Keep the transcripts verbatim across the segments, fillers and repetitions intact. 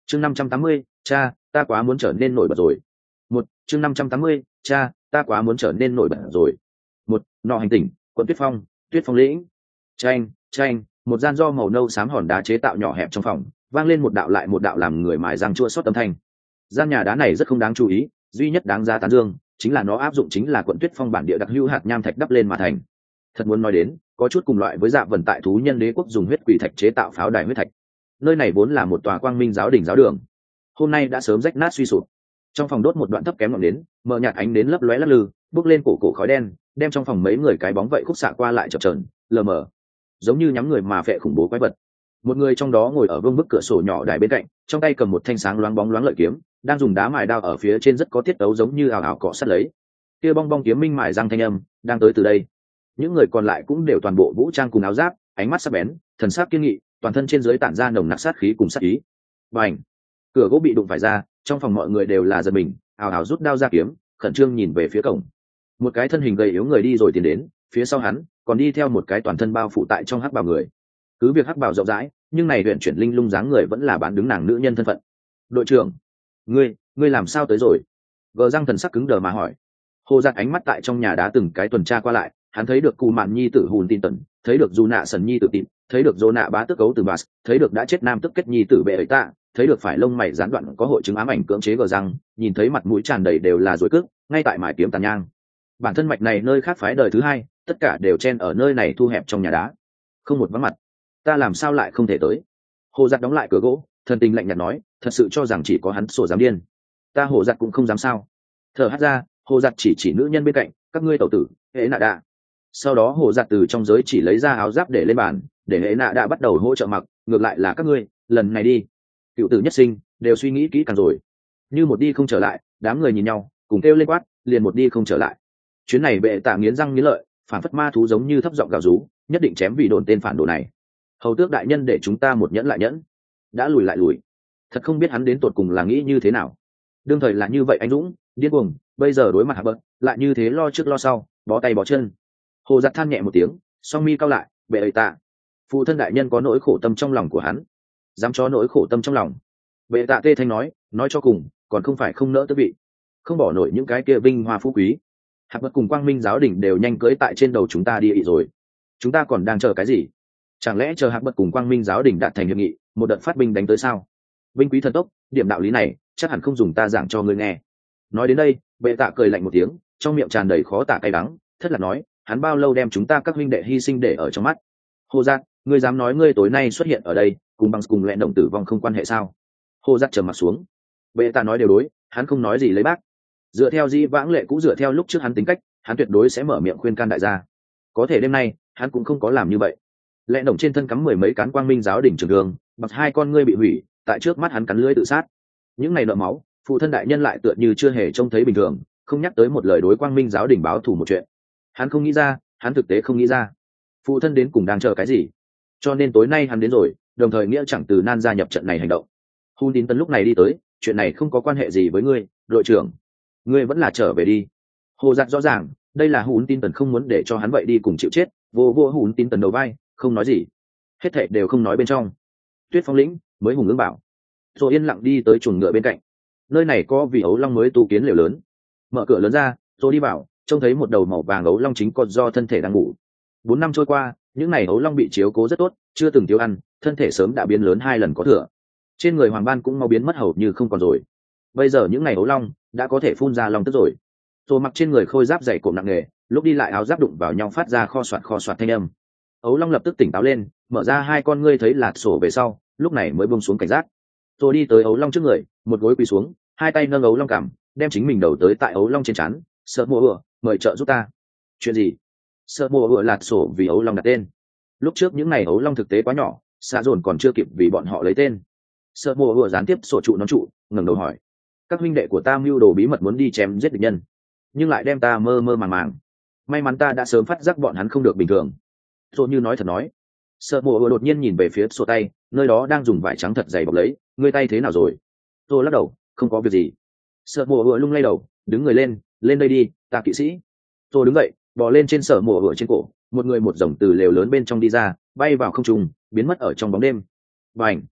chương năm trăm tám mươi, cha ta quá muốn trở nên nổi bật rồi. Một chương năm trăm tám mươi, cha ta quá muốn trở nên nổi bật rồi. Một nọ hành tỉnh, quận Tuyết Phong, Tuyết Phong lĩnh. Tranh tranh một gian do màu nâu xám hòn đá chế tạo nhỏ hẹp trong phòng, vang lên một đạo lại một đạo làm người mài răng chua xót âm thanh. Gian nhà đá này rất không đáng chú ý, duy nhất đáng giá tán dương chính là nó áp dụng chính là quận Tuyết Phong bản địa đặc hữu hạt nham thạch đắp lên mà thành. Thật muốn nói đến, có chút cùng loại với Dạ Vần tại thú nhân đế quốc dùng huyết quỷ thạch chế tạo pháo đài huyết thạch. Nơi này vốn là một tòa quang minh giáo đình giáo đường, hôm nay đã sớm rách nát suy sụp. Trong phòng đốt một đoạn thấp kém ngọn nến, mờ nhạt ánh nến lấp lóe lắc lư, bốc lên cổ cổ khói đen, đem trong phòng mấy người cái bóng vậy khúc xạ qua lại chập chờn, lờ mờ, giống như nhắm người mà phệ khủng bố quái vật. Một người trong đó ngồi ở vương bức cửa sổ nhỏ đài bên cạnh, trong tay cầm một thanh sáng loáng bóng loáng lợi kiếm, đang dùng đá mài đao ở phía trên rất có tiết tấu giống như ảo ảo cọ sát lấy. Kia bong bong kiếm minh mài răng thanh âm đang tới từ đây. Những người còn lại cũng đều toàn bộ vũ trang cùng áo giáp, ánh mắt sắc bén, thần sắc kiên nghị, toàn thân trên dưới tản ra nồng nặc sát khí cùng sát ý. Bành! Cửa gỗ bị đụng phải ra, trong phòng mọi người đều là giật mình, ảo ảo rút đao ra kiếm, khẩn trương nhìn về phía cổng. Một cái thân hình gầy yếu người đi rồi tiến đến, phía sau hắn còn đi theo một cái toàn thân bao phủ tại trong hắc bào người. Cứ việc hắc bào rộng rãi, nhưng này luyện chuyển linh lung dáng người vẫn là bán đứng nàng nữ nhân thân phận. Đội trưởng, ngươi, ngươi làm sao tới rồi? Gờ răng thần sắc cứng đờ mà hỏi. Hồ Giạt ánh mắt tại trong nhà đá từng cái tuần tra qua lại, hắn thấy được Cù Mạn Nhi tử Hùn Tin Tần, thấy được Du Nạ Sần Nhi tử Tịt, thấy được Dô Nạ Bá Tước Cấu từ Bass, thấy được đã chết nam tức kết Nhi tử Bệ ấy tạ, thấy được phải lông mày gián đoạn có hội chứng ám ảnh cưỡng chế gờ răng, nhìn thấy mặt mũi tràn đầy đều là rối cước, ngay tại mải kiếm tàn nhang. Bản thân mạch này nơi khác phái đời thứ hai, tất cả đều chen ở nơi này thu hẹp trong nhà đá, không một vắng mặt. Ta làm sao lại không thể tới? Hồ Giặt đóng lại cửa gỗ, thần tình lạnh nhạt nói, thật sự cho rằng chỉ có hắn sổ dám điên. Ta Hồ Giặt cũng không dám sao? Thở hắt ra, Hồ Giặt chỉ chỉ nữ nhân bên cạnh, các ngươi tẩu tử, Hễ Nạ Đạ. Sau đó Hồ Giặt từ trong giới chỉ lấy ra áo giáp để lên bàn, để Hễ Nạ Đạ bắt đầu hỗ trợ mặc, ngược lại là các ngươi, lần này đi. Cựu tử nhất sinh, đều suy nghĩ kỹ càng rồi. Như một đi không trở lại, đám người nhìn nhau, cùng kêu lên quát, liền một đi không trở lại. Chuyến này Bệ Tạ nghiến răng nghiến lợi, phản phất ma thú giống như thấp giọng gào rú, nhất định chém vì đồn tên phản đồ này. Hầu tước đại nhân để chúng ta một nhẫn lại nhẫn, đã lùi lại lùi. Thật không biết hắn đến tột cùng là nghĩ như thế nào. Đương thời là như vậy anh dũng, điên cuồng, bây giờ đối mặt hạ bậc, lại như thế lo trước lo sau, bó tay bó chân. Hồ Giặt than nhẹ một tiếng, song mi cao lại, Bệ ấy tạ. Phụ thân đại nhân có nỗi khổ tâm trong lòng của hắn, dám cho nỗi khổ tâm trong lòng. Bệ tạ tê thanh nói, nói cho cùng, còn không phải không nỡ tước vị, không bỏ nổi những cái kia vinh hoa phú quý. Hạc Bất cùng Quang Minh giáo đỉnh đều nhanh cưỡi tại trên đầu chúng ta đi ị rồi, chúng ta còn đang chờ cái gì? Chẳng lẽ chờ Hạc Bất cùng Quang Minh giáo đỉnh đạt thành hiệp nghị, một đợt phát binh đánh tới sao? Binh quý thần tốc, điểm đạo lý này chắc hẳn không dùng ta giảng cho ngươi nghe. Nói đến đây, Bệ Tạ cười lạnh một tiếng, trong miệng tràn đầy khó tả cay đắng, thất lạc nói, hắn bao lâu đem chúng ta các huynh đệ hy sinh để ở trong mắt? Hồ Giặt, ngươi dám nói ngươi tối nay xuất hiện ở đây, cùng bằng cùng lẹn động tử vong không quan hệ sao? Hồ Giặt trầm mặt xuống. Bệ Tạ nói đều đối, hắn không nói gì lấy bác. Dựa theo di vãng lệ cũng dựa theo lúc trước hắn tính cách, hắn tuyệt đối sẽ mở miệng khuyên can đại gia. Có thể đêm nay hắn cũng không có làm như vậy. Lệ động trên thân cắm mười mấy cán Quang Minh giáo đỉnh trường đường, bật hai con ngươi bị hủy, tại trước mắt hắn cắn lưỡi tự sát. Những ngày nợ máu, phụ thân đại nhân lại tựa như chưa hề trông thấy bình thường, không nhắc tới một lời đối Quang Minh giáo đỉnh báo thù một chuyện. Hắn không nghĩ ra, hắn thực tế không nghĩ ra, phụ thân đến cùng đang chờ cái gì. Cho nên tối nay hắn đến rồi, đồng thời nghĩa chẳng từ nan gia nhập trận này hành động. Hun Tín Tấn lúc này đi tới, chuyện này không có quan hệ gì với ngươi, đội trưởng, ngươi vẫn là trở về đi. Hồ Giặt rõ ràng, đây là Hun Tín Tần không muốn để cho hắn vậy đi cùng chịu chết, vô vô Hun Tín Tần đầu vai, không nói gì, hết thảy đều không nói bên trong. Tuyết Phong lĩnh mới hùng ứng bảo, rồi yên lặng đi tới chuồng ngựa bên cạnh. Nơi này có vì ấu long mới tu kiến lều lớn. Mở cửa lớn ra, rồi đi vào, trông thấy một đầu màu vàng ấu long chính con do thân thể đang ngủ. Bốn năm trôi qua, những này ấu long bị chiếu cố rất tốt, chưa từng thiếu ăn, thân thể sớm đã biến lớn hai lần có thừa. Trên người hoàng ban cũng mau biến mất hầu như không còn rồi. Bây giờ những ngày ấu long đã có thể phun ra long tức rồi. Rồi mặc trên người khôi giáp dày cộm nặng nề, lúc đi lại áo giáp đụng vào nhau phát ra kho soạt kho soạt thanh âm. Ấu long lập tức tỉnh táo lên, mở ra hai con ngươi thấy lạt sổ về sau, lúc này mới buông xuống cảnh giác. Rồi đi tới ấu long trước người, một gối quỳ xuống, hai tay nâng ấu long cằm, đem chính mình đầu tới tại ấu long trên trán. Sợ mùa ửa, mời trợ giúp ta. Chuyện gì? Sợ mùa ửa lạt sổ vì ấu long đặt tên. Lúc trước những ngày ấu long thực tế quá nhỏ, xa dồn còn chưa kịp vì bọn họ lấy tên. Sợ mùa ửa gián tiếp sổ trụ nón trụ, ngẩng đầu hỏi, các huynh đệ của ta mưu đồ bí mật muốn đi chém giết địch nhân, nhưng lại đem ta mơ mơ màng màng. May mắn ta đã sớm phát giác bọn hắn không được bình thường. Rồi như nói thật nói. Sợ mùa ửa đột nhiên nhìn về phía sổ tay, nơi đó đang dùng vải trắng thật dày bọc lấy. Ngươi tay thế nào rồi? Rồi lắc đầu, không có việc gì. Sợ mùa ửa lung lay đầu, đứng người lên, lên đây đi, ta kỵ sĩ. Rồi đứng dậy, bò lên trên sợ mùa ửa trên cổ, một người một rồng từ lều lớn bên trong đi ra, bay vào không trung, biến mất ở trong bóng đêm. Bành!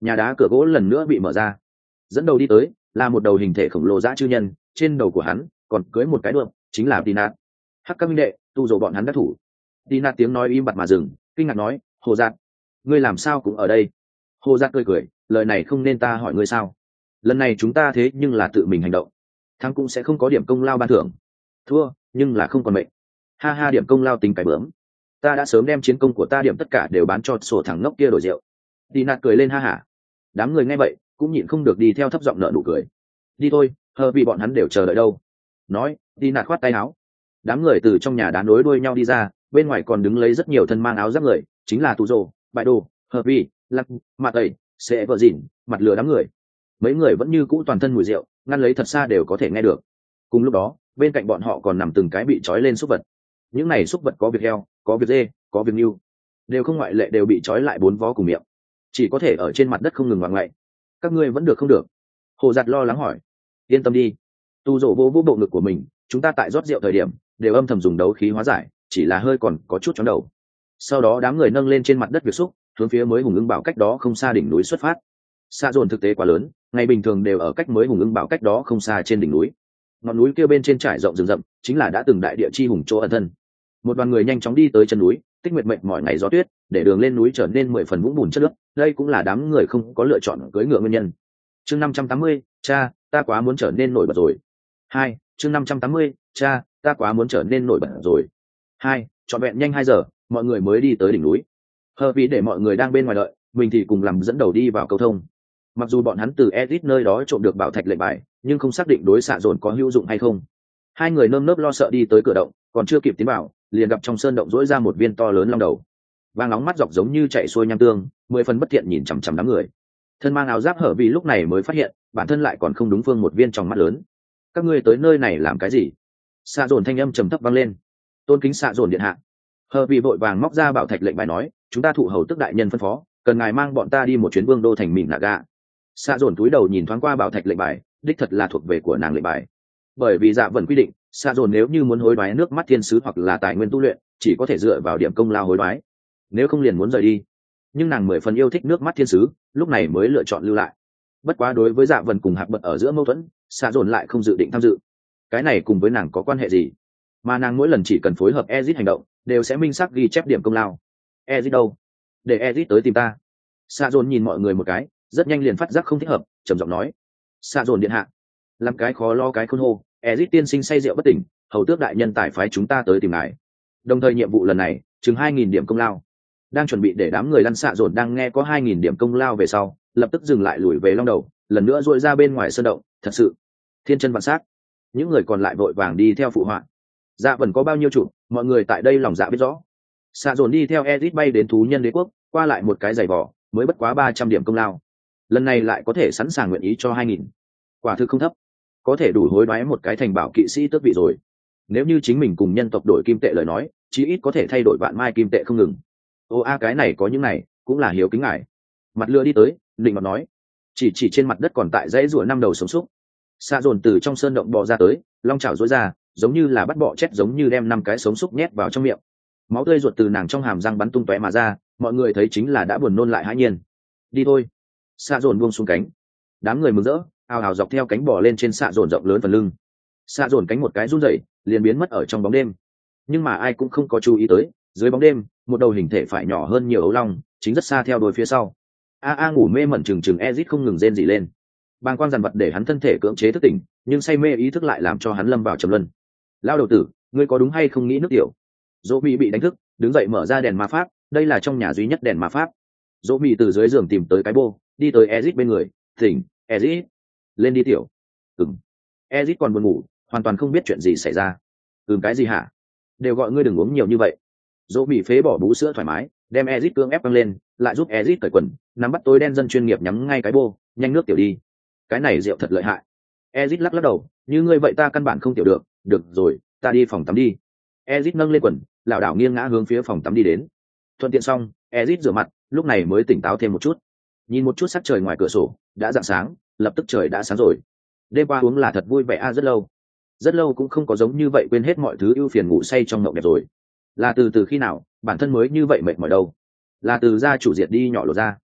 Nhà đá cửa gỗ lần nữa bị mở ra, dẫn đầu đi tới là một đầu hình thể khổng lồ dã chư nhân, trên đầu của hắn còn cưới một cái đuộm, chính là Tina. Hắc các minh đệ, tu dỗ bọn hắn đắc thủ. Tina tiếng nói im bặt mà dừng, kinh ngạc nói, Hồ Giạt, ngươi làm sao cũng ở đây? Hồ Giạt cười cười, lời này không nên ta hỏi ngươi sao? Lần này chúng ta thế nhưng là tự mình hành động, thắng cũng sẽ không có điểm công lao ban thưởng, thua nhưng là không còn mệnh. Ha ha, điểm công lao tính cái bướm, ta đã sớm đem chiến công của ta điểm tất cả đều bán cho sổ thằng ngốc kia đổi rượu. Tina cười lên ha hả. Đám người nghe vậy cũng nhịn không được đi theo thấp giọng nợ nụ cười. Đi thôi, hờ vì bọn hắn đều chờ đợi đâu. Nói, Tina khoát tay áo. Đám người từ trong nhà đá nối đuôi nhau đi ra, bên ngoài còn đứng lấy rất nhiều thân mang áo giáp người, chính là Tu Dô, Bại Đồ, Hợp Vi, Lắc, Mặt Tẩy, Sẽ Vợ Dịn, mặt lửa đám người. Mấy người vẫn như cũ toàn thân mùi rượu, ngăn lấy thật xa đều có thể nghe được. Cùng lúc đó, bên cạnh bọn họ còn nằm từng cái bị trói lên súc vật. Những này súc vật có việc heo, có việc dê, có việc nưu, đều không ngoại lệ đều bị trói lại bốn vó cùng miệng, chỉ có thể ở trên mặt đất không ngừng ngoạn ngoại. Các ngươi vẫn được không được? Hồ Giặt lo lắng hỏi. Yên tâm đi. Tu Dỗ vô vô bộ ngực của mình, chúng ta tại rót rượu thời điểm đều âm thầm dùng đấu khí hóa giải, chỉ là hơi còn có chút chóng đầu. Sau đó đám người nâng lên trên mặt đất việc xúc, hướng phía mới hùng ưng bảo cách đó không xa đỉnh núi xuất phát. Xa dồn thực tế quá lớn, ngày bình thường đều ở cách mới hùng ưng bảo cách đó không xa trên đỉnh núi. Ngọn núi kia bên trên trải rộng rừng rậm, chính là đã từng đại địa chi hùng chỗ ẩn thân. Một đoàn người nhanh chóng đi tới chân núi, Tích Nguyệt mệnh mọi ngày gió tuyết, để đường lên núi trở nên mười phần vũng bùn chất nước. Đây cũng là đám người không có lựa chọn cưỡi ngựa nguyên nhân. Chương năm trăm tám mươi, cha, ta quá muốn trở nên nổi bật rồi. Hai, chương năm trăm tám mươi, cha, ta quá muốn trở nên nổi bật rồi. Hai, trọn vẹn nhanh hai giờ, mọi người mới đi tới đỉnh núi. Hờ vì để mọi người đang bên ngoài đợi, mình thì cùng làm dẫn đầu đi vào cầu thông. Mặc dù bọn hắn từ Edit nơi đó trộm được bảo thạch lệnh bài, nhưng không xác định đối xạ dồn có hữu dụng hay không. Hai người nơm nớp lo sợ đi tới cửa động, còn chưa kịp tiến vào, liền gặp trong sơn động rỗi ra một viên to lớn long đầu, vàng nóng mắt dọc giống như chạy xuôi nham tương, mười phần bất thiện nhìn chằm chằm đám người. Thân mang áo giáp Hở vì lúc này mới phát hiện bản thân lại còn không đúng phương một viên trong mắt lớn. Các ngươi tới nơi này làm cái gì? Xạ dồn thanh âm trầm thấp vang lên. Tôn kính xạ dồn điện hạ. Hở vì vội vàng móc ra bảo thạch lệnh bài nói, chúng ta thụ hầu tức đại nhân phân phó, cần ngài mang bọn ta đi một chuyến vương đô thành Mịn Naga. Xạ dồn túi đầu nhìn thoáng qua bảo thạch lệnh bài, đích thật là thuộc về của nàng lệnh bài. Bởi vì dạ vẫn quy định, xạ dồn nếu như muốn hối đoái nước mắt thiên sứ hoặc là tài nguyên tu luyện, chỉ có thể dựa vào điểm công lao hối đoái, nếu không liền muốn rời đi. Nhưng nàng mười phần yêu thích nước mắt thiên sứ, lúc này mới lựa chọn lưu lại. Bất quá đối với dạ vần cùng hạc bật ở giữa mâu thuẫn, xạ dồn lại không dự định tham dự. Cái này cùng với nàng có quan hệ gì? Mà nàng mỗi lần chỉ cần phối hợp Ezit hành động, đều sẽ minh xác ghi chép điểm công lao. Ezit đâu? Để Ezit tới tìm ta. Xạ dồn nhìn mọi người một cái, rất nhanh liền phát giác không thích hợp, trầm giọng nói, xạ dồn điện hạ, làm cái khó lo cái khôn hô. Ezit tiên sinh say rượu bất tỉnh, hầu tước đại nhân tài phái chúng ta tới tìm ngài. Đồng thời nhiệm vụ lần này chừng hai nghìn điểm công lao. Đang chuẩn bị để đám người lăn xạ dồn đang nghe có hai nghìn điểm công lao về sau, lập tức dừng lại lùi về long đầu, lần nữa dội ra bên ngoài sơn động. Thật sự thiên chân vạn sát. Những người còn lại vội vàng đi theo phụ họa. Dạ vẫn có bao nhiêu chủ, mọi người tại đây lòng dạ biết rõ. Xạ dồn đi theo Ezit bay đến thú nhân đế quốc, qua lại một cái giày vỏ, mới bất quá ba trăm điểm công lao. Lần này lại có thể sẵn sàng nguyện ý cho hai nghìn, quả thực không thấp, có thể đủ hối đoái một cái thành bảo kỵ sĩ tước vị rồi. Nếu như chính mình cùng nhân tộc đổi kim tệ lời nói, chí ít có thể thay đổi vạn mai kim tệ không ngừng. Ô a cái này có những này, cũng là hiếu kính ngài. Mặt lừa đi tới, định mặt nói, chỉ chỉ trên mặt đất còn tại dãy rùa năm đầu sống súc. Xạ dồn từ trong sơn động bò ra tới, long chảo dối ra, giống như là bắt bọ chết, giống như đem năm cái sống súc nhét vào trong miệng. Máu tươi ruột từ nàng trong hàm răng bắn tung tóe mà ra, mọi người thấy chính là đã buồn nôn lại hãi nhiên. Đi thôi. Xạ dồn buông xuống cánh, đám người mừng rỡ ào ào dọc theo cánh bò lên trên xạ dồn rộng lớn phần lưng. Xạ dồn cánh một cái run rẩy, liền biến mất ở trong bóng đêm. Nhưng mà ai cũng không có chú ý tới, dưới bóng đêm một đầu hình thể phải nhỏ hơn nhiều ấu long chính rất xa theo đuôi phía sau. a a ngủ mê mẩn chừng chừng, Ezit không ngừng rên rỉ lên. Bàng quang dằn vặt để hắn thân thể cưỡng chế thức tỉnh, nhưng say mê ý thức lại làm cho hắn lâm vào trầm luân. Lao đầu tử, ngươi có đúng hay không nghĩ nước tiểu? Dỗ bị bị đánh thức, đứng dậy mở ra đèn ma pháp, đây là trong nhà duy nhất đèn ma pháp. Dỗ bị từ dưới giường tìm tới cái bô, đi tới Ezit bên người, tỉnh, Ezit, lên đi tiểu. Ừm. Ezit còn buồn ngủ, hoàn toàn không biết chuyện gì xảy ra. Ừm cái gì hả? Đều gọi ngươi đừng uống nhiều như vậy. Dỗ bị phế bỏ bú sữa thoải mái, đem Ezit cưỡng ép căng lên, lại giúp Ezit cởi quần, nắm bắt tối đen dân chuyên nghiệp nhắm ngay cái bô, nhanh nước tiểu đi. Cái này rượu thật lợi hại. Ezit lắc lắc đầu, như ngươi vậy ta căn bản không tiểu được, được rồi, ta đi phòng tắm đi. Ezit nâng lên quần, lảo đảo nghiêng ngã hướng phía phòng tắm đi đến. Thuận tiện xong, Ezit rửa mặt, lúc này mới tỉnh táo thêm một chút. Nhìn một chút sắc trời ngoài cửa sổ, đã rạng sáng, lập tức trời đã sáng rồi. Đêm qua uống là thật vui vẻ a, rất lâu. Rất lâu cũng không có giống như vậy quên hết mọi thứ ưu phiền ngủ say trong mộng đẹp rồi. Là từ từ khi nào, bản thân mới như vậy mệt mỏi đâu? Là từ gia chủ diệt đi nhỏ lột ra.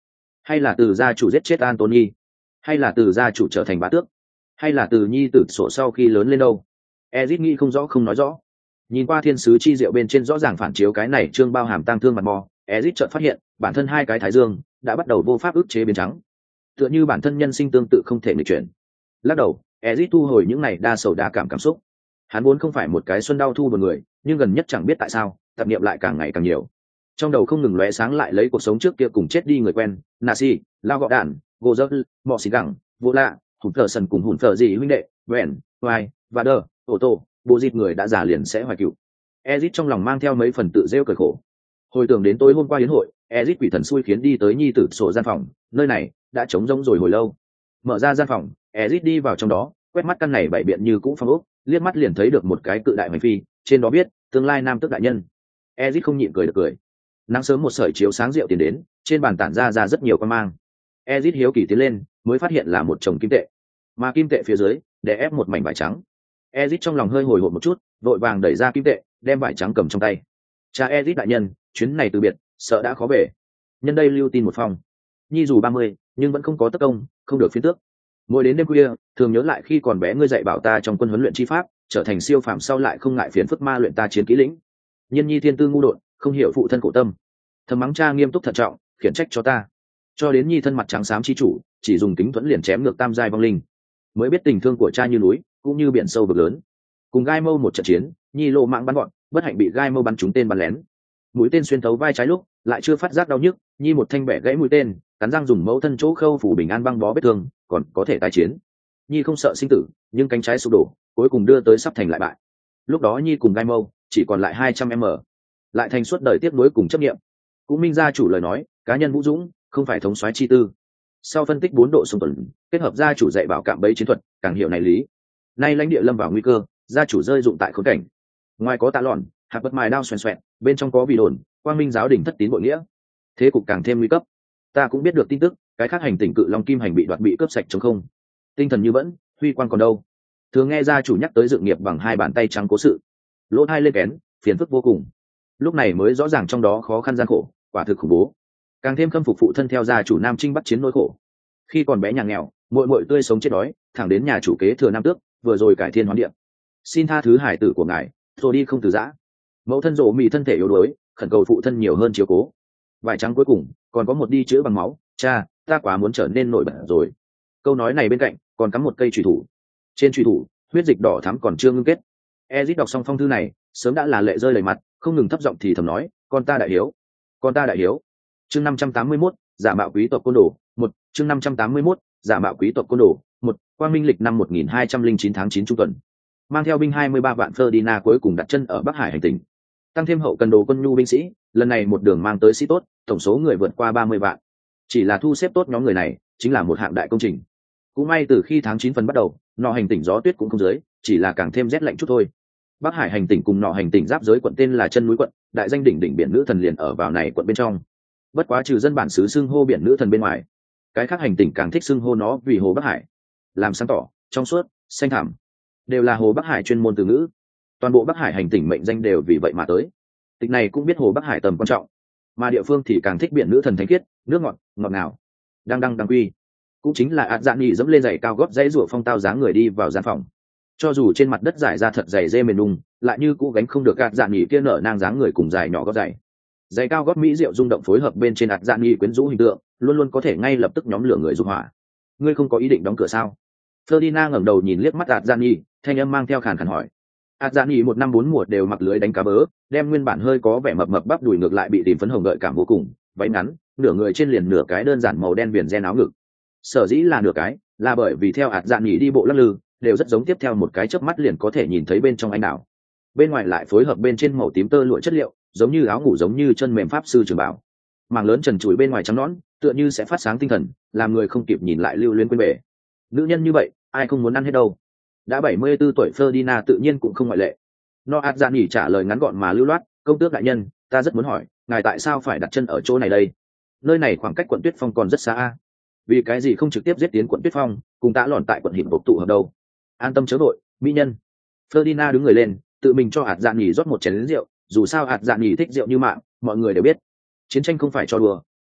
hay là từ gia chủ giết chết Anthony, hay là từ gia chủ trở thành bá tước, hay là từ nhi tử sổ sau khi lớn lên đâu? Ezit nghĩ không rõ không nói rõ. Nhìn qua thiên sứ chi diệu bên trên rõ ràng phản chiếu cái này trương bao hàm tang thương mặt mò, Ezit chợt phát hiện bản thân hai cái thái dương đã bắt đầu vô pháp ức chế biến trắng, tựa như bản thân nhân sinh tương tự không thể nghịch chuyển. Lắc đầu, Ezit thu hồi những này đa sầu đa cảm cảm xúc. Hắn vốn không phải một cái xuân đau thu một người, nhưng gần nhất chẳng biết tại sao tập niệm lại càng ngày càng nhiều. Trong đầu không ngừng lóe sáng lại lấy cuộc sống trước kia cùng chết đi người quen, Nasi, Lao Gọ Đản, Gỗ Dơ, Mọ Xì Gẳng, Vô Lạ, Hùn Thờ Sần cùng Hùn Thờ Dị huynh đệ, Wen, Vai, và Đờ, Ô Tô, bộ dịp người đã già liền sẽ hoài cựu. Ezit trong lòng mang theo mấy phần tự rêu cười khổ. Hồi tưởng đến tối hôm qua yến hội, Ezit quỷ thần xui khiến đi tới nhi tử sổ gian phòng, nơi này đã trống rỗng rồi hồi lâu. Mở ra gian phòng, Ezit đi vào trong đó, quét mắt căn này bảy biện như cũ phong ốc, liếc mắt liền thấy được một cái cự đại hoành phi, trên đó viết tương lai nam tước đại nhân. Ezit không nhịn cười được cười. Nắng sớm một sợi chiếu sáng rượu tiến đến, trên bàn tản ra ra rất nhiều quan mang. Ezit hiếu kỳ tiến lên, mới phát hiện là một chồng kim tệ, mà kim tệ phía dưới để ép một mảnh vải trắng. Ezit trong lòng hơi hồi hộp một chút, vội vàng đẩy ra kim tệ, đem vải trắng cầm trong tay. Cha Ezit đại nhân, chuyến này từ biệt, sợ đã khó về. Nhân đây lưu tin một phong. Nhi dù ba mươi, nhưng vẫn không có tất công, không được phiến tước. Mỗi đến đêm khuya, thường nhớ lại khi còn bé ngươi dạy bảo ta trong quân huấn luyện chi pháp, trở thành siêu phàm sau lại không ngại phiền phức ma luyện ta chiến kỹ lĩnh. Nhân nhi thiên tư ngu đột, không hiểu phụ thân khổ tâm. Thầm mắng cha nghiêm túc thận trọng, khiển trách cho ta. Cho đến nhi thân mặt trắng xám chi chủ, chỉ dùng kính thuẫn liền chém ngược tam giai vong linh. Mới biết tình thương của cha như núi, cũng như biển sâu vực lớn. Cùng gai mâu một trận chiến, nhi lộ mạng bắn gọn, bất hạnh bị gai mâu bắn trúng tên bắn lén. Mũi tên xuyên thấu vai trái lúc, lại chưa phát giác đau nhức, nhi một thanh bẻ gãy mũi tên, cắn răng dùng mẫu thân chỗ khâu phủ bình an băng bó vết thương, còn có thể tái chiến. Nhi không sợ sinh tử, nhưng cánh trái sụp đổ, cuối cùng đưa tới sắp thành lại bại. Lúc đó nhi cùng gai mâu chỉ còn lại hai trăm m, lại thành suốt đời tiếc nuối cùng chấp niệm. Cũng minh gia chủ lời nói, cá nhân vũ dũng, không phải thống soái chi tư. Sau phân tích bốn độ xung tuần, kết hợp gia chủ dạy bảo cạm bẫy chiến thuật, càng hiểu này lý. Nay lãnh địa lâm vào nguy cơ, gia chủ rơi dụng tại khốn cảnh. Ngoài có tạ lọn, hạt bất mài đao xoèn xoẹn, bên trong có vì đồn, quang minh giáo đình thất tín bội nghĩa. Thế cục càng thêm nguy cấp. Ta cũng biết được tin tức, cái khác hành tỉnh cự long kim hành bị đoạt bị cướp sạch trống không. Tinh thần như vẫn, huy quan còn đâu. Thường nghe gia chủ nhắc tới dự nghiệp bằng hai bàn tay trắng cố sự, lỗ hai lên kén, phiền phức vô cùng. Lúc này mới rõ ràng trong đó khó khăn gian khổ, quả thực khủng bố. Càng thêm khâm phục phụ thân theo gia chủ nam trinh bắt chiến nỗi khổ. Khi còn bé nhà nghèo, muội muội tươi sống chết đói, thẳng đến nhà chủ kế thừa nam tước, vừa rồi cải thiên hoán địa. Xin tha thứ hải tử của ngài, rồi đi không từ giã. Mẫu thân rộ mì thân thể yếu đuối, khẩn cầu phụ thân nhiều hơn chiếu cố. Vải trắng cuối cùng còn có một đi chữ bằng máu, cha, ta quá muốn trở nên nổi bật rồi. Câu nói này bên cạnh còn cắm một cây chùy thủ. Trên chùy thủ, huyết dịch đỏ thắm còn chưa ngưng kết. Ezit đọc xong phong thư này, sớm đã là lệ rơi đầy mặt, không ngừng thấp giọng thì thầm nói, con ta đại hiếu, con ta đại hiếu. Chương năm trăm tám mươi mốt, giả mạo quý tộc côn đồ, một, chương năm trăm tám mươi mốt, giả mạo quý tộc côn đồ, một, quang minh lịch năm một nghìn hai trăm lẻ chín tháng chín trung tuần. Mang theo binh hai mươi ba vạn Ferdinand cuối cùng đặt chân ở Bắc Hải hành tinh. Tăng thêm hậu cần đồ quân nhu binh sĩ, lần này một đường mang tới sĩ tốt, tổng số người vượt qua ba mươi vạn. Chỉ là thu xếp tốt nhóm người này, chính là một hạng đại công trình. Cũng may từ khi tháng chín phần bắt đầu, nọ hành tinh gió tuyết cũng không dưới, chỉ là càng thêm rét lạnh chút thôi. Bắc Hải hành tinh cùng nọ hành tinh giáp giới quận tên là chân núi quận, đại danh đỉnh đỉnh biển nữ thần liền ở vào này quận bên trong. Bất quá trừ dân bản xứ xưng hô biển nữ thần bên ngoài, cái khác hành tinh càng thích xưng hô nó vì hồ Bắc Hải. Làm sáng tỏ, trong suốt, xanh thẳm, đều là hồ Bắc Hải chuyên môn từ ngữ. Toàn bộ Bắc Hải hành tinh mệnh danh đều vì vậy mà tới. Tịch này cũng biết hồ Bắc Hải tầm quan trọng, mà địa phương thì càng thích biển nữ thần thánh khiết, nước ngọt, ngọt ngào. Đang đăng đăng quy, cũng chính là ạt dạn nhị dẫm lên giày cao gót dãy rủa phong tao dáng người đi vào gian phòng. Cho dù trên mặt đất giải ra thật dày dê mềm nung, lại như cũ gánh không được ạt dạn nhị kia nở nang dáng người cùng dài nhỏ gót dày. Giày cao gót mỹ diệu rung động phối hợp bên trên ạt dạn nhị quyến rũ hình tượng, luôn luôn có thể ngay lập tức nhóm lửa người dục hỏa. Ngươi không có ý định đóng cửa sao? Ferdinand ngẩng đầu nhìn liếc mắt ạt dạn nhị, thanh âm mang theo khàn khàn hỏi. ạt dạn nhị một năm bốn mùa đều mặc lưới đánh cá bớ, đem nguyên bản hơi có vẻ mập mập bắp đùi ngược lại bị tìm phấn hồng gợi cảm vô cùng, váy ngắn, nửa người trên liền nửa cái đơn giản màu đen viền ren áo ngực. Sở dĩ là nửa cái, là bởi vì theo ạt dạn nhị đi bộ lắc lư, đều rất giống tiếp theo một cái chớp mắt liền có thể nhìn thấy bên trong anh đảo. Bên ngoài lại phối hợp bên trên màu tím tơ lụa chất liệu, giống như áo ngủ giống như chân mềm pháp sư trường bảo. Màng lớn trần trụi bên ngoài trắng nõn, tựa như sẽ phát sáng tinh thần, làm người không kịp nhìn lại lưu luyến quên bể. Nữ nhân như vậy, ai không muốn ăn hết đâu. Đã bảy mươi tư tuổi Ferdinand tự nhiên cũng không ngoại lệ. No ạt dạn nhỉ trả lời ngắn gọn mà lưu loát, công tước đại nhân, ta rất muốn hỏi, ngài tại sao phải đặt chân ở chỗ này đây? Nơi này khoảng cách quận Tuyết Phong còn rất xa a. Vì cái gì không trực tiếp giết tiến quận Tuyết Phong, cùng tã lòn tại quận hiệp bộc tụ hợp đâu? An tâm chớ đội, mỹ nhân. Ferdinand đứng người lên, tự mình cho ạt dạn nhỉ rót một chén rượu, dù sao ạt dạn nhỉ thích rượu như mạng, mọi người đều biết. Chiến tranh không phải cho đùa,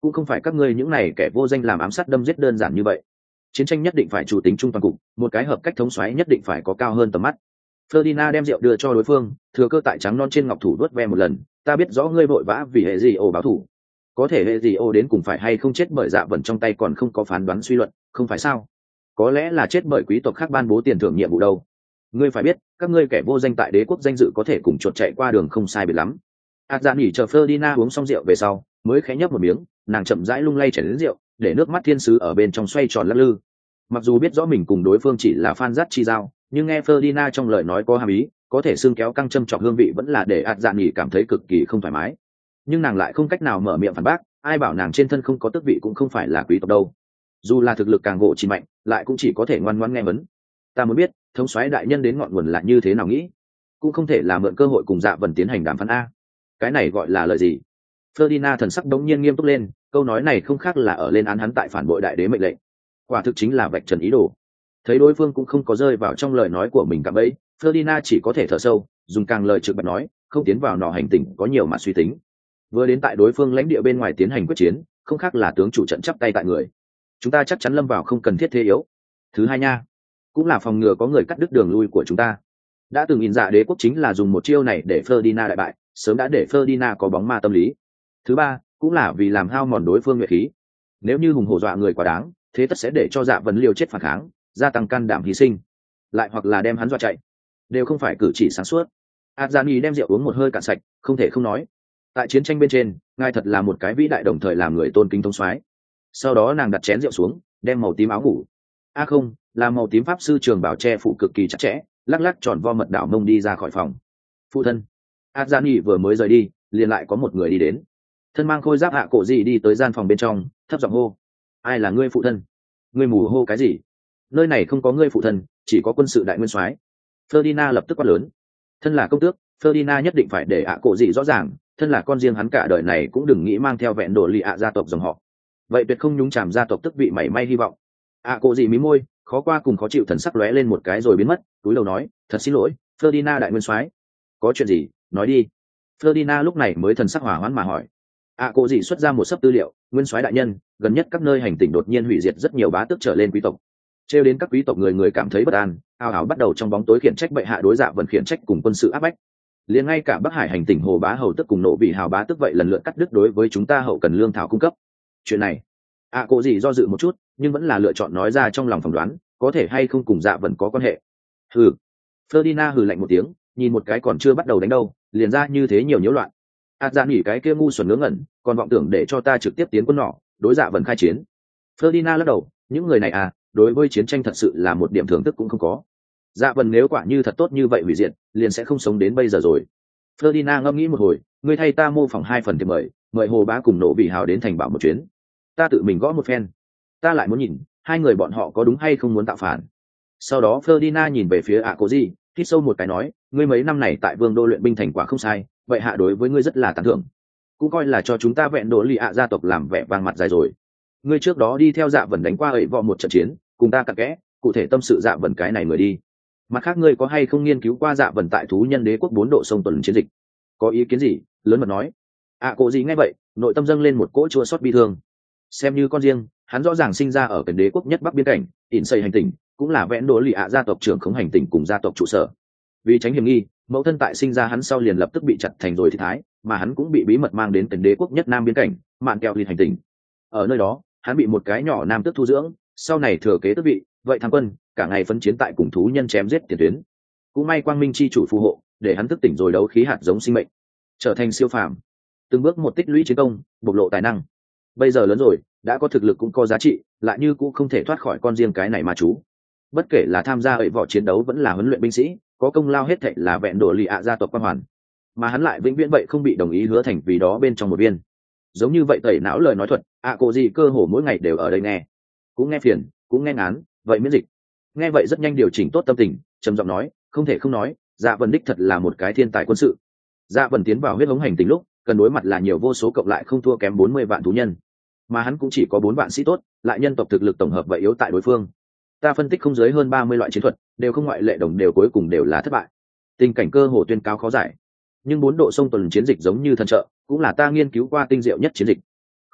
cũng không phải các ngươi những này kẻ vô danh làm ám sát đâm giết đơn giản như vậy. Chiến tranh nhất định phải chủ tính trung toàn cục, một cái hợp cách thống soái nhất định phải có cao hơn tầm mắt. Ferdinand đem rượu đưa cho đối phương, thừa cơ tại trắng non trên ngọc thủ đuốt ve một lần. Ta biết rõ ngươi vội vã vì hệ gì ổ báo thủ, có thể hệ gì ổ đến cùng phải hay không chết bởi dạ vần trong tay còn không có phán đoán suy luận, không phải sao? Có lẽ là chết bởi quý tộc khác ban bố tiền thưởng nhiệm vụ đâu. Ngươi phải biết, các ngươi kẻ vô danh tại đế quốc danh dự có thể cùng chuột chạy qua đường không sai biệt lắm. Ác Dạ nghỉ chờ Ferdinand uống xong rượu về sau, mới khẽ nhấp một miếng, nàng chậm rãi lung lay chén đến rượu, để nước mắt thiên sứ ở bên trong xoay tròn lắc lư. Mặc dù biết rõ mình cùng đối phương chỉ là fan dắt chi giao, nhưng nghe Ferdinand trong lời nói có hàm ý, có thể xương kéo căng châm chọc hương vị vẫn là để Ác Dạ nghỉ cảm thấy cực kỳ không thoải mái. Nhưng nàng lại không cách nào mở miệng phản bác, ai bảo nàng trên thân không có tước vị cũng không phải là quý tộc đâu. Dù là thực lực càng gỗ chỉ mạnh, lại cũng chỉ có thể ngoan ngoãn nghe vấn. Ta muốn biết, thống soái đại nhân đến ngọn nguồn là như thế nào nghĩ, cũng không thể là mượn cơ hội cùng Dạ Vần tiến hành đàm phán a. Cái này gọi là lời gì? Ferdinand thần sắc đống nhiên nghiêm túc lên, câu nói này không khác là ở lên án hắn tại phản bội đại đế mệnh lệnh. Quả thực chính là vạch trần ý đồ. Thấy đối phương cũng không có rơi vào trong lời nói của mình cả bấy, Ferdinand chỉ có thể thở sâu, dùng càng lời trực bạch nói, không tiến vào nọ hành tinh có nhiều mặt suy tính. Vừa đến tại đối phương lãnh địa bên ngoài tiến hành quyết chiến, không khác là tướng chủ trận chắp tay tại người. Chúng ta chắc chắn lâm vào không cần thiết thế yếu. Thứ hai nha, cũng là phòng ngừa có người cắt đứt đường lui của chúng ta. Đã từng nhìn dạ đế quốc chính là dùng một chiêu này để Ferdinand đại bại, sớm đã để Ferdinand có bóng ma tâm lý. Thứ ba, cũng là vì làm hao mòn đối phương nhuệ khí. Nếu như hùng hổ dọa người quá đáng, thế tất sẽ để cho Dạ Vần liều chết phản kháng, gia tăng can đảm hy sinh, lại hoặc là đem hắn dọa chạy, đều không phải cử chỉ sáng suốt. Adzani đem rượu uống một hơi cạn sạch, không thể không nói, tại chiến tranh bên trên, ngài thật là một cái vĩ đại đồng thời làm người tôn kính thống soái. Sau đó nàng đặt chén rượu xuống, đem màu tím áo ngủ, a à không, là màu tím pháp sư trường bảo che phủ cực kỳ chặt chẽ, lắc lắc tròn vo mật đảo mông đi ra khỏi phòng. Phụ thân. Adzani vừa mới rời đi, liền lại có một người đi đến, thân mang khôi giáp hạ cổ gì đi tới gian phòng bên trong, thấp giọng hô, ai là ngươi phụ thân? Ngươi mù hô cái gì? Nơi này không có ngươi phụ thân, chỉ có quân sự đại nguyên soái. Ferdinand lập tức quát lớn, thân là công tước, Ferdinand nhất định phải để ạ cổ gì rõ ràng, thân là con riêng hắn cả đời này cũng đừng nghĩ mang theo vẹn đồ lì ạ gia tộc dòng họ, vậy tuyệt không nhúng chàm gia tộc tức vị mảy may hy vọng. ạ cổ gì mí môi, khó qua cùng khó chịu thần sắc lóe lên một cái rồi biến mất, túi đầu nói, thật xin lỗi, Ferdinand đại nguyên soái. Có chuyện gì, nói đi. Ferdinand lúc này mới thần sắc hòa hoãn mà hỏi. ạ cổ gì xuất ra một sấp tư liệu, nguyên soái đại nhân, gần nhất các nơi hành tinh đột nhiên hủy diệt rất nhiều bá tước trở lên quý tộc, trêu đến các quý tộc người người cảm thấy bất an, ào ào bắt đầu trong bóng tối khiển trách bệ hạ đối Dạ Vần khiển trách cùng quân sự áp bách. Liền ngay cả Bắc Hải hành tỉnh hồ bá hầu tức cùng nộ vị hào bá tức vậy lần lượt cắt đứt đối với chúng ta hậu cần lương thảo cung cấp. Chuyện này, ạ à, cổ gì do dự một chút, nhưng vẫn là lựa chọn nói ra trong lòng phỏng đoán, có thể hay không cùng Dạ Vần có quan hệ. Hừ. Ferdinand hừ lạnh một tiếng, nhìn một cái còn chưa bắt đầu đánh đâu, liền ra như thế nhiều nhiễu loạn. ạt dạ nghỉ cái kia ngu xuẩn ngớ ngẩn, còn vọng tưởng để cho ta trực tiếp tiến quân nỏ đối Dạ Vần khai chiến. Ferdinand lắc đầu, những người này à, đối với chiến tranh thật sự là một điểm thưởng thức cũng không có. Dạ Vần nếu quả như thật tốt như vậy hủy diệt, liền sẽ không sống đến bây giờ rồi. Ferdinand ngẫm nghĩ một hồi, ngươi thay ta mô phỏng hai phần thì mời, mời hồ bá cùng nộ vị hào đến thành bảo một chuyến. Ta tự mình gõ một phen. Ta lại muốn nhìn, hai người bọn họ có đúng hay không muốn tạo phản. Sau đó Ferdinand nhìn về phía ạ cố gì, hít sâu một cái nói, ngươi mấy năm này tại vương đô luyện binh thành quả không sai, vậy hạ đối với ngươi rất là tán thưởng. Cũng coi là cho chúng ta vẹn đổ lì ạ gia tộc làm vẻ vang mặt dài rồi. Ngươi trước đó đi theo Dạ Vần đánh qua ẩy vọ một trận chiến, cùng ta cặn kẽ, cụ thể tâm sự Dạ Vần cái này người đi. Mặt khác ngươi có hay không nghiên cứu qua Dạ Vần tại thú nhân đế quốc bốn độ sông tuần chiến dịch? Có ý kiến gì? Lớn mật nói. ạ à, cổ gì nghe vậy, nội tâm dâng lên một cỗ chua xót bi thương. Xem như con riêng, hắn rõ ràng sinh ra ở cảnh đế quốc nhất bắc biên cảnh, ỉn xây hành tinh, cũng là vẽn đổ lì ạ gia tộc trưởng khống hành tinh cùng gia tộc trụ sở. Vì tránh hiểm nghi, mẫu thân tại sinh ra hắn sau liền lập tức bị chặt thành rồi thì thái, mà hắn cũng bị bí mật mang đến cảnh đế quốc nhất nam biên cảnh, mạn keo lì hành tinh. Ở nơi đó, hắn bị một cái nhỏ nam tước thu dưỡng, sau này thừa kế tước vị, vậy thăng quân, cả ngày phấn chiến tại cùng thú nhân chém giết tiền tuyến. Cũng may quang minh chi chủ phù hộ, để hắn thức tỉnh rồi đấu khí hạt giống sinh mệnh, trở thành siêu phàm, từng bước một tích lũy chiến công, bộc lộ tài năng. Bây giờ lớn rồi, đã có thực lực cũng có giá trị, lại như cũng không thể thoát khỏi con riêng cái này mà chú. Bất kể là tham gia ẩy võ chiến đấu vẫn là huấn luyện binh sĩ, có công lao hết thảy là vẹn đổ lì ạ gia tộc quan hoàn, mà hắn lại vĩnh viễn vậy không bị đồng ý hứa thành vì đó bên trong một viên. Giống như vậy tẩy não lời nói thuật, ạ cô gì cơ hồ mỗi ngày đều ở đây nghe, cũng nghe phiền, cũng nghe ngán, vậy miễn dịch. Nghe vậy rất nhanh điều chỉnh tốt tâm tình, trầm giọng nói, không thể không nói, Dạ Vần đích thật là một cái thiên tài quân sự. Dạ Vần tiến vào huyết hống hành tinh lúc, cần đối mặt là nhiều vô số cộng lại không thua kém bốn mươi vạn thú nhân, mà hắn cũng chỉ có bốn vạn sĩ tốt, lại nhân tộc thực lực tổng hợp vậy yếu tại đối phương. Ta phân tích không dưới hơn ba mươi loại chiến thuật, đều không ngoại lệ đồng đều cuối cùng đều là thất bại. Tình cảnh cơ hồ tuyên cáo khó giải. Nhưng bốn độ sông tuần chiến dịch giống như thần trợ, cũng là ta nghiên cứu qua tinh diệu nhất chiến dịch.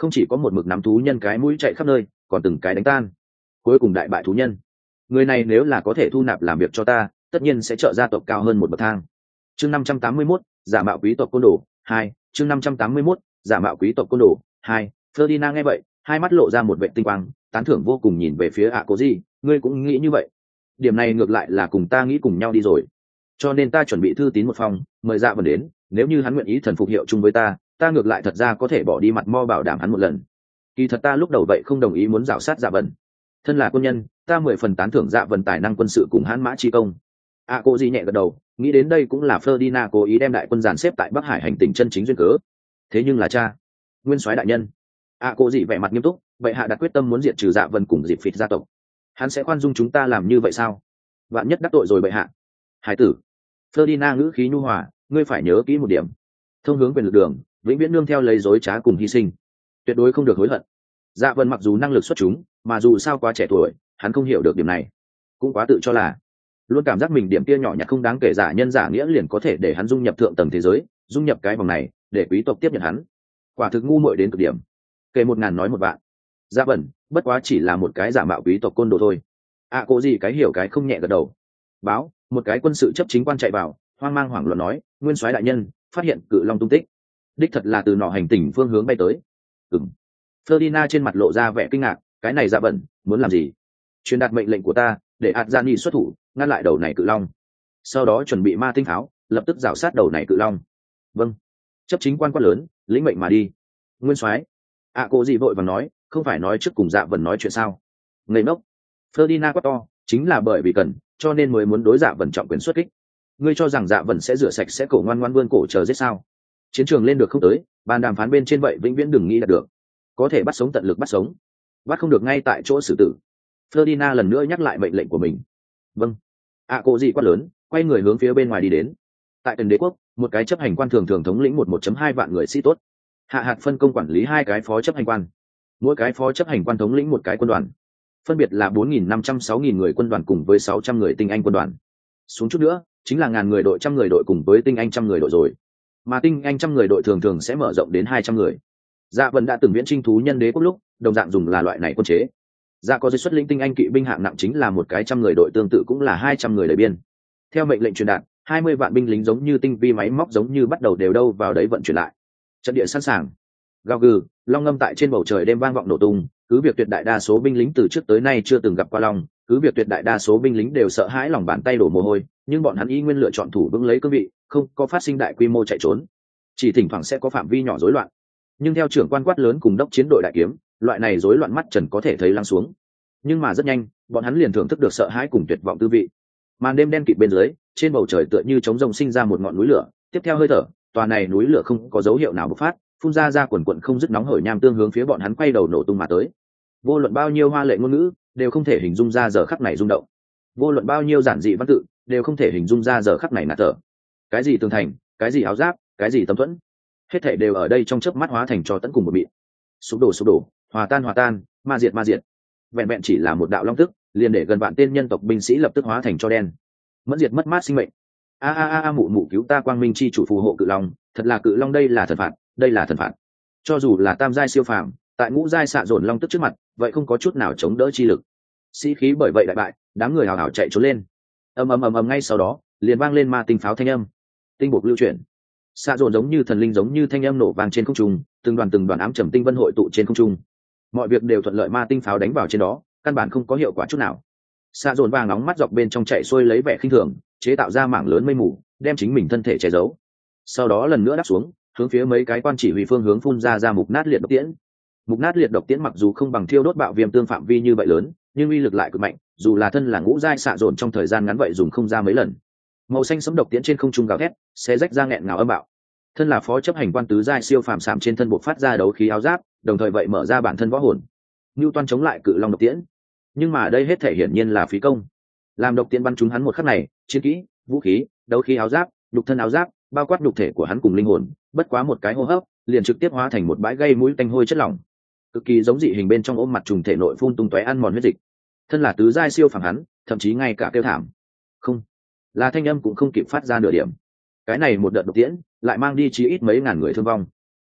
không chỉ có một mực nắm thú nhân cái mũi chạy khắp nơi, còn từng cái đánh tan, cuối cùng đại bại thú nhân. Người này nếu là có thể thu nạp làm việc cho ta, tất nhiên sẽ trợ gia tộc cao hơn một bậc thang. Chương năm trăm tám mươi mốt, giả mạo quý tộc côn đồ hai. Chương năm trăm tám mươi mốt, giả mạo quý tộc côn đồ hai. Ferdinand nghe vậy, hai mắt lộ ra một vệ tinh quang, tán thưởng vô cùng nhìn về phía ạ cố gì, ngươi cũng nghĩ như vậy. Điểm này ngược lại là cùng ta nghĩ cùng nhau đi rồi. Cho nên ta chuẩn bị thư tín một phòng, mời Dạ Vần đến, nếu như hắn nguyện ý thần phục hiệu chung với ta, ta ngược lại thật ra có thể bỏ đi mặt mo bảo đảm hắn một lần. Kỳ thật ta lúc đầu vậy không đồng ý muốn rảo sát Dạ Vần. Thân là quân nhân, ta mười phần tán thưởng Dạ Vần tài năng quân sự cùng hãn mã chi công. ạ cố gì nhẹ gật đầu, nghĩ đến đây cũng là Ferdinand cố ý đem đại quân dàn xếp tại Bắc Hải hành tinh chân chính duyên cớ. Thế nhưng là cha, nguyên soái đại nhân. ạ cố gì vẻ mặt nghiêm túc, vậy hạ đặt quyết tâm muốn diệt trừ Dạ Vần cùng dịp phịt gia tộc. Hắn sẽ khoan dung chúng ta làm như vậy sao? Vạn nhất đắc tội rồi bệ hạ. Hải tử. Ferdinand ngữ khí nhu hòa, ngươi phải nhớ kỹ một điểm. Thông hướng quyền lực đường, vĩnh viễn nương theo lấy dối trá cùng hy sinh. Tuyệt đối không được hối hận. Dạ Vân mặc dù năng lực xuất chúng, mà dù sao quá trẻ tuổi, hắn không hiểu được điểm này. Cũng quá tự cho là. Luôn cảm giác mình điểm kia nhỏ nhặt không đáng kể, giả nhân giả nghĩa liền có thể để hắn dung nhập thượng tầng thế giới, dung nhập cái vòng này, để quý tộc tiếp nhận hắn. Quả thực ngu muội đến cực điểm. Kể một ngàn nói một vạn. Dạ Vân, bất quá chỉ là một cái giả mạo quý tộc côn đồ thôi. À cố gì cái hiểu cái không nhẹ gật đầu. Báo, một cái quân sự chấp chính quan chạy vào, hoang mang hoảng loạn nói, nguyên soái đại nhân phát hiện cự long tung tích, đích thật là từ nọ hành tinh phương hướng bay tới. Ừm. Ferdinand trên mặt lộ ra vẻ kinh ngạc, cái này Dạ Vần muốn làm gì? Truyền đạt mệnh lệnh của ta, để Adjani xuất thủ, ngăn lại đầu này cự long. Sau đó chuẩn bị ma tinh pháo, lập tức rào sát đầu này cự long. Vâng. Chấp chính quan quát lớn, lĩnh mệnh mà đi. Nguyên soái. À cô gì vội vàng nói, không phải nói trước cùng Dạ Vần nói chuyện sao? Ngây ngốc. Ferdinand quát to, chính là bởi vì cần, cho nên mới muốn đối Dạ Vần trọng quyền xuất kích. Ngươi cho rằng Dạ Vần sẽ rửa sạch sẽ cổ ngoan ngoan vươn cổ chờ giết sao? Chiến trường lên được không tới, bàn đàm phán bên trên vậy vĩnh viễn đừng nghĩ đạt được. Có thể bắt sống tận lực bắt sống, bắt không được ngay tại chỗ xử tử. Ferdinand lần nữa nhắc lại mệnh lệnh của mình. Vâng. À cô gì quát lớn, quay người hướng phía bên ngoài đi đến. Tại Tần Đế quốc, một cái chấp hành quan thường thường thống lĩnh một 1 hai vạn người sĩ tốt. Hạ hạt phân công quản lý hai cái phó chấp hành quan. Mỗi cái phó chấp hành quan thống lĩnh một cái quân đoàn. Phân biệt là bốn nghìn năm trăm sáu nghìn người quân đoàn cùng với sáu trăm người tinh anh quân đoàn. Xuống chút nữa, chính là ngàn người đội, trăm người đội cùng với tinh anh trăm người đội rồi. Mà tinh anh trăm người đội thường thường sẽ mở rộng đến hai trăm người. Dạ Vân đã từng viễn chinh thú nhân đế quốc lúc, đồng dạng dùng là loại này quân chế. Dạ có giấy xuất lĩnh tinh anh kỵ binh hạng nặng chính là một cái trăm người đội, tương tự cũng là hai trăm người đầy biên. Theo mệnh lệnh truyền đạt, hai mươi vạn binh lính giống như tinh vi máy móc giống như bắt đầu đều đâu vào đấy vận chuyển lại. Trận địa sẵn sàng. Gào gừ, long ngâm tại trên bầu trời đêm vang vọng nổ tung, cứ việc tuyệt đại đa số binh lính từ trước tới nay chưa từng gặp qua long, cứ việc tuyệt đại đa số binh lính đều sợ hãi lòng bàn tay đổ mồ hôi, nhưng bọn hắn y nguyên lựa chọn thủ vững lấy cương vị, không có phát sinh đại quy mô chạy trốn, chỉ thỉnh thoảng sẽ có phạm vi nhỏ rối loạn. Nhưng theo trưởng quan quát lớn cùng đốc chiến đội đại kiếm, loại này rối loạn mắt trần có thể thấy lắng xuống. Nhưng mà rất nhanh, bọn hắn liền thưởng thức được sợ hãi cùng tuyệt vọng tư vị. Màn đêm đen kịt bên dưới, trên bầu trời tựa như trống rồng sinh ra một ngọn núi lửa, tiếp theo hơi thở, tòa này núi lửa không có dấu hiệu nào bộc phát, phun ra ra quần quần không dứt nóng hởi nham tương hướng phía bọn hắn quay đầu nổ tung mà tới. Vô luận bao nhiêu hoa lệ ngôn ngữ, đều không thể hình dung ra giờ khắc này rung động. Vô luận bao nhiêu giản dị văn tự, đều không thể hình dung ra giờ khắc này ngạt thở. Cái gì tường thành, cái gì áo giáp, cái gì tấm thuẫn, hết thảy đều ở đây trong chớp mắt hóa thành cho tận cùng một mịn. Sụp đổ sụp đổ, hòa tan hòa tan, ma diệt ma diệt. Vẹn vẹn chỉ là một đạo long tức, liền để gần vạn tên nhân tộc binh sĩ lập tức hóa thành cho đen. Mẫn diệt mất mát sinh mệnh. A a a a mụ mụ cứu ta quang minh chi chủ phù hộ cự long, thật là cự long, đây là thần phạt, đây là thần phạt. Cho dù là tam giai siêu phàm, tại ngũ giai xạ dồn long tức trước mặt, vậy không có chút nào chống đỡ chi lực. Sĩ khí bởi vậy đại bại, đám người hào hào chạy trốn lên. Ầm ầm ầm ầm, ngay sau đó, liền vang lên ma tinh pháo thanh âm. Tinh bộc lưu chuyển. Xạ dồn giống như thần linh giống như thanh âm nổ vang trên không trung, từng đoàn từng đoàn ám trầm tinh vân hội tụ trên không trung. Mọi việc đều thuận lợi, ma tinh pháo đánh vào trên đó, căn bản không có hiệu quả chút nào. Xạ dồn vàng nóng mắt dọc bên trong chạy xuôi lấy vẻ khinh thường, chế tạo ra mảng lớn mây mù, đem chính mình thân thể che giấu. Sau đó lần nữa đáp xuống, hướng phía mấy cái quan chỉ huy phương hướng phun ra ra mục nát liệt độc tiễn. Mục nát liệt độc tiễn mặc dù không bằng thiêu đốt bạo viêm tương phạm vi như vậy lớn, nhưng uy lực lại cực mạnh, dù là thân là ngũ giai xạ dồn trong thời gian ngắn vậy dùng không ra mấy lần. Màu xanh sẫm độc tiễn trên không trung gào thét, xé rách ra nghẹn ngào âm bạo. Thân là phó chấp hành quan tứ giai siêu phàm sạm trên thân bộ phát ra đấu khí áo giáp, đồng thời vậy mở ra bản thân võ hồn. Newton chống lại cự long độc tiễn, nhưng mà đây hết thể hiển nhiên là phí công. Làm độc tiễn bắn trúng hắn một khắc này, chiến kỹ, vũ khí, đấu khí áo giáp, nhục thân áo giáp, bao quát nhục thể của hắn cùng linh hồn, bất quá một cái hô hấp, liền trực tiếp hóa thành một bãi gây mũi tanh hôi chất lỏng, cực kỳ giống dị hình bên trong ôm mặt trùng thể nội phun tung tóe ăn mòn huyết dịch. Thân là tứ giai siêu phàm hắn, thậm chí ngay cả kêu thảm, không, là thanh âm cũng không kịp phát ra nửa điểm. Cái này một đợt độc tiễn, lại mang đi chí ít mấy ngàn người thương vong.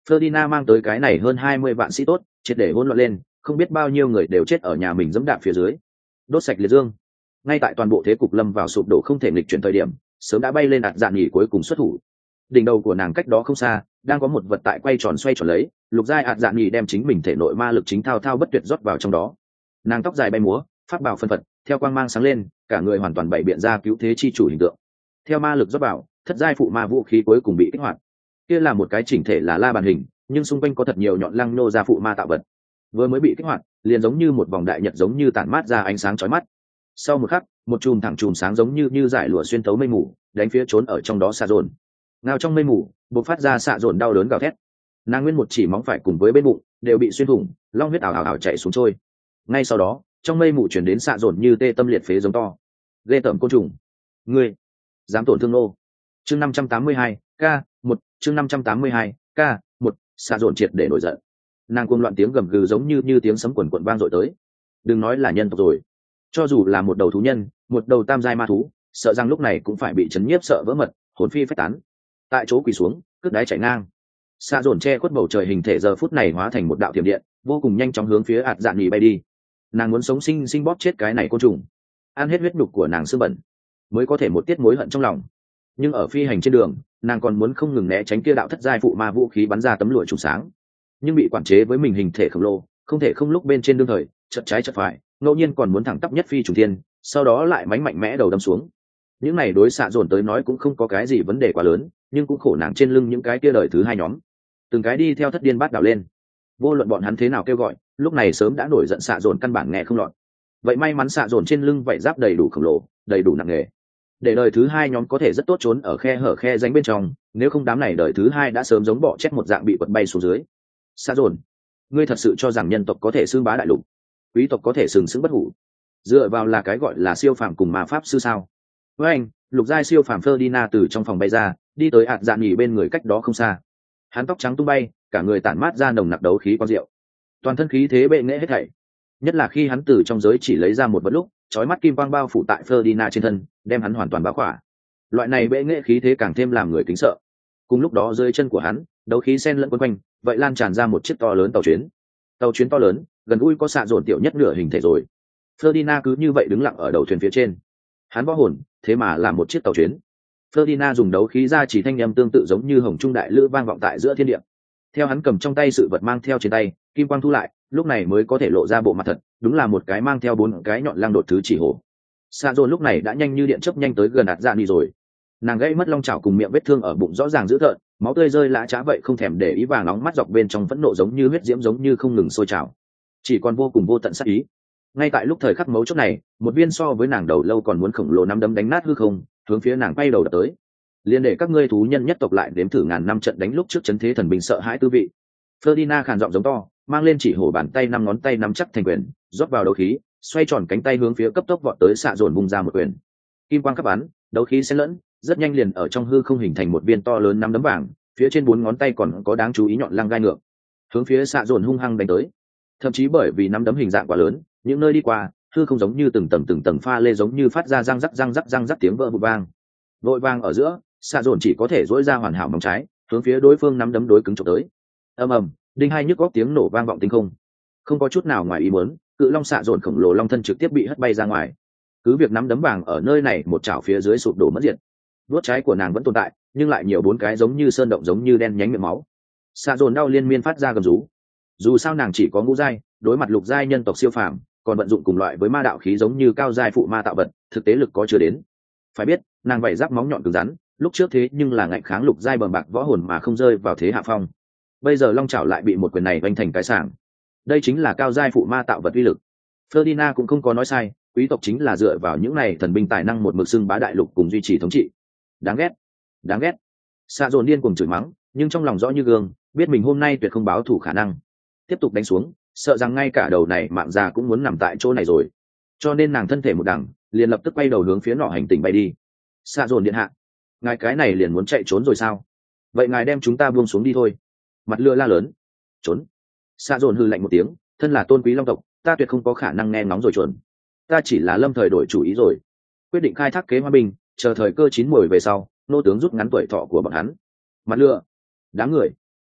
Ferdinand mang tới cái này hơn hai mươi vạn sĩ tốt triệt để hỗn loạn lên, không biết bao nhiêu người đều chết ở nhà mình dẫm đạp phía dưới, đốt sạch liệt dương. Ngay tại toàn bộ thế cục lâm vào sụp đổ không thể nghịch chuyển thời điểm, sớm đã bay lên đạt dạn nghỉ cuối cùng xuất thủ. Đỉnh đầu của nàng cách đó không xa đang có một vật tại quay tròn xoay tròn lấy, lục giai ạt dạn nghỉ đem chính mình thể nội ma lực chính thao thao bất tuyệt rót vào trong đó. Nàng tóc dài bay múa, pháp bào phân phật, theo quang mang sáng lên, cả người hoàn toàn bày biện ra cứu thế chi chủ hình tượng. Theo ma lực rót vào, thất giai phụ ma vũ khí cuối cùng bị kích hoạt. Kia là một cái chỉnh thể là la bàn hình, nhưng xung quanh có thật nhiều nhọn lăng nô ra phụ ma tạo vật. Vừa mới bị kích hoạt, liền giống như một vòng đại nhật giống như tản mát ra ánh sáng chói mắt. Sau một khắc, một chùm thẳng chùm sáng giống như như giải lụa xuyên thấu mây mù, đánh phía trốn ở trong đó xạ dồn. Ngao trong mây mù, bộc phát ra xạ dồn đau đớn gào thét. Nàng nguyên một chỉ móng phải cùng với bên bụng đều bị xuyên thủng, long huyết ảo ảo ảo chảy xuống trôi. Ngay sau đó, trong mây mù chuyển đến xạ dồn như tê tâm liệt phế giống to. Ghê tởm côn trùng, ngươi dám tổn thương nô. Chương năm trăm tám mươi hai, k một, chương năm trăm tám mươi hai, k một, xạ dồn triệt để nổi giận. Nàng cuồng loạn tiếng gầm gừ giống như như tiếng sấm quần quần vang dội tới. Đừng nói là nhân tộc rồi, cho dù là một đầu thú nhân, một đầu tam giai ma thú, sợ rằng lúc này cũng phải bị chấn nhiếp sợ vỡ mật, hồn phi phách tán. Tại chỗ quỳ xuống, cướp đáy chạy ngang. Xạ dồn che khuất bầu trời hình thể giờ phút này hóa thành một đạo tiềm điện, vô cùng nhanh chóng hướng phía ạt dạn nhì bay đi. Nàng muốn sống sinh sinh bóp chết cái này côn trùng, ăn hết huyết nhục của nàng xương bẩn, mới có thể một tiết mối hận trong lòng. Nhưng ở phi hành trên đường, nàng còn muốn không ngừng né tránh kia đạo thất giai phụ ma vũ khí bắn ra tấm lụa trùng sáng, nhưng bị quản chế với mình hình thể khổng lồ, không thể không lúc bên trên đương thời chợt trái chợt phải, ngẫu nhiên còn muốn thẳng tắp nhất phi trùng thiên, sau đó lại mánh mạnh mẽ đầu đâm xuống. Những này đối xạ dồn tới nói cũng không có cái gì vấn đề quá lớn, nhưng cũng khổ nàng trên lưng những cái kia đời thứ hai nhóm, từng cái đi theo thất điên bát đảo lên. Vô luận bọn hắn thế nào kêu gọi, lúc này sớm đã nổi giận xạ dồn căn bản nghe không lọt. Vậy may mắn xạ dồn trên lưng vậy giáp đầy đủ khổng lồ, đầy đủ nặng nghề, để đời thứ hai nhóm có thể rất tốt trốn ở khe hở khe rãnh bên trong, nếu không đám này đời thứ hai đã sớm giống bọ chét một dạng bị quật bay xuống dưới. Xạ dồn, ngươi thật sự cho rằng nhân tộc có thể xưng bá đại lục, quý tộc có thể sừng sững bất hủ, dựa vào là cái gọi là siêu phàm cùng ma pháp sư sao? Với anh, lục giai siêu phàm Ferdinand từ trong phòng bay ra, đi tới ạt dạn nghỉ bên người cách đó không xa. Hắn tóc trắng tung bay, cả người tản mát ra nồng nặc đấu khí quang diệu, toàn thân khí thế bệ nghệ hết thảy. Nhất là khi hắn từ trong giới chỉ lấy ra một vật lúc, chói mắt kim quang bao phủ tại Ferdinand trên thân, đem hắn hoàn toàn bao khỏa. Loại này bệ nghệ khí thế càng thêm làm người kính sợ. Cùng lúc đó dưới chân của hắn, đấu khí xen lẫn quấn quanh, vậy lan tràn ra một chiếc to lớn tàu chuyến. Tàu chuyến to lớn, gần ui có xạ dồn tiểu nhất nửa hình thể rồi. Ferdinand cứ như vậy đứng lặng ở đầu thuyền phía trên. Hắn võ hồn, thế mà là một chiếc tàu chuyến. Ferdinand dùng đấu khí ra chỉ thanh âm tương tự giống như hồng trung đại lữ vang vọng tại giữa thiên địa. Theo hắn cầm trong tay sự vật mang theo trên tay, kim quang thu lại, lúc này mới có thể lộ ra bộ mặt thật, đúng là một cái mang theo bốn cái nhọn lăng đột thứ chỉ hổ. Xạ dồn lúc này đã nhanh như điện chớp nhanh tới gần ạt dạn đi rồi. Nàng gãy mất long chảo cùng miệng vết thương ở bụng rõ ràng dữ tợn, máu tươi rơi lã chã vậy không thèm để ý, vàng nóng mắt dọc bên trong phẫn nộ giống như huyết diễm giống như không ngừng sôi trào, chỉ còn vô cùng vô tận sát ý. Ngay tại lúc thời khắc mấu chốt này, một viên so với nàng đầu lâu còn muốn khổng lồ nắm đấm đánh nát hư không, hướng phía nàng bay đầu đập tới. Liên để các ngươi thú nhân nhất tộc lại đếm thử ngàn năm trận đánh lúc trước chấn thế thần binh sợ hãi tư vị. Ferdinand khàn giọng giống to, mang lên chỉ hổ bàn tay năm ngón tay nắm chắc thành quyền, rót vào đấu khí, xoay tròn cánh tay hướng phía cấp tốc vọt tới xạ dồn bung ra một quyền. Kim quang khắp bắn, đấu khí xen lẫn, rất nhanh liền ở trong hư không hình thành một viên to lớn nắm đấm vàng, phía trên bốn ngón tay còn có đáng chú ý nhọn lăng gai ngược, hướng phía xạ dồn hung hăng đánh tới. Thậm chí bởi vì nắm đấm hình dạng quá lớn, những nơi đi qua, hư không giống như từng tầng từng tầng pha lê giống như phát ra răng rắc răng rắc răng rắc tiếng vỡ vụn vang. Vội vang ở giữa, xạ dồn chỉ có thể dỗi ra hoàn hảo móng trái, hướng phía đối phương nắm đấm đối cứng chụp tới. Ầm ầm, đinh hai nhức góc tiếng nổ vang vọng tinh không. Không có chút nào ngoài ý muốn, cự long xạ dồn khổng lồ long thân trực tiếp bị hất bay ra ngoài. Cứ việc nắm đấm vàng ở nơi này một chảo phía dưới sụp đổ mất diệt. Đuốt trái của nàng vẫn tồn tại, nhưng lại nhiều bốn cái giống như sơn động giống như đen nhánh miệng máu. Xạ dồn đau liên miên phát ra gầm rú. Dù sao nàng chỉ có ngũ giai, đối mặt lục giai nhân tộc siêu phàm, còn vận dụng cùng loại với ma đạo khí giống như cao giai phụ ma tạo vật, thực tế lực có chưa đến. Phải biết, nàng vảy giáp móng nhọn cứng rắn, lúc trước thế nhưng là ngạnh kháng lục giai bầm bạc võ hồn mà không rơi vào thế hạ phong. Bây giờ long chảo lại bị một quyền này vênh thành cái sảng. Đây chính là cao giai phụ ma tạo vật uy lực. Ferdinand cũng không có nói sai, quý tộc chính là dựa vào những này thần binh tài năng một mực xưng bá đại lục cùng duy trì thống trị. Đáng ghét, đáng ghét. Xạ dồn điên cuồng chửi mắng, nhưng trong lòng rõ như gương, biết mình hôm nay tuyệt không báo thủ khả năng. Tiếp tục đánh xuống, sợ rằng ngay cả đầu này mạng già cũng muốn nằm tại chỗ này rồi. Cho nên nàng thân thể một đằng, liền lập tức quay đầu hướng phía nọ hành tinh bay đi. Xạ dồn điện hạ, ngài cái này liền muốn chạy trốn rồi sao? Vậy ngài đem chúng ta buông xuống đi thôi. Mặt lừa la lớn. Trốn. Xạ dồn hừ lạnh một tiếng, thân là tôn quý long tộc, ta tuyệt không có khả năng nghe ngóng rồi chuẩn. Ta chỉ là lâm thời đổi chủ ý rồi, quyết định khai thác kế hòa bình, chờ thời cơ chín muồi về sau, nô tướng rút ngắn tuổi thọ của bọn hắn. Mặt lừa, đám người,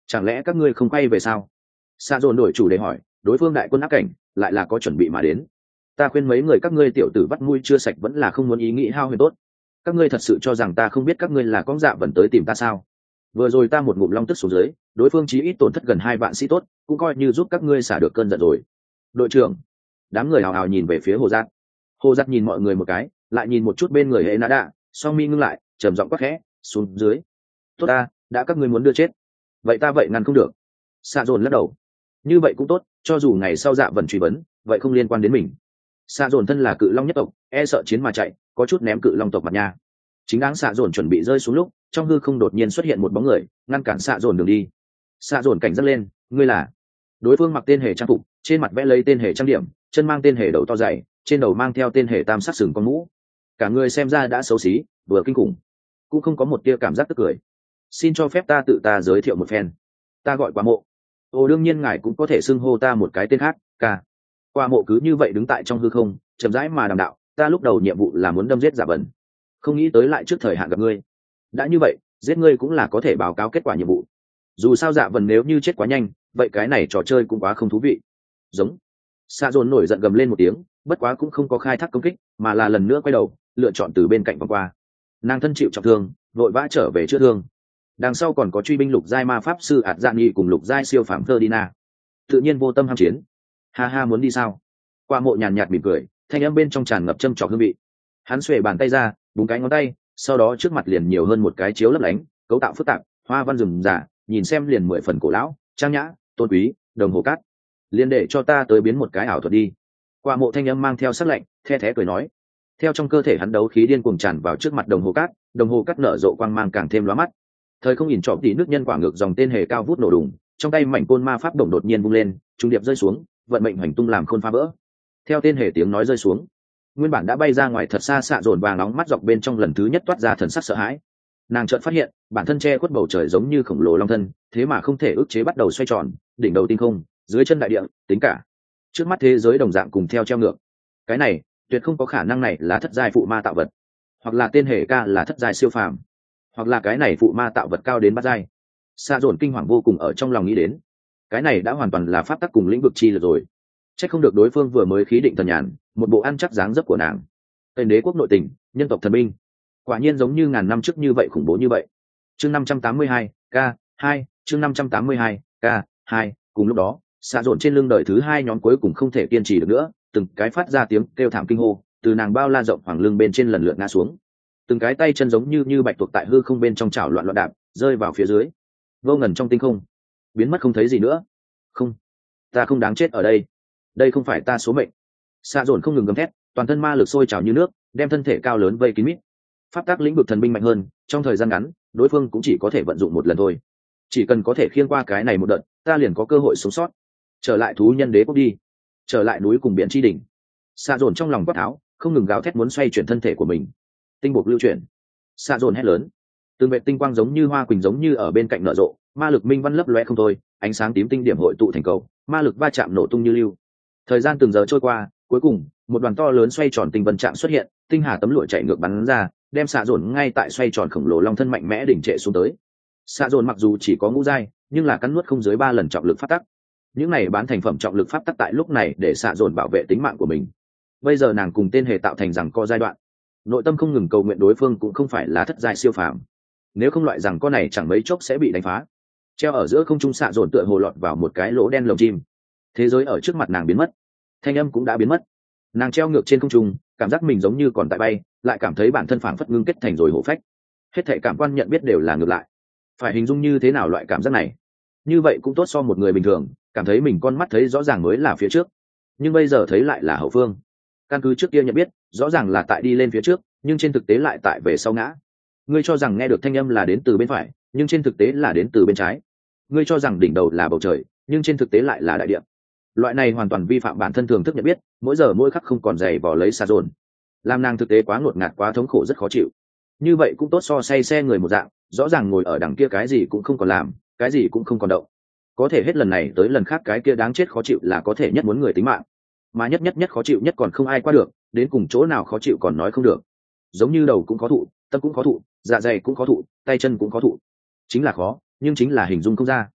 chẳng lẽ các ngươi không quay về sao? Xạ dồn đổi chủ đề hỏi. Đối phương đại quân áp cảnh lại là có chuẩn bị mà đến. Ta khuyên mấy người các ngươi tiểu tử vắt mũi chưa sạch vẫn là không muốn ý nghĩ hao huyền tốt. Các ngươi thật sự cho rằng ta không biết các ngươi là con dạ vẫn tới tìm ta sao? Vừa rồi ta một ngụm long tức xuống dưới, đối phương chí ít tổn thất gần hai vạn sĩ tốt, cũng coi như giúp các ngươi xả được cơn giận rồi. Đội trưởng. Đám người hào hào nhìn về phía Hồ Giác. Hồ Giác nhìn mọi người một cái, lại nhìn một chút bên người hệ nã đạ, song mi ngưng lại, trầm giọng quát khẽ, xuống dưới. Tốt ta, đã các ngươi muốn đưa chết, vậy ta vậy ngăn không được. Xạ dồn lắc đầu. Như vậy cũng tốt, cho dù ngày sau dạ vần truy vấn, vậy không liên quan đến mình. Xạ dồn thân là cự long nhất tộc, e sợ chiến mà chạy, có chút ném cự long tộc mặt nha. Chính đáng xạ dồn chuẩn bị rơi xuống lúc, trong hư không đột nhiên xuất hiện một bóng người, ngăn cản xạ dồn đường đi. Xạ dồn cảnh giác lên, ngươi là? Đối phương mặc tên hề trang phục, trên mặt vẽ lấy tên hề trang điểm, chân mang tên hề đầu to dày, trên đầu mang theo tên hề tam sắc sừng con mũ. Cả người xem ra đã xấu xí, vừa kinh khủng, cũng không có một tia cảm giác tức cười. Xin cho phép ta tự ta giới thiệu một phen. Ta gọi Quả Mộ. Ồ, đương nhiên ngài cũng có thể xưng hô ta một cái tên khác, ca. Quả Mộ cứ như vậy đứng tại trong hư không, chậm rãi mà đàm đạo. Ta lúc đầu nhiệm vụ là muốn đâm giết Dạ Vân, không nghĩ tới lại trước thời hạn gặp ngươi. Đã như vậy, giết ngươi cũng là có thể báo cáo kết quả nhiệm vụ. Dù sao Dạ Vân nếu như chết quá nhanh, vậy cái này trò chơi cũng quá không thú vị. Giống. Xạ dồn nổi giận gầm lên một tiếng, bất quá cũng không có khai thác công kích, mà là lần nữa quay đầu, lựa chọn từ bên cạnh vòng qua. Nàng thân chịu trọng thương, vội vã trở về chữa thương. Đằng sau còn có truy binh lục giai ma pháp sư ạt dạn nghi cùng lục giai siêu phạm Ferdinand. Tự nhiên vô tâm ham chiến. Ha ha, muốn đi sao? Qua Mộ nhàn nhạt mỉm cười, thanh âm bên trong tràn ngập châm trọc hương vị. Hắn xuề bàn tay ra, búng cái ngón tay, sau đó trước mặt liền nhiều hơn một cái chiếu lấp lánh, cấu tạo phức tạp, hoa văn rườm rà, nhìn xem liền mười phần cổ lão, trang nhã, tôn quý, đồng hồ cát. Liền để cho ta tới biến một cái ảo thuật đi. Qua Mộ thanh âm mang theo sắc lạnh, the thé cười nói. Theo trong cơ thể hắn đấu khí điên cuồng tràn vào trước mặt đồng hồ cát, đồng hồ cát nở rộ quang mang càng thêm lóa mắt. Thời không nhìn trọm tí nước nhân quả ngược dòng tên hề cao vút nổ đùng, trong tay mảnh côn ma pháp đồng đột nhiên vung lên, trung điệp rơi xuống, vận mệnh hành tung làm khôn phá vỡ. Theo tên hề tiếng nói rơi xuống, nguyên bản đã bay ra ngoài thật xa xạ dồn vàng nóng mắt dọc bên trong lần thứ nhất toát ra thần sắc sợ hãi. Nàng chợt phát hiện bản thân che khuất bầu trời giống như khổng lồ long thân, thế mà không thể ức chế bắt đầu xoay tròn, đỉnh đầu tinh không, dưới chân đại địa, tính cả trước mắt thế giới đồng dạng cùng theo treo ngược. Cái này tuyệt không có khả năng, này là thất giai phụ ma tạo vật, hoặc là tên hề ca là thất giai siêu phàm, hoặc là cái này phụ ma tạo vật cao đến bát giai. Xạ dồn kinh hoàng vô cùng ở trong lòng nghĩ đến, cái này đã hoàn toàn là pháp tắc cùng lĩnh vực chi lược rồi. Chắc không được đối phương vừa mới khí định thần nhàn, một bộ ăn chắc dáng dấp của nàng. Tên đế quốc nội tình, nhân tộc thần binh, quả nhiên giống như ngàn năm trước như vậy, khủng bố như vậy. Chương năm trăm tám mươi hai k hai, chương năm trăm tám mươi hai k hai. Cùng lúc đó, xạ dồn trên lưng đời thứ hai nhóm cuối cùng không thể kiên trì được nữa, từng cái phát ra tiếng kêu thảm kinh hô, từ nàng bao la rộng hoàng lưng bên trên lần lượt ngã xuống. Từng cái tay chân giống như như bạch tuộc tại hư không bên trong chảo loạn loạn đạp, rơi vào phía dưới, vô ngần trong tinh không, biến mất không thấy gì nữa. Không, ta không đáng chết ở đây, đây không phải ta số mệnh. Xạ dồn không ngừng gầm thét, toàn thân ma lực sôi trào như nước, đem thân thể cao lớn vây kín mít. Pháp tác lĩnh vực thần binh mạnh hơn, trong thời gian ngắn, đối phương cũng chỉ có thể vận dụng một lần thôi. Chỉ cần có thể khiêng qua cái này một đợt, ta liền có cơ hội sống sót. Trở lại thú nhân đế quốc đi, trở lại núi cùng biển chi đỉnh. Xạ dồn trong lòng quát tháo, không ngừng gào thét muốn xoay chuyển thân thể của mình. Tinh bộc lưu chuyển. Xạ dồn hét lớn, từng vệt tinh quang giống như hoa quỳnh giống như ở bên cạnh nở rộ, ma lực minh văn lấp loe không thôi, ánh sáng tím tinh điểm hội tụ thành cầu, ma lực va chạm nổ tung như lưu. Thời gian từng giờ trôi qua, cuối cùng một đoàn to lớn xoay tròn tinh vân trạng xuất hiện, tinh hà tấm lụa chạy ngược bắn ra, đem xạ dồn ngay tại xoay tròn khổng lồ long thân mạnh mẽ đỉnh trệ xuống tới. Xạ dồn mặc dù chỉ có ngũ giai, nhưng là cắn nuốt không dưới ba lần trọng lực pháp tắc. Những này bán thành phẩm trọng lực pháp tắc tại lúc này để xạ dồn bảo vệ tính mạng của mình. Bây giờ nàng cùng tên hề tạo thành rằng co giai đoạn, nội tâm không ngừng cầu nguyện đối phương cũng không phải là thất giai siêu phàm, nếu không loại rằng con này chẳng mấy chốc sẽ bị đánh phá. Treo ở giữa không trung xạ dồn tựa hồ lọt vào một cái lỗ đen lồng chim, thế giới ở trước mặt nàng biến mất, thanh âm cũng đã biến mất. Nàng treo ngược trên không trung, cảm giác mình giống như còn tại bay, lại cảm thấy bản thân phảng phất ngưng kết thành rồi hổ phách. Hết thảy cảm quan nhận biết đều là ngược lại. Phải hình dung như thế nào loại cảm giác này? Như vậy cũng tốt, so một người bình thường cảm thấy mình con mắt thấy rõ ràng mới là phía trước, nhưng bây giờ thấy lại là hậu phương. Căn cứ trước kia nhận biết, rõ ràng là tại đi lên phía trước, nhưng trên thực tế lại tại về sau ngã. Ngươi cho rằng nghe được thanh âm là đến từ bên phải, nhưng trên thực tế là đến từ bên trái. Ngươi cho rằng đỉnh đầu là bầu trời, nhưng trên thực tế lại là đại địa. Loại này hoàn toàn vi phạm bản thân thường thức nhận biết, mỗi giờ mỗi khắc không còn giày vò lấy xà dồn, làm nàng thực tế quá ngột ngạt, quá thống khổ, rất khó chịu. Như vậy cũng tốt so say xe người một dạng, rõ ràng ngồi ở đằng kia cái gì cũng không còn làm, cái gì cũng không còn động, có thể hết lần này tới lần khác cái kia đáng chết khó chịu là có thể nhất muốn người tính mạng, mà nhất nhất nhất khó chịu nhất còn không ai qua được, đến cùng chỗ nào khó chịu còn nói không được. Giống như đầu cũng khó thụ, tâm cũng khó thụ, dạ dày cũng khó thụ, tay chân cũng khó thụ, chính là khó, nhưng chính là hình dung không ra.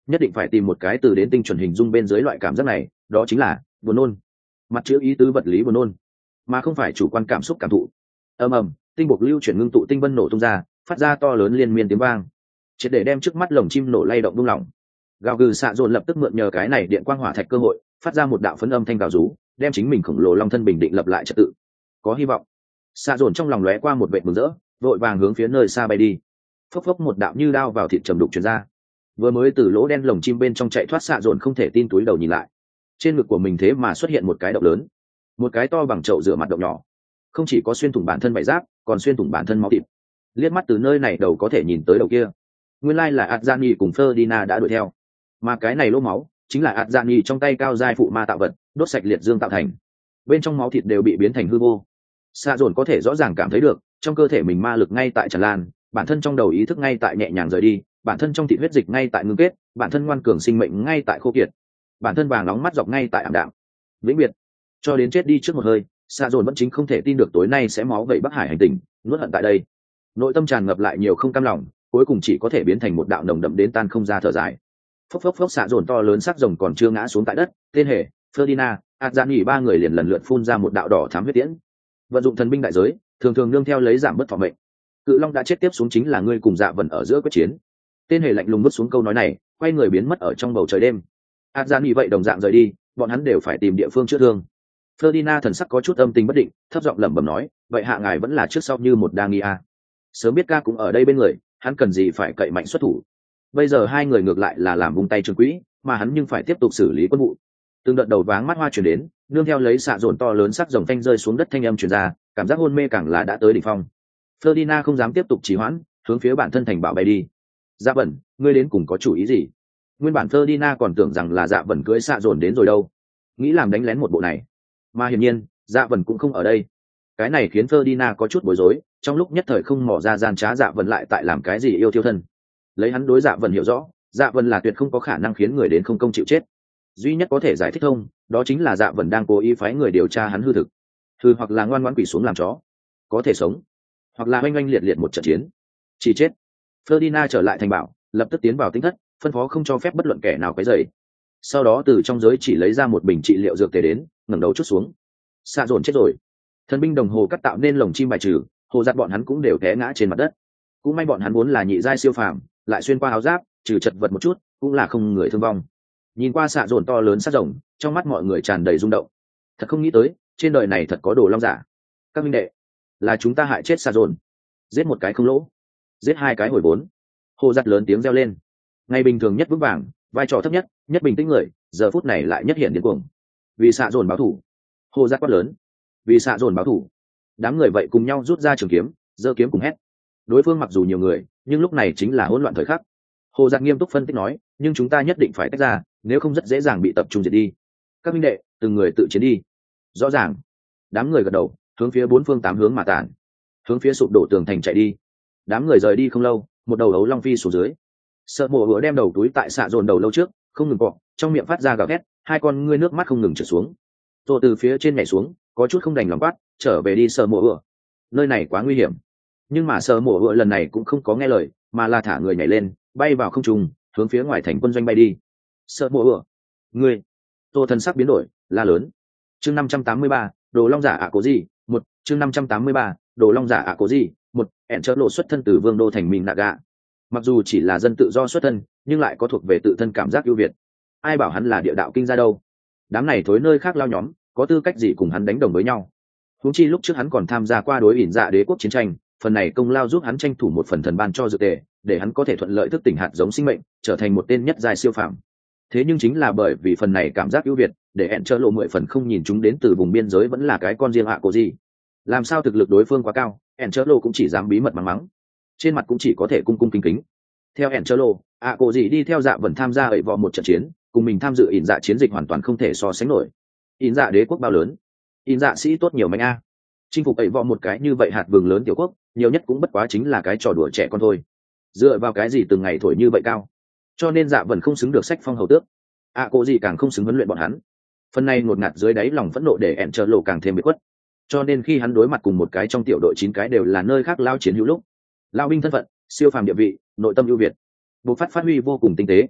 nhất định phải tìm một cái từ đến tinh chuẩn hình dung bên dưới loại cảm giác này, đó chính là buồn nôn. Mặt chữ ý tứ vật lý buồn nôn, mà không phải chủ quan cảm xúc cảm thụ. ầm ầm, tinh bộc lưu chuyển ngưng tụ tinh vân nổ tung ra, phát ra to lớn liên miên tiếng vang, triệt để đem trước mắt lồng chim nổ lay động buông lỏng. Gào gừ xạ dồn lập tức mượn nhờ cái này điện quang hỏa thạch cơ hội, phát ra một đạo phấn âm thanh gào rú, đem chính mình khổng lồ long thân bình định lập lại trật tự. Có hy vọng. Xạ dồn trong lòng lóe qua một vẻ mừng rỡ, vội vàng hướng phía nơi xa bay đi. Phốc phốc một đạo như đao vào thịt trầm đục truyền ra. Vừa mới từ lỗ đen lồng chim bên trong chạy thoát xạ dồn không thể tin túi đầu nhìn lại. Trên ngực của mình thế mà xuất hiện một cái động lớn, một cái to bằng chậu rửa mặt động nhỏ, không chỉ có xuyên thủng bản thân vảy giáp, còn xuyên thủng bản thân máu thịt. Liếc mắt từ nơi này đầu có thể nhìn tới đầu kia, nguyên lai là Adjani cùng Ferdinand đã đuổi theo, mà cái này lỗ máu chính là Adjani trong tay cao giai phụ ma tạo vật đốt sạch liệt dương tạo thành, bên trong máu thịt đều bị biến thành hư vô. Xạ dồn có thể rõ ràng cảm thấy được trong cơ thể mình ma lực ngay tại tràn lan, bản thân trong đầu ý thức ngay tại nhẹ nhàng rời đi, bản thân trong thịt huyết dịch ngay tại ngưng kết, bản thân ngoan cường sinh mệnh ngay tại khô kiệt, bản thân vàng nóng mắt dọc ngay tại ảm đạm vĩnh biệt, cho đến chết đi trước một hơi. Xạ dồn vẫn chính không thể tin được tối nay sẽ máu vẩy Bắc Hải hành tinh, nuốt hận tại đây, nội tâm tràn ngập lại nhiều không cam lòng, cuối cùng chỉ có thể biến thành một đạo nồng đậm đến tan không ra thở dài. Phốc phốc phốc, xạ dồn to lớn sắc rồng còn chưa ngã xuống tại đất, tên hệ Ferdinand, Adjani ba người liền lần lượt phun ra một đạo đỏ thắm huyết tiễn. Vận dụng thần binh đại giới, thường thường nương theo lấy giảm bớt thọ mệnh. Cự long đã chết, tiếp xuống chính là ngươi cùng Dạ Vần ở giữa quyết chiến. Tên hệ lạnh lùng bước xuống câu nói này, quay người biến mất ở trong bầu trời đêm. Adjani vậy đồng dạng rời đi, bọn hắn đều phải tìm địa phương chữa thương. Ferdinand thần sắc có chút âm tình bất định, thấp giọng lẩm bẩm nói, vậy hạ ngài vẫn là trước sau như một đa nghi a. Sớm biết ca cũng ở đây bên người, hắn cần gì phải cậy mạnh xuất thủ. Bây giờ hai người ngược lại là làm vung tay trường quỹ, mà hắn nhưng phải tiếp tục xử lý quân vụ. Từng đợt đầu váng mắt hoa chuyển đến, nương theo lấy xạ dồn to lớn sắc rồng phanh rơi xuống đất thanh âm truyền ra, cảm giác hôn mê càng là đã tới đỉnh phong. Ferdinand không dám tiếp tục trì hoãn, hướng phía bản thân thành bảo bay đi. Dạ Vần, ngươi đến cùng có chủ ý gì? Nguyên bản Ferdinand còn tưởng rằng là Dạ Vần cưới xạ dồn đến rồi đâu, nghĩ làm đánh lén một bộ này, mà hiển nhiên Dạ Vần cũng không ở đây. Cái này khiến Ferdinand có chút bối rối, trong lúc nhất thời không mò ra gian trá Dạ Vần lại tại làm cái gì yêu thiêu thân. Lấy hắn đối Dạ Vần hiểu rõ, Dạ Vần là tuyệt không có khả năng khiến người đến không công chịu chết. Duy nhất có thể giải thích thông, đó chính là Dạ Vần đang cố ý phái người điều tra hắn hư thực, hư hoặc là ngoan ngoãn quỳ xuống làm chó, có thể sống, hoặc là oanh oanh liệt liệt một trận chiến chỉ chết. Ferdinand trở lại thành bảo, lập tức tiến vào tinh thất, phân phó không cho phép bất luận kẻ nào quấy rầy. Sau đó từ trong giới chỉ lấy ra một bình trị liệu dược tề đến, ngẩng đầu chút xuống. Xạ dồn chết rồi. Thần binh đồng hồ cắt tạo nên lồng chim bài trừ, hồ giặt bọn hắn cũng đều té ngã trên mặt đất. Cũng may bọn hắn vốn là nhị giai siêu phàm, lại xuyên qua áo giáp, trừ chật vật một chút, cũng là không người thương vong. Nhìn qua xạ dồn to lớn sát rồng, trong mắt mọi người tràn đầy rung động. Thật không nghĩ tới, trên đời này thật có đồ long giả. Các minh đệ, là chúng ta hại chết xạ dồn, giết một cái không lỗ, giết hai cái hồi vốn. Hồ giặt lớn tiếng reo lên. Ngày bình thường nhất vững vàng, vai trò thấp nhất, nhất bình tĩnh người, giờ phút này lại nhất hiện điên cuồng. Vì xạ dồn báo thủ. Hồ giặt quát lớn. Vì xạ dồn báo thủ. Đám người vậy cùng nhau rút ra trường kiếm, giơ kiếm cùng hét. Đối phương mặc dù nhiều người, nhưng lúc này chính là hỗn loạn thời khắc. Hồ giặt nghiêm túc phân tích nói, nhưng chúng ta nhất định phải tách ra, nếu không rất dễ dàng bị tập trung diệt đi. Các minh đệ, từng người tự chiến đi. Rõ ràng. Đám người gật đầu, hướng phía bốn phương tám hướng mà tản, hướng phía sụp đổ tường thành chạy đi. Đám người rời đi không lâu, một đầu ấu long phi xuống dưới. Sợ mổ hứa đem đầu túi tại xạ dồn đầu lâu trước, không ngừng cọ, trong miệng phát ra gào thét, hai con ngươi nước mắt không ngừng trượt xuống. Rồi từ phía trên nhảy xuống, có chút không đành lòng quát, trở về đi sợ mổ hứa. Nơi này quá nguy hiểm. Nhưng mà sợ mổ hứa lần này cũng không có nghe lời, mà là thả người nhảy lên, bay vào không trung, hướng phía ngoài thành quân doanh bay đi. Sợ mổ hứa, ngươi. Tô thân sắc biến đổi, la lớn. Chương năm trăm tám mươi ba, đồ long giả ạ cố gì? Một, chương năm trăm tám mươi ba, đồ long giả ạ cố gì? Một, ẻn chớ lộ xuất thân từ vương đô thành mình Naga. Mặc dù chỉ là dân tự do xuất thân, nhưng lại có thuộc về tự thân cảm giác ưu việt. Ai bảo hắn là địa đạo kinh gia đâu? Đám này thối nơi khác lao nhóm, có tư cách gì cùng hắn đánh đồng với nhau? Huống chi lúc trước hắn còn tham gia qua đối ỉn dạ đế quốc chiến tranh, phần này công lao giúp hắn tranh thủ một phần thần ban cho dược tề, để hắn có thể thuận lợi thức tỉnh hạt giống sinh mệnh, trở thành một tên nhất giai siêu phàm. Thế nhưng chính là bởi vì phần này cảm giác ưu việt, để hẹn chớ lộ mười phần không nhìn chúng đến từ vùng biên giới vẫn là cái con riêng hạ của gì. Làm sao thực lực đối phương quá cao, hẹn chớ lộ cũng chỉ dám bí mật mắng mắng, trên mặt cũng chỉ có thể cung cung kính kính. Theo hẹn chớ lộ, ạ cổ gì đi theo dạ vẫn tham gia ẩy vò một trận chiến, cùng mình tham dự ỉn dạ chiến dịch hoàn toàn không thể so sánh nổi. ỉn dạ đế quốc bao lớn, ỉn dạ sĩ tốt nhiều mạnh a, chinh phục ẩy vò một cái như vậy hạt vừng lớn tiểu quốc, nhiều nhất cũng bất quá chính là cái trò đùa trẻ con thôi. Dựa vào cái gì từng ngày thổi như vậy cao? Cho nên dạ vẫn không xứng được sách phong hầu tước, ạ cổ gì càng không xứng huấn luyện bọn hắn. Phần này ngột ngạt dưới đáy lòng phẫn nộ để hẹn chớ lộ càng thêm bị khuất. Cho nên khi hắn đối mặt cùng một cái trong tiểu đội chín cái đều là nơi khác lao chiến hữu lúc, lao binh thân phận, siêu phàm địa vị, nội tâm ưu việt, bộ phát phát huy vô cùng tinh tế.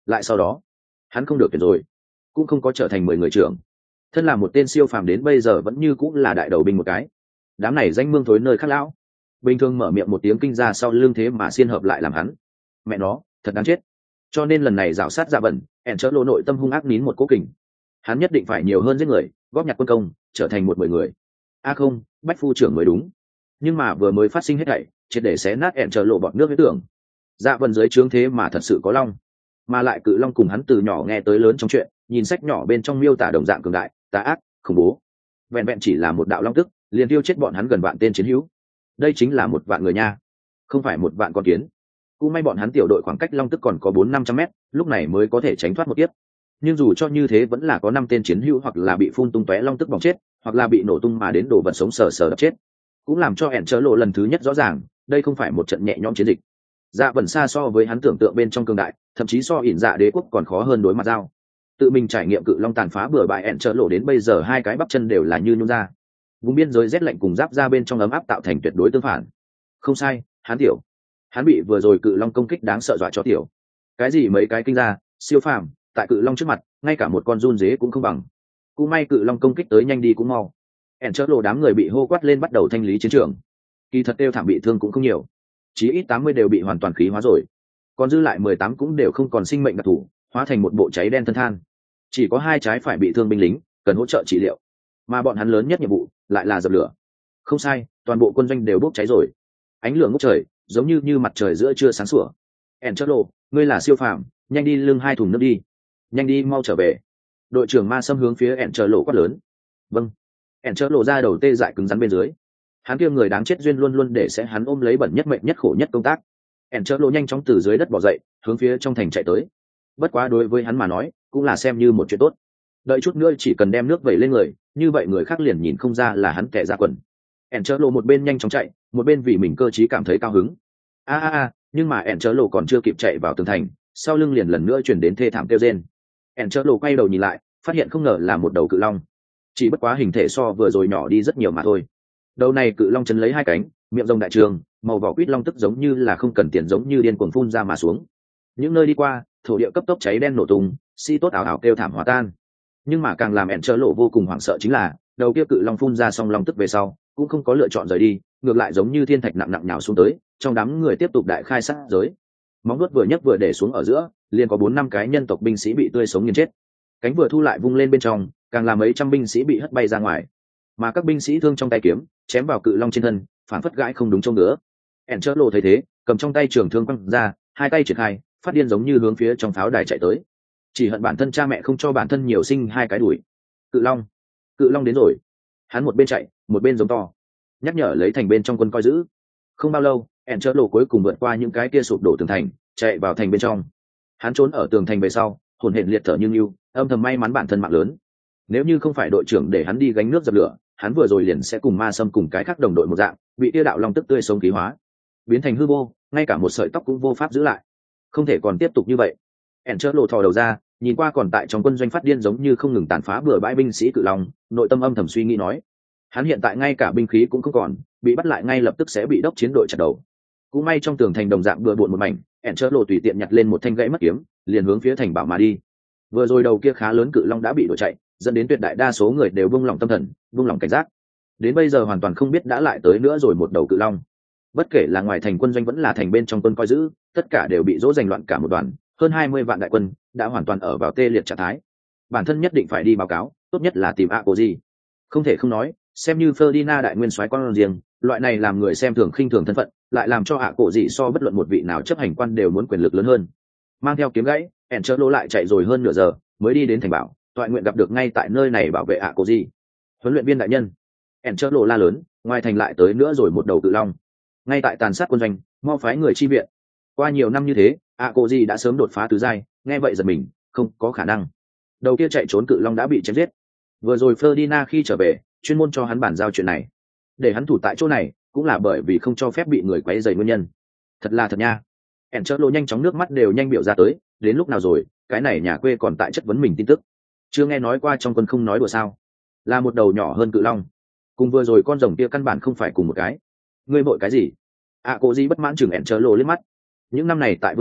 lại sau đó hắn không được tuyển rồi, cũng không có trở thành mười người trưởng. Thân là một tên siêu phàm đến bây giờ vẫn như cũng là đại đầu binh một cái. Đám này danh mương thối nơi khác lão, bình thường mở miệng một tiếng kinh ra sau lưng thế mà xiên hợp lại làm hắn. Mẹ nó, thật đáng chết. Cho nên lần này rào sát dạ bẩn, ẻn chớ lộ nội tâm hung ác nín một cố kình. Hắn nhất định phải nhiều hơn giết người, góp nhặt quân công, trở thành một mười người. A à không, bách phu trưởng mới đúng. Nhưng mà vừa mới phát sinh hết thảy, triệt để xé nát ẻn chớ lộ bọt nước với tưởng. Dạ bẩn dưới trướng thế mà thật sự có long, mà lại cự long cùng hắn từ nhỏ nghe tới lớn trong chuyện, nhìn sách nhỏ bên trong miêu tả đồng dạng cường đại, tà ác, khủng bố. Vẹn vẹn chỉ là một đạo long tức, liền tiêu chết bọn hắn gần vạn tên chiến hữu. Đây chính là một vạn người nha, không phải một vạn con kiến. Cũng may bọn hắn tiểu đội khoảng cách long tức còn có bốn năm trăm mét, lúc này mới có thể tránh thoát một tiếp. Nhưng dù cho như thế vẫn là có năm tên chiến hữu hoặc là bị phun tung tóe long tức bỏng chết, hoặc là bị nổ tung mà đến đồ vật sống sờ sờ đập chết. Cũng làm cho ẻn chớ lộ lần thứ nhất rõ ràng, đây không phải một trận nhẹ nhõm chiến dịch. Dạ vẫn xa so với hắn tưởng tượng bên trong cường đại, thậm chí so ỉn dạ đế quốc còn khó hơn đối mặt giao. Tự mình trải nghiệm cự long tàn phá bừa bãi ẻn chớ lộ đến bây giờ hai cái bắp chân đều là như nhún ra. Vùng biên giới rét lạnh cùng giáp ra bên trong ấm áp tạo thành tuyệt đối tương phản. Không sai, hắn tiểu, hắn bị vừa rồi cự long công kích đáng sợ dọa cho tiểu. Cái gì mấy cái kinh ra, siêu phàm, tại cự long trước mặt, ngay cả một con run dế cũng không bằng. Cũng may cự long công kích tới nhanh đi cũng mau. ẻn chớ lộ đám người bị hô quát lên bắt đầu thanh lý chiến trường. Kỳ thật tiêu thảm bị thương cũng không nhiều, chí ít tám mươi đều bị hoàn toàn khí hóa rồi, còn dư lại mười tám cũng đều không còn sinh mệnh đặc thù, hóa thành một bộ cháy đen thân than. Chỉ có hai trái phải bị thương binh lính cần hỗ trợ trị liệu, mà bọn hắn lớn nhất nhiệm vụ lại là dập lửa. Không sai, toàn bộ quân doanh đều bốc cháy rồi, ánh lửa ngút trời, giống như như mặt trời giữa trưa sáng sủa. ẻn chớ lộ, ngươi là siêu phàm, nhanh đi lưng hai thùng nước đi, nhanh đi mau trở về. Đội trưởng ma xâm hướng phía ẻn chớ lộ quát lớn. Vâng. ẻn chớ lộ ra đầu tê dại cứng rắn bên dưới. Hắn kia người đáng chết duyên luôn luôn để sẽ hắn ôm lấy bẩn nhất mệnh nhất khổ nhất công tác. ẻn chớ lộ nhanh chóng từ dưới đất bò dậy, hướng phía trong thành chạy tới. Bất quá đối với hắn mà nói cũng là xem như một chuyện tốt, đợi chút nữa chỉ cần đem nước vẩy lên người, như vậy người khác liền nhìn không ra là hắn kẻ ra quần. ẻn chớ lộ một bên nhanh chóng chạy, một bên vì mình cơ trí cảm thấy cao hứng. a a a nhưng mà ẻn chớ lộ còn chưa kịp chạy vào tường thành, sau lưng liền lần nữa chuyển đến thê thảm kêu rên. ẻn chớ lộ quay đầu nhìn lại, phát hiện không ngờ là một đầu cự long, chỉ bất quá hình thể so vừa rồi nhỏ đi rất nhiều mà thôi. Đầu này cự long chấn lấy hai cánh, miệng rồng đại trường, màu vỏ quýt long tức giống như là không cần tiền giống như điên cuồng phun ra mà xuống. Những nơi đi qua, thổ địa cấp tốc cháy đen nổ tung, si tốt ảo ảo kêu thảm hóa tan. Nhưng mà càng làm ẻn chớ lộ vô cùng hoảng sợ chính là, đầu kia cự long phun ra xong long tức về sau, cũng không có lựa chọn rời đi, ngược lại giống như thiên thạch nặng nặng nhào xuống tới, trong đám người tiếp tục đại khai sát giới. Móng vuốt vừa nhấc vừa để xuống ở giữa, liền có bốn năm cái nhân tộc binh sĩ bị tươi sống nghiền chết. Cánh vừa thu lại vung lên bên trong, càng làm mấy trăm binh sĩ bị hất bay ra ngoài. Mà các binh sĩ thương trong tay kiếm, chém vào cự long trên thân, phản phất gãi không đúng chỗ nữa. ẻn chớ lộ thấy thế, cầm trong tay trường thương quăng ra, hai tay triển khai, phát điên giống như hướng phía trong pháo đài chạy tới. Chỉ hận bản thân cha mẹ không cho bản thân nhiều sinh hai cái đuổi. Cự long, cự long đến rồi. Hắn một bên chạy, một bên giống to, nhắc nhở lấy thành bên trong quân coi giữ. Không bao lâu, ẻn chớ lộ cuối cùng vượt qua những cái kia sụp đổ tường thành, chạy vào thành bên trong. Hắn trốn ở tường thành về sau, hồn hển liệt thở như yêu, âm thầm may mắn bản thân mạng lớn. Nếu như không phải đội trưởng để hắn đi gánh nước dập lửa, hắn vừa rồi liền sẽ cùng ma sâm cùng cái khác đồng đội một dạng, bị tia đạo long tức tươi sống khí hóa, biến thành hư vô, ngay cả một sợi tóc cũng vô pháp giữ lại. Không thể còn tiếp tục như vậy. ẻn chớ lộ thò đầu ra, nhìn qua còn tại trong quân doanh phát điên giống như không ngừng tàn phá bừa bãi binh sĩ cự long, nội tâm âm thầm suy nghĩ nói, hắn hiện tại ngay cả binh khí cũng không còn, bị bắt lại ngay lập tức sẽ bị đốc chiến đội chặt đầu. Cũng may trong tường thành đồng dạng bừa bộn một mảnh, ẻn chớ lộ tùy tiện nhặt lên một thanh gãy mất kiếm, liền hướng phía thành bảo mà đi. Vừa rồi đầu kia khá lớn cự long đã bị đuổi chạy, dẫn đến tuyệt đại đa số người đều buông lỏng tâm thần, buông lỏng cảnh giác. Đến bây giờ hoàn toàn không biết đã lại tới nữa rồi một đầu cự long. Bất kể là ngoài thành quân doanh vẫn là thành bên trong quân coi giữ, tất cả đều bị dỗ giành loạn cả một đoàn, hơn hai mươi vạn đại quân đã hoàn toàn ở vào tê liệt trạng thái. Bản thân nhất định phải đi báo cáo, tốt nhất là tìm a cô gì. Không thể không nói, xem như Ferdinand đại nguyên soái con riêng, loại này làm người xem thường khinh thường thân phận, lại làm cho ạ cổ gì so bất luận một vị nào chấp hành quan đều muốn quyền lực lớn hơn. Mang theo kiếm gãy, ẻn chớ lỗ lại chạy rồi hơn nửa giờ mới đi đến thành bảo, toại nguyện gặp được ngay tại nơi này bảo vệ ạ cổ gì. Huấn luyện viên đại nhân, ẻn chớ lỗ la lớn, ngoài thành lại tới nữa rồi một đầu cự long, ngay tại tàn sát quân doanh, mau phái người chi viện. Qua nhiều năm như thế, ạ cổ gì đã sớm đột phá tứ giai, nghe vậy giật mình, không có khả năng. Đầu kia chạy trốn cự long đã bị chém giết. Vừa rồi Ferdinand khi trở về, chuyên môn cho hắn bản giao chuyện này, để hắn thủ tại chỗ này, cũng là bởi vì không cho phép bị người quấy rầy nguyên nhân. Thật là thật nha. ẻn chớ lộ nhanh chóng nước mắt đều nhanh biểu ra tới, đến lúc nào rồi, cái này nhà quê còn tại chất vấn mình tin tức. Chưa nghe nói qua trong quân không nói đùa sao? Là một đầu nhỏ hơn cự long, cùng vừa rồi con rồng kia căn bản không phải cùng một cái. Ngươi vội cái gì? À, cố gì bất mãn chừng ẻn chớ lộ liếc mắt. Những năm này tại vương đô,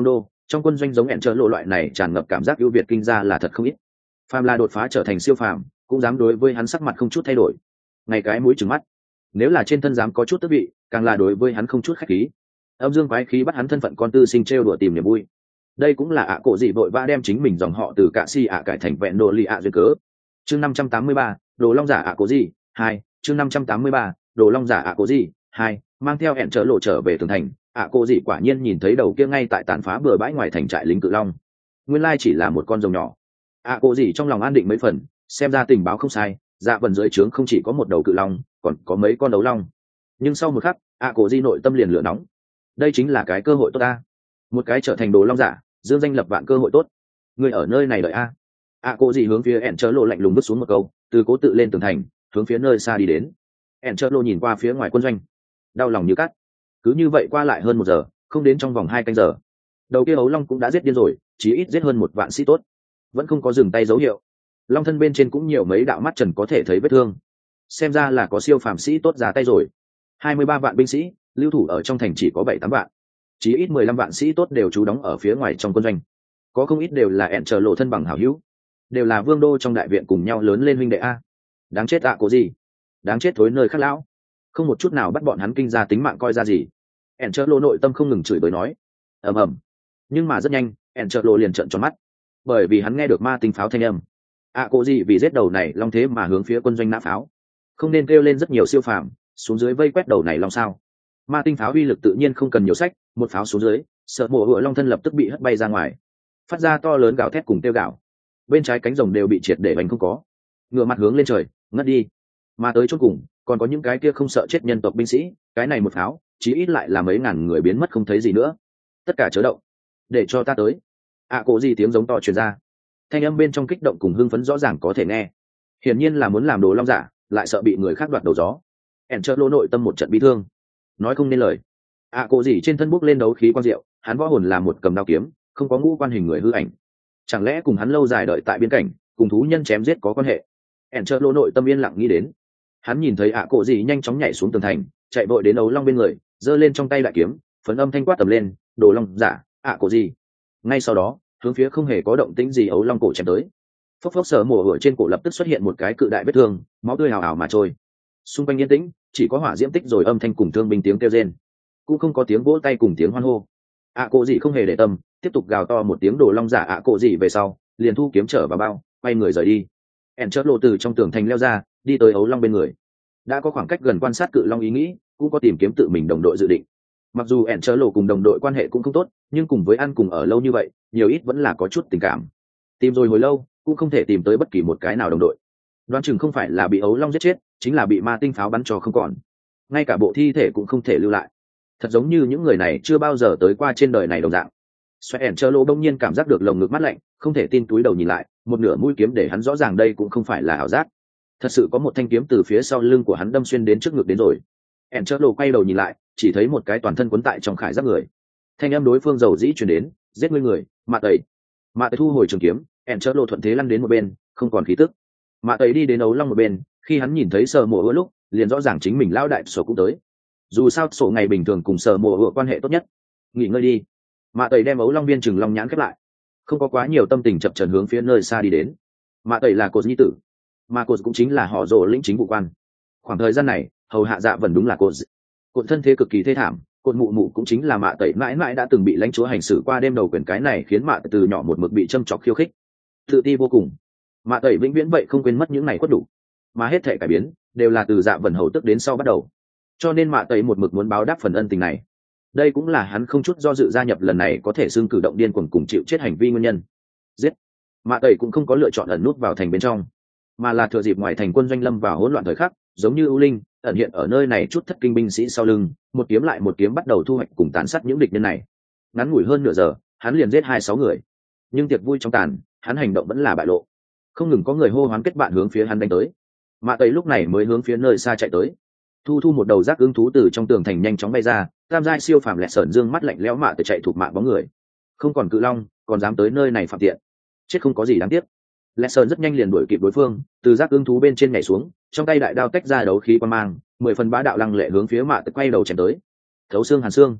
trong quân doanh giống ẹn chợ lộ loại này tràn ngập cảm giác ưu việt kinh ra là thật không ít. Phàm là đột phá trở thành siêu phàm cũng dám đối với hắn sắc mặt không chút thay đổi, ngay cái mũi trừng mắt. Nếu là trên thân dám có chút tước vị, càng là đối với hắn không chút khách khí. Âm dương quái khí bắt hắn thân phận con tư sinh trêu đùa tìm niềm vui. Đây cũng là ạ cổ gì vội vã đem chính mình dòng họ từ cạ si ạ cải thành vẹn đồ lì ạ duyên cớ. Chương năm trăm tám mươi ba, đồ long giả ạ cổ gì hai. Chương năm trăm tám mươi ba, đồ long giả ạ cổ gì hai. Mang theo hẹn trở lộ trở về tường thành, ạ cổ gì quả nhiên nhìn thấy đầu kia ngay tại tàn phá bừa bãi ngoài thành trại lính cự long. Nguyên lai chỉ là một con rồng nhỏ. ạ cổ gì trong lòng an định mấy phần, xem ra tình báo không sai, dạ vần dưới trướng không chỉ có một đầu cự long, còn có mấy con đấu long. Nhưng sau một khắc, ạ cổ gì nội tâm liền lửa nóng. Đây chính là cái cơ hội tốt ta, một cái trở thành đồ long giả, dương danh lập vạn cơ hội tốt. Người ở nơi này đợi a. ạ cổ gì hướng phía ẻn chớ lộ lạnh lùng bước xuống một câu, từ cố tự lên tường thành, hướng phía nơi xa đi đến. ẻn chớ lộ nhìn qua phía ngoài quân doanh, đau lòng như cắt. Cứ như vậy qua lại hơn một giờ, không đến trong vòng hai canh giờ, đầu kia ấu long cũng đã giết điên rồi, chí ít giết hơn một vạn sĩ tốt, vẫn không có dừng tay dấu hiệu. Long thân bên trên cũng nhiều mấy đạo mắt trần có thể thấy vết thương, xem ra là có siêu phàm sĩ tốt ra tay rồi. Hai mươi ba vạn binh sĩ lưu thủ ở trong thành chỉ có bảy tám vạn, chí ít mười lăm vạn sĩ tốt đều trú đóng ở phía ngoài trong quân doanh, có không ít đều là ẹn chờ lộ thân bằng hảo hữu, đều là vương đô trong đại viện cùng nhau lớn lên huynh đệ a. Đáng chết ạ à, cố gì, đáng chết thối nơi khác lão, không một chút nào bắt bọn hắn kinh ra tính mạng coi ra gì. ẹn chờ lộ nội tâm không ngừng chửi bới nói ầm ầm, nhưng mà rất nhanh ẹn chờ lộ liền trợn tròn mắt, bởi vì hắn nghe được ma tinh pháo thanh âm. ạ à, cố gì vì giết đầu này long thế mà hướng phía quân doanh nã pháo, không nên kêu lên rất nhiều siêu phàm xuống dưới vây quét đầu này long sao? Ma tinh pháo uy lực tự nhiên không cần nhiều sách, một pháo xuống dưới, sợ mổ hựa long thân lập tức bị hất bay ra ngoài, phát ra to lớn gào thét cùng tiêu gạo, bên trái cánh rồng đều bị triệt để bành không có, ngựa mặt hướng lên trời ngất đi. Mà tới chốt cùng còn có những cái kia không sợ chết nhân tộc binh sĩ, cái này một pháo chí ít lại là mấy ngàn người biến mất không thấy gì nữa. Tất cả chớ động, để cho ta tới. ạ à, cổ gì tiếng giống to truyền ra, thanh âm bên trong kích động cùng hưng phấn rõ ràng có thể nghe, hiển nhiên là muốn làm đồ long giả, lại sợ bị người khác đoạt đầu gió. ẻn chợ lô nội tâm một trận bi thương, nói không nên lời. ạ à, cổ gì trên thân bốc lên đấu khí quan diệu, hắn võ hồn là một cầm đao kiếm, không có ngũ quan hình người hư ảnh, chẳng lẽ cùng hắn lâu dài đợi tại biên cảnh cùng thú nhân chém giết có quan hệ? ẻn chợ lô nội tâm yên lặng nghĩ đến. Hắn nhìn thấy ạ à, cổ gì nhanh chóng nhảy xuống tường thành, chạy vội đến ấu long bên người, giơ lên trong tay đại kiếm, phấn âm thanh quát tầm lên, đồ long giả ạ à, cổ gì. Ngay sau đó hướng phía không hề có động tĩnh gì ấu long cổ chém tới, phốc phốc sở mổ ở trên cổ lập tức xuất hiện một cái cự đại vết thương, máu tươi hào hào mà trôi. Xung quanh yên tĩnh, chỉ có hỏa diễm tích rồi âm thanh cùng thương binh tiếng kêu rên, cũng không có tiếng vỗ tay cùng tiếng hoan hô. ạ à, cổ gì không hề để tâm, tiếp tục gào to một tiếng đồ long giả ạ à, cổ gì về sau, liền thu kiếm trở vào bao, quay người rời đi. ẻn chớt lộ từ trong tường thành leo ra, đi tới ấu long bên người, đã có khoảng cách gần quan sát cự long ý nghĩ, cũng có tìm kiếm tự mình đồng đội dự định. Mặc dù ẻn chớt lộ cùng đồng đội quan hệ cũng không tốt, nhưng cùng với ăn cùng ở lâu như vậy, nhiều ít vẫn là có chút tình cảm. Tìm rồi hồi lâu cũng không thể tìm tới bất kỳ một cái nào đồng đội, đoán chừng không phải là bị ấu long giết chết, chính là bị ma tinh pháo bắn cho không còn, ngay cả bộ thi thể cũng không thể lưu lại. Thật giống như những người này chưa bao giờ tới qua trên đời này đồng dạng. Xoẹt ẻn chơ lỗ đông nhiên cảm giác được lồng ngực mát lạnh, không thể tin túi đầu nhìn lại, một nửa mũi kiếm để hắn rõ ràng đây cũng không phải là ảo giác, thật sự có một thanh kiếm từ phía sau lưng của hắn đâm xuyên đến trước ngực đến rồi. ẻn chơ lỗ quay đầu nhìn lại, chỉ thấy một cái toàn thân quấn tại trong khải giáp người, thanh âm đối phương dầu dĩ truyền đến, giết ngươi người, mạ tẩy. Mạ tẩy thu hồi trường kiếm, ẻn chơ lỗ thuận thế lăn đến một bên, không còn khí tức. Mạ tẩy đi đến ấu long một bên, khi hắn nhìn thấy sờ mùa ứa lúc, liền rõ ràng chính mình lao đại sổ cũng tới. Dù sao sổ ngày bình thường cùng sờ mùa ứa quan hệ tốt nhất. Nghỉ ngơi đi. Mạ tẩy đem ấu long viên trừng long nhãn khép lại, không có quá nhiều tâm tình chập chờn hướng phía nơi xa đi đến. Mạ tẩy là cột nhi tử, mà cột cũng chính là họ rồ lĩnh chính vụ quan. Khoảng thời gian này hầu hạ dạ vẫn đúng là cột. Cột thân thế cực kỳ thê thảm, cột mụ mụ cũng chính là mạ tẩy mãi mãi đã từng bị lãnh chúa hành xử qua đêm đầu quyền, cái này khiến mạ từ nhỏ một mực bị châm chọc khiêu khích, tự ti vô cùng. Mạ tẩy vĩnh viễn vậy không quên mất những ngày khuất đủ, mà hết thể cải biến đều là từ dạ vần hầu tức đến sau bắt đầu, cho nên mạ tẩy một mực muốn báo đáp phần ân tình này. Đây cũng là hắn không chút do dự gia nhập lần này có thể xưng cử động điên cuồng cùng chịu chết hành vi nguyên nhân. Giết. Mạ tẩy cũng không có lựa chọn ẩn nút vào thành bên trong, mà là thừa dịp ngoài thành quân doanh lâm vào hỗn loạn thời khắc, giống như ưu linh ẩn hiện ở nơi này chút thất kinh binh sĩ sau lưng, một kiếm lại một kiếm bắt đầu thu hoạch cùng tàn sát những địch nhân này. Ngắn ngủi hơn nửa giờ, hắn liền giết hai sáu người, nhưng tiệc vui trong tàn, hắn hành động vẫn là bại lộ, không ngừng có người hô hoán kết bạn hướng phía hắn đánh tới. Mạ tẩy lúc này mới hướng phía nơi xa chạy tới, thu thu một đầu rác ứng thú từ trong tường thành nhanh chóng bay ra, tam giai siêu phàm lẹt sởn dương mắt lạnh lẽo mạ tẩy chạy thuộc mạng bóng người, không còn cự long còn dám tới nơi này phạm tiện, chết không có gì đáng tiếc. Lẹt sởn rất nhanh liền đuổi kịp đối phương, từ rác ứng thú bên trên nhảy xuống, trong tay đại đao tách ra đấu khí quan mang, mười phần bá đạo lăng lệ hướng phía mạ tẩy quay đầu chém tới, thấu xương hàn xương.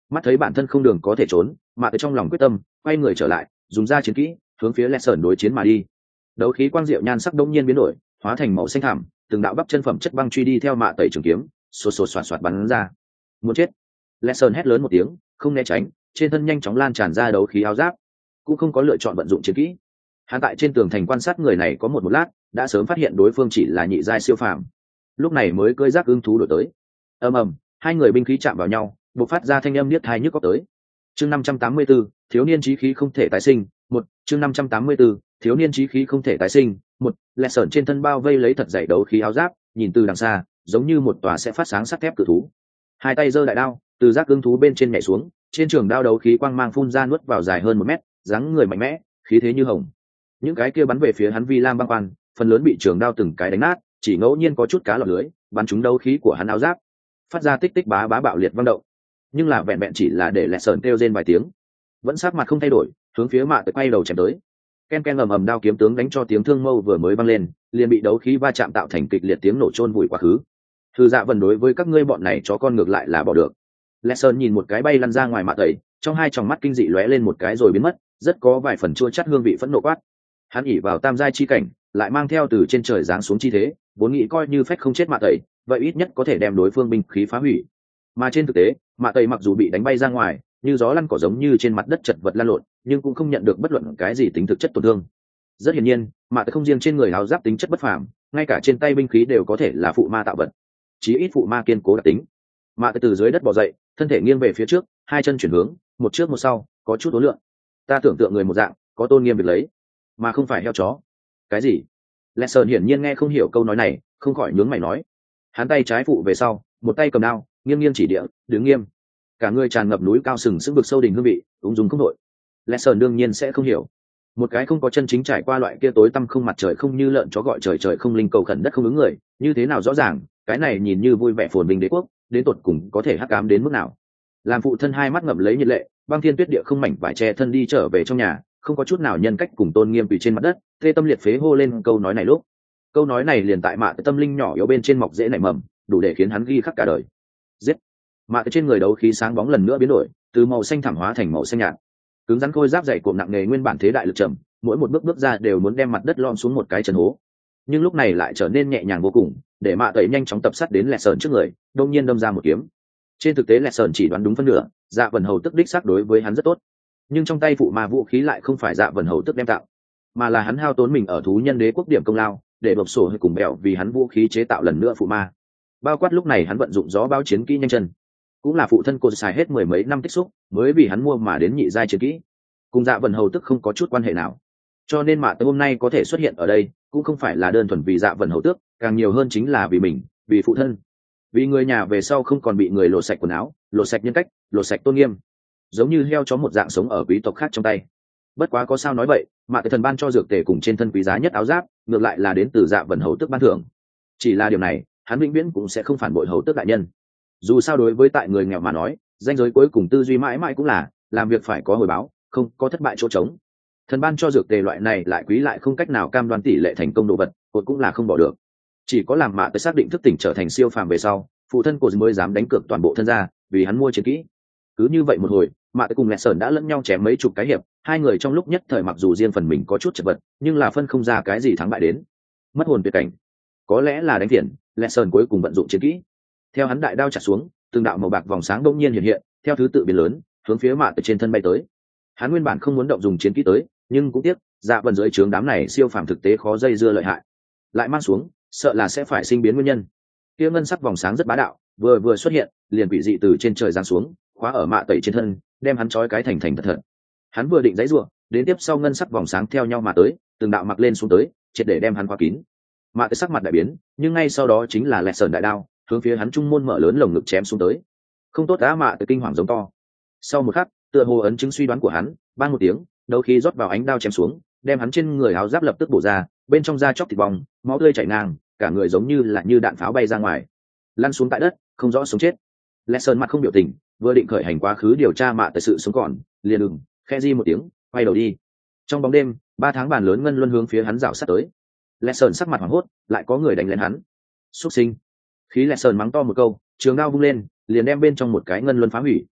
Mắt thấy bản thân không đường có thể trốn, mạ tới trong lòng quyết tâm quay người trở lại, dùng ra chiến kỹ hướng phía Lẹn đối chiến mà đi. Đấu khí quang diệu nhan sắc đông nhiên biến đổi, hóa thành màu xanh thẳm, từng đạo bắp chân phẩm chất băng truy đi theo mạ tẩy trường kiếm xô xô xoạt xoạt bắn ra. Muốn chết! Lẹn hét lớn một tiếng, không né tránh, trên thân nhanh chóng lan tràn ra đấu khí áo giáp, cũng không có lựa chọn vận dụng chiến kỹ. Hắn tại trên tường thành quan sát người này có một một lát, đã sớm phát hiện đối phương chỉ là nhị giai siêu phàm, lúc này mới cưỡi giác ưng thú đổi tới. Ầm ầm, hai người binh khí chạm vào nhau, bộc phát ra thanh âm niết tai nhức óc tới. Chương năm trăm tám mươi 584, thiếu niên chí khí không thể tái sinh, một, chương năm trăm tám mươi 584, thiếu niên chí khí không thể tái sinh, một, Lẹn sởn trên thân bao vây lấy thật dày đấu khí áo giáp, nhìn từ đằng xa, giống như một tòa sẽ phát sáng sắt thép cự thú. Hai tay giơ đại đao, từ giác ưng thú bên trên nhảy xuống, trên trường đao đấu khí quang mang phun ra nuốt vào dài hơn một mét, dáng người mạnh mẽ, khí thế như hồng. Những cái kia bắn về phía hắn vi lam băng quan, phần lớn bị trường đao từng cái đánh nát, chỉ ngẫu nhiên có chút cá lọt lưới, bắn trúng đấu khí của hắn áo giáp, phát ra tích tích bá bá bạo liệt vang động. Nhưng là vẹn vẹn chỉ là để Lẹn sởn kêu rên vài tiếng, vẫn sắc mặt không thay đổi, hướng phía mạ tới quay đầu chém tới. Ken ken ầm ầm, đao kiếm tướng đánh cho tiếng thương mâu vừa mới vang lên, liền bị đấu khí va chạm tạo thành kịch liệt tiếng nổ chôn vùi quá khứ. Thư Dạ Vân đối với các ngươi bọn này chó con ngược lại là bỏ được. Lẹn sởn nhìn một cái bay lăn ra ngoài mạ tẩy, trong hai tròng mắt kinh dị lóe lên một cái rồi biến mất, rất có vài phần chua chát hương vị phẫn nộ quát. Hắn ỉ vào tam giai chi cảnh, lại mang theo từ trên trời giáng xuống chi thế, vốn nghĩ coi như phách không chết mạ tẩy, vậy ít nhất có thể đem đối phương binh khí phá hủy. Mà trên thực tế, mạ tẩy mặc dù bị đánh bay ra ngoài, như gió lăn cỏ giống như trên mặt đất chật vật lăn lộn, nhưng cũng không nhận được bất luận cái gì tính thực chất tổn thương. Rất hiển nhiên, mạ tẩy không riêng trên người áo giáp tính chất bất phàm, ngay cả trên tay binh khí đều có thể là phụ ma tạo vật, chí ít phụ ma kiên cố đặc tính. Mạ tẩy từ dưới đất bò dậy, thân thể nghiêng về phía trước, hai chân chuyển hướng, một trước một sau, có chút uốn lượn. Ta tưởng tượng người một dạng, có tôn nghiêm việc lấy, mà không phải heo chó. Cái gì? Lẹn sởn hiển nhiên nghe không hiểu câu nói này, không khỏi nhướng mày nói. Hắn tay trái phụ về sau, một tay cầm đao, nghiêng nghiêng chỉ địa, đứng nghiêm, cả người tràn ngập núi cao sừng sững vực sâu đỉnh hương vị, ung dung không đội. Lẹn sởn đương nhiên sẽ không hiểu, một cái không có chân chính trải qua loại kia tối tăm không mặt trời không như lợn chó gọi trời trời không linh cầu khẩn đất không ứng người, như thế nào rõ ràng, cái này nhìn như vui vẻ phồn vinh đế quốc, đến tột cùng có thể hắc ám đến mức nào. Làm phụ thân hai mắt ngậm lấy nhiệt lệ, băng thiên tuyết địa không mảnh vải che thân đi trở về trong nhà, không có chút nào nhân cách cùng tôn nghiêm tùy trên mặt đất, thê tâm liệt phế hô lên câu nói này lúc, câu nói này liền tại mạ tâm linh nhỏ yếu bên trên mọc dễ nảy mầm, đủ để khiến hắn ghi khắc cả đời. Giết! Mạ trên người đấu khí sáng bóng lần nữa biến đổi, từ màu xanh thẳm hóa thành màu xanh nhạt, cứng rắn khôi giáp dày cộm nặng nề nguyên bản thế đại lực trầm, mỗi một bước bước ra đều muốn đem mặt đất lom xuống một cái chân hố, nhưng lúc này lại trở nên nhẹ nhàng vô cùng, để mạ tẩy nhanh chóng tập sát đến Lẹn sởn trước người, đông nhiên đâm ra một kiếm. Trên thực tế Lẹn sởn chỉ đoán đúng phân nửa, Dạ Vân Hầu tức đích xác đối với hắn rất tốt, nhưng trong tay phụ ma vũ khí lại không phải Dạ Vân Hầu tức đem tạo, mà là hắn hao tốn mình ở thú nhân đế quốc điểm công lao, để bộc sổ hơi cùng bèo vì hắn vũ khí chế tạo lần nữa phụ ma. Bao quát lúc này hắn vận dụng gió báo chiến kỹ nhanh chân, cũng là phụ thân cô xài hết mười mấy năm tích xúc mới vì hắn mua mà đến nhị giai chiến kỹ, cùng Dạ Vân Hầu tức không có chút quan hệ nào. Cho nên mạ tới hôm nay có thể xuất hiện ở đây, cũng không phải là đơn thuần vì Dạ Vân Hầu tước, càng nhiều hơn chính là vì mình, vì phụ thân, vì người nhà về sau không còn bị người lột sạch quần áo, lột sạch nhân cách, lột sạch tôn nghiêm, giống như heo chó một dạng sống ở quý tộc khác trong tay. Bất quá có sao nói vậy, mạ tới thần ban cho dược tề cùng trên thân quý giá nhất áo giáp, ngược lại là đến từ Dạ Vân Hầu tước ban thưởng. Chỉ là điều này, hắn vĩnh viễn cũng sẽ không phản bội hầu tước đại nhân. Dù sao đối với tại người nghèo mà nói, danh giới cuối cùng tư duy mãi mãi cũng là làm việc phải có hồi báo, không có thất bại chỗ trống. Thần ban cho dược tề loại này lại quý lại không cách nào cam đoan tỷ lệ thành công đồ vật, cột cũng là không bỏ được. Chỉ có làm mạ tới xác định thức tỉnh trở thành siêu phàm về sau, phụ thân cột mới dám đánh cược toàn bộ thân gia, vì hắn mua chiến kỹ. Cứ như vậy một hồi, mạ tới cùng Lẹn sởn đã lẫn nhau chém mấy chục cái hiệp, hai người trong lúc nhất thời mặc dù riêng phần mình có chút chật vật, nhưng là phân không ra cái gì thắng bại đến. Mất hồn tuyệt cảnh, có lẽ là đánh thiện, Lẹn sởn cuối cùng vận dụng chiến kỹ. Theo hắn đại đao chặt xuống, từng đạo màu bạc vòng sáng bỗng nhiên hiện hiện, theo thứ tự biến lớn, hướng phía mạ từ trên thân bay tới. Hắn nguyên bản không muốn động dùng chiến kỹ tới, nhưng cũng tiếc, Dạ Vân dưới trướng đám này siêu phàm thực tế khó dây dưa lợi hại, lại mang xuống, sợ là sẽ phải sinh biến nguyên nhân. Kia ngân sắc vòng sáng rất bá đạo, vừa vừa xuất hiện, liền quỷ dị từ trên trời giáng xuống, khóa ở mạ tẩy trên thân, đem hắn trói cái thành thành thật thật. Hắn vừa định giãy giụa, đến tiếp sau ngân sắc vòng sáng theo nhau mà tới, từng đạo mặc lên xuống tới, triệt để đem hắn khóa kín. Mạ tẩy sắc mặt đại biến, nhưng ngay sau đó chính là Lẹn sởn đại đao, hướng phía hắn trung môn mở lớn lồng ngực chém xuống tới. Không tốt á, mạ tẩy kinh hoàng giống to. Sau một khắc, tựa hồ ấn chứng suy đoán của hắn, ban một tiếng, đấu khí rót vào ánh đao chém xuống, đem hắn trên người áo giáp lập tức bổ ra, bên trong da chóc thịt bong, máu tươi chảy ngang, cả người giống như là như đạn pháo bay ra ngoài, lăn xuống tại đất, không rõ sống chết. Lẹn sởn mặt không biểu tình, vừa định khởi hành quá khứ điều tra mạ tẩy sự sống còn, liền đừng, khe di một tiếng, quay đầu đi. Trong bóng đêm, ba tháng bàn lớn ngân luân hướng phía hắn rảo sát tới. Lẹn sởn sắc mặt hoảng hốt, lại có người đánh lên hắn. Xuất sinh! Khí Lẹn sởn mắng to một câu, trường đao vung lên, liền đem bên trong một cái ngân luân phá hủy.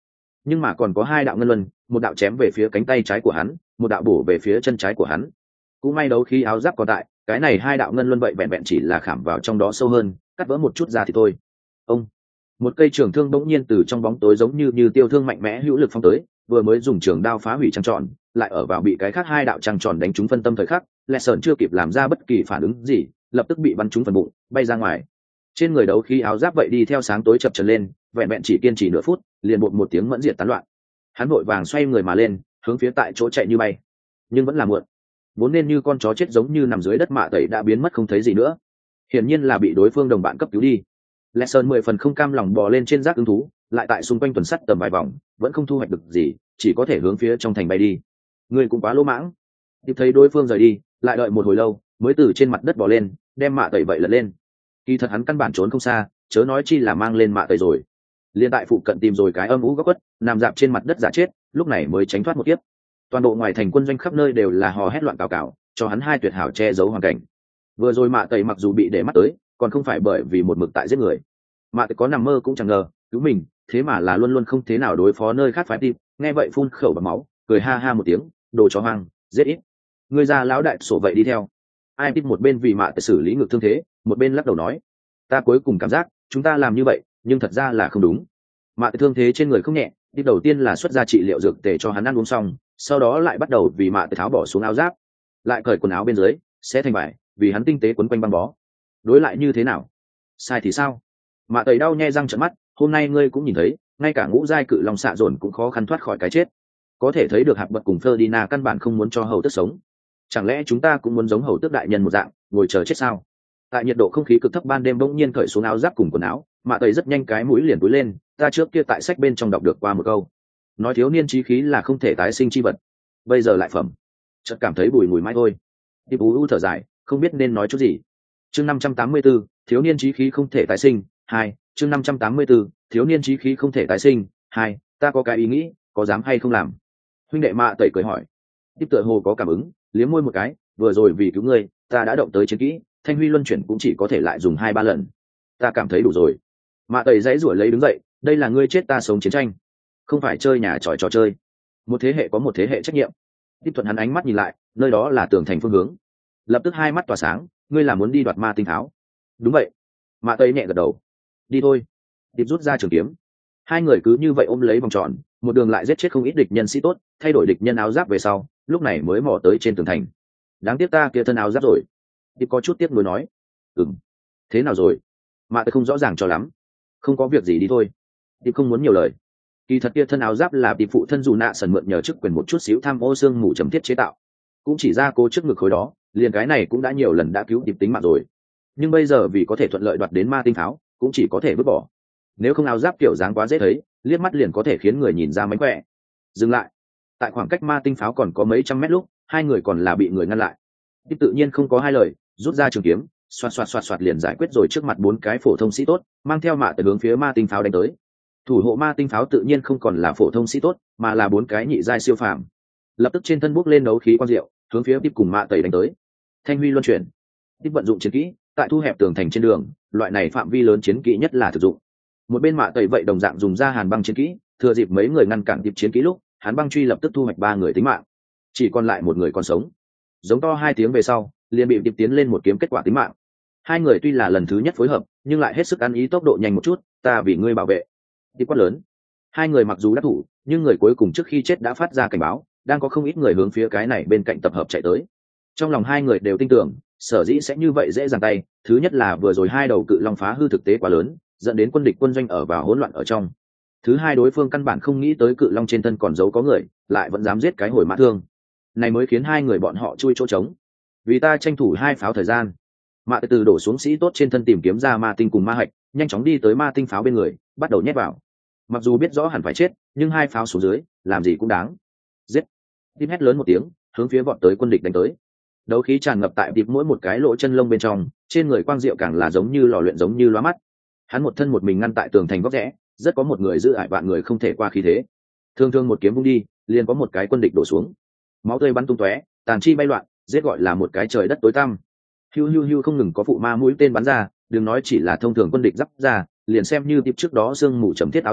nhưng mà còn có hai đạo ngân luân, một đạo chém về phía cánh tay trái của hắn, một đạo bổ về phía chân trái của hắn. Cũng may đấu khí áo giáp còn tại, cái này hai đạo ngân luân vậy vẹn vẹn chỉ là khảm vào trong đó sâu hơn, cắt vỡ một chút ra thì thôi. Ông, một cây trường thương bỗng nhiên từ trong bóng tối giống như như tiêu thương mạnh mẽ hữu lực phong tới, vừa mới dùng trường đao phá hủy trăng tròn, lại ở vào bị cái khác hai đạo trăng tròn đánh trúng phân tâm thời khắc, lẹ sợn chưa kịp làm ra bất kỳ phản ứng gì, lập tức bị bắn trúng phần bụng, bay ra ngoài. Trên người đấu khí áo giáp vậy đi theo sáng tối chập chờn lên, vẹn vẹn chỉ kiên trì nửa phút, liền bột một tiếng mẫn diệt tán loạn. Hắn vội vàng xoay người mà lên, hướng phía tại chỗ chạy như bay, nhưng vẫn là muộn. Vốn nên như con chó chết giống như nằm dưới đất mạ tẩy đã biến mất không thấy gì nữa, hiển nhiên là bị đối phương đồng bạn cấp cứu đi. Lẹ sơn mười phần không cam lòng bò lên trên rác ứng thú, lại tại xung quanh tuần sắt tầm vài vòng, vẫn không thu hoạch được gì, chỉ có thể hướng phía trong thành bay đi. Người cũng quá lỗ mãng. Tiếp thấy đối phương rời đi, lại đợi một hồi lâu, mới từ trên mặt đất bò lên, đem mạ tẩy vậy lật lên. Kỳ thật hắn căn bản trốn không xa, chớ nói chi là mang lên mạ tẩy rồi. Liên tại phụ cận tìm rồi cái âm ú góc quất, nằm dạp trên mặt đất giả chết, lúc này mới tránh thoát một kiếp. Toàn bộ ngoài thành quân doanh khắp nơi đều là hò hét loạn cào cào, cho hắn hai tuyệt hảo che giấu hoàn cảnh. Vừa rồi mạ tẩy mặc dù bị để mắt tới, còn không phải bởi vì một mực tại giết người. Mạ tẩy có nằm mơ cũng chẳng ngờ, cứu mình, thế mà là luôn luôn không thế nào đối phó nơi khác phái tim. Nghe vậy phun khẩu bọt máu, cười ha ha một tiếng, đồ chó hoang, giết ít. Người già lão đại sổ vậy đi theo. Ai biết một bên vì mạ tẩy xử lý ngược thương thế, một bên lắc đầu nói, ta cuối cùng cảm giác chúng ta làm như vậy, nhưng thật ra là không đúng. Mạ tẩy thương thế trên người không nhẹ, đi đầu tiên là xuất ra trị liệu dược tề cho hắn ăn uống xong, sau đó lại bắt đầu vì mạ tẩy tháo bỏ xuống áo giáp, lại cởi quần áo bên dưới sẽ thành vải, vì hắn tinh tế quấn quanh băng bó. Đối lại như thế nào? Sai thì sao? Mạ tẩy đau nhe răng trợn mắt, hôm nay ngươi cũng nhìn thấy, ngay cả ngũ giai cự long xạ dồn cũng khó khăn thoát khỏi cái chết. Có thể thấy được hạc bậc cùng Ferdinand căn bản không muốn cho hầu tước sống. Chẳng lẽ chúng ta cũng muốn giống hầu tước đại nhân một dạng, ngồi chờ chết sao? Tại nhiệt độ không khí cực thấp ban đêm bỗng nhiên cởi xuống áo giáp cùng quần áo, mạ tẩy rất nhanh cái mũi liền túi lên, ta trước kia tại sách bên trong đọc được qua một câu, nói thiếu niên chí khí là không thể tái sinh chi vật, bây giờ lại phẩm, chợt cảm thấy bùi mùi mãi thôi. Tiếp u u thở dài, không biết nên nói chút gì. Chương năm trăm tám mươi tư, thiếu niên chí khí không thể tái sinh. Hai, chương năm trăm tám mươi tư, thiếu niên chí khí không thể tái sinh. Hai, ta có cái ý nghĩ, có dám hay không làm? Huynh đệ mạ tẩy cười hỏi. Tiếp tựa hồ có cảm ứng, liếm môi một cái, vừa rồi vì cứu ngươi, ta đã động tới chiến kỹ, thanh huy luân chuyển cũng chỉ có thể lại dùng hai ba lần. Ta cảm thấy đủ rồi. Mạ tẩy dãy rủa lấy đứng dậy, đây là ngươi chết ta sống chiến tranh, không phải chơi nhà tròi trò chơi. Một thế hệ có một thế hệ trách nhiệm. Tiếp thuận hắn ánh mắt nhìn lại, nơi đó là tường thành phương hướng. Lập tức hai mắt tỏa sáng, ngươi là muốn đi đoạt ma tinh tháo? Đúng vậy. Mạ tây nhẹ gật đầu. Đi thôi. Tiếp rút ra trường kiếm. Hai người cứ như vậy ôm lấy vòng tròn, một đường lại giết chết không ít địch nhân sĩ tốt, thay đổi địch nhân áo giáp về sau, lúc này mới mò tới trên tường thành. Đáng tiếc ta kia thân áo giáp rồi. Tiếp có chút tiếc nuối nói. Ừm. Thế nào rồi? Mạ tây không rõ ràng cho lắm. Không có việc gì, đi thôi. Tiếp không muốn nhiều lời. Kỳ thật kia thân áo giáp là bị phụ thân dù nạ sần mượn nhờ chức quyền một chút xíu tham ô xương mù chấm thiết chế tạo, cũng chỉ ra cố trước ngực khối đó, liền cái này cũng đã nhiều lần đã cứu điệp tính mạng rồi. Nhưng bây giờ vì có thể thuận lợi đoạt đến ma tinh tháo, cũng chỉ có thể vứt bỏ. Nếu không áo giáp kiểu dáng quá dễ thấy, liếc mắt liền có thể khiến người nhìn ra mánh khỏe. Dừng lại. Tại khoảng cách ma tinh pháo còn có mấy trăm mét lúc, hai người còn là bị người ngăn lại. Tiếp tự nhiên không có hai lời, rút ra trường kiếm, xoạt xoạt xoạt xoạt liền giải quyết rồi trước mặt bốn cái phổ thông sĩ tốt, mang theo mạ tới hướng phía ma tinh pháo đánh tới. Thủ hộ ma tinh pháo tự nhiên không còn là phổ thông sĩ tốt, mà là bốn cái nhị giai siêu phàm. Lập tức trên thân bốc lên đấu khí quang diệu, hướng phía tiếp cùng mạ tẩy đánh tới. Thanh huy luân chuyển. Tiếp vận dụng chiến kỹ, tại thu hẹp tường thành trên đường, loại này phạm vi lớn chiến kỹ nhất là thực dụng. Một bên mạ tẩy vậy đồng dạng dùng ra hàn băng chiến kỹ, thừa dịp mấy người ngăn cản tiếp chiến kỹ lúc, hắn băng truy lập tức thu hoạch ba người tính mạng, chỉ còn lại một người còn sống. Giống to hai tiếng về sau, liền bị tiếp tiến lên một kiếm kết quả tính mạng. Hai người tuy là lần thứ nhất phối hợp, nhưng lại hết sức ăn ý tốc độ nhanh một chút, ta vì ngươi bảo vệ. Tiếp quát lớn. Hai người mặc dù đã thủ, nhưng người cuối cùng trước khi chết đã phát ra cảnh báo, đang có không ít người hướng phía cái này bên cạnh tập hợp chạy tới. Trong lòng hai người đều tin tưởng, sở dĩ sẽ như vậy dễ dàng tay, thứ nhất là vừa rồi hai đầu cự long phá hư thực tế quá lớn, dẫn đến quân địch quân doanh ở vào hỗn loạn ở trong. Thứ hai, đối phương căn bản không nghĩ tới cự long trên thân còn giấu có người, lại vẫn dám giết cái hồi mã thương. Này mới khiến hai người bọn họ chui chỗ trống. Vì ta tranh thủ hai pháo thời gian, mạ từ đổ xuống sĩ tốt trên thân tìm kiếm ra ma tinh cùng ma hạch, nhanh chóng đi tới ma tinh pháo bên người, bắt đầu nhét vào. Mặc dù biết rõ hẳn phải chết, nhưng hai pháo xuống dưới, làm gì cũng đáng. Giết! Tim hét lớn một tiếng, hướng phía vọt tới quân địch đánh tới. Đấu khí tràn ngập tại điệp mỗi một cái lỗ chân lông bên trong, trên người quang diệu càng là giống như lò luyện, giống như lóa mắt. Hắn một thân một mình ngăn tại tường thành góc rẽ, rất có một người giữ ải vạn người không thể qua khí thế. Thương thương một kiếm vung đi, liền có một cái quân địch đổ xuống, máu tươi bắn tung tóe, tàn chi bay loạn, giết gọi là một cái trời đất tối tăm. Hiu hiu hiu không ngừng có phụ ma mũi tên bắn ra, đừng nói chỉ là thông thường quân địch giáp ra, liền xem như tiếp trước đó xương mù chấm thiết áo giáp,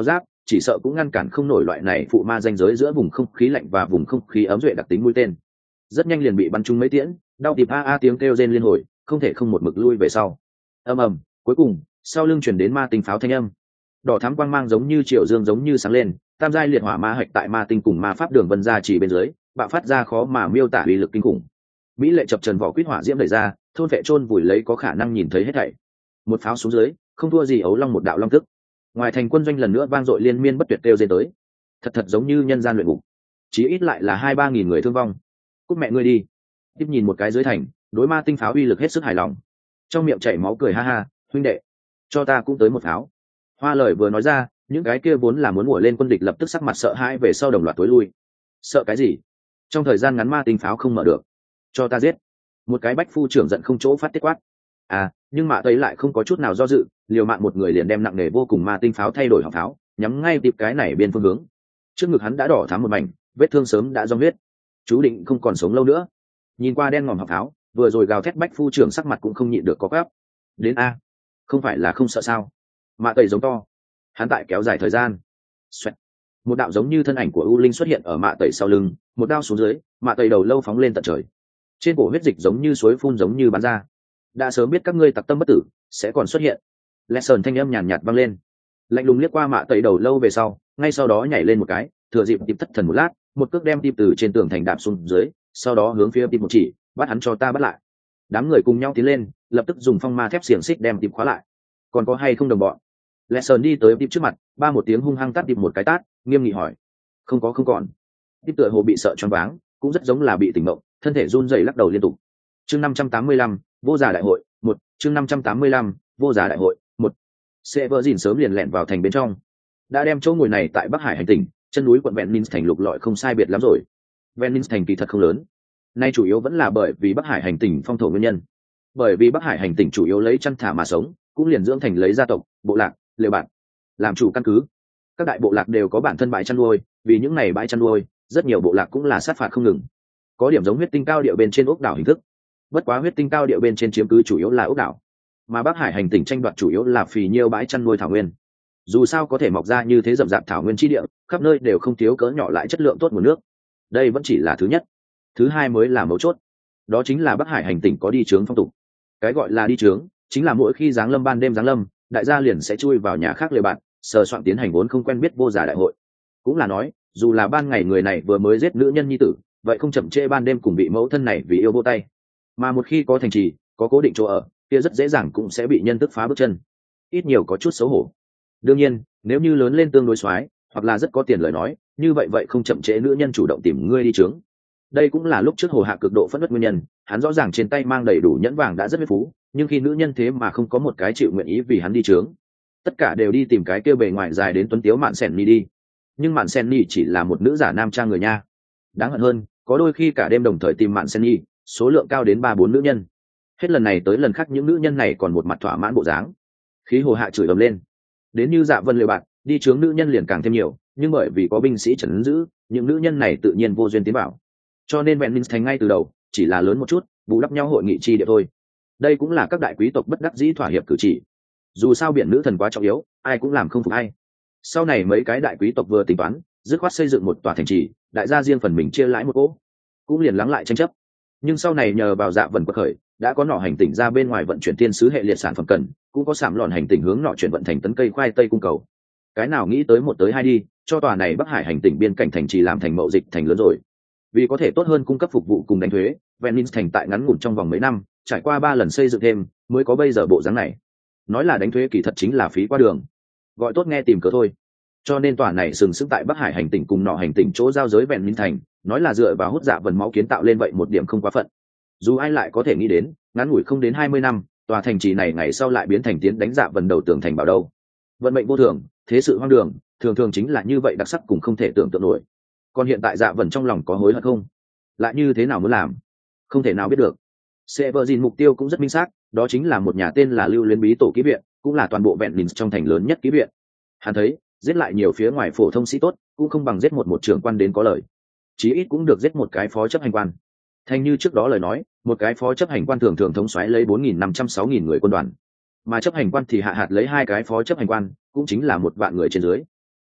chỉ sợ cũng ngăn cản không nổi loại này phụ ma ranh giới giữa vùng không khí lạnh và vùng không khí ấm duệ đặc tính mũi tên. Rất nhanh liền bị bắn trúng mấy tiễn, đau tìm a a tiếng kêu rên liên hồi, không thể không một mực lui về sau. Ầm ầm, cuối cùng, sau lưng truyền đến ma tinh pháo thanh âm. Đỏ thắm quang mang giống như triệu dương giống như sáng lên, tam giai liệt hỏa ma hạch tại ma tinh cùng ma pháp đường vân ra chỉ bên dưới, bạo phát ra khó mà miêu tả uy lực kinh khủng. Mỹ lệ chập trần vỏ quýt hỏa diễm đẩy ra, thôn vệ chôn vùi lấy có khả năng nhìn thấy hết thảy. Một pháo xuống dưới, không thua gì ấu long một đạo long tức. Ngoài thành quân doanh lần nữa vang dội liên miên bất tuyệt kêu rên tới. Thật thật giống như nhân gian luyện ngục. Chí ít lại là hai ba nghìn người thương vong. Cút mẹ ngươi đi. Tiếp nhìn một cái dưới thành, đối ma tinh pháo uy lực hết sức hài lòng. Trong miệng chảy máu cười ha ha, huynh đệ, cho ta cũng tới một pháo. Hoa lời vừa nói ra, những cái kia vốn là muốn mùa lên quân địch lập tức sắc mặt sợ hãi về sau đồng loạt tối lui. Sợ cái gì? Trong thời gian ngắn ma tinh pháo không mở được, cho ta giết. Một cái bách phu trưởng giận không chỗ phát tiết quát. À, nhưng mà tây lại không có chút nào do dự, liều mạng một người liền đem nặng nề vô cùng ma tinh pháo thay đổi họng pháo, nhắm ngay tiệp cái này biên phương hướng. Trước ngực hắn đã đỏ thắm một mảnh, vết thương sớm đã rong huyết, chú định không còn sống lâu nữa. Nhìn qua đen ngòm họng pháo, vừa rồi gào thét bách phu trưởng sắc mặt cũng không nhịn được có gáp. Đến a, không phải là không sợ sao? Mạ tây giống to, hắn tại kéo dài thời gian. Xoẹt. Một đạo giống như thân ảnh của u linh xuất hiện ở mạ tây sau lưng, một đao xuống dưới, mạ tây đầu lâu phóng lên tận trời. Trên cổ huyết dịch giống như suối phun giống như bắn ra. Đã sớm biết các ngươi tặc tâm bất tử sẽ còn xuất hiện. Lesson thanh âm nhàn nhạt vang lên, lạnh lùng liếc qua mạ tây đầu lâu về sau, ngay sau đó nhảy lên một cái, thừa dịp tìm thất thần một lát, một cước đem tim từ trên tường thành đạp xuống dưới, sau đó hướng phía tim một chỉ, bắt hắn cho ta bắt lại. Đám người cùng nhau tiến lên, lập tức dùng phong ma thép xiềng xích đem tim khóa lại. Còn có hay không đồng bọn? Lesson đi tới tim trước mặt, ba một tiếng hung hăng tát tim một cái tát, nghiêm nghị hỏi. Không có không còn. Tim tựa hồ bị sợ choáng váng, cũng rất giống là bị tỉnh mộng, thân thể run rẩy lắc đầu liên tục. Chương năm trăm tám mươi lăm, vô giả đại hội, một, chương năm trăm tám mươi lăm, vô giả đại hội, một. Severin sớm liền lẻn vào thành bên trong, đã đem chỗ ngồi này tại Bắc Hải hành tỉnh, chân núi quận Venins thành lục lọi không sai biệt lắm rồi. Venins thành kỳ thật không lớn, nay chủ yếu vẫn là bởi vì Bắc Hải hành tỉnh phong thổ nguyên nhân. Bởi vì Bắc Hải hành tỉnh chủ yếu lấy chăn thả mà sống, cũng liền dưỡng thành lấy gia tộc, bộ lạc, lều bạt làm chủ căn cứ. Các đại bộ lạc đều có bản thân bãi chăn nuôi, vì những này bãi chăn nuôi, rất nhiều bộ lạc cũng là sát phạt không ngừng. Có điểm giống huyết tinh cao địa bên trên ốc đảo hình thức. Bất quá huyết tinh cao địa bên trên chiếm cứ chủ yếu là ốc đảo, mà Bắc Hải hành tỉnh tranh đoạt chủ yếu là phì nhiêu bãi chăn nuôi thảo nguyên. Dù sao có thể mọc ra như thế rậm rạp thảo nguyên chi địa, khắp nơi đều không thiếu cỡ nhỏ lại chất lượng tốt nguồn nước. Đây vẫn chỉ là thứ nhất. Thứ hai mới là mấu chốt. Đó chính là Bắc Hải hành tỉnh có đi trướng phong tục. Cái gọi là đi trướng, chính là mỗi khi giáng lâm ban đêm giáng lâm, đại gia liền sẽ chui vào nhà khác lều bạn, sờ soạn tiến hành vốn không quen biết vô giả đại hội. Cũng là nói, dù là ban ngày người này vừa mới giết nữ nhân nhi tử, vậy không chậm trễ ban đêm cùng bị mẫu thân này vì yêu vô tay. Mà một khi có thành trì, có cố định chỗ ở, kia rất dễ dàng cũng sẽ bị nhân tức phá bước chân. Ít nhiều có chút xấu hổ. Đương nhiên, nếu như lớn lên tương đối xoái, hoặc là rất có tiền lời nói, như vậy vậy không chậm trễ nữ nhân chủ động tìm ngươi đi trướng. Đây cũng là lúc trước Hồ Hạ cực độ phẫn nộ nguyên nhân, hắn rõ ràng trên tay mang đầy đủ nhẫn vàng đã rất huyết phú, nhưng khi nữ nhân thế mà không có một cái chịu nguyện ý vì hắn đi trướng, tất cả đều đi tìm cái kêu bề ngoài dài đến tuấn tiếu Mạn Sen Ni đi. Nhưng Mạn Sen Ni chỉ là một nữ giả nam trang người nha. Đáng hận hơn, có đôi khi cả đêm đồng thời tìm Mạn Sen Ni, số lượng cao đến ba bốn nữ nhân. Hết lần này tới lần khác những nữ nhân này còn một mặt thỏa mãn bộ dáng. Khí Hồ Hạ chửi ầm lên. Đến như Dạ Vân lừa bạn, đi trướng nữ nhân liền càng thêm nhiều, nhưng bởi vì có binh sĩ trấn giữ, những nữ nhân này tự nhiên vô duyên tiến vào. Cho nên vẹn minh thành ngay từ đầu chỉ là lớn một chút, bù đắp nhau hội nghị chi địa thôi. Đây cũng là các đại quý tộc bất đắc dĩ thỏa hiệp cử chỉ. Dù sao biển nữ thần quá trọng yếu, ai cũng làm không phục ai. Sau này mấy cái đại quý tộc vừa tính toán, dứt khoát xây dựng một tòa thành trì, đại gia riêng phần mình chia lãi một cỗ, cũng liền lắng lại tranh chấp. Nhưng sau này nhờ vào Dạ Vân quật khởi, đã có nọ hành tỉnh ra bên ngoài vận chuyển thiên sứ hệ liệt sản phẩm cần, cũng có sảm lòn hành tỉnh hướng nọ chuyển vận thành tấn cây khoai tây cung cầu. Cái nào nghĩ tới một tới hai đi, cho tòa này Bắc Hải hành tỉnh biên cảnh thành trì làm thành mậu dịch thành lớn rồi. Vì có thể tốt hơn cung cấp phục vụ cùng đánh thuế, Venice thành tại ngắn ngủn trong vòng mấy năm, trải qua ba lần xây dựng thêm, mới có bây giờ bộ dáng này. Nói là đánh thuế kỳ thật chính là phí qua đường, gọi tốt nghe tìm cớ thôi. Cho nên tòa này sừng sững tại Bắc Hải hành tỉnh cùng nọ hành tỉnh chỗ giao giới Venice thành, nói là dựa vào hút Dạ Vân máu kiến tạo lên vậy một điểm không quá phận. Dù ai lại có thể nghĩ đến, ngắn ngủi không đến hai mươi năm, tòa thành trì này ngày sau lại biến thành tiến đánh Dạ Vân đầu tường thành bảo đâu. Vận mệnh vô thường, thế sự hoang đường, thường thường chính là như vậy, đặc sắc cùng không thể tưởng tượng nổi. Còn hiện tại Dạ Vân trong lòng có hối hận không? Lại như thế nào muốn làm? Không thể nào biết được. Severin mục tiêu cũng rất minh xác, đó chính là một nhà tên là Lưu Luyến Bí tổ ký viện, cũng là toàn bộ Vẹn Đình trong thành lớn nhất ký viện. Hắn thấy, giết lại nhiều phía ngoài phổ thông sĩ tốt, cũng không bằng giết một một trưởng quan đến có lời. Chí ít cũng được giết một cái phó chấp hành quan. Thành như trước đó lời nói, một cái phó chấp hành quan thường thường thống soái lấy bốn nghìn năm trăm sáu nghìn người quân đoàn, mà chấp hành quan thì hạ hạt lấy hai cái phó chấp hành quan, cũng chính là một vạn người trên dưới.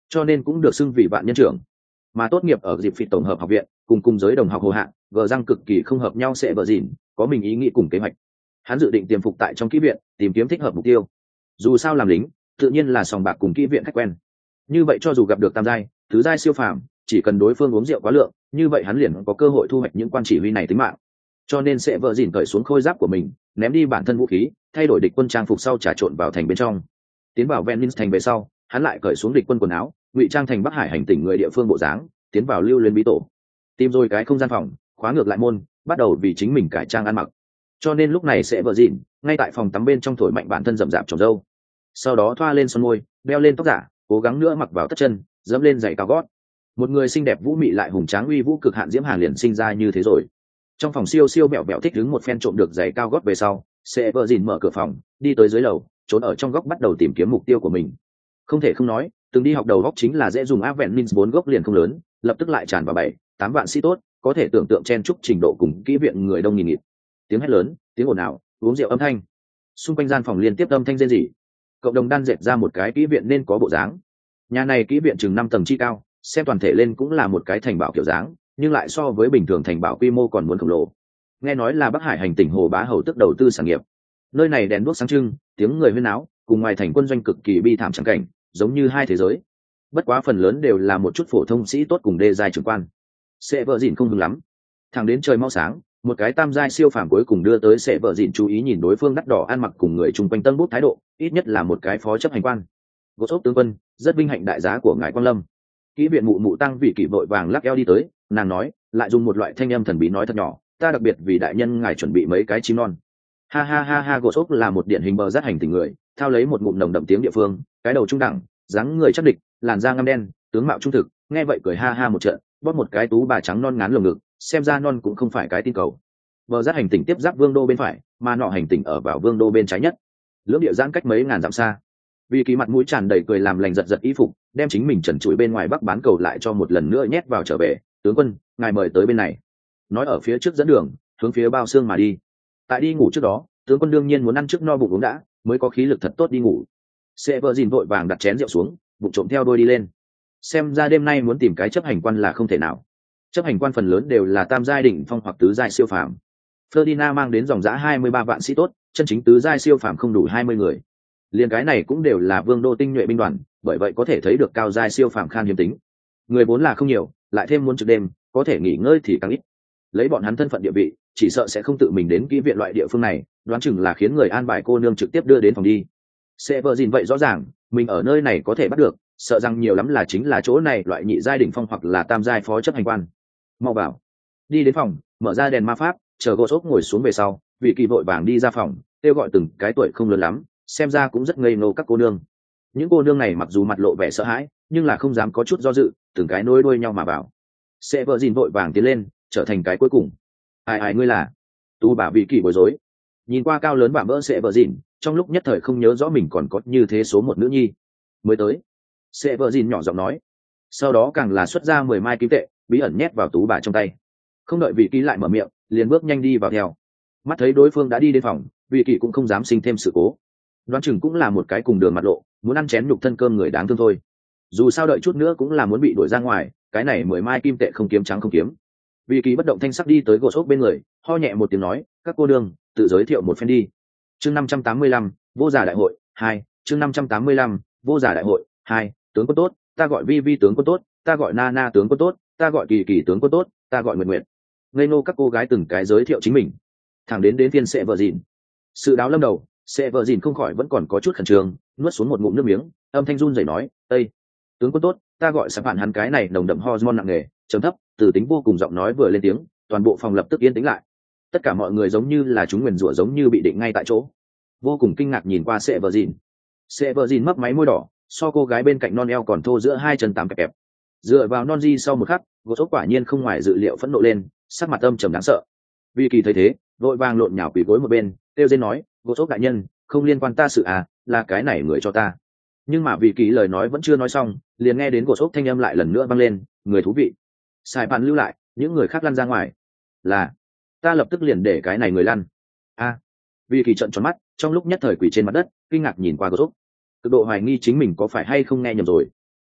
cho nên cũng được xưng vì vạn nhân trưởng. Mà tốt nghiệp ở dịp phịt tổng hợp học viện, cùng cùng giới đồng học hồ hạng, gờ răng cực kỳ không hợp nhau sẽ vợ dịn, có mình ý nghĩ cùng kế hoạch. Hắn dự định tiềm phục tại trong kỹ viện, tìm kiếm thích hợp mục tiêu. Dù sao làm lính, tự nhiên là sòng bạc cùng kỹ viện khách quen. Như vậy cho dù gặp được tam giai, tứ giai siêu phàm, chỉ cần đối phương uống rượu quá lượng, như vậy hắn liền có cơ hội thu hoạch những quan chỉ huy này tính mạng. Cho nên sẽ vợ dịn cởi xuống khôi giáp của mình, ném đi bản thân vũ khí, thay đổi địch quân trang phục sau trà trộn vào thành bên trong. Tiến vào Venice thành về sau, hắn lại cởi xuống địch quân quần áo, ngụy trang thành Bắc Hải hành tỉnh người địa phương bộ dáng, tiến vào lưu luyến bí tổ, tìm rồi cái không gian phòng, khóa ngược lại môn, bắt đầu vì chính mình cải trang ăn mặc. Cho nên lúc này sẽ vợ dịn ngay tại phòng tắm bên trong thổi mạnh bản thân rậm rạp trồng râu, sau đó thoa lên son môi, đeo lên tóc giả, cố gắng nữa mặc vào tất chân, dẫm lên giày cao gót. Một người xinh đẹp vũ mị lại hùng tráng uy vũ cực hạn diễm hàng liền sinh ra như thế rồi. Trong phòng siêu siêu bẹo bẹo thích đứng một phen trộm được giày cao gót về sau, sẽ vợ dịn mở cửa phòng, đi tới dưới lầu, trốn ở trong góc bắt đầu tìm kiếm mục tiêu của mình. Không thể không nói, từng đi học đầu góc chính là dễ dùng áp vẹn mins bốn gốc liền không lớn, lập tức lại tràn vào bảy tám vạn sĩ tốt, có thể tưởng tượng chen chúc trình độ cùng kỹ viện người đông nghìn nghịt. Tiếng hét lớn, tiếng ồn ào, uống rượu âm thanh, xung quanh gian phòng liên tiếp âm thanh rên rỉ. Cộng đồng đan dệt ra một cái kỹ viện nên có bộ dáng. Nhà này kỹ viện chừng năm tầng chi cao, xem toàn thể lên cũng là một cái thành bảo kiểu dáng, nhưng lại so với bình thường thành bảo quy mô còn muốn khổng lồ. Nghe nói là Bắc Hải hành tỉnh Hồ Bá Hầu tức đầu tư sản nghiệp. Nơi này đèn đuốc sáng trưng, tiếng người huyên náo, cùng ngoài thành quân doanh cực kỳ bi thảm chẳng cảnh, giống như hai thế giới. Bất quá phần lớn đều là một chút phổ thông sĩ tốt cùng đê giai trưởng quan. Sẽ vợ dịn không hứng lắm. Thẳng đến trời mau sáng, một cái tam giai siêu phàm cuối cùng đưa tới sẽ vợ dịn chú ý nhìn đối phương đắt đỏ ăn mặc cùng người chung quanh tân bút thái độ, ít nhất là một cái phó chấp hành quan. Gỗ ốc tướng quân, rất vinh hạnh đại giá của ngài Quang Lâm. Kỹ viện mụ mụ tăng vị kỷ vội vàng lắc eo đi tới, nàng nói, lại dùng một loại thanh âm thần bí nói thật nhỏ, ta đặc biệt vì đại nhân ngài chuẩn bị mấy cái chim non. Ha ha ha ha, gỗ ốc là một điển hình bờ rát hành tình người, thao lấy một ngụm nồng đậm tiếng địa phương, cái đầu trung đẳng, dáng người chắc địch, làn da ngăm đen, tướng mạo trung thực, nghe vậy cười ha ha một trận, bóp một cái tú bà trắng non ngán lồng ngực, xem ra non cũng không phải cái tin cầu. Bờ rát hành tỉnh tiếp giáp vương đô bên phải, mà nọ hành tỉnh ở vào vương đô bên trái nhất, lưỡng địa giãn cách mấy ngàn dặm xa. Vì kỳ mặt mũi tràn đầy cười làm lành giật giật y phục, đem chính mình trần trụi bên ngoài bắc bán cầu lại cho một lần nữa nhét vào trở về. Tướng quân, ngài mời tới bên này. Nói ở phía trước dẫn đường, hướng phía bao xương mà đi. Tại đi ngủ trước đó, tướng quân đương nhiên muốn ăn trước no bụng uống đã, mới có khí lực thật tốt đi ngủ. Sẽ vợ dìn vội vàng đặt chén rượu xuống, bụng trộm theo đôi đi lên. Xem ra đêm nay muốn tìm cái chấp hành quan là không thể nào. Chấp hành quan phần lớn đều là tam giai đỉnh phong hoặc tứ giai siêu phàm. Ferdinand mang đến dòng dã hai mươi ba vạn sĩ tốt, chân chính tứ giai siêu phàm không đủ hai mươi người. Liên cái này cũng đều là vương đô tinh nhuệ binh đoàn, bởi vậy có thể thấy được cao giai siêu phàm khan hiếm tính. Người vốn là không nhiều, lại thêm muốn trực đêm, có thể nghỉ ngơi thì càng ít. Lấy bọn hắn thân phận địa vị, chỉ sợ sẽ không tự mình đến kỹ viện loại địa phương này, đoán chừng là khiến người an bài cô nương trực tiếp đưa đến phòng đi. Sẽ vợ gìn vậy rõ ràng, mình ở nơi này có thể bắt được, sợ rằng nhiều lắm là chính là chỗ này loại nhị giai đỉnh phong hoặc là tam giai phó chấp hành quan. Mau vào. Đi đến phòng, mở ra đèn ma pháp, chờ gỗ ốc ngồi xuống về sau, vị kỳ vội vàng đi ra phòng, kêu gọi từng cái tuổi không lớn lắm, xem ra cũng rất ngây ngô các cô nương. Những cô nương này mặc dù mặt lộ vẻ sợ hãi, nhưng là không dám có chút do dự, từng cái nối đuôi nhau mà vào. Sẽ vợ gìn vội vàng tiến lên, trở thành cái cuối cùng. Ai ai ngươi là? Tu bà vị kỳ bối rối. Nhìn qua cao lớn bả vỡ sẽ vợ dìn, trong lúc nhất thời không nhớ rõ mình còn có như thế số một nữ nhi. Mới tới. Sẽ vợ dìn nhỏ giọng nói. Sau đó càng là xuất ra mười mai kim tệ, bí ẩn nhét vào tú bà trong tay. Không đợi vị kỳ lại mở miệng, liền bước nhanh đi vào theo. Mắt thấy đối phương đã đi đến phòng, vị kỳ cũng không dám sinh thêm sự cố. Đoán chừng cũng là một cái cùng đường mặt lộ, muốn ăn chén nhục thân cơm người đáng thương thôi. Dù sao đợi chút nữa cũng là muốn bị đuổi ra ngoài, cái này mười mai kim tệ không kiếm trắng không kiếm. Vị kỳ bất động thanh sắc đi tới gỗ ốc bên người, ho nhẹ một tiếng nói, các cô đương tự giới thiệu một phen đi. Chương năm trăm tám mươi lăm, vô giả đại hội hai. Chương năm trăm tám mươi lăm, vô giả đại hội hai. Tướng quân tốt, ta gọi Vi Vi tướng quân tốt, ta gọi Na Na tướng quân tốt, ta gọi Kỳ Kỳ tướng quân tốt, ta gọi Nguyệt Nguyệt. Ngây nô các cô gái từng cái giới thiệu chính mình. Thẳng đến đến phiên Sẽ vợ dìn. Sự đáo lâm đầu, Sẽ vợ dìn không khỏi vẫn còn có chút khẩn trương, nuốt xuống một ngụm nước miếng, âm thanh run rẩy nói, "Ê, tướng quân tốt, ta gọi sắp phản hắn." Cái này nồng đậm hormone nặng nề, trầm thấp, từ tính vô cùng giọng nói vừa lên tiếng, toàn bộ phòng lập tức yên tĩnh lại. Tất cả mọi người giống như là chúng nguyền rủa giống như bị định ngay tại chỗ, vô cùng kinh ngạc nhìn qua Sẽ vợ dìn. Sẽ vợ dìn mấp máy môi đỏ, so cô gái bên cạnh non eo còn thô giữa hai chân tám kẹp kẹp. Dựa vào non di sau một khắc, gỗ ốc quả nhiên không ngoài dự liệu phẫn nộ lên, sắc mặt âm trầm đáng sợ. Vi kỳ thấy thế, vội vàng lộn nhào quỳ gối một bên, kêu dên nói, gỗ ốc đại nhân, không liên quan ta sự à, là cái này người cho ta. Nhưng mà vì kỳ lời nói vẫn chưa nói xong, liền nghe đến gỗ ốc thanh âm lại lần nữa vang lên, người thú vị. Sai bàn lưu lại, những người khác lăn ra ngoài. Là, ta lập tức liền để cái này người lăn. A, à, vì kỳ trận tròn mắt, trong lúc nhất thời quỳ trên mặt đất, kinh ngạc nhìn qua gỗ ốc, cực độ hoài nghi chính mình có phải hay không nghe nhầm rồi.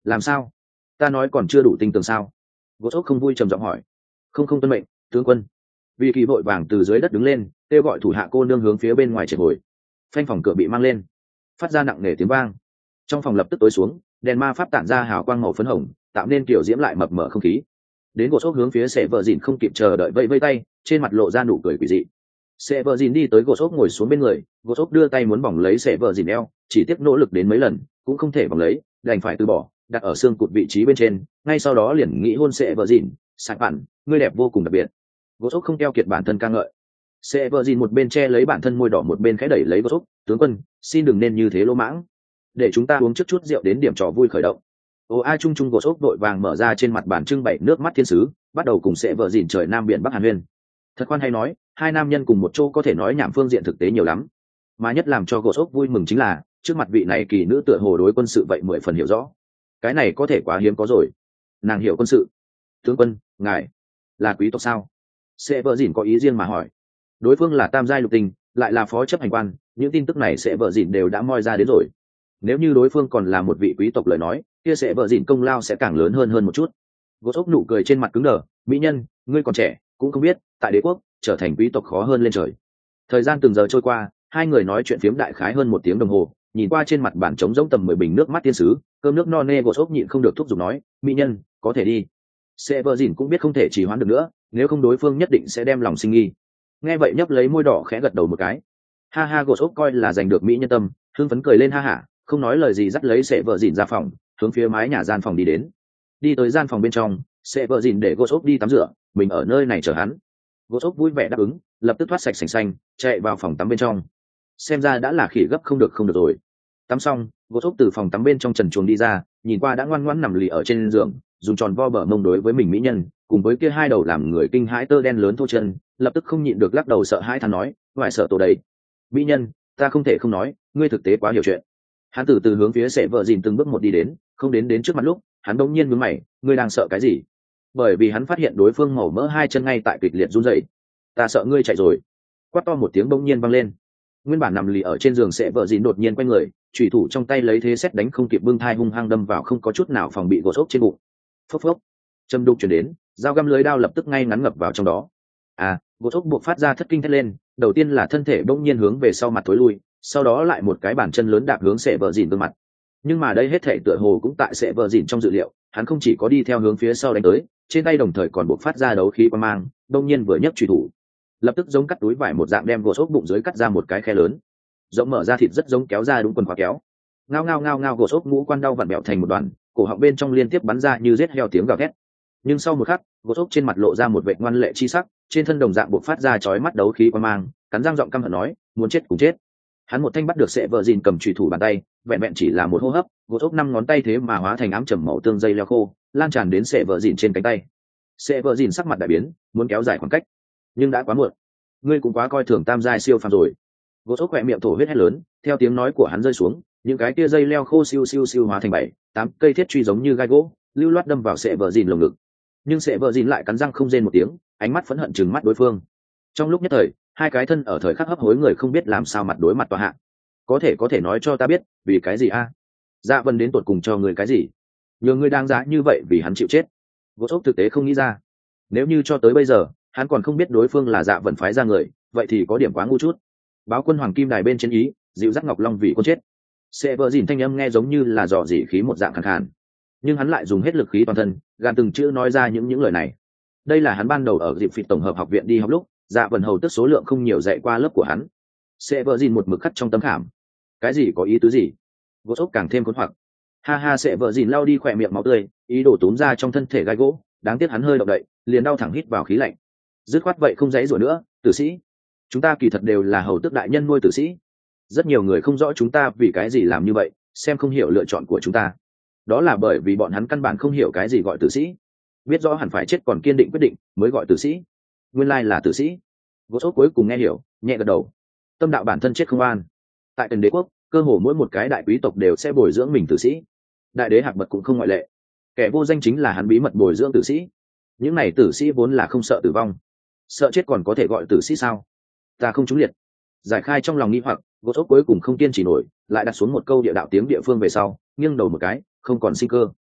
làm sao? Ta nói còn chưa đủ tinh tường sao? Gỗ ốc không vui trầm giọng hỏi. Không không tuân mệnh, tướng quân. Vì kỳ vội vàng từ dưới đất đứng lên, kêu gọi thủ hạ cô nương hướng phía bên ngoài triệt hồi. Phanh phòng cửa bị mang lên, phát ra nặng nề tiếng vang. Trong phòng lập tức tối xuống, đèn ma pháp tản ra hào quang màu phấn hồng, tạo nên kiểu diễm lại mập mờ không khí. Đến gỗ ốc hướng phía Sệ Vợ Dìn không kịp chờ đợi vẫy vẫy tay, trên mặt lộ ra nụ cười quỷ dị. Sệ Vợ Dìn đi tới gỗ ốc ngồi xuống bên người, gỗ ốc đưa tay muốn bỏng lấy Sệ Vợ Dìn eo, chỉ tiếc nỗ lực đến mấy lần cũng không thể bỏng lấy, đành phải từ bỏ, đặt ở xương cụt vị trí bên trên, ngay sau đó liền nghĩ hôn Sệ Vợ Dìn. Sạch bạn, ngươi đẹp vô cùng đặc biệt. Gỗ ốc không keo kiệt bản thân ca ngợi. Sệ Vợ Dìn một bên che lấy bản thân môi đỏ một bên khẽ đẩy lấy gỗ ốc. Tướng quân, xin đừng nên như thế lỗ mãng, để chúng ta uống chút chút rượu đến điểm trò vui khởi động. Ô a trung trung gỗ ốc đội vàng mở ra trên mặt bàn trưng bày nước mắt thiên sứ, bắt đầu cùng Sệ Vợ Dìn trời nam biển bắc hàn huyên. Thật khoan hay nói, hai nam nhân cùng một chỗ có thể nói nhảm phương diện thực tế nhiều lắm, mà nhất làm cho gỗ ốc vui mừng chính là trước mặt vị này kỳ nữ tựa hồ đối quân sự vậy mười phần hiểu rõ. Cái này có thể quá hiếm có rồi, nàng hiểu quân sự. Tướng quân, ngài là quý tộc sao? Sệ Vợ Dìn có ý riêng mà hỏi. Đối phương là tam giai lục tinh, lại là phó chấp hành quan, những tin tức này Sệ Vợ Dìn đều đã moi ra đến rồi. Nếu như đối phương còn là một vị quý tộc lời nói, kia Sệ Vợ Dìn công lao sẽ càng lớn hơn hơn một chút. Gỗ ốc nụ cười trên mặt cứng đờ. Mỹ nhân, ngươi còn trẻ, cũng không biết tại đế quốc trở thành quý tộc khó hơn lên trời. Thời gian từng giờ trôi qua, hai người nói chuyện phiếm đại khái hơn một tiếng đồng hồ. Nhìn qua trên mặt bàn trống rỗng tầm mười bình nước mắt thiên sứ, cơm nước no nê, gỗ ốc nhịn không được thúc giục nói, mỹ nhân, có thể đi. Sệ Vợ Dìn cũng biết không thể trì hoãn được nữa, nếu không đối phương nhất định sẽ đem lòng sinh nghi. Nghe vậy nhấp lấy môi đỏ khẽ gật đầu một cái. Ha ha, gỗ ốc coi là giành được mỹ nhân tâm, hưng phấn cười lên ha hả, không nói lời gì dắt lấy Sệ Vợ Dìn ra phòng, hướng phía mái nhà gian phòng đi đến. Đi tới gian phòng bên trong, Sệ Vợ Dìn để gỗ ốc đi tắm rửa, mình ở nơi này chờ hắn. Gỗ ốc vui vẻ đáp ứng, lập tức thoát sạch sành xanh, chạy vào phòng tắm bên trong. Xem ra đã là khỉ gấp không được không được rồi. Tắm xong, gỗ ốc từ phòng tắm bên trong trần chuồng đi ra, nhìn qua đã ngoan ngoãn nằm lì ở trên giường, dùng tròn vo bờ mông đối với mình mỹ nhân, cùng với kia hai đầu làm người kinh hãi tơ đen lớn thô chân, lập tức không nhịn được lắc đầu sợ hãi thán nói, ngoại sợ tổ đấy. Mỹ nhân, ta không thể không nói, ngươi thực tế quá hiểu chuyện. Hắn từ từ hướng phía Sệ Vợ Dìn từng bước một đi đến, không đến đến trước mặt lúc, hắn bỗng nhiên nhướng mày, ngươi đang sợ cái gì? Bởi vì hắn phát hiện đối phương màu mỡ hai chân ngay tại kịch liệt run rẩy. Ta sợ ngươi chạy rồi. Quát to một tiếng bỗng nhiên vang lên. Nguyên bản nằm lì ở trên giường Sệ Vợ Dìn đột nhiên quay người, chủy thủ trong tay lấy thế xét đánh không kịp bưng thai hung hăng đâm vào không có chút nào phòng bị gỗ ốc trên bụng. Phốc phốc, châm đục chuyển đến, dao găm lưới đao lập tức ngay ngắn ngập vào trong đó. À, gỗ ốc buộc phát ra thất kinh thét lên, đầu tiên là thân thể bỗng nhiên hướng về sau mặt tối lui, sau đó lại một cái bàn chân lớn đạp hướng Sệ Vợ Dìn gương mặt. Nhưng mà đây hết thảy tựa hồ cũng tại Sệ Vợ Dìn trong dự liệu, hắn không chỉ có đi theo hướng phía sau đánh tới, trên tay đồng thời còn buộc phát ra đấu khí quang mang, đông nhiên vừa nhấc chủy thủ, lập tức giống cắt túi vải một dạng đem gỗ ốc bụng dưới cắt ra một cái khe lớn, rộng mở ra thịt rất giống kéo ra đúng quần khóa kéo. Ngao ngao ngao ngao, gỗ ốc ngũ quan đau vặn bẹo thành một đoàn, cổ họng bên trong liên tiếp bắn ra như rết heo tiếng gào thét. Nhưng sau một khắc, gỗ ốc trên mặt lộ ra một vệt ngoan lệ chi sắc, trên thân đồng dạng buộc phát ra chói mắt đấu khí quang mang, cắn răng giọng căm hận nói, muốn chết cùng chết. Hắn một thanh bắt được Sệ Vợ Dìn cầm chủy thủ bàn tay, vẹn vẹn chỉ là một hô hấp, gỗ ốc năm ngón tay thế mà hóa thành ám trầm màu tương dây leo khô, lan tràn đến Sệ Vợ Dìn trên cánh tay. Sệ Vợ Dìn sắc mặt đại biến, muốn kéo dài khoảng cách, nhưng đã quá muộn. Ngươi cũng quá coi thường tam giai siêu phàm rồi. Gỗ ốc khỏe miệng thổ huyết hét lớn, theo tiếng nói của hắn rơi xuống, những cái kia dây leo khô siêu siêu siêu hóa thành bảy, tám cây thiết truy giống như gai gỗ, lưu loát đâm vào Sệ Vợ Dìn lồng ngực. Nhưng Sệ Vợ Dìn lại cắn răng không rên một tiếng, ánh mắt phẫn hận trừng mắt đối phương. Trong lúc nhất thời, hai cái thân ở thời khắc hấp hối người không biết làm sao mặt đối mặt tòa hạ. Có thể có thể nói cho ta biết, vì cái gì a? Dạ Vân đến tột cùng cho người cái gì? Nhờ ngươi đáng giá như vậy vì hắn chịu chết. Gỗ ốc thực tế không nghĩ ra. Nếu như cho tới bây giờ, hắn còn không biết đối phương là Dạ Vân phái ra người, vậy thì có điểm quá ngu chút. Báo quân hoàng kim đài bên trên ý, dịu dắt ngọc long vì quân chết. Sệ Vợ Dìn thanh âm nghe giống như là dò dỉ khí một dạng khàn khàn, nhưng hắn lại dùng hết lực khí toàn thân, gàn từng chữ nói ra những những lời này. Đây là hắn ban đầu ở dịp phịt tổng hợp học viện đi học lúc, Dạ Vân hầu tức số lượng không nhiều dạy qua lớp của hắn. Sệ Vợ Dìn một mực khắc trong tấm khảm. Cái gì có ý tứ gì? Gỗ ốc càng thêm khốn hoặc. Ha ha, Sệ Vợ Dìn lau đi khỏe miệng máu tươi, ý đồ túm ra trong thân thể gai gỗ, đáng tiếc hắn hơi động đậy, liền đau thẳng hít vào khí lạnh. Dứt khoát vậy không dãy rủa nữa, tử sĩ. Chúng ta kỳ thật đều là hầu tước đại nhân nuôi tử sĩ. Rất nhiều người không rõ chúng ta vì cái gì làm như vậy, xem không hiểu lựa chọn của chúng ta. Đó là bởi vì bọn hắn căn bản không hiểu cái gì gọi tử sĩ. Biết rõ hẳn phải chết còn kiên định quyết định mới gọi tử sĩ. Nguyên lai là tử sĩ. Gỗ ốc cuối cùng nghe hiểu, nhẹ gật đầu. Tâm đạo bản thân chết không an. Tại Tần Đế quốc, cơ hồ mỗi một cái đại quý tộc đều sẽ bồi dưỡng mình tử sĩ. Đại đế Hạc Bật cũng không ngoại lệ. Kẻ vô danh chính là hắn bí mật bồi dưỡng tử sĩ. Những này tử sĩ vốn là không sợ tử vong, sợ chết còn có thể gọi tử sĩ sao? Ta không trúng liệt. Giải khai trong lòng nghi hoặc, gỗ ốc cuối cùng không kiên trì nổi, lại đặt xuống một câu địa đạo tiếng địa phương về sau, nghiêng đầu một cái, không còn sinh cơ.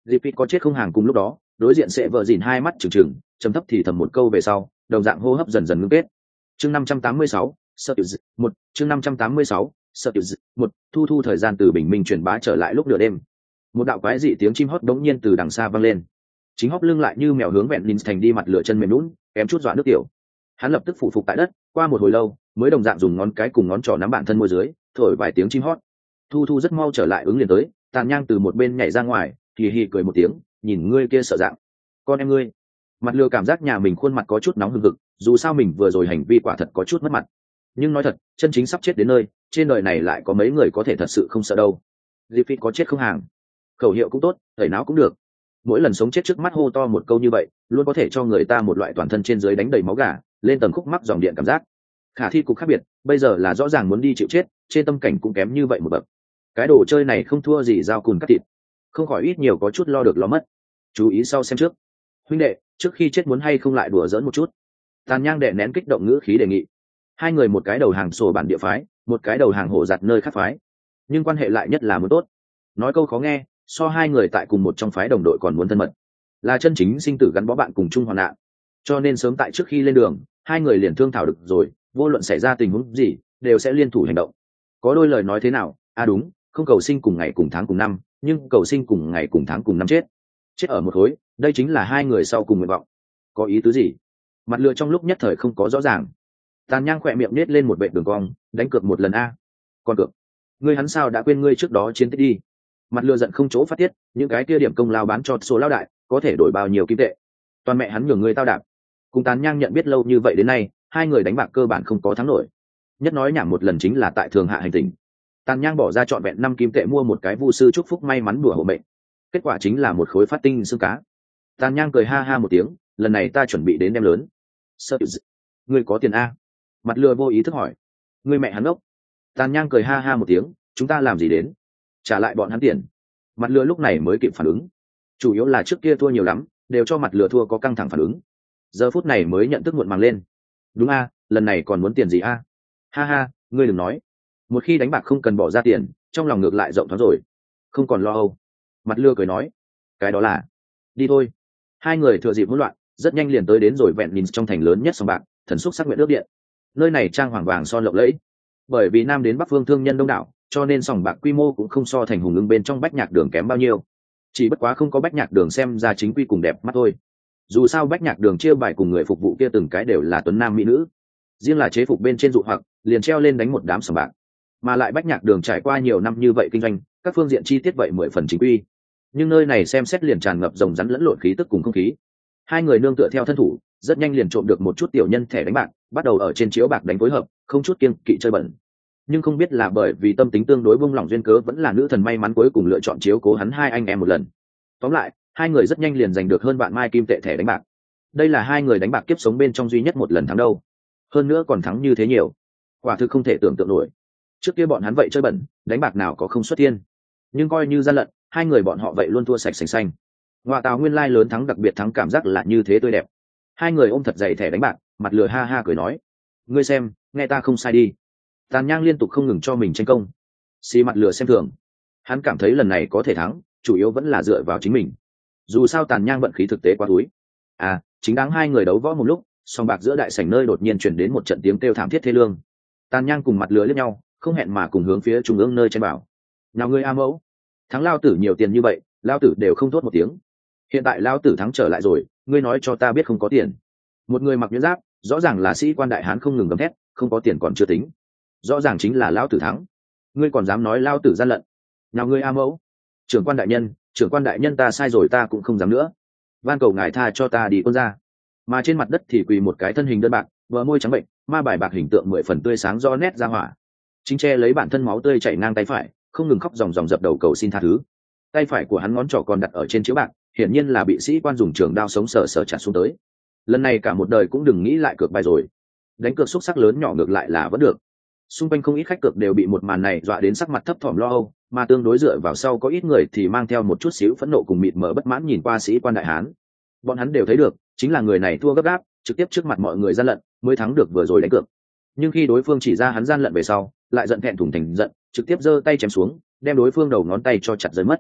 Griffith có chết không hàng cùng lúc đó, đối diện sẽ vợ dìn hai mắt trừng trừng, trầm thấp thì thầm một câu về sau, đồng dạng hô hấp dần dần ngưng kết. Chương năm trăm tám mươi sáu, Serpius, một, chương năm trăm tám mươi sáu, Serpius, một, thu thu thời gian từ bình minh truyền bá trở lại lúc nửa đêm. Một đạo quái dị tiếng chim hót đống nhiên từ đằng xa vang lên. Chính hóp lưng lại như mèo hướng vẹn linh thành đi mặt lửa chân mềm nhũn, kém chút dọa nước tiểu. Hắn lập tức phủ phục tại đất, qua một hồi lâu, mới đồng dạng dùng ngón cái cùng ngón trỏ nắm bản thân môi dưới, thổi vài tiếng chim hót. Thu thu rất mau trở lại ứng liền tới, Tàn Nhang từ một bên nhảy ra ngoài, hì hì cười một tiếng, nhìn ngươi kia sợ dạng. Con em ngươi. Mặt lừa cảm giác nhà mình khuôn mặt có chút nóng hừng hực, dù sao mình vừa rồi hành vi quả thật có chút mất mặt. Nhưng nói thật, chân chính sắp chết đến nơi, trên đời này lại có mấy người có thể thật sự không sợ đâu. Griffith có chết không hàng. Khẩu hiệu cũng tốt, thầy não cũng được. Mỗi lần sống chết trước mắt hô to một câu như vậy, luôn có thể cho người ta một loại toàn thân trên dưới đánh đầy máu gà, lên tầng khúc mắc dòng điện cảm giác. Khả thi cục khác biệt, bây giờ là rõ ràng muốn đi chịu chết, trên tâm cảnh cũng kém như vậy một bậc. Cái đồ chơi này không thua gì dao cùn cắt thịt, không khỏi ít nhiều có chút lo được lo mất. Chú ý sau xem trước. Huynh đệ, trước khi chết muốn hay không lại đùa giỡn một chút. Tàn Nhang đệ nén kích động ngữ khí đề nghị. Hai người một cái đầu hàng sổ bản địa phái, một cái đầu hàng hổ giặt nơi khác phái, nhưng quan hệ lại nhất là muốn tốt. Nói câu khó nghe, so hai người tại cùng một trong phái đồng đội còn muốn thân mật, là chân chính sinh tử gắn bó bạn cùng chung hoạn nạn. Cho nên sớm tại trước khi lên đường, hai người liền thương thảo được rồi, vô luận xảy ra tình huống gì, đều sẽ liên thủ hành động. Có đôi lời nói thế nào, à đúng, không cầu sinh cùng ngày cùng tháng cùng năm, nhưng cầu sinh cùng ngày cùng tháng cùng năm chết. Chết ở một khối, đây chính là hai người sau cùng nguyện vọng. Có ý tứ gì? Mặt lừa trong lúc nhất thời không có rõ ràng. Tàn Nhang khỏe miệng nết lên một vệ đường cong, đánh cược một lần a. Con cược? Ngươi hắn sao đã quên ngươi trước đó chiến tích đi? Mặt lừa giận không chỗ phát tiết, những cái kia điểm công lao bán cho số lao đại, có thể đổi bao nhiêu kim tệ? Toàn mẹ hắn nhường ngươi tao đạp. Cùng Tàn Nhang nhận biết lâu như vậy đến nay, hai người đánh bạc cơ bản không có thắng nổi. Nhất nói nhảm một lần chính là tại Thường Hạ hành tinh. Tàn Nhang bỏ ra trọn vẹn năm kim tệ mua một cái vu sư chúc phúc may mắn đùa hộ mệnh, kết quả chính là một khối phát tinh xương cá. Tàn Nhang cười ha ha một tiếng, lần này ta chuẩn bị đến đem lớn. Sợ ngươi có tiền a? Mặt lừa vô ý thức hỏi. Ngươi mẹ hắn ốc. Tàn Nhang cười ha ha một tiếng, chúng ta làm gì đến? Trả lại bọn hắn tiền. Mặt lừa lúc này mới kịp phản ứng, chủ yếu là trước kia thua nhiều lắm, đều cho mặt lừa thua có căng thẳng phản ứng, giờ phút này mới nhận thức muộn màng lên. Đúng a, lần này còn muốn tiền gì a? Ha ha, ngươi đừng nói, một khi đánh bạc không cần bỏ ra tiền, trong lòng ngược lại rộng thoáng rồi, không còn lo âu. Mặt lừa cười nói, cái đó là đi thôi. Hai người thừa dịp hỗn loạn, rất nhanh liền tới đến rồi vẹn nhìn trong thành lớn nhất sòng bạc, Thần Xúc Sắc Nguyện Ước Điện. Nơi này trang hoàng vàng son lộng lẫy, bởi vì nam đến bắc phương thương nhân đông đảo, cho nên sòng bạc quy mô cũng không so thành hùng ưng bên trong bách nhạc đường kém bao nhiêu. Chỉ bất quá không có bách nhạc đường xem ra chính quy cùng đẹp mắt thôi. Dù sao bách nhạc đường chia bài cùng người phục vụ kia từng cái đều là tuấn nam mỹ nữ, riêng là chế phục bên trên dụ hoặc liền treo lên đánh một đám sòng bạc. Mà lại bách nhạc đường trải qua nhiều năm như vậy kinh doanh, các phương diện chi tiết vậy mười phần chính quy, nhưng nơi này xem xét liền tràn ngập rồng rắn lẫn lộn khí tức cùng không khí. Hai người nương tựa theo thân thủ, rất nhanh liền trộm được một chút tiểu nhân thẻ đánh bạc, bắt đầu ở trên chiếu bạc đánh phối hợp, không chút kiêng kỵ chơi bẩn. Nhưng không biết là bởi vì tâm tính tương đối buông lỏng duyên cớ, vẫn là nữ thần may mắn cuối cùng lựa chọn chiếu cố hắn hai anh em một lần. Tóm lại, hai người rất nhanh liền giành được hơn vạn mai kim tệ thẻ đánh bạc. Đây là hai người đánh bạc kiếp sống bên trong duy nhất một lần thắng đâu, hơn nữa còn thắng như thế nhiều, quả thực không thể tưởng tượng nổi. Trước kia bọn hắn vậy chơi bẩn, đánh bạc nào có không xuất thiên, nhưng coi như gian lận, hai người bọn họ vậy luôn thua sạch sành xanh. Ngoại tào nguyên lai lớn thắng đặc biệt thắng cảm giác là như thế tươi đẹp. Hai người ôm thật dày thẻ đánh bạc, mặt lừa ha ha cười nói, ngươi xem, nghe ta không sai đi. Tàn Nhang liên tục không ngừng cho mình tranh công, xì mặt lừa xem thường. Hắn cảm thấy lần này có thể thắng, chủ yếu vẫn là dựa vào chính mình. Dù sao Tàn Nhang vận khí thực tế quá túi. À, chính đáng hai người đấu võ một lúc, song bạc giữa đại sảnh nơi đột nhiên chuyển đến một trận tiếng kêu thảm thiết thê lương. Tàn Nhang cùng mặt lừa liếc nhau, không hẹn mà cùng hướng phía trung ương nơi trên bảo, nào ngươi a mẫu, thắng lao tử nhiều tiền như vậy, lao tử đều không thốt một tiếng. Hiện tại lao tử thắng trở lại rồi, ngươi nói cho ta biết không có tiền. Một người mặc nhuyễn giáp, rõ ràng là sĩ quan đại hán không ngừng gầm thét, không có tiền còn chưa tính, rõ ràng chính là lao tử thắng, ngươi còn dám nói lao tử gian lận. Nào ngươi a mẫu, trưởng quan đại nhân, trưởng quan đại nhân ta sai rồi, ta cũng không dám nữa, van cầu ngài tha cho ta đi con ra. Mà trên mặt đất thì quỳ một cái thân hình đơn bạc, vợ môi trắng bệnh, ma bài bạc hình tượng mười phần tươi sáng do nét ra hỏa, chính che lấy bản thân máu tươi chảy ngang tay phải, không ngừng khóc ròng ròng dập đầu cầu xin tha thứ. Tay phải của hắn ngón trỏ còn đặt ở trên chiếu bạc, hiển nhiên là bị sĩ quan dùng trường đao sống sờ sờ chặt xuống tới. Lần này cả một đời cũng đừng nghĩ lại cược bài rồi, đánh cược xúc sắc lớn nhỏ ngược lại là vẫn được. Xung quanh không ít khách cược đều bị một màn này dọa đến sắc mặt thấp thỏm lo âu, mà tương đối dựa vào sau có ít người thì mang theo một chút xíu phẫn nộ cùng mịt mờ bất mãn nhìn qua sĩ quan đại hán. Bọn hắn đều thấy được, chính là người này thua gấp gáp, trực tiếp trước mặt mọi người gian lận, mới thắng được vừa rồi đánh cược. Nhưng khi đối phương chỉ ra hắn gian lận về sau, lại giận thẹn thùng thành giận, trực tiếp giơ tay chém xuống, đem đối phương đầu ngón tay cho chặt rơi mất.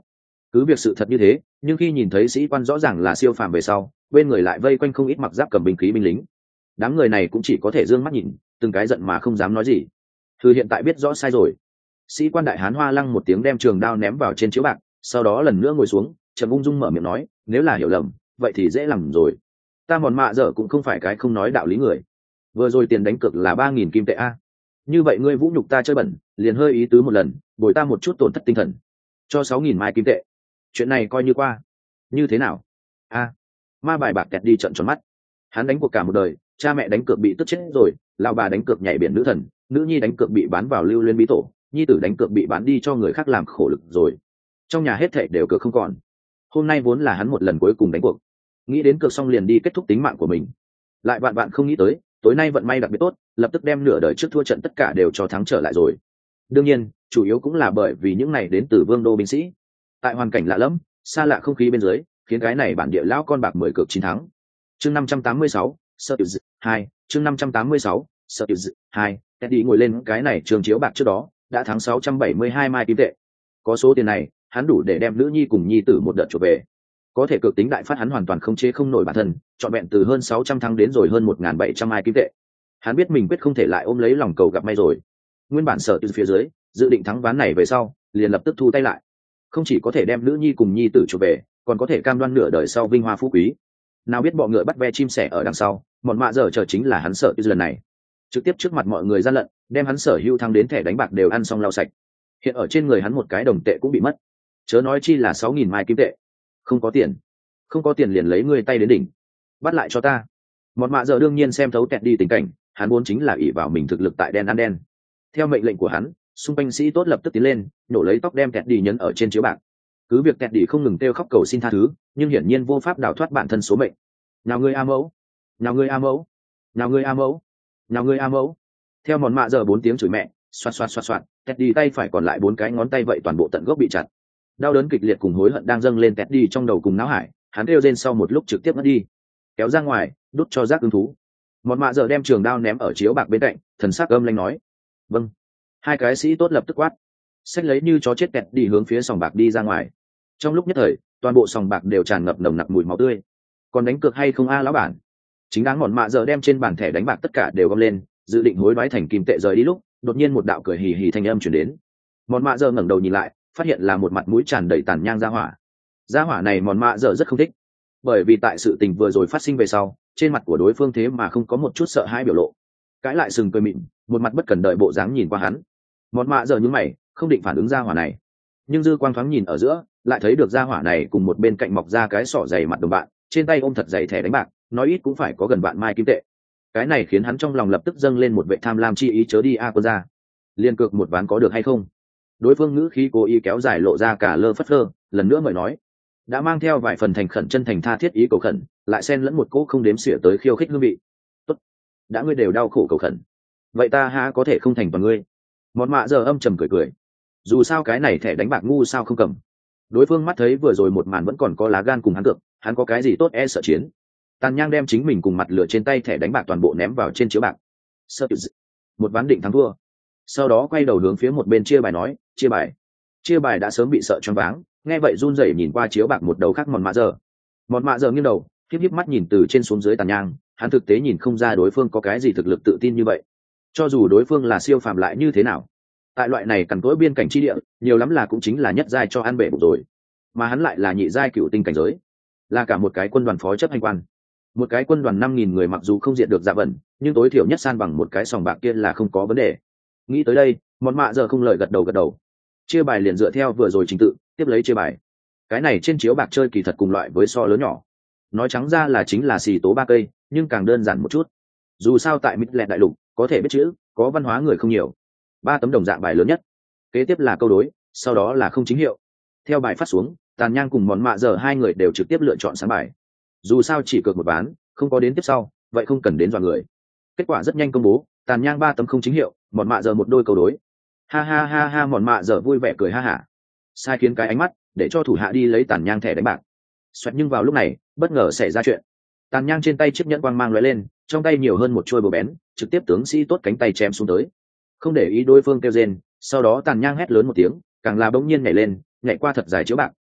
cứ việc sự thật như thế, nhưng khi nhìn thấy sĩ quan rõ ràng là siêu phàm về sau, bên người lại vây quanh không ít mặc giáp cầm binh khí binh lính. Đám người này cũng chỉ có thể d ư ơ n g mắt nhìn, từng cái giận mà không dám nói gì. Thư hiện tại biết rõ sai rồi. Sĩ quan đại hán Hoa Lăng một tiếng đem trường đao ném vào trên chiếu bạc, sau đó lần nữa ngồi xuống, trầm ung dung mở miệng nói, nếu là hiểu lầm vậy thì dễ làm rồi. Ta mòn mạ dở cũng không phải cái không nói đạo lý người. Vừa rồi tiền đánh cược là ba nghìn kim tệ a. Như vậy ngươi vũ nhục ta chơi bẩn, liền hơi ý tứ một lần, bồi ta một chút tổn thất tinh thần, cho sáu nghìn mai kim tệ. Chuyện này coi như qua. Như thế nào? A. Ma bài bạc kẹt đi trận tròn mắt. Hắn đánh cuộc cả một đời, cha mẹ đánh cược bị tức chết rồi, lão bà đánh cược nhảy biển nữ thần, nữ nhi đánh cược bị bán vào lưu liên bí tổ, nhi tử đánh cược bị bán đi cho người khác làm khổ lực rồi. Trong nhà hết thảy đều cược không còn. Hôm nay vốn là hắn một lần cuối cùng đánh cuộc, nghĩ đến cược xong liền đi kết thúc tính mạng của mình, lại vạn vạn không nghĩ tới tối nay vận may đặc biệt tốt, lập tức đem nửa đời trước thua trận tất cả đều cho thắng trở lại rồi. Đương nhiên chủ yếu cũng là bởi vì những này đến từ vương đô binh sĩ, tại hoàn cảnh lạ lẫm xa lạ không khí bên dưới, khiến cái này bản địa lão con bạc mười cược chín thắng. Chương năm trăm tám mươi sáu, sợ tiểu hai, chương năm trăm tám mươi sáu, sợ tiểu hai. Teddy ngồi lên cái này trường chiếu bạc trước đó đã thắng sáu trăm bảy mươi hai mai kim tệ. Có số tiền này, hắn đủ để đem nữ nhi cùng nhi tử một đợt chuộc về. Có thể cược tính đại phát hắn hoàn toàn không chế không nổi bản thân, trọn vẹn từ hơn sáu trăm thắng đến rồi hơn một nghìn bảy trăm mai kim tệ. Hắn biết mình quyết không thể lại ôm lấy lòng cầu gặp may rồi. Nguyên bản sợ từ phía dưới, dự định thắng ván này về sau, liền lập tức thu tay lại. Không chỉ có thể đem nữ nhi cùng nhi tử chuộc về, còn có thể cam đoan nửa đời sau vinh hoa phú quý. Nào biết bọ ngựa bắt ve chim sẻ ở đằng sau, bọn mạ giờ chờ chính là hắn sợ từ lần này. Trực tiếp trước mặt mọi người gian lận, đem hắn sở hữu thắng đến thẻ đánh bạc đều ăn xong lau sạch. Hiện ở trên người hắn một cái đồng tệ cũng bị mất. Chớ nói chi là sáu nghìn mai kim tệ. Không có tiền. Không có tiền liền lấy ngươi tay đến đỉnh. Bắt lại cho ta. Một mạ giờ đương nhiên xem thấu tẹt đi tình cảnh, hắn vốn chính là ỷ vào mình thực lực tại đen ăn đen. Theo mệnh lệnh của hắn, xung quanh sĩ tốt lập tức tiến lên, nổ lấy tóc đem tẹt đi nhấn ở trên chiếu bạc. Cứ việc tẹt đi không ngừng kêu khóc cầu xin tha thứ, nhưng hiển nhiên vô pháp đào thoát bản thân số mệnh. Nào ngươi a mẫu, nào ngươi a mẫu, nào ngươi a mẫu, nào ngươi a mẫu. Theo mòn mạ giờ bốn tiếng chửi mẹ, xoạt xoạt xoạt xoạt, tẹt đi tay phải còn lại bốn cái ngón tay vậy toàn bộ tận gốc bị chặt. Đau đớn kịch liệt cùng hối hận đang dâng lên tẹt đi trong đầu cùng não hải, hắn kêu rên sau một lúc trực tiếp mất đi, kéo ra ngoài đút cho rác ứng thú. Mọn mạ giờ đem trường đao ném ở chiếu bạc bên cạnh, thần sắc âm lanh nói, vâng. Hai cái sĩ tốt lập tức quát, xách lấy như chó chết kẹt đi hướng phía sòng bạc đi ra ngoài. Trong lúc nhất thời toàn bộ sòng bạc đều tràn ngập nồng nặc mùi máu tươi. Còn đánh cược hay không a lão bản? Chính đáng mọn mạ giờ đem trên bàn thẻ đánh bạc tất cả đều gom lên, dự định hối đoái thành kim tệ rời đi lúc đột nhiên một đạo cười hì hì thanh âm chuyển đến. Mọn mạ giờ ngẩng đầu nhìn lại, phát hiện là một mặt mũi tràn đầy tàn nhang ra hỏa. Gia hỏa này mòn mạ giờ rất không thích, bởi vì tại sự tình vừa rồi phát sinh về sau, trên mặt của đối phương thế mà không có một chút sợ hãi biểu lộ, cãi lại sừng cười mịn, một mặt bất cần đợi bộ dáng nhìn qua hắn. Mòn mạ giờ nhướng mày, không định phản ứng gia hỏa này, nhưng dư quang thoáng nhìn ở giữa, lại thấy được gia hỏa này cùng một bên cạnh mọc ra cái sọ dày mặt đồng bạn, trên tay ôm thật dày thẻ đánh bạc, nói ít cũng phải có gần vạn mai kim tệ. Cái này khiến hắn trong lòng lập tức dâng lên một vệ tham lam chi ý, chớ đi a à, quân ra, liên cược một ván có được hay không? Đối phương ngữ khí cố ý kéo dài lộ ra cả lơ phất lơ, lần nữa mời nói, đã mang theo vài phần thành khẩn chân thành tha thiết ý cầu khẩn, lại xen lẫn một cỗ không đếm xỉa tới khiêu khích hương vị. Tốt, đã ngươi đều đau khổ cầu khẩn, vậy ta há có thể không thành toàn ngươi? Món mạ giờ âm trầm cười cười, dù sao cái này thẻ đánh bạc ngu sao không cầm. Đối phương mắt thấy vừa rồi một màn vẫn còn có lá gan cùng hắn cược, hắn có cái gì tốt e sợ chiến. Tàn nhang đem chính mình cùng mặt lửa trên tay thẻ đánh bạc toàn bộ ném vào trên chiếu bạc, sợ một ván định thắng thua. Sau đó quay đầu hướng phía một bên chia bài nói, chia bài. Chia bài đã sớm bị sợ choáng váng, nghe vậy run rẩy nhìn qua chiếu bạc một đầu khác mòn mạ giờ. Mòn mạ giờ nghiêng đầu, híp híp mắt nhìn từ trên xuống dưới tàn nhang, hắn thực tế nhìn không ra đối phương có cái gì thực lực tự tin như vậy. Cho dù đối phương là siêu phàm lại như thế nào, tại loại này cằn cỗi biên cảnh chi địa, nhiều lắm là cũng chính là nhất giai cho ăn bể bụng rồi, mà hắn lại là nhị giai cựu tinh cảnh giới, là cả một cái quân đoàn phó chấp hành quan. Một cái quân đoàn năm nghìn người mặc dù không diện được dạ vần, nhưng tối thiểu nhất san bằng một cái sòng bạc kia là không có vấn đề. Nghĩ tới đây, mòn mạ giờ không lời gật đầu gật đầu. Chia bài liền dựa theo vừa rồi trình tự tiếp lấy chia bài. Cái này trên chiếu bạc chơi kỳ thật cùng loại với so lớn nhỏ, nói trắng ra là chính là xì tố ba cây, nhưng càng đơn giản một chút. Dù sao tại mít lẹt đại lục có thể biết chữ, có văn hóa người không nhiều. Ba tấm đồng dạng bài lớn nhất, kế tiếp là câu đối, sau đó là không chính hiệu. Theo bài phát xuống, tàn nhang cùng mòn mạ giờ hai người đều trực tiếp lựa chọn sáng bài. Dù sao chỉ cược một ván, không có đến tiếp sau, vậy không cần đến dọa người. Kết quả rất nhanh công bố, tàn nhang ba tấm không chính hiệu, mòn mạ giờ một đôi câu đối. Ha ha ha ha, mòn mạ giờ vui vẻ cười ha hả, sai khiến cái ánh mắt để cho thủ hạ đi lấy tàn nhang thẻ đánh bạc. Xoẹt, nhưng vào lúc này bất ngờ xảy ra chuyện. Tàn nhang trên tay chiếc nhẫn quang mang lóe lên, trong tay nhiều hơn một chuôi búa bén, trực tiếp tướng sĩ tốt cánh tay chém xuống tới. Không để ý đối phương kêu rên, sau đó tàn nhang hét lớn một tiếng, càng là bỗng nhiên nhảy lên, nhảy qua thật dài chiếu bạc,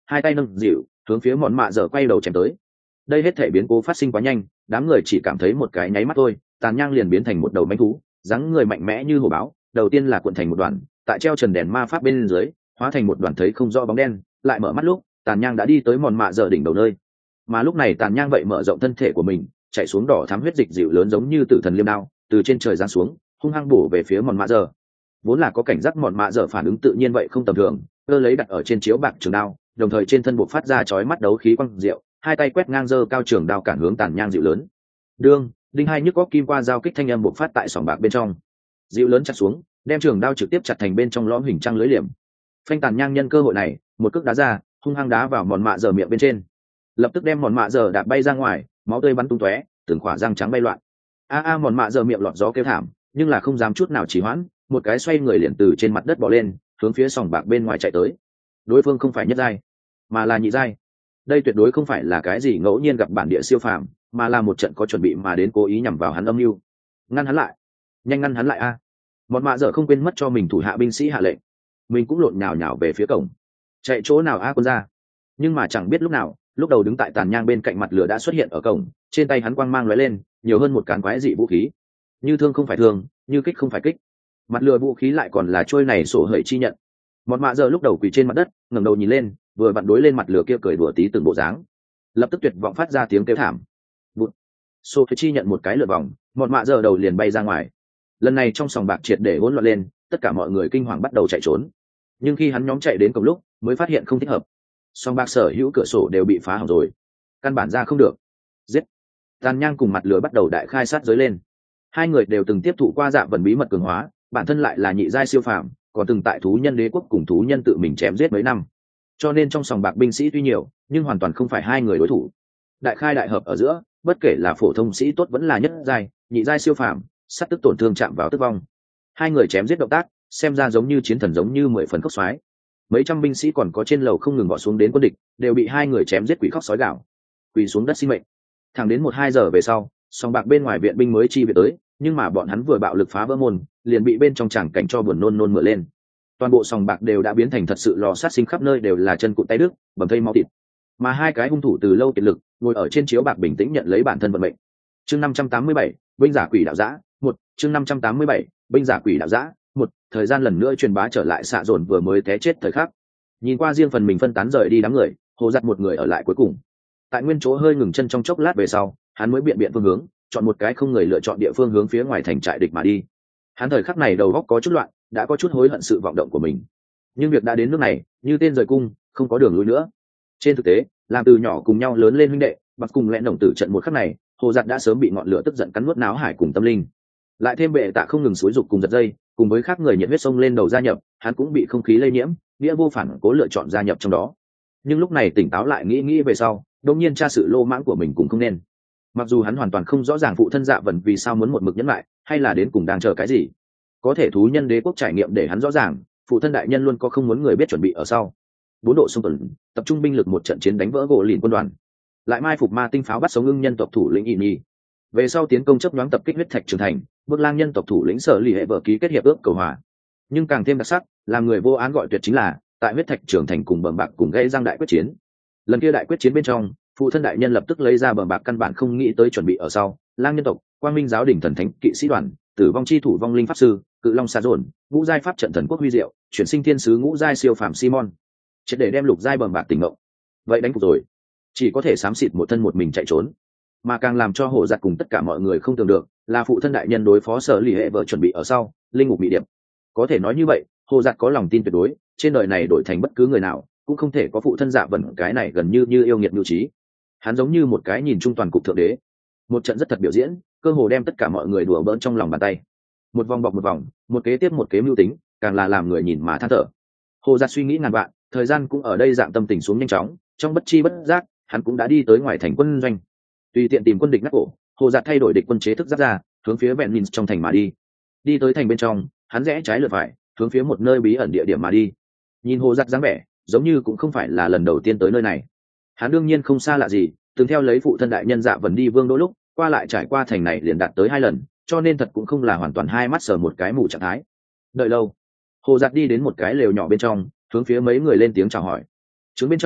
hai tay nâng dịu hướng phía mòn mạ dở quay đầu chém tới. Đây hết thể biến cố phát sinh quá nhanh, đám người chỉ cảm thấy một cái nháy mắt thôi, tàn nhang liền biến thành một đầu manh thú, dáng người mạnh mẽ như hổ báo, đầu tiên là cuộn thành một đoàn, tại treo trần đèn ma pháp bên dưới hóa thành một đoàn thấy không rõ bóng đen, lại mở mắt lúc tàn nhang đã đi tới mòn mạ dở đỉnh đầu nơi. Mà lúc này tàn nhang vậy mở rộng thân thể của mình, chạy xuống đỏ thắm huyết dịch dịu lớn giống như tử thần liêm đao, từ trên trời giáng xuống, hung hăng bổ về phía mòn mạ dở. Vốn là có cảnh giác mòn mạ dở phản ứng tự nhiên vậy không tầm thường, cơ lấy đặt ở trên chiếu bạc trường đao, đồng thời trên thân buộc phát ra chói mắt đấu khí quang diệu, hai tay quét ngang giơ cao trường đao cản hướng tàn nhang dịu lớn. Đương, đinh hai nhức góc kim qua giao kích thanh âm buộc phát tại sòng bạc bên trong. Dịu lớn chặt xuống, đem trường đao trực tiếp chặt thành bên trong lõm hình trăng lưới liềm. Phanh tàn nhang nhân cơ hội này, một cước đá ra, hung hăng đá vào mòn mạ dở miệng bên trên, lập tức đem mòn mạ dở đạp bay ra ngoài, máu tươi bắn tung tóe, từng khỏa răng trắng bay loạn. A a mòn mạ dở miệng lọt gió kêu thảm, nhưng là không dám chút nào trì hoãn, một cái xoay người liền từ trên mặt đất bò lên, hướng phía sòng bạc bên ngoài chạy tới. Đối phương không phải nhất giai, mà là nhị giai. Đây tuyệt đối không phải là cái gì ngẫu nhiên gặp bản địa siêu phàm, mà là một trận có chuẩn bị mà đến cố ý nhằm vào hắn âm mưu. Ngăn hắn lại, nhanh ngăn hắn lại a! Mọn mạ dở không quên mất cho mình thủ hạ binh sĩ hạ lệnh, mình cũng lộn nhào nhào về phía cổng. Chạy chỗ nào a quân ra? Nhưng mà chẳng biết lúc nào, lúc đầu đứng tại tàn nhang bên cạnh mặt lửa đã xuất hiện ở cổng, trên tay hắn quang mang lóe lên, nhiều hơn một cán quái dị vũ khí. Như thương không phải thương, như kích không phải kích. Mặt lửa vũ khí lại còn là trôi này sổ hởi chi nhận. Mọn mạ dở lúc đầu quỳ trên mặt đất, ngẩng đầu nhìn lên, vừa vặn đối lên mặt lửa kia cười đùa tí từng bộ dáng, lập tức tuyệt vọng phát ra tiếng kêu thảm. Bụt. Sổ hởi chi nhận một cái lượt vòng, mọn mạ dở đầu liền bay ra ngoài. Lần này trong sòng bạc triệt để hỗn loạn lên, tất cả mọi người kinh hoàng bắt đầu chạy trốn. Nhưng khi hắn nhóm chạy đến cổng lúc, mới phát hiện không thích hợp. Sòng bạc sở hữu cửa sổ đều bị phá hỏng rồi, căn bản ra không được. Giết! Tàn nhang cùng mặt lửa bắt đầu đại khai sát giới lên. Hai người đều từng tiếp thụ qua dạ vần bí mật cường hóa, bản thân lại là nhị giai siêu phàm, còn từng tại thú nhân đế quốc cùng thú nhân tự mình chém giết mấy năm. Cho nên trong sòng bạc binh sĩ tuy nhiều, nhưng hoàn toàn không phải hai người đối thủ. Đại khai đại hợp ở giữa, bất kể là phổ thông sĩ tốt vẫn là nhất giai, nhị giai siêu phàm, sát tức tổn thương chạm vào tức vong. Hai người chém giết động tác, xem ra giống như chiến thần giống như mười phần khốc xoái. Mấy trăm binh sĩ còn có trên lầu không ngừng bỏ xuống đến quân địch, đều bị hai người chém giết quỷ khóc sói gào, quỳ xuống đất xin mệnh. Thẳng đến một hai giờ về sau, sòng bạc bên ngoài viện binh mới chi viện tới, nhưng mà bọn hắn vừa bạo lực phá vỡ môn, liền bị bên trong tràng cảnh cho buồn nôn nôn mửa lên. Toàn bộ sòng bạc đều đã biến thành thật sự lò sát sinh, khắp nơi đều là chân cụt tay đứt, bầm thây máu thịt. Mà hai cái hung thủ từ lâu kiệt lực, ngồi ở trên chiếu bạc bình tĩnh nhận lấy bản thân vận mệnh. Chương năm trăm tám mươi bảy, binh giả quỷ đạo dã, một, chương năm trăm tám mươi bảy, binh giả quỷ đạo dã, một, thời gian lần nữa truyền bá trở lại xạ dồn vừa mới té chết thời khắc. Nhìn qua riêng phần mình phân tán rời đi đám người, Hồ Giật một người ở lại cuối cùng. Tại nguyên chỗ hơi ngừng chân trong chốc lát về sau, hắn mới biện biện phương hướng, chọn một cái không người lựa chọn địa phương hướng phía ngoài thành trại địch mà đi. Hắn thời khắc này đầu óc có chút loạn, đã có chút hối hận sự vọng động của mình. Nhưng việc đã đến nước này, như tên rời cung, không có đường lui nữa. Trên thực tế, làm từ nhỏ cùng nhau lớn lên huynh đệ, bạc cùng lẹn đồng tử trận một khắc này, Hồ Giật đã sớm bị ngọn lửa tức giận cắn nuốt náo hải cùng tâm linh. Lại thêm bệ tạ không ngừng xúi dục cùng giật dây, cùng với khác người nhiệt huyết sông lên đầu gia nhập, hắn cũng bị không khí lây nhiễm, nghĩa vô phản cố lựa chọn gia nhập trong đó. Nhưng lúc này tỉnh táo lại nghĩ nghĩ về sau, đột nhiên tra sự lô mãng của mình cũng không nên. Mặc dù hắn hoàn toàn không rõ ràng phụ thân Dạ Vần vì sao muốn một mực nhẫn lại, hay là đến cùng đang chờ cái gì. Có thể thú nhân đế quốc trải nghiệm để hắn rõ ràng, phụ thân đại nhân luôn có không muốn người biết chuẩn bị ở sau. Bốn độ xung tuần, tập trung binh lực một trận chiến đánh vỡ gỗ lìn quân đoàn, lại mai phục ma tinh pháo bắt sống ưng nhân tộc thủ lĩnh ỵ nhi. Về sau tiến công chấp nhoáng tập kích huyết thạch trường thành, bước lang nhân tộc thủ lĩnh sở lì hệ vợ ký kết hiệp ước cầu hòa. Nhưng càng thêm đặc sắc, làm người vô án gọi tuyệt chính là tại huyết thạch trường thành cùng bầm bạc cùng gây răng đại quyết chiến. Lần kia đại quyết chiến bên trong, phụ thân đại nhân lập tức lấy ra bầm bạc căn bản không nghĩ tới chuẩn bị ở sau, lang nhân tộc, quang minh giáo đỉnh thần thánh kỵ sĩ đoàn, tử vong chi thủ vong linh pháp sư, cự long xa dồn, ngũ giai pháp trận thần quốc huy diệu, chuyển sinh thiên sứ ngũ giai siêu phàm Simon, triệt để đem lục giai bầm bạc tỉnh ngộ. Vậy đánh phục rồi, chỉ có thể xám xịt một thân một mình chạy trốn. Mà càng làm cho Hồ Giật cùng tất cả mọi người không tưởng được là phụ thân đại nhân đối phó sở lì hệ vợ chuẩn bị ở sau, linh ngục bị điểm. Có thể nói như vậy, Hồ Giật có lòng tin tuyệt đối, trên đời này đổi thành bất cứ người nào cũng không thể có phụ thân Dạ Vần cái này gần như như yêu nghiệt nhu trí. Hắn giống như một cái nhìn trung toàn cục thượng đế, một trận rất thật biểu diễn, cơ hồ đem tất cả mọi người đùa bỡn trong lòng bàn tay. Một vòng bọc một vòng, một kế tiếp một kế mưu tính, càng là làm người nhìn mà than thở. Hồ Giật suy nghĩ ngàn vạn, thời gian cũng ở đây dạng tâm tình xuống nhanh chóng, trong bất chi bất giác, hắn cũng đã đi tới ngoài thành quân doanh. Tùy tiện tìm quân địch ngắt cổ, Hồ Giật thay đổi địch quân chế thức giáp ra, hướng phía vẹn nhìn trong thành mà đi. Đi tới thành bên trong, hắn rẽ trái lượt phải, hướng phía một nơi bí ẩn địa điểm mà đi. Nhìn Hồ Giật dáng vẻ, giống như cũng không phải là lần đầu tiên tới nơi này. Hắn đương nhiên không xa lạ gì, từng theo lấy phụ thân đại nhân Dạ Vần đi vương đôi lúc, qua lại trải qua thành này liền đạt tới hai lần, cho nên thật cũng không là hoàn toàn hai mắt sờ một cái mù trạng thái. Đợi lâu, Hồ Giật đi đến một cái lều nhỏ bên trong, hướng phía mấy người lên tiếng chào hỏi. Trướng bên trong,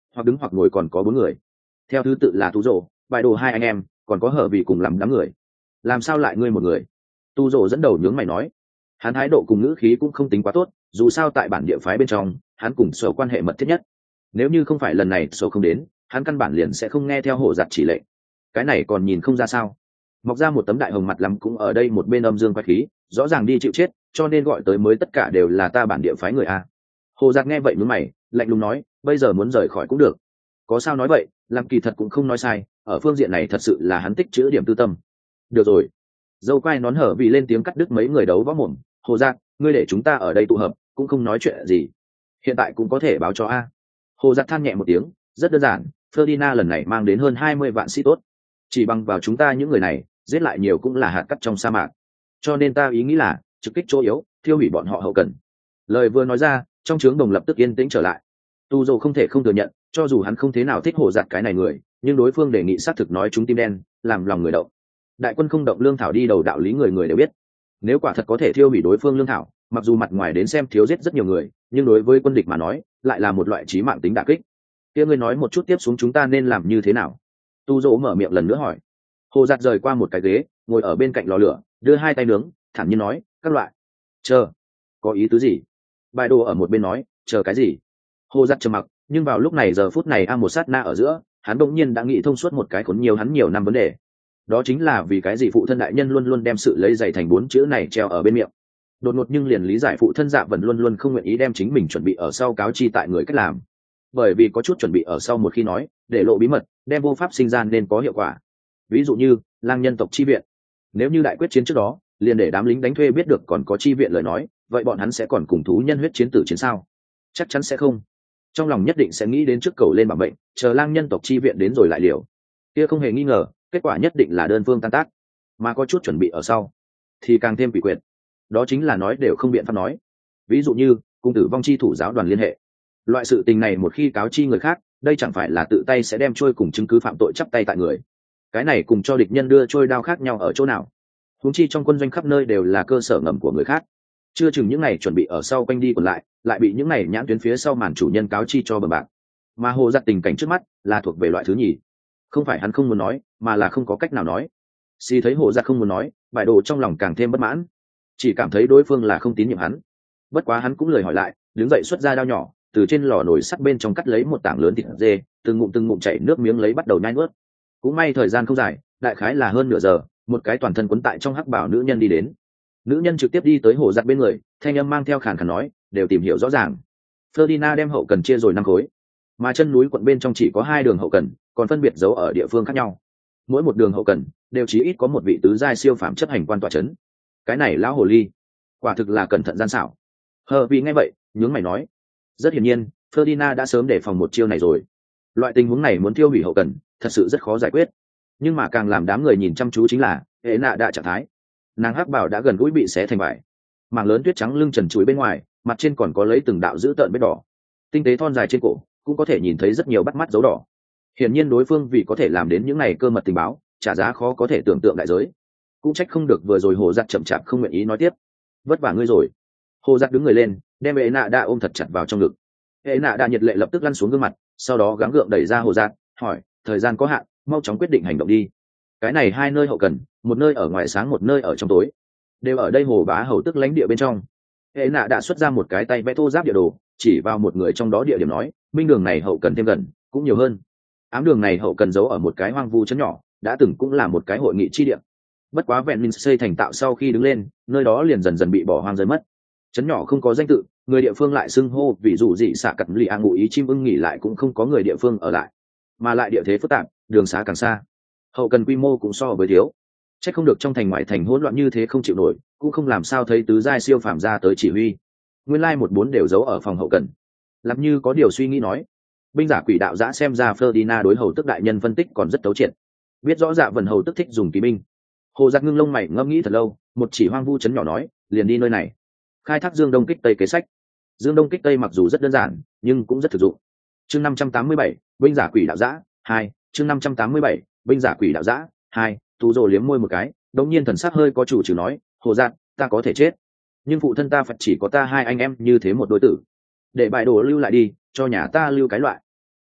hoặc đứng hoặc ngồi còn có bốn người, theo thứ tự là tú rồ, bài đồ hai anh em, còn có hở vì cùng làm đám người. Làm sao lại ngươi một người? Tu rồ dẫn đầu nhướng mày nói. Hắn thái độ cùng ngữ khí cũng không tính quá tốt, dù sao tại bản địa phái bên trong hắn cùng sở quan hệ mật thiết nhất, nếu như không phải lần này sở không đến, hắn căn bản liền sẽ không nghe theo hổ giặt chỉ lệnh. Cái này còn nhìn không ra sao? Mọc ra một tấm đại hồng mặt lắm cũng ở đây một bên âm dương quái khí, rõ ràng đi chịu chết, cho nên gọi tới mới tất cả đều là ta bản địa phái người a. Hồ giặt nghe vậy nhướng mày, lạnh lùng nói, bây giờ muốn rời khỏi cũng được. Có sao nói vậy, làm kỳ thật cũng không nói sai, ở phương diện này thật sự là hắn tích chữ điểm tư tâm. Được rồi. Dâu quai nón hở vì lên tiếng cắt đứt mấy người đấu võ mồm. Hồ giặt, ngươi để chúng ta ở đây tụ hợp, cũng không nói chuyện gì. Hiện tại cũng có thể báo cho a. Hồ giặt than nhẹ một tiếng, rất đơn giản, Ferdinand lần này mang đến hơn hai mươi vạn sĩ tốt, chỉ bằng vào chúng ta những người này, giết lại nhiều cũng là hạt cát trong sa mạc. Cho nên ta ý nghĩ là trực kích chỗ yếu, thiêu hủy bọn họ hậu cần. Lời vừa nói ra, trong trướng đồng lập tức yên tĩnh trở lại. Tu Dầu không thể không thừa nhận, cho dù hắn không thế nào thích Hồ giặt cái này người, nhưng đối phương đề nghị xác thực nói chúng tim đen, làm lòng người động. Đại quân không động lương thảo đi đầu đạo lý người người đều biết. Nếu quả thật có thể thiêu hủy đối phương lương thảo, mặc dù mặt ngoài đến xem thiếu giết rất nhiều người, nhưng đối với quân địch mà nói, lại là một loại chí mạng tính đả kích. Kia ngươi nói một chút tiếp xuống chúng ta nên làm như thế nào? Tu Dỗ mở miệng lần nữa hỏi. Hồ giặt rời qua một cái ghế, ngồi ở bên cạnh lò lửa, đưa hai tay nướng, thản nhiên nói, các loại. Chờ. Có ý tứ gì? Bài đồ ở một bên nói, chờ cái gì? Hồ giặt trầm mặc, nhưng vào lúc này giờ phút này a một sát na ở giữa, hắn đột nhiên đã nghĩ thông suốt một cái khốn nhiều hắn nhiều năm vấn đề. Đó chính là vì cái gì phụ thân đại nhân luôn luôn đem sự lấy dày thành bốn chữ này treo ở bên miệng. Đột ngột nhưng liền lý giải phụ thân Dạ Vân luôn luôn không nguyện ý đem chính mình chuẩn bị ở sau cáo chi tại người cách làm, bởi vì có chút chuẩn bị ở sau một khi nói, để lộ bí mật, đem vô pháp sinh ra nên có hiệu quả. Ví dụ như lang nhân tộc chi viện, nếu như đại quyết chiến trước đó liền để đám lính đánh thuê biết được còn có chi viện lời nói, vậy bọn hắn sẽ còn cùng thú nhân huyết chiến tử chiến sao? Chắc chắn sẽ không. Trong lòng nhất định sẽ nghĩ đến trước cầu lên bảo mệnh, chờ lang nhân tộc chi viện đến rồi lại liều. Kia không hề nghi ngờ, kết quả nhất định là đơn phương tan tác. Mà có chút chuẩn bị ở sau thì càng thêm bị quyệt, đó chính là nói đều không biện pháp nói. Ví dụ như cung tử vong chi thủ giáo đoàn liên hệ, loại sự tình này một khi cáo chi người khác, đây chẳng phải là tự tay sẽ đem trôi cùng chứng cứ phạm tội chắp tay tại người. Cái này cùng cho địch nhân đưa trôi đao khác nhau ở chỗ nào? Huống chi trong quân doanh khắp nơi đều là cơ sở ngầm của người khác, chưa chừng những ngày chuẩn bị ở sau quanh đi còn lại lại bị những ngày nhãn tuyến phía sau màn chủ nhân cáo chi cho bờ bạc. Mà Hồ giặt tình cảnh trước mắt là thuộc về loại thứ nhì, không phải hắn không muốn nói, mà là không có cách nào nói. Xì thấy Hồ giặt không muốn nói, bài đồ trong lòng càng thêm bất mãn, chỉ cảm thấy đối phương là không tín nhiệm hắn. Bất quá hắn cũng lời hỏi lại, đứng dậy xuất ra dao nhỏ, từ trên lò nồi sắt bên trong cắt lấy một tảng lớn thịt dê, từng ngụm từng ngụm chảy nước miếng lấy bắt đầu nhai nuốt. Cũng may thời gian không dài, đại khái là hơn nửa giờ, một cái toàn thân quấn tại trong hắc bào nữ nhân đi đến. Nữ nhân trực tiếp đi tới Hồ giặt bên người, thanh âm mang theo khàn khàn nói, đều tìm hiểu rõ ràng. Ferdinand đem hậu cần chia rồi năm khối, mà chân núi quận bên trong chỉ có hai đường hậu cần, còn phân biệt giấu ở địa phương khác nhau. Mỗi một đường hậu cần đều chí ít có một vị tứ giai siêu phàm chấp hành quan tọa chấn. Cái này lão hồ ly, quả thực là cẩn thận gian xảo. Hờ vì nghe vậy, nhướng mày nói, rất hiển nhiên, Ferdinand đã sớm đề phòng một chiêu này rồi. Loại tình huống này muốn tiêu hủy hậu cần, thật sự rất khó giải quyết. Nhưng mà càng làm đám người nhìn chăm chú chính là hệ nạ đạ trạng thái. Nàng hắc bảo đã gần gũi bị xé thành vải, mảng lớn tuyết trắng lưng trần chuối bên ngoài, mặt trên còn có lấy từng đạo dữ tợn vết đỏ, tinh tế thon dài trên cổ cũng có thể nhìn thấy rất nhiều bắt mắt dấu đỏ. Hiển nhiên đối phương vì có thể làm đến những này cơ mật tình báo, trả giá khó có thể tưởng tượng đại giới. Cũng trách không được vừa rồi Hồ giặt chậm chạp không nguyện ý nói tiếp. Vất vả ngươi rồi. Hồ giặt đứng người lên, đem hệ nạ đạ ôm thật chặt vào trong ngực. Hệ nạ đạ nhiệt lệ lập tức lăn xuống gương mặt, sau đó gắng gượng đẩy ra Hồ giặt, hỏi, thời gian có hạn, mau chóng quyết định hành động đi. Cái này hai nơi hậu cần, một nơi ở ngoài sáng, một nơi ở trong tối, đều ở đây Hồ bá hầu tức lãnh địa bên trong. Hệ nạ đã xuất ra một cái tay vẽ thô giáp địa đồ, chỉ vào một người trong đó địa điểm nói, minh đường này hậu cần thêm gần cũng nhiều hơn. Ám đường này hậu cần giấu ở một cái hoang vu trấn nhỏ, đã từng cũng là một cái hội nghị chi địa. Bất quá vẹn minh xây thành tạo sau khi đứng lên, nơi đó liền dần dần bị bỏ hoang rơi mất. Trấn nhỏ không có danh tự, người địa phương lại xưng hô, ví dụ dị xạ cật lì a ngụ ý chim ưng nghỉ lại cũng không có người địa phương ở lại, mà lại địa thế phức tạp, đường xá càng xa, hậu cần quy mô cũng so với thiếu. Chắc không được trong thành ngoại thành hỗn loạn như thế không chịu nổi, cũng không làm sao thấy tứ giai siêu phàm ra tới chỉ huy. Nguyên lai một bốn đều giấu ở phòng hậu cần. Làm như có điều suy nghĩ nói, binh giả quỷ đạo giã xem ra Ferdinand đối hầu tức đại nhân phân tích còn rất thấu triệt, biết rõ Dạ Vân hầu tức thích dùng kỵ binh. Hồ giặc ngưng lông mày ngẫm nghĩ thật lâu, một chỉ hoang vu trấn nhỏ nói, liền đi nơi này, khai thác dương đông kích tây kế sách. Dương đông kích tây mặc dù rất đơn giản, nhưng cũng rất thực dụng. Chương năm trăm tám mươi bảy, binh giả quỷ đạo giã hai. Chương năm trăm tám mươi bảy, binh giả quỷ đạo giã hai. Tú Dồ liếm môi một cái, đống nhiên thần sắc hơi có chủ trừ nói, Hồ giặc, ta có thể chết, nhưng phụ thân ta phật chỉ có ta hai anh em như thế một đối tử, để bài đồ lưu lại đi, cho nhà ta lưu cái loại.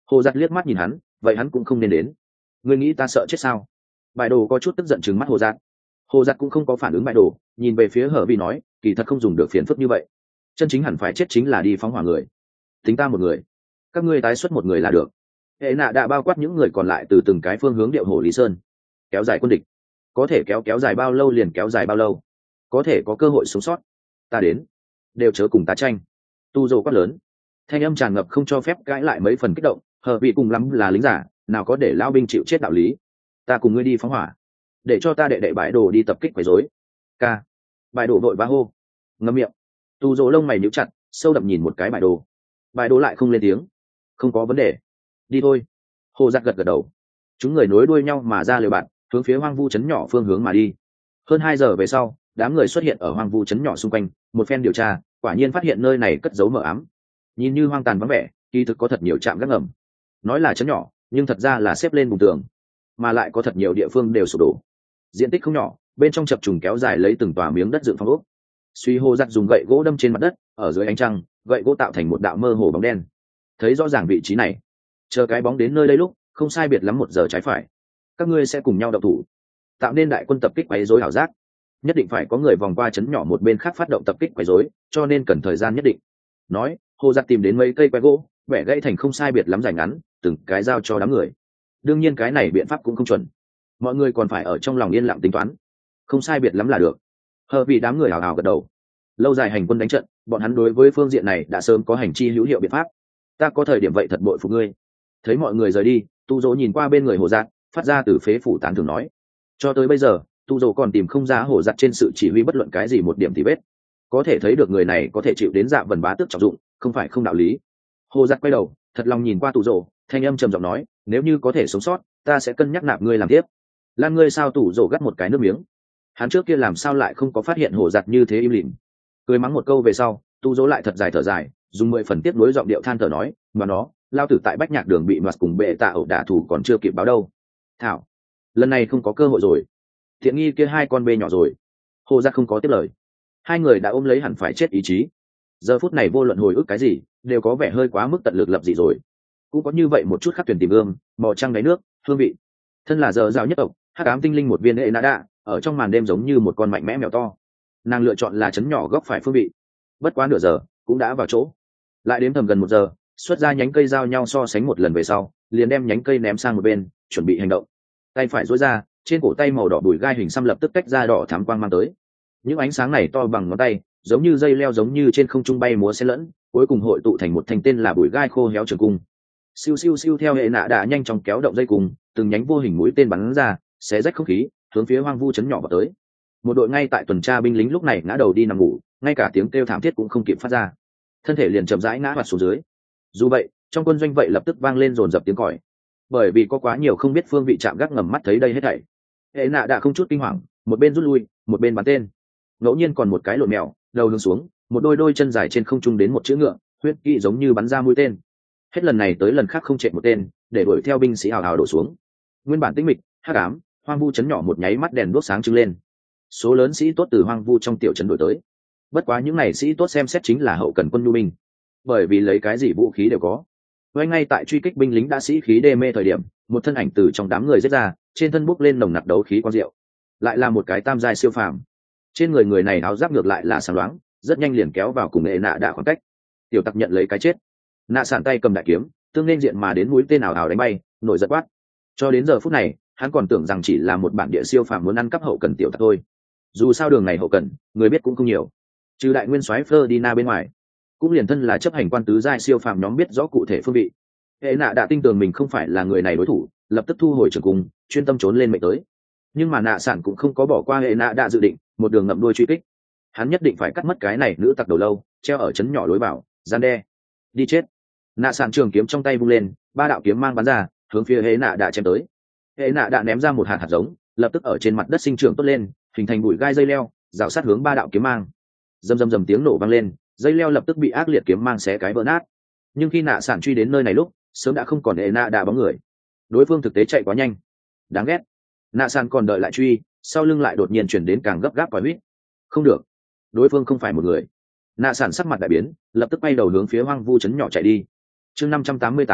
Hồ giặt liếc mắt nhìn hắn, vậy hắn cũng không nên đến. Ngươi nghĩ ta sợ chết sao? Bại đồ có chút tức giận trừng mắt hồ giặt. Hồ giặt cũng không có phản ứng bại đồ, nhìn về phía hở vì nói, kỳ thật không dùng được phiền phức như vậy, chân chính hẳn phải chết chính là đi phóng hỏa người. Tính ta một người, các ngươi tái xuất một người là được. Hệ nạ đã bao quát những người còn lại từ từng cái phương hướng điệu hồ lý sơn, kéo dài quân địch, có thể kéo kéo dài bao lâu liền kéo dài bao lâu, có thể có cơ hội sống sót. Ta đến, đều chớ cùng ta tranh. Tu dô quát lớn, thanh âm tràn ngập không cho phép cãi lại mấy phần kích động. Hờ vị cùng lắm là lính giả, nào có để lao binh chịu chết đạo lý. Ta cùng ngươi đi phóng hỏa, để cho ta đệ đệ bãi đồ đi tập kích quấy rối. Ca, bãi đồ vội vã hô, ngậm miệng. Tu dô lông mày nhíu chặt, sâu đậm nhìn một cái bãi đồ. Bãi đồ lại không lên tiếng. Không có vấn đề, đi thôi. Hồ giặc gật gật đầu. Chúng người nối đuôi nhau mà ra liều bạn, hướng phía hoang vu trấn nhỏ phương hướng mà đi. Hơn hai giờ về sau, đám người xuất hiện ở hoang vu trấn nhỏ xung quanh. Một phen điều tra, quả nhiên phát hiện nơi này cất giấu mờ ám. Nhìn như hoang tàn vắng vẻ, kỳ thực có thật nhiều trạm gác ngầm. Nói là trấn nhỏ, nhưng thật ra là xếp lên vùng tường, mà lại có thật nhiều địa phương đều sụp đổ. Diện tích không nhỏ, bên trong chập trùng kéo dài lấy từng tòa miếng đất dựng phong ốc. Suy Hồ giặc dùng gậy gỗ đâm trên mặt đất, ở dưới ánh trăng, gậy gỗ tạo thành một đạo mơ hồ bóng đen. Thấy rõ ràng vị trí này, chờ cái bóng đến nơi đây lúc, không sai biệt lắm một giờ trái phải. Các ngươi sẽ cùng nhau động thủ, tạo nên đại quân tập kích quấy rối ảo giác. Nhất định phải có người vòng qua trấn nhỏ một bên khác phát động tập kích quấy rối, cho nên cần thời gian nhất định. Nói, Hồ giặc tìm đến mấy cây que gỗ, bẻ gãy thành không sai biệt lắm dài ngắn, từng cái giao cho đám người. Đương nhiên cái này biện pháp cũng không chuẩn, mọi người còn phải ở trong lòng yên lặng tính toán. Không sai biệt lắm là được. Hờ vì đám người hào hào gật đầu. Lâu dài hành quân đánh trận, bọn hắn đối với phương diện này đã sớm có hành chi hữu hiệu biện pháp. Ta có thời điểm vậy thật bội phục ngươi. Thấy mọi người rời đi, Tu Dỗ nhìn qua bên người Hồ giặc, phát ra từ phế phủ tán thưởng nói, cho tới bây giờ Tu Dỗ còn tìm không ra Hồ giặc trên sự chỉ huy bất luận cái gì một điểm thì vết. Có thể thấy được người này có thể chịu đến Dạ Vần bá tước trọng dụng, không phải không đạo lý. Hồ giặc quay đầu, thật lòng nhìn qua Tu Dỗ, thanh âm trầm giọng nói, nếu như có thể sống sót, ta sẽ cân nhắc nạp ngươi làm tiếp. Lan ngươi sao? Tu Dỗ gắt một cái nước miếng. Hắn trước kia làm sao lại không có phát hiện Hồ giặc như thế im lìm. Cười mắng một câu về sau, Tu Dỗ lại thật dài thở dài, dùng mười phần tiếp nối giọng điệu than thở nói, mà nó, lao tử tại Bách Nhạc Đường bị Mạt cùng bệ tạ ẩu đả thủ còn chưa kịp báo đâu. Thảo, lần này không có cơ hội rồi. Thiện nghi kia hai con bê nhỏ rồi. Hồ giặc không có tiếp lời. Hai người đã ôm lấy hẳn phải chết ý chí. Giờ phút này vô luận hồi ức cái gì, đều có vẻ hơi quá mức tận lực lập dị rồi. Cũng có như vậy một chút khắc tuyển tìm ương, mò trăng đáy nước, hương vị. Thân là giờ rào nhất tộc, hắc ám tinh linh một viên hệ nã đạ, ở trong màn đêm giống như một con mạnh mẽ mèo to. Nàng lựa chọn là chấn nhỏ góc phải phương vị. Bất quá nửa giờ, cũng đã vào chỗ. Lại đến thầm gần một giờ, xuất ra nhánh cây giao nhau so sánh một lần về sau, liền đem nhánh cây ném sang một bên, chuẩn bị hành động. Tay phải duỗi ra, trên cổ tay màu đỏ bùi gai hình xăm lập tức tách ra đỏ thắm quang mang tới. Những ánh sáng này to bằng ngón tay, giống như dây leo giống như trên không trung bay múa xen lẫn, cuối cùng hội tụ thành một thanh tên là bùi gai khô héo trường cung. Siêu siêu siêu theo hệ nạ đã nhanh chóng kéo động dây cung, từng nhánh vô hình mũi tên bắn ra, xé rách không khí, hướng phía hoang vu trấn nhỏ vào tới. Một đội ngay tại tuần tra binh lính lúc này ngã đầu đi nằm ngủ, ngay cả tiếng kêu thảm thiết cũng không kịp phát ra, thân thể liền chậm rãi ngã hoạt xuống dưới. Dù vậy, trong quân doanh vậy lập tức vang lên dồn dập tiếng còi, bởi vì có quá nhiều không biết phương vị chạm gác ngầm mắt thấy đây hết thảy. Hệ nạ đã không chút kinh hoàng, một bên rút lui, một bên bắn tên. Ngẫu nhiên còn một cái lộn mèo, đầu hướng xuống, một đôi đôi chân dài trên không trung đến một chữ ngựa, huyết kỵ giống như bắn ra mũi tên. Hết lần này tới lần khác không chạy một tên, để đuổi theo binh sĩ hào hào đổ xuống. Nguyên bản tĩnh mịch, hắc ám, hoang vu trấn nhỏ một nháy mắt đèn đuốc sáng trưng lên. Số lớn sĩ tốt từ hoang vu trong tiểu trấn đổi tới. Bất quá những này sĩ tốt xem xét chính là hậu cần quân nhu binh, bởi vì lấy cái gì vũ khí đều có. Ngay ngay tại truy kích binh lính đã sĩ khí đê mê thời điểm, một thân ảnh từ trong đám người giết ra, trên thân bốc lên nồng nặc đấu khí quang diệu, lại là một cái tam giai siêu phàm. Trên người người này áo giáp ngược lại là sáng loáng, rất nhanh liền kéo vào cùng nghệ nạ đã khoảng cách. Tiểu tặc nhận lấy cái chết. Nạ sạn tay cầm đại kiếm, tương nên diện mà đến mũi tên ảo ảo đánh bay, nổi giật quát. Cho đến giờ phút này, hắn còn tưởng rằng chỉ là một bản địa siêu phàm muốn ăn cắp hậu cần tiểu tặc thôi. Dù sao đường này hậu cần, người biết cũng không nhiều. Trừ đại nguyên soái Ferdinand bên ngoài, cũng liền thân là chấp hành quan tứ giai siêu phàm nhóm biết rõ cụ thể phương vị. Hệ nạ đã tin tưởng mình không phải là người này đối thủ, lập tức thu hồi trường cung, chuyên tâm trốn lên mệnh tới. Nhưng mà nạ sản cũng không có bỏ qua hệ nạ đã dự định, một đường ngậm đuôi truy kích. Hắn nhất định phải cắt mất cái này nữ tặc đầu lâu, treo ở chấn nhỏ lối vào, gian đe. Đi chết. Nạ sản trường kiếm trong tay vung lên, ba đạo kiếm mang bắn ra, hướng phía hệ nạ đã chém tới. Hệ nạ đã ném ra một hạt hạt giống, lập tức ở trên mặt đất sinh trưởng tốt lên, hình thành bụi gai dây leo, rào sát hướng ba đạo kiếm mang. Rầm rầm rầm tiếng nổ vang lên, dây leo lập tức bị ác liệt kiếm mang xé cái vỡ nát. Nhưng khi nạ sản truy đến nơi này lúc, sớm đã không còn hệ nạ đã bóng người. Đối phương thực tế chạy quá nhanh, đáng ghét. Nạ sản còn đợi lại truy, sau lưng lại đột nhiên chuyển đến càng gấp gáp quả huýt. Không được, đối phương không phải một người. Nạ sản sắc mặt đại biến, lập tức bay đầu hướng phía hoang vu trấn nhỏ chạy đi. Chương năm trăm tám mươi tám,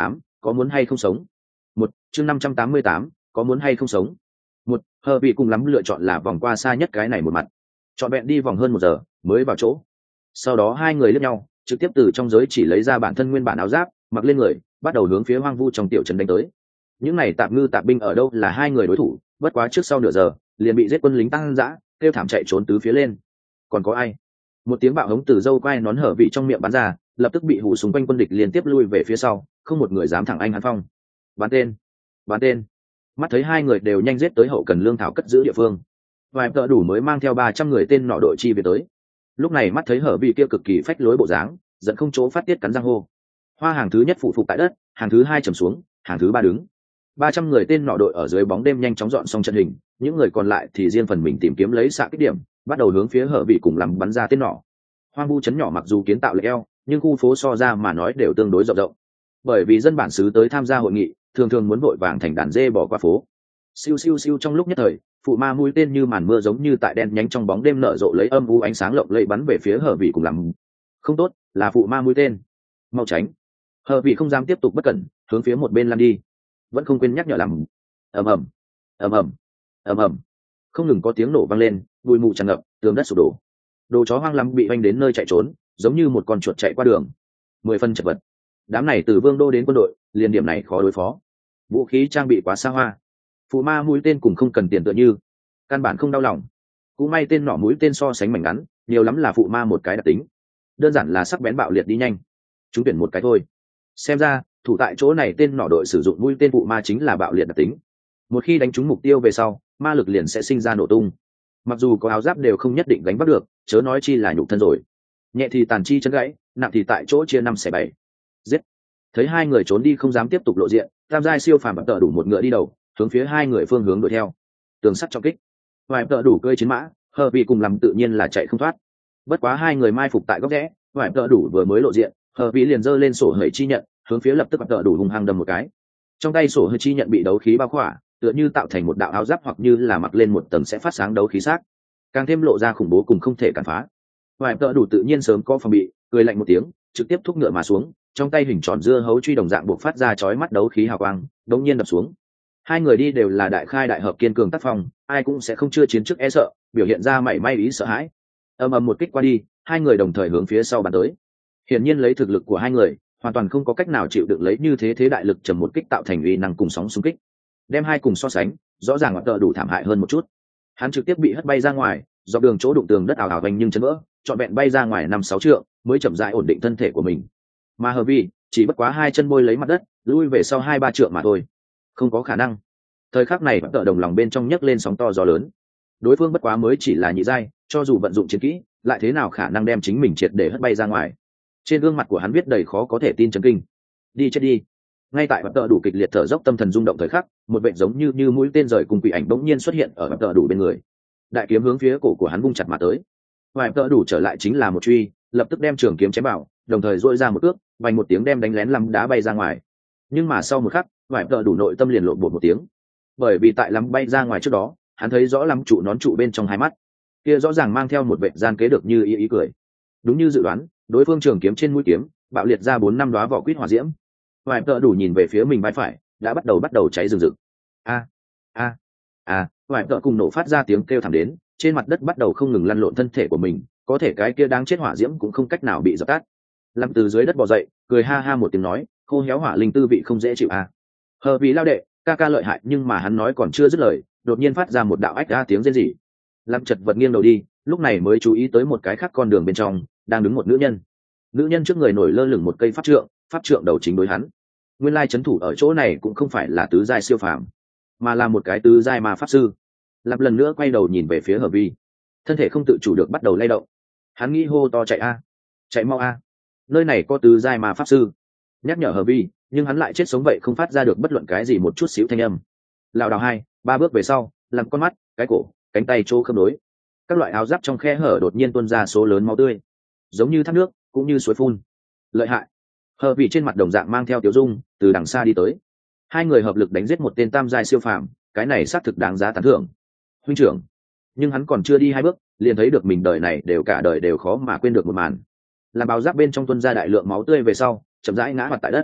có muốn hay không sống. Một chương năm trăm tám mươi tám, có muốn hay không sống. Một hờ vị cùng lắm lựa chọn là vòng qua xa nhất cái này một mặt, chọn vẹn đi vòng hơn một giờ mới vào chỗ. Sau đó hai người liếc nhau, trực tiếp từ trong giới chỉ lấy ra bản thân nguyên bản áo giáp, mặc lên người, bắt đầu hướng phía hoang vu trong tiểu trấn đánh tới. Những này tạp ngư tạp binh ở đâu là hai người đối thủ, bất quá trước sau nửa giờ liền bị giết quân lính tăng dã, kêu thảm chạy trốn tứ phía lên. Còn có ai? Một tiếng bạo hống từ dâu quai nón hở vị trong miệng bắn ra, lập tức bị hù xung quanh quân địch liên tiếp lui về phía sau, không một người dám thẳng anh hắn phong. Bắn tên, bắn tên. Mắt thấy hai người đều nhanh giết tới hậu cần lương thảo cất giữ địa phương, vài tợ đủ mới mang theo ba trăm người tên nọ đội chi về tới. Lúc này mắt thấy hở vị kia cực kỳ phách lối bộ dáng, giận không chỗ phát tiết cắn răng hô. Hoa hàng thứ nhất phụ phục tại đất, hàng thứ hai trầm xuống, hàng thứ ba đứng. Ba trăm người tên nọ đội ở dưới bóng đêm nhanh chóng dọn xong trận hình, những người còn lại thì riêng phần mình tìm kiếm lấy xạ kích điểm, bắt đầu hướng phía hở vị cùng làm bắn ra tên nọ. Hoang vu trấn nhỏ mặc dù kiến tạo lệch eo, nhưng khu phố so ra mà nói đều tương đối rộng rộng. Bởi vì dân bản xứ tới tham gia hội nghị, thường thường muốn vội vàng thành đàn dê bỏ qua phố. Siêu siêu siêu trong lúc nhất thời, phụ ma mũi tên như màn mưa giống như tại đen nhánh trong bóng đêm nở rộ lấy âm u ánh sáng lộng lẫy bắn về phía hở vị cùng làm. Không tốt, là phụ ma mũi tên. Mau tránh. Hở vị không dám tiếp tục bất cẩn, hướng phía một bên lăn đi. Vẫn không quên nhắc nhở làm. Ầm ầm, ầm ầm, ầm ầm. Không ngừng có tiếng nổ vang lên, bụi mù tràn ngập, tường đất sụp đổ. Đồ chó hoang lắm bị vanh đến nơi chạy trốn, giống như một con chuột chạy qua đường. Mười phân chật vật. Đám này từ vương đô đến quân đội, liền điểm này khó đối phó. Vũ khí trang bị quá xa hoa, phụ ma mũi tên cùng không cần tiền tựa như, căn bản không đau lòng. Cũng may tên nỏ mũi tên so sánh mảnh ngắn, nhiều lắm là phụ ma một cái đặc tính, đơn giản là sắc bén bạo liệt đi nhanh. Chúng tuyển một cái thôi. Xem ra thủ tại chỗ này tên nỏ đội sử dụng mũi tên phụ ma chính là bạo liệt đặc tính. Một khi đánh trúng mục tiêu về sau, ma lực liền sẽ sinh ra nổ tung. Mặc dù có áo giáp đều không nhất định đánh bắt được, chớ nói chi là nhục thân rồi. Nhẹ thì tàn chi chân gãy, nặng thì tại chỗ chia năm xẻ bảy. Giết. Thấy hai người trốn đi không dám tiếp tục lộ diện, tam giai siêu phàm bật tợ đủ một ngựa đi đầu, hướng phía hai người phương hướng đuổi theo. Tường sắt trọng kích, vài tợ đủ cơi chiến mã, hờ vị cùng làm tự nhiên là chạy không thoát. Bất quá hai người mai phục tại góc rẽ, vài tợ đủ vừa mới lộ diện, hờ vị liền giơ lên sổ hởi chi nhận, hướng phía lập tức bật tợ đủ hung hăng đâm một cái. Trong tay sổ hởi chi nhận bị đấu khí bao khỏa, tựa như tạo thành một đạo áo giáp hoặc như là mặc lên một tầng sẽ phát sáng đấu khí xác, càng thêm lộ ra khủng bố cùng không thể cản phá. Vài tợ đủ tự nhiên sớm có phòng bị, cười lạnh một tiếng, trực tiếp thúc ngựa mà xuống, trong tay hình tròn dưa hấu truy đồng dạng buộc phát ra chói mắt đấu khí hào quang, đống nhiên đập xuống. Hai người đi đều là đại khai đại hợp kiên cường tác phong, ai cũng sẽ không chưa chiến trước e sợ, biểu hiện ra mảy may ý sợ hãi. Ầm ầm một kích qua đi, hai người đồng thời hướng phía sau bắn tới. Hiển nhiên lấy thực lực của hai người, hoàn toàn không có cách nào chịu đựng lấy như thế thế đại lực trầm một kích tạo thành uy năng cùng sóng xung kích. Đem hai cùng so sánh, rõ ràng ngoại tợ đủ thảm hại hơn một chút. Hắn trực tiếp bị hất bay ra ngoài, dọc đường chỗ đụng tường đất ảo ảo vành nhưng chấn vỡ, trọn vẹn bay ra ngoài năm sáu trượng, mới chậm rãi ổn định thân thể của mình. Mà Hờ Vi chỉ bất quá hai chân bôi lấy mặt đất, lui về sau hai ba trượng mà thôi. Không có khả năng. Thời khắc này tợ đồng lòng bên trong nhấc lên sóng to gió lớn. Đối phương bất quá mới chỉ là nhị giai, cho dù vận dụng chiến kỹ, lại thế nào khả năng đem chính mình triệt để hất bay ra ngoài. Trên gương mặt của hắn viết đầy khó có thể tin chấn kinh. Đi chết đi. Ngay tại tợ đủ kịch liệt thở dốc tâm thần rung động thời khắc, một vệ giống như như mũi tên rời cùng quỷ ảnh bỗng nhiên xuất hiện ở tợ đủ bên người. Đại kiếm hướng phía cổ của hắn vung chặt mà tới. Vài tợ đủ trở lại chính là một truy, lập tức đem trường kiếm chém vào, đồng thời dội ra một ước, vành một tiếng đem đánh lén lắm đá bay ra ngoài. Nhưng mà sau một khắc, vài tợ đủ nội tâm liền lộn bột một tiếng, bởi vì tại lắm bay ra ngoài trước đó, hắn thấy rõ lắm trụ nón trụ bên trong hai mắt, kia rõ ràng mang theo một vệ gian kế được như ý ý cười. Đúng như dự đoán, đối phương trường kiếm trên mũi kiếm bạo liệt ra bốn năm đóa vỏ quýt hỏa diễm. Vài tợ đủ nhìn về phía mình vai phải, đã bắt đầu bắt đầu cháy rừng rực. A a a, vài tợ cùng nổ phát ra tiếng kêu thảm đến, trên mặt đất bắt đầu không ngừng lăn lộn thân thể của mình, có thể cái kia đáng chết hỏa diễm cũng không cách nào bị dập tắt. Lâm từ dưới đất bò dậy, cười ha ha một tiếng nói, khô héo hỏa linh tư vị không dễ chịu à. Hờ vì lao đệ, ca ca lợi hại, nhưng mà hắn nói còn chưa dứt lời, đột nhiên phát ra một đạo ách ra tiếng rên rỉ. Lâm chật vật nghiêng đầu đi, lúc này mới chú ý tới một cái khác con đường bên trong đang đứng một nữ nhân. Nữ nhân trước người nổi lơ lửng một cây pháp trượng, pháp trượng đầu chính đối hắn. Nguyên lai trấn thủ ở chỗ này cũng không phải là tứ giai siêu phàm, mà là một cái tứ giai ma pháp sư. Lặp lần nữa quay đầu nhìn về phía Hờ Vi, thân thể không tự chủ được bắt đầu lay động. Hắn nghĩ hô to chạy a, chạy mau a, nơi này có tứ giai ma pháp sư. Nhắc nhở Hờ Vi, nhưng hắn lại chết sống vậy không phát ra được bất luận cái gì một chút xíu thanh âm. Lảo đảo hai ba bước về sau, làm con mắt, cái cổ, cánh tay chỗ khớp nối, các loại áo giáp trong khe hở đột nhiên tuôn ra số lớn máu tươi, giống như thác nước cũng như suối phun. Lợi hại. Hờ Vi trên mặt đồng dạng mang theo tiểu dung, từ đằng xa đi tới. Hai người hợp lực đánh giết một tên tam giai siêu phàm, cái này xác thực đáng giá tán thưởng. Huynh trưởng. Nhưng hắn còn chưa đi hai bước, liền thấy được mình đời này đều cả đời đều khó mà quên được một màn. Làm áo giáp bên trong tuôn ra đại lượng máu tươi về sau, chậm rãi ngã mặt tại đất.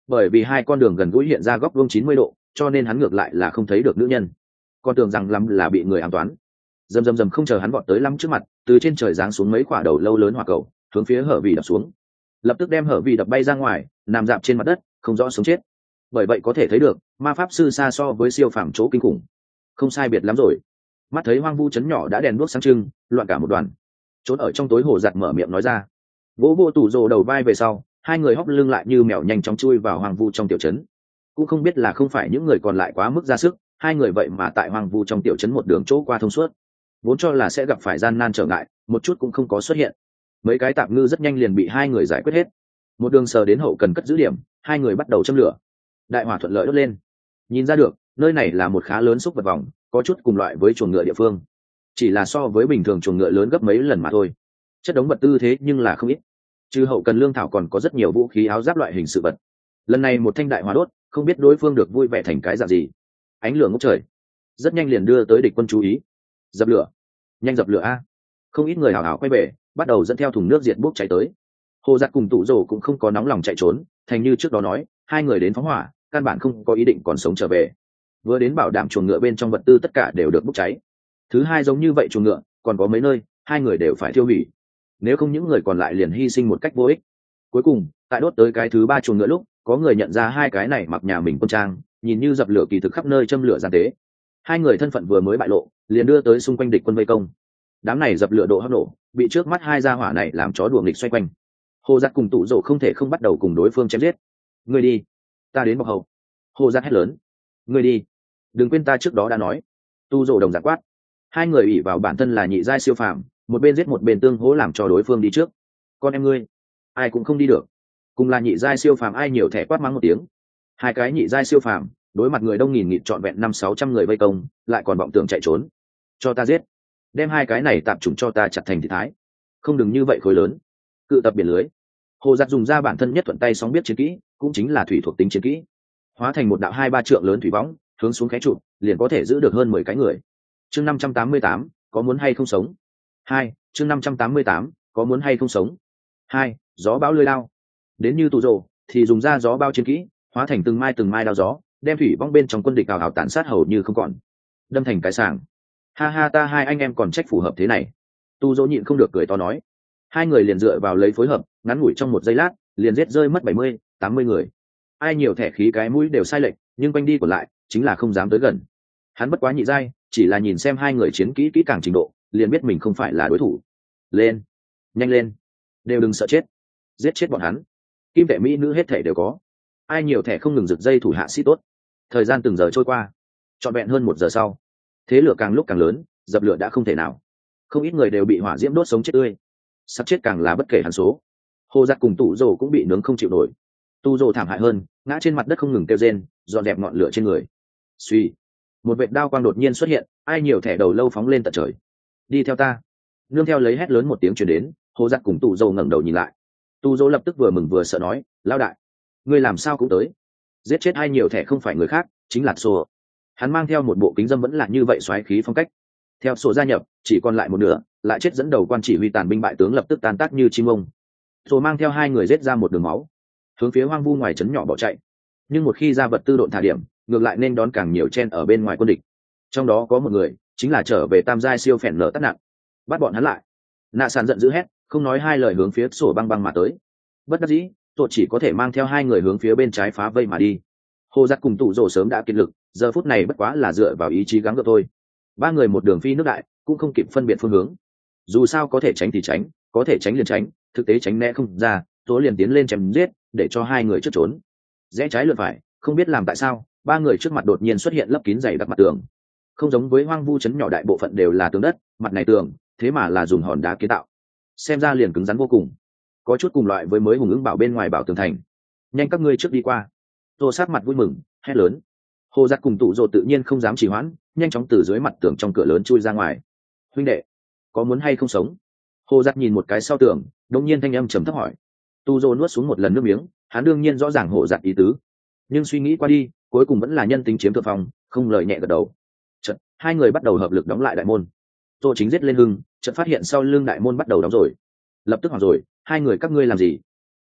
bởi vì hai con đường gần gũi hiện ra góc vuông chín mươi độ cho nên hắn ngược lại là không thấy được nữ nhân, con tưởng rằng lắm là bị người ám toán. Dầm dầm dầm, không chờ hắn vọt tới lắm trước mặt, từ trên trời giáng xuống mấy quả đầu lâu lớn hỏa cầu hướng phía hở vì đập xuống, lập tức đem hở vì đập bay ra ngoài, nằm dạp trên mặt đất không rõ sống chết. Bởi vậy có thể thấy được ma pháp sư xa so với siêu phàm chỗ kinh khủng không sai biệt lắm rồi. Mắt thấy hoang vu trấn nhỏ đã đèn đuốc sáng trưng, loạn cả một đoàn. Trốn ở trong tối Hồ Giặt mở miệng nói ra, vỗ vô tủ rồ đầu vai về sau, hai người hóc lưng lại như mèo nhanh chóng chui vào hoang vu trong tiểu trấn. Cũng không biết là không phải những người còn lại quá mức ra sức, hai người vậy mà tại hoang vu trong tiểu trấn một đường chỗ qua thông suốt. Vốn cho là sẽ gặp phải gian nan trở ngại, một chút cũng không có xuất hiện. Mấy cái tạp ngư rất nhanh liền bị hai người giải quyết hết. Một đường sờ đến hậu cần cất giữ điểm, hai người bắt đầu châm lửa. Đại hỏa thuận lợi đốt lên. Nhìn ra được, nơi này là một khá lớn xúc vật vòng, có chút cùng loại với chuồng ngựa địa phương, chỉ là so với bình thường chuồng ngựa lớn gấp mấy lần mà thôi. Chất đống vật tư thế nhưng là không ít, trừ hậu cần lương thảo còn có rất nhiều vũ khí áo giáp loại hình sự vật. Lần này một thanh đại hỏa đốt, không biết đối phương được vui vẻ thành cái dạng gì. Ánh lửa ngút trời, rất nhanh liền đưa tới địch quân chú ý. Dập lửa, nhanh dập lửa a! Không ít người hào hào quay về, bắt đầu dẫn theo thùng nước diệt bốc cháy tới. Hồ Giặt cùng Tụ Rồ cũng không có nóng lòng chạy trốn, thành như trước đó nói, hai người đến phóng hỏa, căn bản không có ý định còn sống trở về. Vừa đến bảo đảm chuồng ngựa bên trong vật tư tất cả đều được bốc cháy. Thứ hai giống như vậy chuồng ngựa, còn có mấy nơi, hai người đều phải tiêu hủy. Nếu không những người còn lại liền hy sinh một cách vô ích. Cuối cùng, tại đốt tới cái thứ ba chuồng ngựa lúc, có người nhận ra hai cái này mặc nhà mình quân trang, nhìn như dập lửa kỳ thực khắp nơi châm lửa gian tế. Hai người thân phận vừa mới bại lộ, liền đưa tới xung quanh địch quân vây công. Đám này dập lửa độ hấp nổ, bị trước mắt hai gia hỏa này làm chó đùa nghịch xoay quanh. Hồ Giặt cùng Tụ Rồ không thể không bắt đầu cùng đối phương chém giết. Người đi, ta đến bọc hậu. Hồ Giặt hét lớn, người đi, đừng quên ta trước đó đã nói. Tu Rồ đồng giặc quát. Hai người ủy vào bản thân là nhị giai siêu phàm, một bên giết một bên tương hỗ làm cho đối phương đi trước. Con em ngươi, ai cũng không đi được. Cùng là nhị giai siêu phàm ai nhiều thẻ quát mắng một tiếng. Hai cái nhị giai siêu phàm đối mặt người đông nghìn nghịt trọn vẹn năm sáu trăm người vây công, lại còn vọng tưởng chạy trốn. Cho ta giết, đem hai cái này tạm chủng cho ta chặt thành thịt thái. Không đừng như vậy khối lớn. Cự tập biển lưới. Hồ Giặt dùng ra bản thân nhất thuận tay sóng biết chiến kỹ, cũng chính là thủy thuộc tính chiến kỹ, hóa thành một đạo hai ba trượng lớn thủy võng, hướng xuống khé trụ, liền có thể giữ được hơn mười cái người. Chương năm trăm tám mươi tám, có muốn hay không sống? Hai, chương năm trăm tám mươi tám, có muốn hay không sống? Hai, gió bão lưỡi đao. Đến như Tụ Rồ thì dùng ra gió bao chiến kỹ, hóa thành từng mai từng mai đao gió, đem thủy vong bên trong quân địch ảo ảo tàn sát hầu như không còn, đâm thành cái sàng. Ha ha, ta hai anh em còn trách phù hợp thế này. Tu Dỗ nhịn không được cười to nói. Hai người liền dựa vào lấy phối hợp, ngắn ngủi trong một giây lát, liền giết rơi mất bảy mươi, tám mươi người. Ai nhiều thẻ khí cái mũi đều sai lệch, nhưng quanh đi còn lại, chính là không dám tới gần. Hắn bất quá nhị giai, chỉ là nhìn xem hai người chiến kỹ kỹ càng trình độ, liền biết mình không phải là đối thủ. Lên, nhanh lên, đều đừng sợ chết, giết chết bọn hắn. Kim tệ mỹ nữ hết thẻ đều có, ai nhiều thẻ không ngừng rực dây thủ hạ sĩ tốt. Thời gian từng giờ trôi qua, trọn vẹn hơn một giờ sau, thế lửa càng lúc càng lớn, dập lửa đã không thể nào. Không ít người đều bị hỏa diễm đốt sống chết tươi, sắp chết càng là bất kể hàn số. Hồ Giặt cùng Tụ Rồ cũng bị nướng không chịu nổi. Tu Rồ thảm hại hơn, ngã trên mặt đất không ngừng kêu rên, dọn dẹp ngọn lửa trên người. Suy, một vệt đao quang đột nhiên xuất hiện, ai nhiều thẻ đầu lâu phóng lên tận trời. Đi theo ta. Nương theo lấy hét lớn một tiếng truyền đến, Hồ Giặt cùng Tụ Rồ ngẩng đầu nhìn lại. Tu Rồ lập tức vừa mừng vừa sợ nói, lao đại, ngươi làm sao cũng tới? Giết chết ai nhiều thẻ không phải người khác, chính là Sô. Hắn mang theo một bộ kính dâm vẫn là như vậy xoáy khí phong cách. Theo Sô gia nhập, chỉ còn lại một nửa, lại chết dẫn đầu quan chỉ huy tàn binh bại tướng lập tức tan tác như chim ông. Sô mang theo hai người giết ra một đường máu, hướng phía hoang vu ngoài trấn nhỏ bỏ chạy. Nhưng một khi ra vật tư độn thả điểm, ngược lại nên đón càng nhiều chen ở bên ngoài quân địch. Trong đó có một người, chính là trở về tam giai siêu phèn lở tắt nặng. Bắt bọn hắn lại. Nạ Sàn giận dữ hét, không nói hai lời hướng phía Sô băng băng mà tới. Bất đắc dĩ, tôi chỉ có thể mang theo hai người hướng phía bên trái phá vây mà đi. Hồ Giặt cùng Tụ Rồ sớm đã kiệt lực, giờ phút này bất quá là dựa vào ý chí gắng gượng thôi. Ba người một đường phi nước đại, cũng không kịp phân biệt phương hướng. Dù sao có thể tránh thì tránh, có thể tránh liền tránh, thực tế tránh né không ra, tôi liền tiến lên chém giết, để cho hai người trước trốn. Rẽ trái lượt phải, không biết làm tại sao, ba người trước mặt đột nhiên xuất hiện lấp kín dày đặc mặt tường. Không giống với hoang vu trấn nhỏ đại bộ phận đều là tường đất, mặt này tường, thế mà là dùng hòn đá kiến tạo. Xem ra liền cứng rắn vô cùng, có chút cùng loại với mới hùng ứng bảo bên ngoài bảo tường thành. Nhanh các ngươi trước đi qua. Tô sát mặt vui mừng, hét lớn. Hồ Giặt cùng Tụ Rồ tự nhiên không dám trì hoãn, nhanh chóng từ dưới mặt tường trong cửa lớn chui ra ngoài. Huynh đệ, có muốn hay không sống? Hồ Giặt nhìn một cái sau tường, đột nhiên thanh âm trầm thấp hỏi. Tụ Rồ nuốt xuống một lần nước miếng, hắn đương nhiên rõ ràng Hồ Giặt ý tứ, nhưng suy nghĩ qua đi, cuối cùng vẫn là nhân tính chiếm thượng phong, không lời nhẹ gật đầu. Chợt, hai người bắt đầu hợp lực đóng lại đại môn. Tô Chính giết lên hưng, chợt phát hiện sau lưng đại môn bắt đầu đóng rồi. Lập tức hỏi rồi, hai người các ngươi làm gì?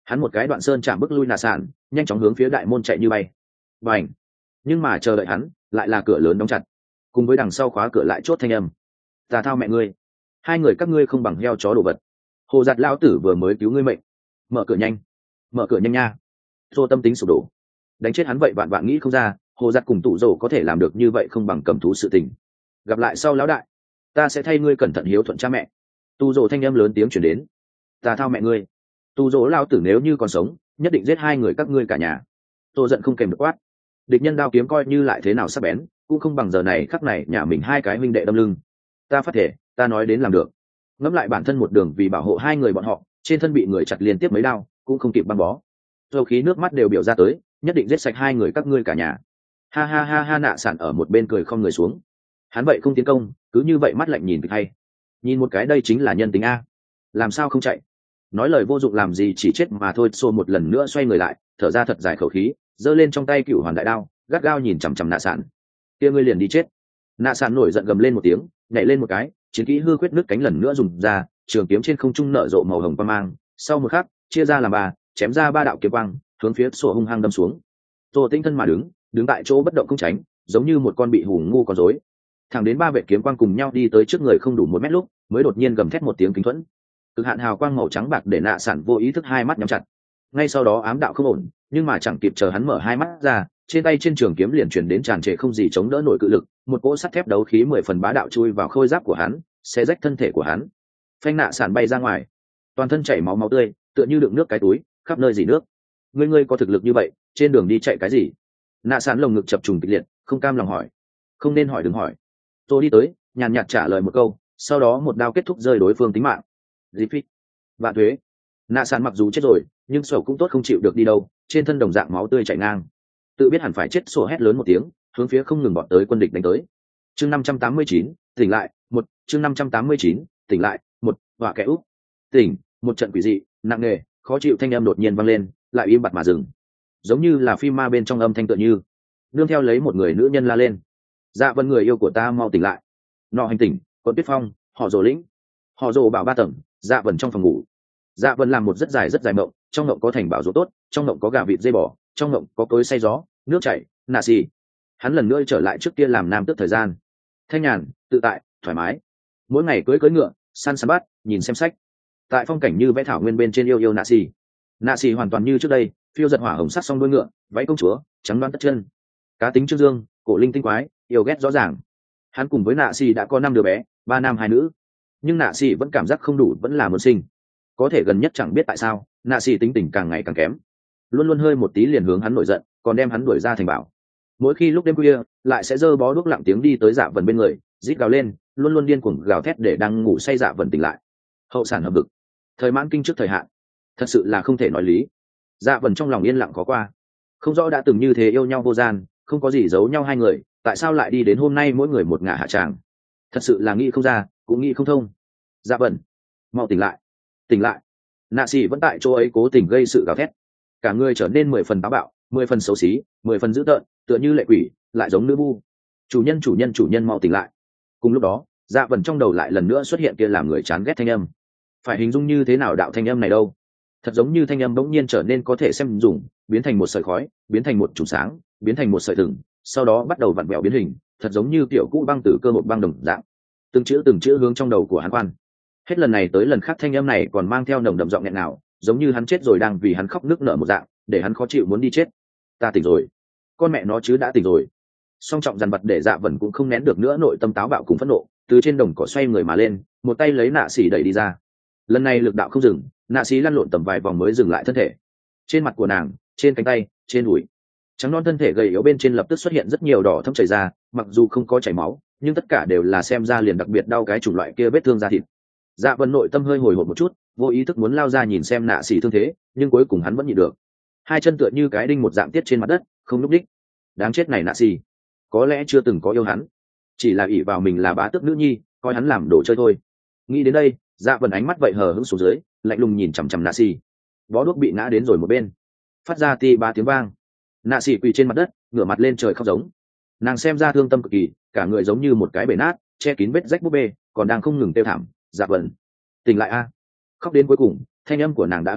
hắn một cái đoạn sơn chạm bước lui nạ sản, nhanh chóng hướng phía đại môn chạy như bay. Và ảnh, nhưng mà chờ đợi hắn lại là cửa lớn đóng chặt, cùng với đằng sau khóa cửa lại chốt thanh âm. Ta thao mẹ ngươi, hai người các ngươi không bằng heo chó đồ vật. Hồ giặt lao tử vừa mới cứu ngươi mệnh, mở cửa nhanh, mở cửa nhanh nha. Tô tâm tính sụp đổ, đánh chết hắn vậy vạn vạn nghĩ không ra hồ giặt cùng tụ rổ có thể làm được như vậy không bằng cầm thú sự tình. Gặp lại sau lão đại, ta sẽ thay ngươi cẩn thận hiếu thuận cha mẹ. Tụ rổ thanh âm lớn tiếng chuyển đến. Ta thao mẹ ngươi, tụ rổ lao tử nếu như còn sống nhất định giết hai người các ngươi cả nhà. Tô giận không kèm được quát. Địch nhân đao kiếm coi như lại thế nào sắc bén cũng không bằng giờ này khắc này nhà mình hai cái huynh đệ đâm lưng. Ta phát thể, ta nói đến làm được. Ngẫm lại bản thân một đường vì bảo hộ hai người bọn họ trên thân bị người chặt liên tiếp mấy đao cũng không kịp băng bó, dầu khí nước mắt đều biểu ra tới, nhất định giết sạch hai người các ngươi cả nhà. Ha ha ha ha. Nạ sản ở một bên cười không người xuống. Hắn vậy không tiến công, cứ như vậy mắt lạnh nhìn kịch hay. Nhìn một cái đây chính là nhân tính a. Làm sao không chạy? Nói lời vô dụng làm gì, chỉ chết mà thôi. Xô một lần nữa xoay người lại, thở ra thật dài khẩu khí, giơ lên trong tay cựu hoàn đại đao, gắt gao nhìn chằm chằm nạ sản. Kia ngươi liền đi chết. Nạ sản nổi giận gầm lên một tiếng, nhảy lên một cái, chiến kỹ hư quyết nứt cánh lần nữa dùng ra, trường kiếm trên không trung nở rộ màu hồng quang mang, sau một khắc chia ra làm ba, chém ra ba đạo kiếm quang hướng phía sổ hung hăng đâm xuống. Tô Tĩnh thân mà đứng đứng tại chỗ bất động không tránh, giống như một con bị hù ngu con rối. Thẳng đến ba vệ kiếm quang cùng nhau đi tới trước người không đủ một mét lúc, mới đột nhiên gầm thét một tiếng kính thuẫn. Cực hạn hào quang màu trắng bạc để nạ sản vô ý thức hai mắt nhắm chặt. Ngay sau đó ám đạo không ổn, nhưng mà chẳng kịp chờ hắn mở hai mắt ra, trên tay trên trường kiếm liền truyền đến tràn trề không gì chống đỡ nổi cự lực, một cỗ sắt thép đấu khí mười phần bá đạo chui vào khôi giáp của hắn, xé rách thân thể của hắn. Phanh nạ sản bay ra ngoài, toàn thân chảy máu máu tươi, tựa như đựng nước cái túi, khắp nơi dỉ nước. Ngươi ngươi có thực lực như vậy, trên đường đi chạy cái gì? Nạ sản lồng ngực chập trùng kịch liệt, không cam lòng hỏi. Không nên hỏi đừng hỏi. Tôi đi tới, nhàn nhạt trả lời một câu, sau đó một đao kết thúc rơi đối phương tính mạng. Dĩ phi, vạn thuế. Nạ sản mặc dù chết rồi, nhưng sổ cũng tốt không chịu được đi đâu, trên thân đồng dạng máu tươi chảy ngang. Tự biết hẳn phải chết, sổ hét lớn một tiếng, hướng phía không ngừng bọn tới quân địch đánh tới. Chương năm trăm tám mươi chín, tỉnh lại, một, chương năm trăm tám mươi chín, tỉnh lại, một, họa kẻ úp. Tỉnh, một trận quỷ dị, nặng nề, khó chịu thanh âm đột nhiên vang lên, lại im bặt mà dừng. Giống như là phim ma bên trong âm thanh tựa như, nương theo lấy một người nữ nhân la lên. Dạ Vân người yêu của ta mau tỉnh lại. Nọ hành tỉnh, Quận Tuyết Phong, họ Dỗ lĩnh. Họ Dỗ bảo ba tầng, Dạ Vân trong phòng ngủ. Dạ Vân làm một rất dài rất dài mộng, trong mộng có thành bảo dỗ tốt, trong mộng có gà vịt dây bò, trong mộng có cối say gió, nước chảy, nạ xì. Hắn lần nữa trở lại trước kia làm nam tước thời gian. Thanh nhàn, tự tại, thoải mái. Mỗi ngày cưỡi cưỡi ngựa, săn săn bắt, nhìn xem sách. Tại phong cảnh như vẽ thảo nguyên bên trên yêu yêu nạ xì. Nạ xì hoàn toàn như trước đây, phiêu giật hỏa hồng sắc song đuôi ngựa, váy công chúa, trắng đoán tất chân. Cá tính trương dương, cổ linh tinh quái, yêu ghét rõ ràng. Hắn cùng với nạ xì đã có năm đứa bé, ba nam hai nữ. Nhưng nạ xì vẫn cảm giác không đủ, vẫn là muốn sinh. Có thể gần nhất chẳng biết tại sao, nạ xì tính tình càng ngày càng kém, luôn luôn hơi một tí liền hướng hắn nổi giận, còn đem hắn đuổi ra thành bảo. Mỗi khi lúc đêm khuya lại sẽ giơ bó đuốc lặng tiếng đi tới Dạ Vân bên người, rít gào lên, luôn luôn điên cuồng gào thét để đang ngủ say Dạ Vân tỉnh lại. Hậu sản hợp vực, thời mãn kinh trước thời hạn, thật sự là không thể nói lý. Dạ Vân trong lòng yên lặng khó qua, không rõ đã từng như thế yêu nhau vô gian, không có gì giấu nhau hai người, tại sao lại đi đến hôm nay mỗi người một ngả hạ tràng. Thật sự là nghĩ không ra, cũng nghĩ không thông. Dạ Vân, mau tỉnh lại, tỉnh lại. Nạ xì vẫn tại chỗ ấy cố tình gây sự gào thét, cả người trở nên mười phần táo bạo, mười phần xấu xí, mười phần dữ tợn, tựa như lệ quỷ, lại giống nữ vu. Chủ nhân chủ nhân chủ nhân mau tỉnh lại. Cùng lúc đó, Dạ Vân trong đầu lại lần nữa xuất hiện kia làm người chán ghét thanh âm. Phải hình dung như thế nào đạo thanh âm này đâu? Thật giống như thanh âm bỗng nhiên trở nên có thể xem dùng, biến thành một sợi khói, biến thành một chùm sáng, biến thành một sợi thừng, sau đó bắt đầu vặn vẹo biến hình, thật giống như tiểu cũ băng từ cơ một băng đồng dạng. Từng chữ từng chữ hướng trong đầu của hắn quan. Hết lần này tới lần khác thanh âm này còn mang theo nồng đậm giọng nghẹn nào, giống như hắn chết rồi đang vì hắn khóc nức nở một dạng, để hắn khó chịu muốn đi chết. Ta tỉnh rồi, con mẹ nó chứ đã tỉnh rồi. Song trọng dằn vặt để Dạ Vân cũng không nén được nữa nội tâm táo bạo cùng phẫn nộ, từ trên đồng cỏ xoay người mà lên, một tay lấy nạ xỉ đẩy đi ra. Lần này lực đạo không dừng, nạ xỉ lăn lộn tầm vài vòng mới dừng lại thân thể. Trên mặt của nàng, trên cánh tay, trên đùi, trắng non thân thể gầy yếu bên trên lập tức xuất hiện rất nhiều đỏ thâm chảy ra, mặc dù không có chảy máu, nhưng tất cả đều là xem ra liền đặc biệt đau cái chủng loại kia vết thương da thịt. Dạ Vân nội tâm hơi hồi hộp một chút, vô ý thức muốn lao ra nhìn xem nạ xỉ thương thế, nhưng cuối cùng hắn vẫn nhịn được. Hai chân tựa như cái đinh một dạng tiết trên mặt đất, không lúc đích. Đáng chết này nạ xỉ, có lẽ chưa từng có yêu hắn, chỉ là ỷ vào mình là bá tước nữ nhi, coi hắn làm đồ chơi thôi. Nghĩ đến đây, Dạ Vân ánh mắt vậy hờ hững xuống dưới, lạnh lùng nhìn chằm chằm nạ xỉ. Bó đuốc bị ngã đến rồi một bên, phát ra ti ba tiếng vang. Nạ xỉ quỳ trên mặt đất, ngửa mặt lên trời khóc giống. Nàng xem ra thương tâm cực kỳ, cả người giống như một cái bể nát, che kín vết rách búp bê, còn đang không ngừng tiêu thảm. Dạ Vân, tỉnh lại a! Khóc đến cuối cùng, thanh âm của nàng đã khàn giọng,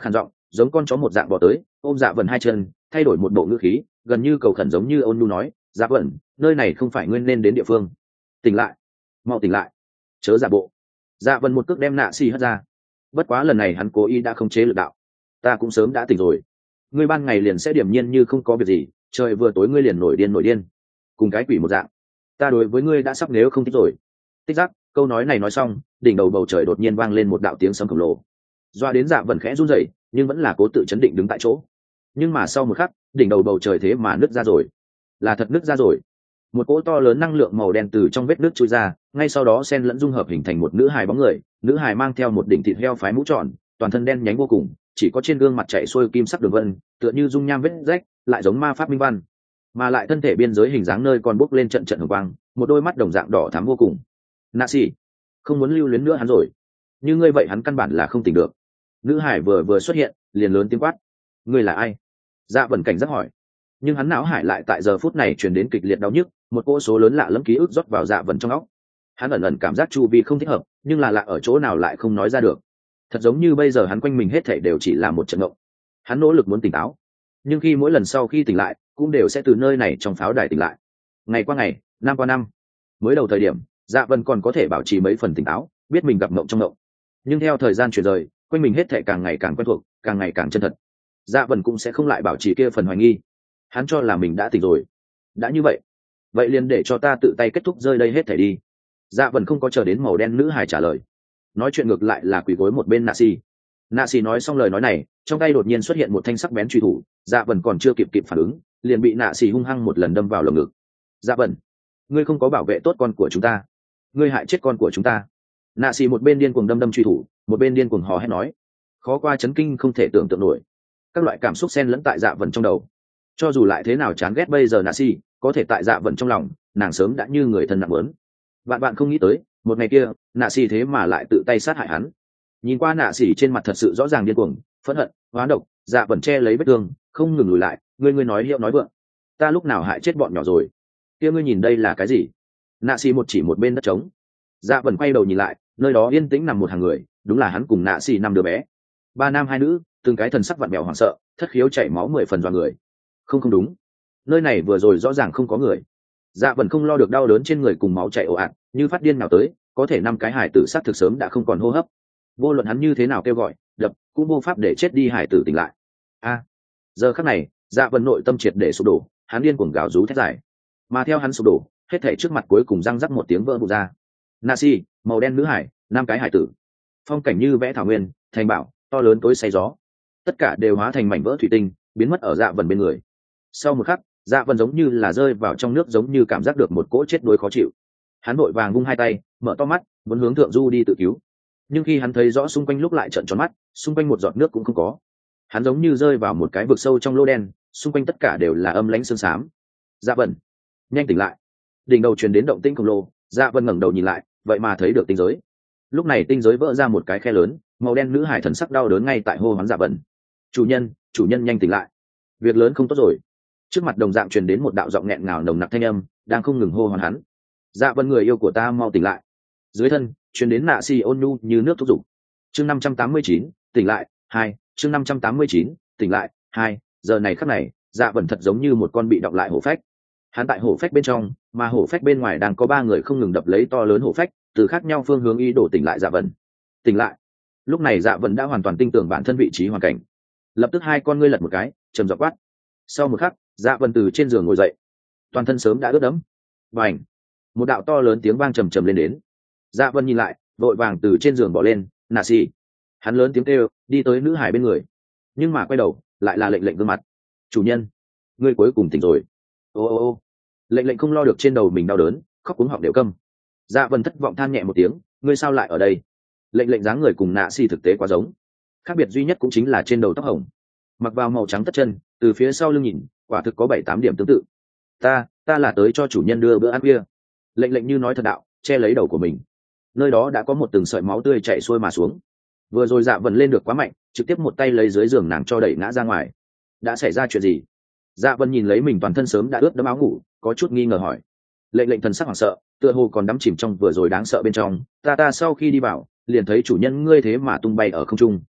giống con chó một dạng bỏ tới ôm dạ vần hai chân, thay đổi một bộ ngữ khí gần như cầu khẩn, giống như ôn nhu nói, dạ vần, nơi này không phải nguyên nên đến địa phương. Tỉnh lại, mau tỉnh lại, chớ giả bộ. Dạ vần một cước đem nạ xì hất ra. Bất quá lần này hắn cố ý đã không chế lực đạo. Ta cũng sớm đã tỉnh rồi, ngươi ban ngày liền sẽ điềm nhiên như không có việc gì, trời vừa tối ngươi liền nổi điên nổi điên cùng cái quỷ một dạng. Ta đối với ngươi đã sắp nếu không thích rồi. Tích giác, câu nói này nói xong, đỉnh đầu bầu trời đột nhiên vang lên một đạo tiếng sấm khổng lồ, doa đến dạ vần khẽ run rẩy, nhưng vẫn là cố tự chấn định đứng tại chỗ. Nhưng mà sau một khắc, đỉnh đầu bầu trời thế mà nứt ra rồi, là thật nứt ra rồi. Một cỗ to lớn năng lượng màu đen từ trong vết nứt chui ra, ngay sau đó xen lẫn dung hợp hình thành một nữ hài bóng người. Nữ hài mang theo một đỉnh thịt heo phái mũ tròn, toàn thân đen nhánh vô cùng, chỉ có trên gương mặt chạy xuôi kim sắc đường vân, tựa như dung nham vết rách, lại giống ma pháp minh văn. Mà lại thân thể biên giới hình dáng nơi còn bốc lên trận trận hồng quang, một đôi mắt đồng dạng đỏ thắm vô cùng. Nạ xỉ, không muốn lưu luyến nữa hắn rồi. Như ngươi vậy hắn căn bản là không tỉnh được. Nữ hải vừa vừa xuất hiện, liền lớn tiếng quát, ngươi là ai? Dạ vần cảnh giác hỏi. Nhưng hắn não hải lại tại giờ phút này truyền đến kịch liệt đau nhức, một cỗ số lớn lạ lẫm ký ức rót vào dạ vần trong óc. Hắn ẩn ẩn cảm giác chu vi không thích hợp, nhưng là lạ ở chỗ nào lại không nói ra được. Thật giống như bây giờ hắn quanh mình hết thảy đều chỉ là một trận ngộng. Hắn nỗ lực muốn tỉnh táo, nhưng khi mỗi lần sau khi tỉnh lại, cũng đều sẽ từ nơi này trong pháo đài tỉnh lại. Ngày qua ngày, năm qua năm, mới đầu thời điểm, dạ vần còn có thể bảo trì mấy phần tỉnh táo, biết mình gặp ngộng trong ngộng. Nhưng theo thời gian chuyển rời, quanh mình hết thảy càng ngày càng quen thuộc, càng ngày càng chân thật. Dạ vần cũng sẽ không lại bảo trì kia phần hoài nghi. Hắn cho là mình đã tỉnh rồi. Đã như vậy, vậy liền để cho ta tự tay kết thúc rơi đây hết thảy đi. Dạ vần không có chờ đến màu đen nữ hài trả lời, nói chuyện ngược lại là quỳ gối một bên nạ xì. Nạ xì nói xong lời nói này, trong tay đột nhiên xuất hiện một thanh sắc bén truy thủ. Dạ vần còn chưa kịp kịp phản ứng, liền bị nạ xì hung hăng một lần đâm vào lồng ngực. Dạ vần, ngươi không có bảo vệ tốt con của chúng ta, ngươi hại chết con của chúng ta. Nạ xì một bên điên cuồng đâm đâm truy thủ, một bên điên cuồng hò hét nói, khó qua chấn kinh không thể tưởng tượng nổi. Các loại cảm xúc xen lẫn tại dạ vần trong đầu. Cho dù lại thế nào chán ghét bây giờ nạ xì, có thể tại dạ vần trong lòng, nàng sớm đã như người thân nặng lớn. Bạn bạn không nghĩ tới, một ngày kia, nạ xì thế mà lại tự tay sát hại hắn. Nhìn qua nạ xì trên mặt thật sự rõ ràng điên cuồng, phẫn hận, hóa độc, dạ vần che lấy vết thương, không ngừng lùi lại. Ngươi ngươi nói hiệu nói vượng, ta lúc nào hại chết bọn nhỏ rồi? Kia ngươi nhìn đây là cái gì? Nạ xì một chỉ một bên đất trống. Dạ vần quay đầu nhìn lại, nơi đó yên tĩnh nằm một hàng người, đúng là hắn cùng nạ xì năm đứa bé, ba nam hai nữ, từng cái thần sắc vặn vẹo hoảng sợ, thất khiếu chảy máu mười phần vào người. Không không đúng, nơi này vừa rồi rõ ràng không có người. Dạ vần không lo được đau đớn trên người cùng máu chảy ồ ạt, như phát điên nào tới, có thể năm cái hải tử sát thực sớm đã không còn hô hấp. Vô luận hắn như thế nào kêu gọi, đập, cũng vô pháp để chết đi hải tử tỉnh lại. A, giờ khắc này, dạ vần nội tâm triệt để sụp đổ, hắn điên cuồng gào rú thét dài. Mà theo hắn sụp đổ, hết thảy trước mặt cuối cùng răng rắc một tiếng vỡ vụn ra. Nasi, màu đen nữ hải, năm cái hải tử, phong cảnh như vẽ thảo nguyên, thành bảo, to lớn tối say gió, tất cả đều hóa thành mảnh vỡ thủy tinh, biến mất ở dạ vần bên người. Sau một khắc, dạ vần giống như là rơi vào trong nước, giống như cảm giác được một cỗ chết đuối khó chịu. Hắn vội vàng vung hai tay, mở to mắt, muốn hướng thượng du đi tự cứu. Nhưng khi hắn thấy rõ xung quanh lúc lại trợn tròn mắt, xung quanh một giọt nước cũng không có. Hắn giống như rơi vào một cái vực sâu trong lô đen, xung quanh tất cả đều là âm lãnh sương xám. Dạ vần, nhanh tỉnh lại! Đỉnh đầu truyền đến động tĩnh khổng lồ, dạ vần ngẩng đầu nhìn lại, vậy mà thấy được tinh giới. Lúc này tinh giới vỡ ra một cái khe lớn, màu đen nữ hải thần sắc đau đớn ngay tại hô hoán dạ vần. Chủ nhân, chủ nhân nhanh tỉnh lại! Việc lớn không tốt rồi! Trước mặt đồng dạng truyền đến một đạo giọng nghẹn ngào nồng nặc thanh âm, đang không ngừng hô hoán hắn. Dạ vần, người yêu của ta mau tỉnh lại! Dưới thân truyền đến nạ si ôn nhu như nước thúc giục. Chương năm trăm tám mươi chín, tỉnh lại hai. Chương năm trăm tám mươi chín, tỉnh lại hai. Giờ này khắc này, dạ vần thật giống như một con bị đọng lại hổ phách. Hắn tại hổ phách bên trong, mà hổ phách bên ngoài đang có ba người không ngừng đập lấy to lớn hổ phách, từ khác nhau phương hướng ý đồ tỉnh lại dạ vần. Tỉnh lại! Lúc này dạ vần đã hoàn toàn tin tưởng bản thân vị trí hoàn cảnh, lập tức hai con ngươi lật một cái, trầm giọng quát. Sau một khắc, dạ vần từ trên giường ngồi dậy, toàn thân sớm đã ướt đẫm. Và ảnh, một đạo to lớn tiếng vang trầm trầm lên đến. Dạ vần nhìn lại, vội vàng từ trên giường bỏ lên. Nà xì! Hắn lớn tiếng kêu, đi tới nữ hải bên người, nhưng mà quay đầu lại là lệnh lệnh gương mặt. Chủ nhân, ngươi cuối cùng tỉnh rồi. Ô ô ô! Lệnh lệnh không lo được trên đầu mình đau đớn, khóc cuống họng đều câm. Dạ vần thất vọng than nhẹ một tiếng, ngươi sao lại ở đây? Lệnh lệnh dáng người cùng nạ xì thực tế quá giống, khác biệt duy nhất cũng chính là trên đầu tóc hồng, mặc vào màu trắng tất chân, từ phía sau lưng nhìn, quả thực có bảy tám điểm tương tự. Ta, ta là tới cho chủ nhân đưa bữa ăn khuya. Lệnh lệnh như nói thật đạo, che lấy đầu của mình. Nơi đó đã có một từng sợi máu tươi chảy xuôi mà xuống. Vừa rồi dạ vần lên được quá mạnh, trực tiếp một tay lấy dưới giường nàng cho đẩy ngã ra ngoài. Đã xảy ra chuyện gì? Dạ vần nhìn lấy mình toàn thân sớm đã ướt đẫm áo ngủ, có chút nghi ngờ hỏi. Lệnh lệnh thần sắc hoảng sợ, tựa hồ còn đắm chìm trong vừa rồi đáng sợ bên trong. Ta ta sau khi đi vào, liền thấy chủ nhân ngươi thế mà tung bay ở không trung.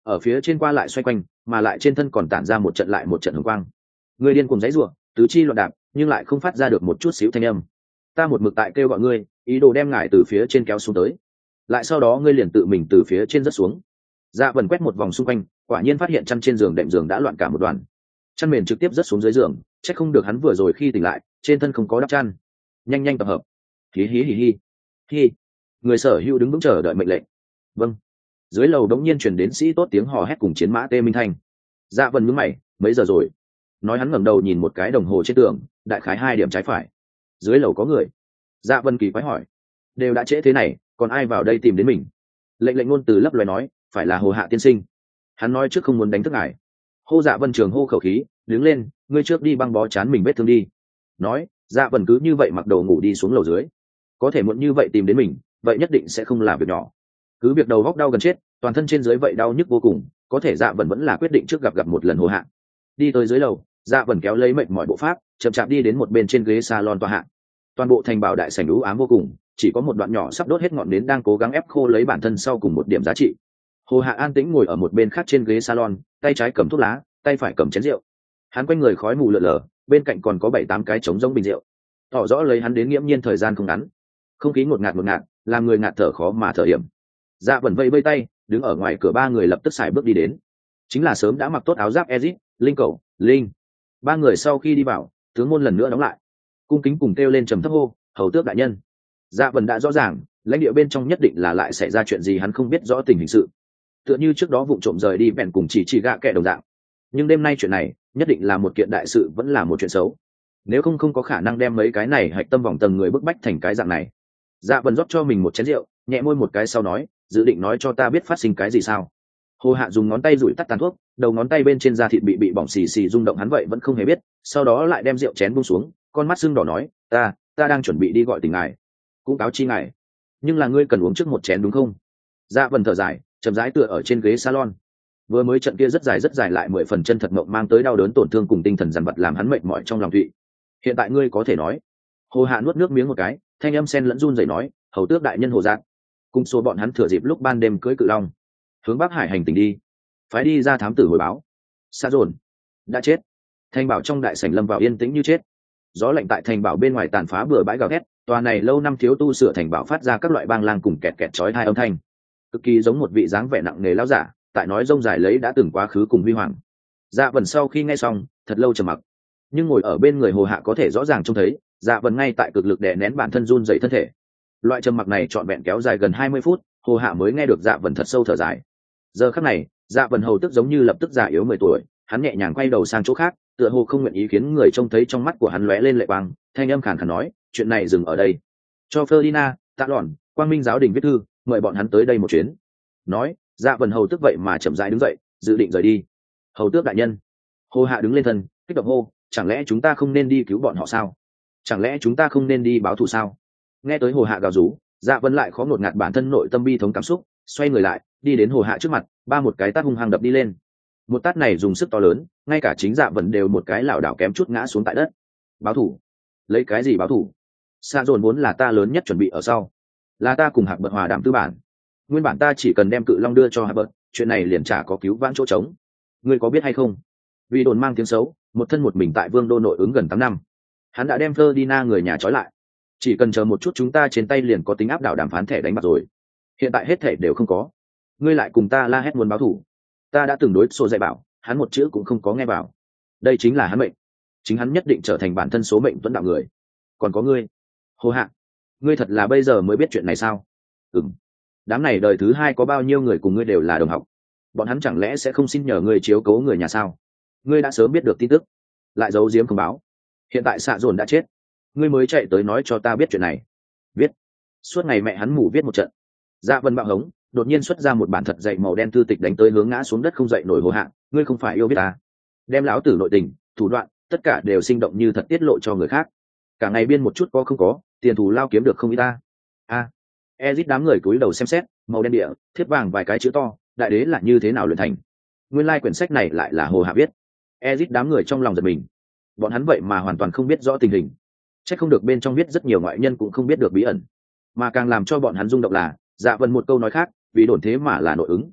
ở phía trên qua lại xoay quanh, mà lại trên thân còn tản ra một trận lại một trận hồng quang. Ngươi điên cuồng giãy giụa, tứ chi loạn đạp, nhưng lại không phát ra được một chút xíu thanh âm. Ta một mực tại kêu gọi ngươi, ý đồ đem ngài từ phía trên kéo xuống tới, lại sau đó ngươi liền tự mình từ phía trên rớt xuống. Dạ Vân quét một vòng xung quanh, quả nhiên phát hiện chăn trên giường đệm giường đã loạn cả một đoàn, chăn mền trực tiếp rớt xuống dưới giường. Chắc không được hắn vừa rồi khi tỉnh lại trên thân không có đắp chăn. Nhanh nhanh tập hợp. Hí hí hí hí hí. Người sở hữu đứng vững chờ đợi mệnh lệnh. Vâng. Dưới lầu đống nhiên truyền đến sĩ tốt tiếng hò hét cùng chiến mã tê minh thanh. Dạ Vân nhướng mày, mấy giờ rồi? Nói hắn ngẩng đầu nhìn một cái đồng hồ trên tường, đại khái hai điểm trái phải. Dưới lầu có người. Dạ Vân kỳ quái hỏi, đều đã trễ thế này còn ai vào đây tìm đến mình? Lệnh lệnh ngôn từ lấp loé nói, phải là Hồ Hạ tiên sinh. Hắn nói trước không muốn đánh thức ngài. Hô Dạ Vân trường hô khẩu khí, đứng lên, ngươi trước đi băng bó chán mình vết thương đi. Nói, Dạ Vân cứ như vậy mặc đồ ngủ đi xuống lầu dưới. Có thể muộn như vậy tìm đến mình, vậy nhất định sẽ không là việc nhỏ. Cứ việc đầu góc đau gần chết, toàn thân trên dưới vậy đau nhức vô cùng, có thể Dạ Vân vẫn là quyết định trước gặp gặp một lần Hồ Hạ. Đi tới dưới lầu, Dạ Vân kéo lấy mệt mỏi bộ pháp, chậm chạp đi đến một bên trên ghế salon tòa hạ. Toàn bộ thành bảo đại sảnh u ám vô cùng, chỉ có một đoạn nhỏ sắp đốt hết ngọn nến đang cố gắng ép khô lấy bản thân sau cùng một điểm giá trị. Hồ Hạ an tĩnh ngồi ở một bên khác trên ghế salon, tay trái cầm thuốc lá, tay phải cầm chén rượu. Hắn quanh người khói mù lượn lờ, bên cạnh còn có bảy tám cái trống rỗng bình rượu, tỏ rõ lấy hắn đến nghiễm nhiên thời gian không ngắn. Không khí ngột ngạt ngột ngạt, làm người ngạt thở khó mà thở hiểm. Dạ Vân vây vây tay, đứng ở ngoài cửa, ba người lập tức xài bước đi đến. Chính là sớm đã mặc tốt áo giáp Ezic, Linh Cầu, Linh. Ba người sau khi đi vào, tướng môn lần nữa đóng lại. Cung kính cùng kêu lên trầm thấp hô, hầu tước đại nhân. Dạ Vân đã rõ ràng, lãnh địa bên trong nhất định là lại xảy ra chuyện gì hắn không biết rõ tình hình sự. Tựa như trước đó vụng trộm rời đi bèn cùng chỉ chỉ gạ kẻ đồng dạng. Nhưng đêm nay chuyện này, nhất định là một kiện đại sự, vẫn là một chuyện xấu. Nếu không không có khả năng đem mấy cái này hạch tâm vòng tầng người bức bách thành cái dạng này. Dạ Vân rót cho mình một chén rượu, nhẹ môi một cái sau nói, dự định nói cho ta biết phát sinh cái gì sao? Hồ Hạ dùng ngón tay rủi tắt tàn thuốc, đầu ngón tay bên trên da thịt bị bị bỏng xì xì rung động, hắn vậy vẫn không hề biết, sau đó lại đem rượu chén buông xuống, con mắt sưng đỏ nói, ta, ta đang chuẩn bị đi gọi tỉnh ngài, cũng cáo chi ngài, nhưng là ngươi cần uống trước một chén đúng không? Dạ Vân thở dài, chậm rãi tựa ở trên ghế salon. Vừa mới trận kia rất dài rất dài lại mười phần chân thật mộng mang tới đau đớn tổn thương cùng tinh thần dằn vặt làm hắn mệt mỏi trong lòng thụy. Hiện tại ngươi có thể nói. Hồ Hạ nuốt nước miếng một cái, thanh âm sen lẫn run rẩy nói, hầu tước đại nhân Hồ Dạng, cùng số bọn hắn thừa dịp lúc ban đêm cưỡi cự long, hướng Bắc Hải hành tỉnh đi, phái đi ra thám tử hồi báo. Sa dồn đã chết. Thành bảo trong đại sảnh lâm vào yên tĩnh như chết. Gió lạnh tại thành bảo bên ngoài tàn phá bừa bãi gào thét, tòa này lâu năm thiếu tu sửa thành bảo phát ra các loại bang lang cùng kẹt kẹt chói tai âm thanh, cực kỳ giống một vị dáng vẻ nặng nề lão giả tại nói rông dài lấy đã từng quá khứ cùng huy hoàng. Dạ Vân sau khi nghe xong, thật lâu trầm mặc, nhưng ngồi ở bên người Hồ Hạ có thể rõ ràng trông thấy, Dạ Vân ngay tại cực lực đè nén bản thân run rẩy thân thể. Loại trầm mặc này trọn vẹn kéo dài gần hai mươi phút, Hồ Hạ mới nghe được Dạ Vân thật sâu thở dài. Giờ khắc này, Dạ Vân hầu tức giống như lập tức già yếu mười tuổi, hắn nhẹ nhàng quay đầu sang chỗ khác, tựa hồ không nguyện ý khiến người trông thấy trong mắt của hắn lóe lên lệ quang, thanh âm khàn khàn nói, chuyện này dừng ở đây. Cho Ferdinand, Tạ Lòn, Quang Minh giáo đình viết thư, mời bọn hắn tới đây một chuyến. Nói, Dạ Vân hầu tức vậy mà chậm rãi đứng dậy, dự định rời đi. Hầu tước đại nhân. Hồ Hạ đứng lên thân, kích động hô, chẳng lẽ chúng ta không nên đi cứu bọn họ sao? Chẳng lẽ chúng ta không nên đi báo thù sao? Nghe tới Hồ Hạ gào rú, Dạ Vân lại khó ngột ngạt bản thân nội tâm bi thống cảm xúc, xoay người lại, đi đến Hồ Hạ trước mặt, ba một cái tát hung hăng đập đi lên. Một tát này dùng sức to lớn, ngay cả chính Dạ Vân đều một cái lảo đảo kém chút ngã xuống tại đất. Báo thù? Lấy cái gì báo thù? Sa dồn vốn là ta lớn nhất chuẩn bị ở sau, là ta cùng Hạc Bật hòa đàm tư bản. Nguyên bản ta chỉ cần đem cự long đưa cho Hạc Bật, chuyện này liền chả có cứu vãn chỗ trống. Ngươi có biết hay không? Vì đồn mang tiếng xấu, một thân một mình tại Vương đô nội ứng gần tám năm. Hắn đã đem Ferdinand người nhà trói lại. Chỉ cần chờ một chút chúng ta trên tay liền có tính áp đảo đàm phán thẻ đánh bạc rồi. Hiện tại hết thẻ đều không có. Ngươi lại cùng ta la hét muốn báo thù. Ta đã từng đối số dạy bảo, hắn một chữ cũng không có nghe vào. Đây chính là hắn mệnh. Chính hắn nhất định trở thành bản thân số mệnh tuấn đạo người. Còn có ngươi, Hồ Hạ, ngươi thật là bây giờ mới biết chuyện này sao? Ừm. Đám này đời thứ hai có bao nhiêu người cùng ngươi đều là đồng học. Bọn hắn chẳng lẽ sẽ không xin nhờ ngươi chiếu cố người nhà sao? Ngươi đã sớm biết được tin tức, lại giấu giếm không báo. Hiện tại xạ dồn đã chết, ngươi mới chạy tới nói cho ta biết chuyện này. Viết suốt ngày mẹ hắn ngủ viết một trận. Dạ Vân bạo hống, đột nhiên xuất ra một bản thật dày màu đen thư tịch đánh tới hướng ngã xuống đất không dậy nổi Hồ Hạ. Ngươi không phải yêu biết ta? Đem lão tử nội tình, thủ đoạn, tất cả đều sinh động như thật tiết lộ cho người khác. Cả ngày biên một chút có không có, tiền thù lao kiếm được không ít ta. A. À, Ezit đám người cúi đầu xem xét, màu đen địa, thiếp vàng vài cái chữ to, đại đế là như thế nào luyện thành. Nguyên lai like quyển sách này lại là Hồ Hạ viết. Ezit đám người trong lòng giật mình. Bọn hắn vậy mà hoàn toàn không biết rõ tình hình. Chắc không được bên trong biết rất nhiều ngoại nhân cũng không biết được bí ẩn. Mà càng làm cho bọn hắn rung động là, Dạ Vân một câu nói khác, vì đồn thế mà là nội ứng.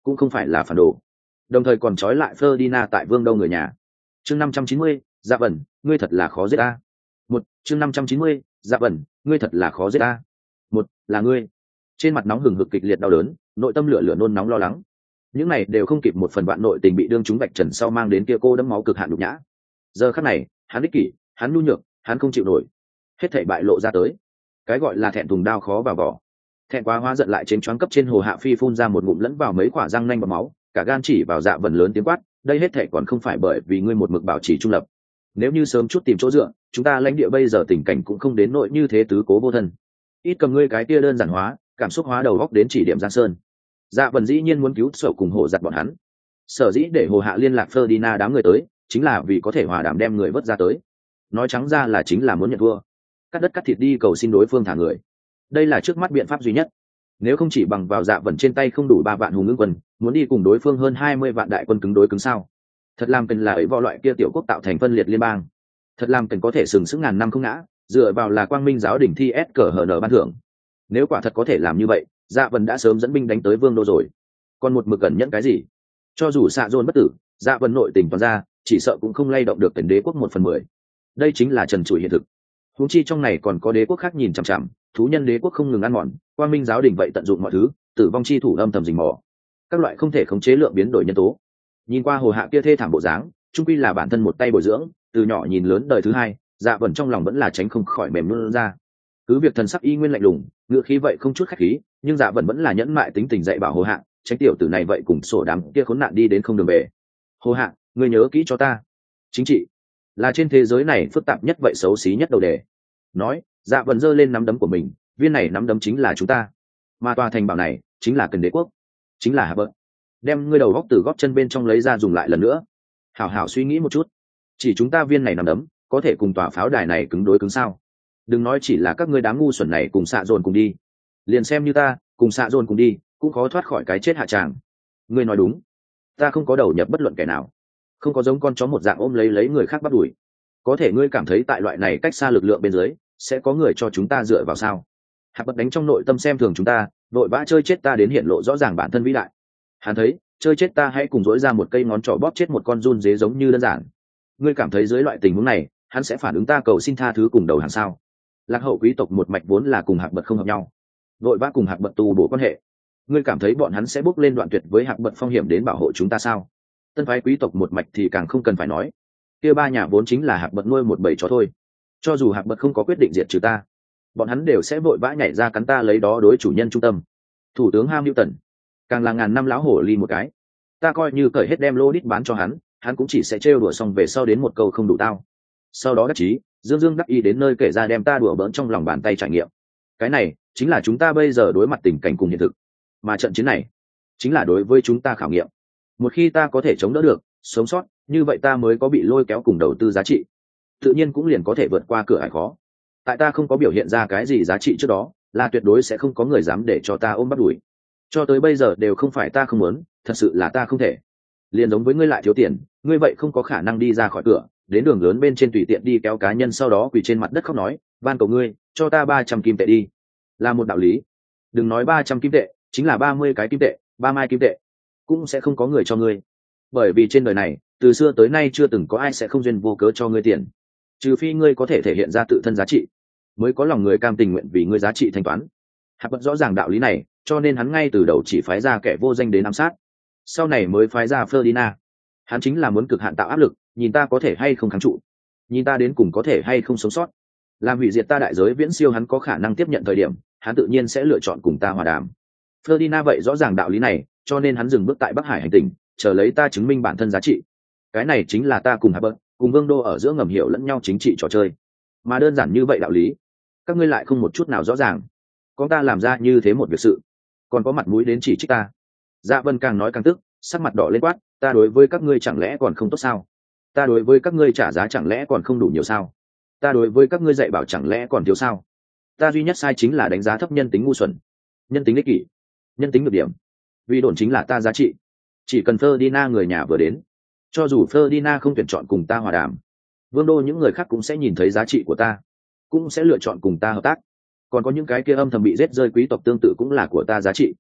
cũng không phải là phản đồ, đồng thời còn trói lại Ferdinand tại vương đô người nhà. Chương năm trăm chín mươi, Dạ Vẩn, ngươi thật là khó giết ta. Một, chương năm trăm chín mươi, Dạ Vẩn, ngươi thật là khó giết ta. Một, là ngươi. Trên mặt nóng hừng hực kịch liệt đau đớn, nội tâm lửa lửa nôn nóng lo lắng. Những này đều không kịp một phần vạn nội tình bị đương chúng vạch trần sau mang đến kia cô đẫm máu cực hạn nhục nhã. Giờ khắc này, hắn ích kỷ, hắn nhu nhược, hắn không chịu nổi. Hết thảy bại lộ ra tới. Cái gọi là thẹn thùng đao khó vào vỏ. Thẹn quá hóa giận lại trên choáng cấp trên Hồ Hạ Phi phun ra một ngụm lẫn vào mấy quả răng nanh bọt máu, cả gan chỉ vào Dạ Vẩn lớn tiếng quát, đây hết thảy còn không phải bởi vì ngươi một mực bảo trì trung lập. Nếu như sớm chút tìm chỗ dựa, chúng ta lãnh địa bây giờ tình cảnh cũng không đến nỗi như thế tứ cố vô thân. Ít cầm ngươi cái kia đơn giản hóa, cảm xúc hóa đầu góc đến chỉ điểm Giang Sơn. Dạ Vẩn dĩ nhiên muốn cứu Sổ cùng Hồ giặt bọn hắn. Sở dĩ để Hồ Hạ liên lạc Ferdinand đám người tới, chính là vì có thể hòa đảm đem người vớt ra tới. Nói trắng ra là chính là muốn nhận thua, cắt đất cắt thịt đi cầu xin đối phương thả người. Đây là trước mắt biện pháp duy nhất. Nếu không chỉ bằng vào Dạ Vẩn trên tay không đủ ba vạn hùng ngưng quân, muốn đi cùng đối phương hơn hai mươi vạn đại quân cứng đối cứng sao? Thật làm cần là ấy võ loại kia tiểu quốc tạo thành phân liệt liên bang. Thật làm cần có thể sừng sững ngàn năm không ngã, dựa vào là Quang Minh giáo đỉnh thi S cờ hở nở ban thưởng. Nếu quả thật có thể làm như vậy, Dạ Vẩn đã sớm dẫn binh đánh tới Vương đô rồi. Còn một mực cẩn nhẫn cái gì? Cho dù xạ dôn bất tử, Dạ Vẩn nội tình toàn ra, chỉ sợ cũng không lay động được Tần đế quốc một phần mười. Đây chính là trần trụi hiện thực. Huống chi trong này còn có đế quốc khác nhìn chằm chằm, thú nhân đế quốc không ngừng ăn mòn, Quang Minh giáo đình vậy tận dụng mọi thứ, tử vong chi thủ âm thầm rình mò, các loại không thể khống chế lượng biến đổi nhân tố. Nhìn qua Hồ Hạ kia thê thảm bộ dáng, trung quy là bản thân một tay bồi dưỡng, từ nhỏ nhìn lớn đời thứ hai, Dạ Vẩn trong lòng vẫn là tránh không khỏi mềm luôn ra. Cứ việc thần sắc y nguyên lạnh lùng, ngựa khí vậy không chút khách khí, nhưng Dạ Vẩn vẫn là nhẫn mại tính tình dạy bảo Hồ Hạ, tránh tiểu tử này vậy cùng sổ đám kia khốn nạn đi đến không đường về. Hồ Hạ, ngươi nhớ kỹ cho ta, chính trị là trên thế giới này phức tạp nhất vậy xấu xí nhất đầu đề. Nói, Dạ Vẩn giơ lên nắm đấm của mình, viên này nắm đấm chính là chúng ta, mà tòa thành bảo này chính là Cần đế quốc, chính là Hạ Bợt. Đem ngươi đầu góc từ góp chân bên trong lấy ra dùng lại lần nữa. Hảo hảo suy nghĩ một chút, chỉ chúng ta viên này nắm đấm có thể cùng tòa pháo đài này cứng đối cứng sao? Đừng nói chỉ là các ngươi đám ngu xuẩn này cùng xạ dồn cùng đi, liền xem như ta cùng xạ dồn cùng đi cũng khó thoát khỏi cái chết hạ tràng. Ngươi nói đúng, ta không có đầu nhập bất luận kẻ nào, không có giống con chó một dạng ôm lấy lấy người khác bắt đuổi. Có thể ngươi cảm thấy tại loại này cách xa lực lượng bên dưới sẽ có người cho chúng ta dựa vào sao? Hạp Bật đánh trong nội tâm xem thường chúng ta, vội vã chơi chết ta đến hiện lộ rõ ràng bản thân vĩ đại. Hắn thấy chơi chết ta hãy cùng dỗi ra một cây ngón trỏ bóp chết một con run dế giống như đơn giản. Ngươi cảm thấy dưới loại tình huống này hắn sẽ phản ứng ta cầu xin tha thứ cùng đầu hàng sao? Lạc hậu quý tộc một mạch vốn là cùng Hạc Bật không hợp nhau, vội vã cùng Hạc Bật tu bổ quan hệ. Ngươi cảm thấy bọn hắn sẽ bước lên đoạn tuyệt với Hạc Bật phong hiểm đến bảo hộ chúng ta sao? Tân phái quý tộc một mạch thì càng không cần phải nói, kia ba nhà vốn chính là Hạc Bật nuôi một bầy chó thôi. Cho dù Hạc Bật không có quyết định diệt trừ ta, bọn hắn đều sẽ vội vã nhảy ra cắn ta lấy đó đối chủ nhân trung tâm. Thủ tướng Hamilton càng là ngàn năm lão hổ ly một cái, ta coi như cởi hết đem lô đít bán cho hắn, hắn cũng chỉ sẽ trêu đùa xong về sau đến một câu không đủ tao. Sau đó đắc chí dương dương đắc ý đến nơi kể ra đem ta đùa bỡn trong lòng bàn tay trải nghiệm. Cái này chính là chúng ta bây giờ đối mặt tình cảnh cùng hiện thực, mà trận chiến này chính là đối với chúng ta khảo nghiệm. Một khi ta có thể chống đỡ được, sống sót, như vậy ta mới có bị lôi kéo cùng đầu tư giá trị, tự nhiên cũng liền có thể vượt qua cửa ải khó. Tại ta không có biểu hiện ra cái gì giá trị trước đó, là tuyệt đối sẽ không có người dám để cho ta ôm bắt đuổi. Cho tới bây giờ đều không phải ta không muốn, thật sự là ta không thể. Liền giống với ngươi lại thiếu tiền, ngươi vậy không có khả năng đi ra khỏi cửa, đến đường lớn bên trên tùy tiện đi kéo cá nhân sau đó quỳ trên mặt đất khóc nói, van cầu ngươi, cho ta ba trăm kim tệ đi. Là một đạo lý. Đừng nói ba trăm kim tệ, chính là ba mươi cái kim tệ, ba mai kim tệ, cũng sẽ không có người cho ngươi. Bởi vì trên đời này, từ xưa tới nay chưa từng có ai sẽ không duyên vô cớ cho ngươi tiền. Trừ phi ngươi có thể thể hiện ra tự thân giá trị, mới có lòng người cam tình nguyện vì ngươi giá trị thanh toán. Hạp Bật rõ ràng đạo lý này, cho nên hắn ngay từ đầu chỉ phái ra kẻ vô danh đến ám sát, sau này mới phái ra Ferdinand. Hắn chính là muốn cực hạn tạo áp lực, nhìn ta có thể hay không kháng trụ, nhìn ta đến cùng có thể hay không sống sót. Làm hủy diệt ta đại giới viễn siêu hắn có khả năng tiếp nhận thời điểm, hắn tự nhiên sẽ lựa chọn cùng ta hòa đàm. Ferdinand vậy rõ ràng đạo lý này, cho nên hắn dừng bước tại Bắc Hải hành tinh, chờ lấy ta chứng minh bản thân giá trị. Cái này chính là ta cùng Hạp Bật, cùng Vương đô ở giữa ngầm hiểu lẫn nhau chính trị trò chơi. Mà đơn giản như vậy đạo lý, các ngươi lại không một chút nào rõ ràng. Con ta làm ra như thế một việc sự, còn có mặt mũi đến chỉ trích ta. Dạ Vân càng nói càng tức, sắc mặt đỏ lên quát, ta đối với các ngươi chẳng lẽ còn không tốt sao? Ta đối với các ngươi trả giá chẳng lẽ còn không đủ nhiều sao? Ta đối với các ngươi dạy bảo chẳng lẽ còn thiếu sao? Ta duy nhất sai chính là đánh giá thấp nhân tính ngu xuẩn, nhân tính ích kỷ, nhân tính nhược điểm. Vì đồn chính là ta giá trị. Chỉ cần Ferdinand người nhà vừa đến, cho dù Ferdinand không tuyển chọn cùng ta hòa đàm, Vương đô những người khác cũng sẽ nhìn thấy giá trị của ta, cũng sẽ lựa chọn cùng ta hợp tác. Còn có những cái kia âm thầm bị giết rơi quý tộc tương tự cũng là của ta giá trị.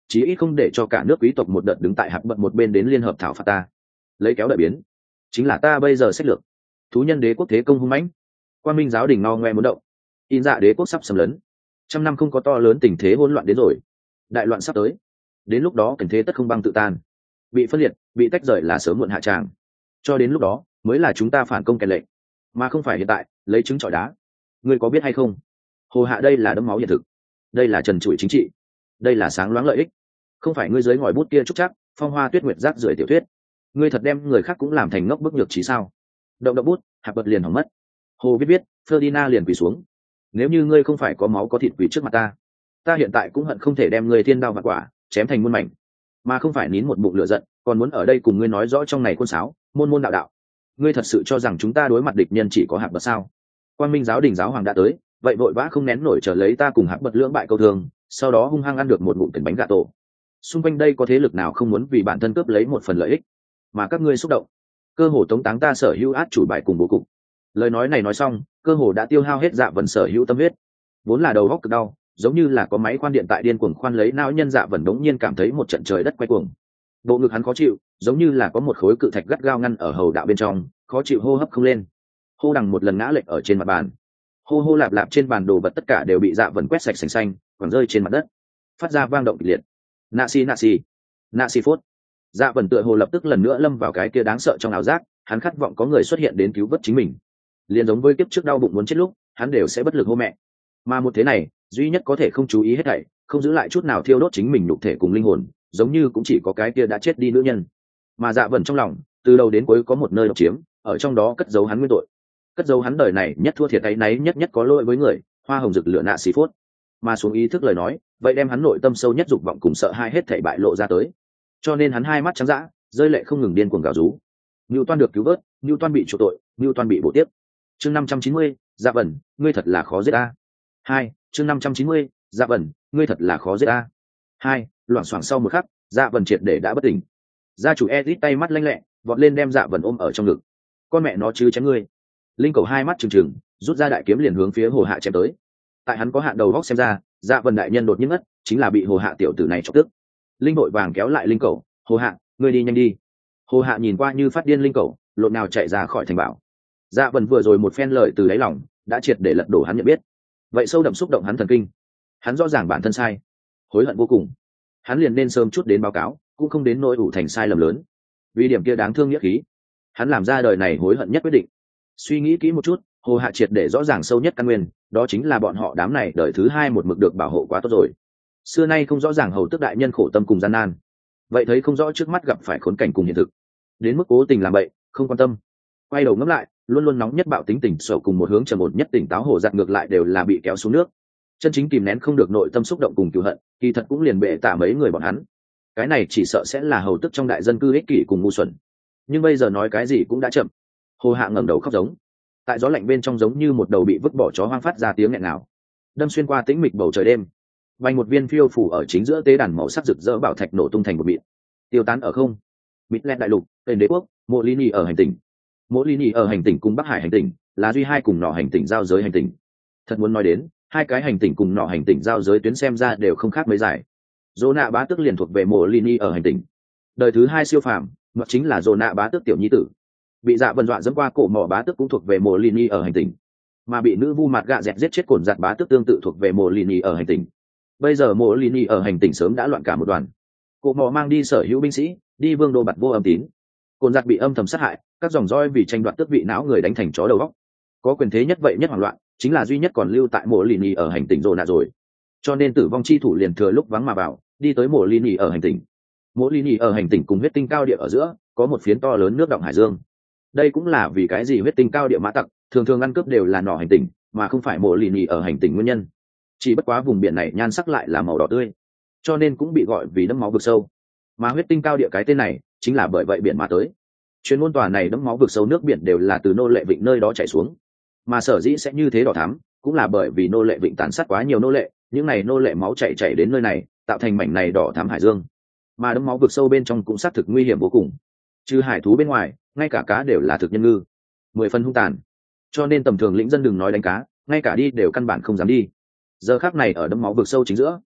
chí ít không để cho cả nước quý tộc một đợt đứng tại hạp bận một bên đến liên hợp thảo phạt ta, lấy kéo đợi biến, chính là ta bây giờ sách lược. Thú nhân đế quốc thế công hung mãnh, Quang Minh giáo đình no ngoe muốn động, in dạ đế quốc sắp xâm lấn, trăm năm không có to lớn tình thế hỗn loạn đến rồi, đại loạn sắp tới, đến lúc đó cảnh thế tất không băng tự tan, bị phân liệt, bị tách rời là sớm muộn hạ tràng, cho đến lúc đó mới là chúng ta phản công kèn lệnh, mà không phải hiện tại lấy trứng trọi đá. Ngươi có biết hay không, hồ hạ đây là đẫm máu hiện thực, đây là trần trụi chính trị, đây là sáng loáng lợi ích, không phải ngươi dưới ngòi bút kia trúc chắc phong hoa tuyết nguyệt rác rưởi tiểu thuyết. Ngươi thật đem người khác cũng làm thành ngốc bức nhược trí sao? Động động bút, hạp bật liền hỏng mất. Hồ viết viết, Ferdinand liền quỳ xuống. Nếu như ngươi không phải có máu có thịt quỳ trước mặt ta, ta hiện tại cũng hận không thể đem ngươi thiên đao vạn quả chém thành muôn mảnh, mà không phải nín một bụng lửa giận, còn muốn ở đây cùng ngươi nói rõ trong này côn sáo, môn môn đạo đạo. Ngươi thật sự cho rằng chúng ta đối mặt địch nhân chỉ có hạp bật sao? Quang Minh giáo đình giáo hoàng đã tới, vậy vội vã không nén nổi chờ lấy ta cùng hạp bật lưỡng bại câu thương, sau đó hung hăng ăn được một bụng tiền bánh gà tổ. Xung quanh đây có thế lực nào không muốn vì bản thân cướp lấy một phần lợi ích, mà các ngươi xúc động, cơ hồ tống táng ta sở hữu át chủ bài cùng bố cục. Lời nói này nói xong, cơ hồ đã tiêu hao hết Dạ Vần sở hữu tâm huyết, vốn là đầu góc cực đau, giống như là có máy khoan điện tại điên cuồng khoan lấy não nhân. Dạ Vần đống nhiên cảm thấy một trận trời đất quay cuồng, bộ ngực hắn khó chịu, giống như là có một khối cự thạch gắt gao ngăn ở hầu đạo bên trong, khó chịu hô hấp không lên. Hô đằng một lần ngã lệch ở trên mặt bàn, hô hô lạp lạp trên bàn đồ vật tất cả đều bị Dạ Vần quét sạch sành xanh, quẳng rơi trên mặt đất, phát ra vang động kịch liệt. Nạ xì nạ xì, nạ xì phốt. Dạ Vần tựa hồ lập tức lần nữa lâm vào cái kia đáng sợ trong ảo giác, hắn khát vọng có người xuất hiện đến cứu vớt chính mình, liền giống với kiếp trước đau bụng muốn chết lúc, hắn đều sẽ bất lực hô mẹ. Mà một thế này, duy nhất có thể không chú ý hết thảy, không giữ lại chút nào thiêu đốt chính mình nhục thể cùng linh hồn, giống như cũng chỉ có cái kia đã chết đi nữ nhân. Mà Dạ Vần trong lòng, từ đầu đến cuối có một nơi độc chiếm, ở trong đó cất giấu hắn nguyên tội, cất giấu hắn đời này nhất thua thiệt ấy náy nhất nhất có lỗi với người, hoa hồng rực lửa nạ xì phốt. Mà xuống ý thức lời nói, vậy đem hắn nội tâm sâu nhất dục vọng cùng sợ hãi hết thảy bại lộ ra tới. Cho nên hắn hai mắt trắng dã, rơi lệ không ngừng điên cuồng gào rú. Newton được cứu vớt, Newton bị chuộc tội, Newton bị bổ tiếp. Chương năm trăm chín mươi, Dạ Vần, ngươi thật là khó giết a. Hai, chương năm trăm chín mươi, Dạ Vần, ngươi thật là khó giết a. Hai, loảng xoảng sau một khắc, Dạ Vần triệt để đã bất tỉnh. Gia chủ Edith tay mắt lanh lẹ, vọt lên đem Dạ Vần ôm ở trong ngực. Con mẹ nó chứ chém ngươi. Linh cầu hai mắt trừng trừng, rút ra đại kiếm liền hướng phía Hồ Hạ chém tới. Tại hắn có hạn đầu góc xem ra, Dạ Vần đại nhân đột nhiên ngất, chính là bị Hồ Hạ tiểu tử này chọc tức. Linh đội vàng kéo lại Linh cầu, Hồ Hạ, ngươi đi nhanh đi. Hồ Hạ nhìn qua như phát điên Linh cầu, lộn nào chạy ra khỏi thành bảo. Dạ Vần vừa rồi một phen lời từ đáy lòng, đã triệt để lật đổ hắn nhận biết. Vậy sâu đậm xúc động hắn thần kinh. Hắn rõ ràng bản thân sai, hối hận vô cùng. Hắn liền nên sớm chút đến báo cáo, cũng không đến nỗi ủ thành sai lầm lớn. Vì điểm kia đáng thương nghĩa khí, hắn làm ra đời này hối hận nhất quyết định. Suy nghĩ kỹ một chút, Hồ Hạ triệt để rõ ràng sâu nhất căn nguyên, đó chính là bọn họ đám này đời thứ hai một mực được bảo hộ quá tốt rồi. Xưa nay không rõ ràng hầu tức đại nhân khổ tâm cùng gian nan, vậy thấy không rõ trước mắt gặp phải khốn cảnh cùng hiện thực, đến mức cố tình làm bậy, không quan tâm. Quay đầu ngẫm lại, luôn luôn nóng nhất bạo tính tỉnh sổ cùng một hướng trầm ổn nhất tỉnh táo Hồ Giặt ngược lại đều là bị kéo xuống nước. Chân chính kìm nén không được nội tâm xúc động cùng cừu hận, kỳ thật cũng liền bệ tạ mấy người bọn hắn. Cái này chỉ sợ sẽ là hầu tức trong đại dân cư ích kỷ cùng ngu xuẩn. Nhưng bây giờ nói cái gì cũng đã chậm. Hồ Hạ ngẩng đầu khóc giống, tại gió lạnh bên trong giống như một đầu bị vứt bỏ chó hoang phát ra tiếng nghẹn nào, đâm xuyên qua tĩnh mịch bầu trời đêm. Vành một viên phiêu phủ ở chính giữa tế đàn màu sắc rực rỡ bảo thạch nổ tung thành một mịn, tiêu tán ở không. Mịt lẹt đại lục, tên đế quốc, Mộ Lini ở hành tinh. Mộ Lini ở hành tinh cùng Bắc Hải hành tinh là duy hai cùng nọ hành tinh giao giới hành tinh. Thật muốn nói đến, hai cái hành tinh cùng nọ hành tinh giao giới tuyến xem ra đều không khác mấy dài. Dô nạ bá tước liền thuộc về Mộ Lini ở hành tinh. Đời thứ hai siêu phàm, mặc chính là Dô nạ bá tước tiểu nhi tử. Bị Dạ Vần dọa dẫm qua cổ mỏ bá tước cũng thuộc về Mộ Lini ở hành tinh, mà bị nữ vu mặt gạ dẹt giết chết cồn giặt bá tước tương tự thuộc về Mộ Lini ở hành tinh. Bây giờ Mộ Lini ở hành tinh sớm đã loạn cả một đoàn. Cổ mỏ mang đi sở hữu binh sĩ, đi vương đô bạt vô âm tín. Cồn giặt bị âm thầm sát hại, các dòng roi vì tranh đoạt tước vị não người đánh thành chó đầu góc. Có quyền thế nhất vậy nhất hoảng loạn, chính là duy nhất còn lưu tại Mộ Lini ở hành tinh rồi nạ rồi. Cho nên tử vong chi thủ liền thừa lúc vắng mà vào, đi tới Mộ Lini ở hành tinh. Mộ Lini ở hành tinh cùng huyết tinh cao địa ở giữa có một phiến to lớn nước động hải dương. Đây cũng là vì cái gì huyết tinh cao địa mã tặc thường thường ăn cướp đều là nỏ hành tinh, mà không phải Mộ Lini ở hành tinh nguyên nhân. Chỉ bất quá vùng biển này nhan sắc lại là màu đỏ tươi, cho nên cũng bị gọi vì đẫm máu vực sâu. Mà huyết tinh cao địa cái tên này chính là bởi vậy biển mà tới. Chuyên môn tòa này đẫm máu vực sâu nước biển đều là từ nô lệ vịnh nơi đó chảy xuống, mà sở dĩ sẽ như thế đỏ thắm cũng là bởi vì nô lệ vịnh tàn sát quá nhiều nô lệ, những này nô lệ máu chảy chảy đến nơi này tạo thành mảnh này đỏ thắm hải dương. Mà đẫm máu vực sâu bên trong cũng xác thực nguy hiểm vô cùng, trừ hải thú bên ngoài ngay cả cá đều là thực nhân ngư, mười phần hung tàn, cho nên tầm thường lĩnh dân đừng nói đánh cá, ngay cả đi đều căn bản không dám đi. Giờ khắc này ở đẫm máu vực sâu chính giữa,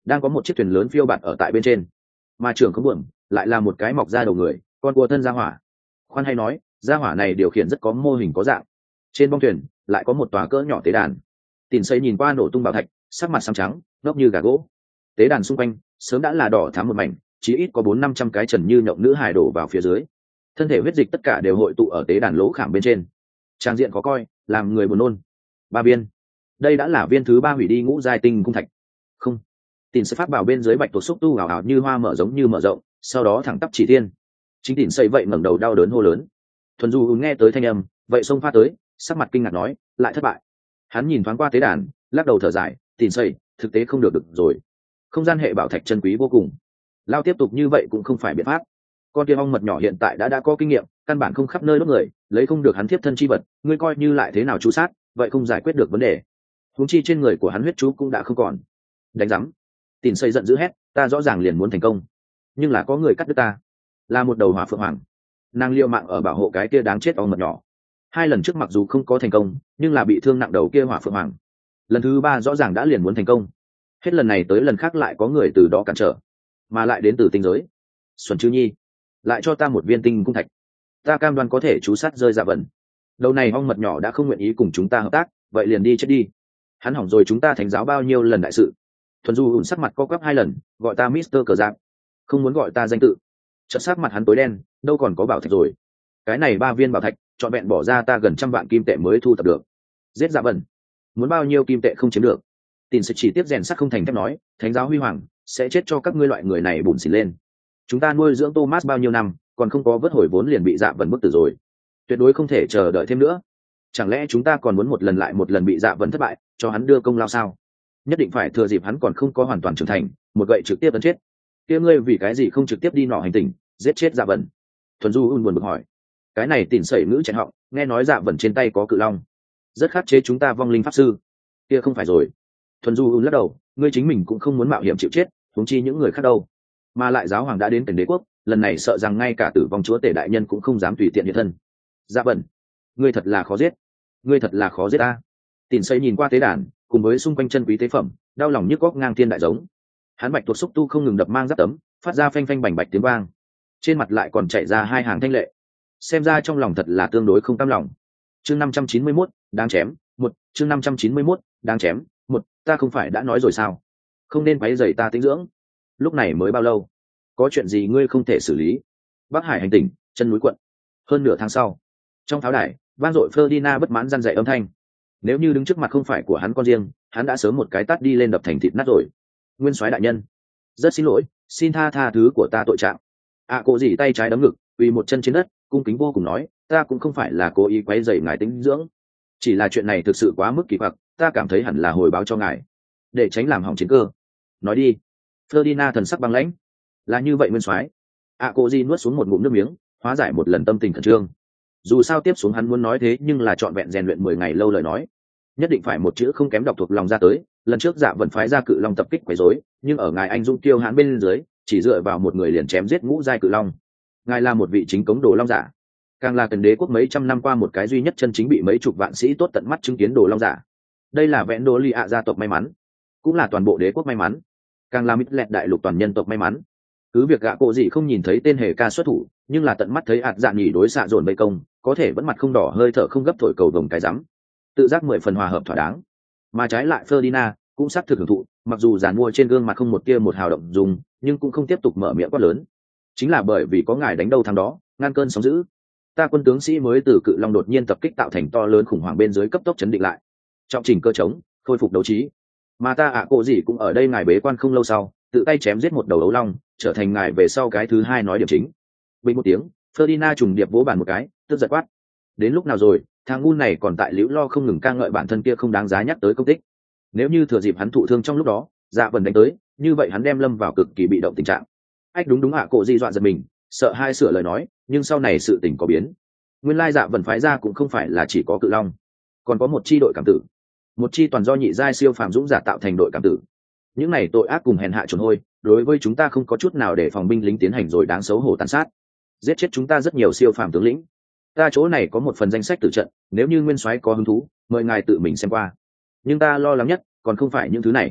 đang có một chiếc thuyền lớn phiêu bạt ở tại bên trên, mà trưởng không buồm lại là một cái mọc ra đầu người con cua thân gia hỏa. Khoan hay nói, gia hỏa này điều khiển rất có mô hình có dạng. Trên bong thuyền lại có một tòa cỡ nhỏ tế đàn. Tìn xây nhìn qua nổ tung bảo thạch, sắc mặt xám trắng, ngốc như gà gỗ. Tế đàn xung quanh sớm đã là đỏ thắm một mảnh, chỉ ít có bốn năm trăm cái trần như nhộng nữ hài đổ vào phía dưới, thân thể huyết dịch tất cả đều hội tụ ở tế đàn lỗ khảm bên trên. Trang diện khó coi, làm người buồn nôn. Ba viên, đây đã là viên thứ ba hủy đi ngũ giai tinh cung thạch. Không, Tìn sẽ phát bảo bên dưới bạch tuộc xúc tu ảo ảo như hoa mở giống như mở rộng, sau đó thẳng tắp chỉ thiên. Chính Tìn xây vậy ngẩng đầu đau đớn hô lớn. Thuần Du nghe tới thanh âm, vậy xông pha tới, sắc mặt kinh ngạc nói, lại thất bại. Hắn nhìn thoáng qua tế đàn, lắc đầu thở dài, Tìn xây, thực tế không được được rồi. Không gian hệ bảo thạch chân quý vô cùng, lao tiếp tục như vậy cũng không phải biện pháp. Con kia ong mật nhỏ hiện tại đã đã có kinh nghiệm, căn bản không khắp nơi đốt người, lấy không được hắn thiếp thân chi vật, ngươi coi như lại thế nào chú sát, vậy không giải quyết được vấn đề. Huống chi trên người của hắn huyết chú cũng đã không còn. Đánh rắm. Tìn xây giận dữ hét, ta rõ ràng liền muốn thành công, nhưng là có người cắt đứt ta, là một đầu hỏa phượng hoàng. Nàng liều mạng ở bảo hộ cái kia đáng chết ong mật nhỏ. Hai lần trước mặc dù không có thành công, nhưng là bị thương nặng đầu kia hỏa phượng hoàng. Lần thứ ba rõ ràng đã liền muốn thành công, hết lần này tới lần khác lại có người từ đó cản trở, mà lại đến từ tinh giới. Xuân Chư Nhi, lại cho ta một viên tinh cung thạch, ta cam đoan có thể chú sát rơi Dạ Vân. Đầu này ong mật nhỏ đã không nguyện ý cùng chúng ta hợp tác, vậy liền đi chết đi. Hắn hỏng rồi chúng ta thánh giáo bao nhiêu lần đại sự. Thuần Du ủn sắc mặt co quắp hai lần, gọi ta Mister Cờ Giáp, không muốn gọi ta danh tự. Chợt sắc mặt hắn tối đen, đâu còn có bảo thạch rồi. Cái này ba viên bảo thạch, trọn vẹn bỏ ra ta gần trăm vạn kim tệ mới thu thập được. Giết Dạ Vân, muốn bao nhiêu kim tệ không chiếm được. Tin sẽ chỉ tiếp rèn sắt không thành thép nói, thánh giáo huy hoàng sẽ chết cho các ngươi loại người này bùn xỉn lên. Chúng ta nuôi dưỡng Thomas bao nhiêu năm, còn không có vớt hồi vốn liền bị Dạ Vân bức tử rồi, tuyệt đối không thể chờ đợi thêm nữa. Chẳng lẽ chúng ta còn muốn một lần lại một lần bị Dạ Vân thất bại, cho hắn đưa công lao sao? Nhất định phải thừa dịp hắn còn không có hoàn toàn trưởng thành, một gậy trực tiếp tấn chết. Kia ngươi vì cái gì không trực tiếp đi nọ hành tinh, giết chết Dạ Vân? Thuần Du un buồn bực hỏi. Cái này tỉn sẩy ngữ chẹn họng, nghe nói Dạ Vân trên tay có cự long, rất khắc chế chúng ta vong linh pháp sư. Kia không phải rồi. Thuần Du un lắc đầu, ngươi chính mình cũng không muốn mạo hiểm chịu chết, huống chi những người khác đâu. Mà lại giáo hoàng đã đến Cảnh Đế quốc, lần này sợ rằng ngay cả tử vong chúa tể đại nhân cũng không dám tùy tiện hiện thân. Dạ Vân, ngươi thật là khó giết, ngươi thật là khó giết ta. Tỉn sẩy nhìn qua tế đàn, cùng với xung quanh chân quý tế phẩm, đau lòng nhức góc ngang thiên đại giống. Hắn bạch tuộc xúc tu không ngừng đập mang giáp tấm, phát ra phanh phanh bành bạch tiếng vang, trên mặt lại còn chảy ra hai hàng thanh lệ, xem ra trong lòng thật là tương đối không cam lòng. Chương năm trăm chín mươi mốt, đang chém một. Chương năm trăm chín mươi mốt, đang chém một. Ta không phải đã nói rồi sao, không nên quấy rầy ta tĩnh dưỡng. Lúc này mới bao lâu, có chuyện gì ngươi không thể xử lý? Bắc Hải hành tỉnh, chân núi quận. Hơn nửa tháng sau, trong pháo đài vang dội Ferdinand bất mãn răn dạy âm thanh. Nếu như đứng trước mặt không phải của hắn con riêng, hắn đã sớm một cái tát đi lên đập thành thịt nát rồi. Nguyên soái đại nhân, rất xin lỗi, xin tha tha thứ của ta tội trạng. ạ à, cô dì tay trái đấm ngực, quỳ một chân trên đất, cung kính vô cùng nói, ta cũng không phải là cố ý quấy rầy ngài tĩnh dưỡng, chỉ là chuyện này thực sự quá mức kỳ quặc, ta cảm thấy hẳn là hồi báo cho ngài, để tránh làm hỏng chiến cơ. Nói đi. Ferdinand thần sắc băng lãnh. Là như vậy nguyên soái. ạ à, cô dì nuốt xuống một ngụm nước miếng, hóa giải một lần tâm tình khẩn trương. Dù sao tiếp xuống hắn muốn nói thế nhưng là trọn vẹn rèn luyện mười ngày lâu lời nói, nhất định phải một chữ không kém đọc thuộc lòng ra tới. Lần trước Dạ Vân phái ra cự long tập kích quấy rối, nhưng ở ngài anh dũng tiêu hãn bên dưới, chỉ dựa vào một người liền chém giết ngũ giai cự long. Ngài là một vị chính cống đồ long giả, càng là Cần Đế quốc mấy trăm năm qua một cái duy nhất chân chính bị mấy chục vạn sĩ tốt tận mắt chứng kiến đồ long giả. Đây là vẽn đô li ạ gia tộc may mắn, cũng là toàn bộ đế quốc may mắn, càng là mít lẹt đại lục toàn nhân tộc may mắn. Cứ việc gạ cộ gì không nhìn thấy tên hề ca xuất thủ, nhưng là tận mắt thấy ạt dạ nhỉ đối xạ dồn vây công, có thể vẫn mặt không đỏ hơi thở không gấp thổi cầu vồng cái rắm, tự giác mười phần hòa hợp thỏa đáng. Mà trái lại Ferdinand cũng xác thực hưởng thụ, mặc dù giàn mua trên gương mặt không một tia một hào động dùng, nhưng cũng không tiếp tục mở miệng quát lớn. Chính là bởi vì có ngài đánh đâu thắng đó, ngăn cơn sóng dữ, ta quân tướng sĩ mới từ cự long đột nhiên tập kích tạo thành to lớn khủng hoảng bên dưới cấp tốc chấn định lại, trọng chỉnh cơ chống, khôi phục đấu trí. Mà ta ạ à cộ gì cũng ở đây ngài bế quan không lâu sau, tự tay chém giết một đầu ấu long, trở thành ngài về sau cái thứ hai nói điểm chính. Bình một tiếng, Ferdinand trùng điệp vỗ bàn một cái, tức giận quát: đến lúc nào rồi, thằng ngu này còn tại liễu lo không ngừng ca ngợi bản thân kia không đáng giá nhắc tới công tích. Nếu như thừa dịp hắn thụ thương trong lúc đó, Dạ Vân đánh tới, như vậy hắn đem lâm vào cực kỳ bị động tình trạng. Ách đúng đúng ạ, à, cổ di dọa giật mình, sợ hai sửa lời nói, nhưng sau này sự tình có biến. Nguyên lai Dạ Vân phái ra cũng không phải là chỉ có cự long, còn có một chi đội cảm tử, một chi toàn do nhị giai siêu phàm dũng giả tạo thành đội cảm tử. Những này tội ác cùng hèn hạ trốn hôi, đối với chúng ta không có chút nào để phòng binh lính tiến hành rồi đáng xấu hổ tàn sát, giết chết chúng ta rất nhiều siêu phàm tướng lĩnh. Ta chỗ này có một phần danh sách tử trận, nếu như nguyên soái có hứng thú, mời ngài tự mình xem qua. Nhưng ta lo lắng nhất còn không phải những thứ này.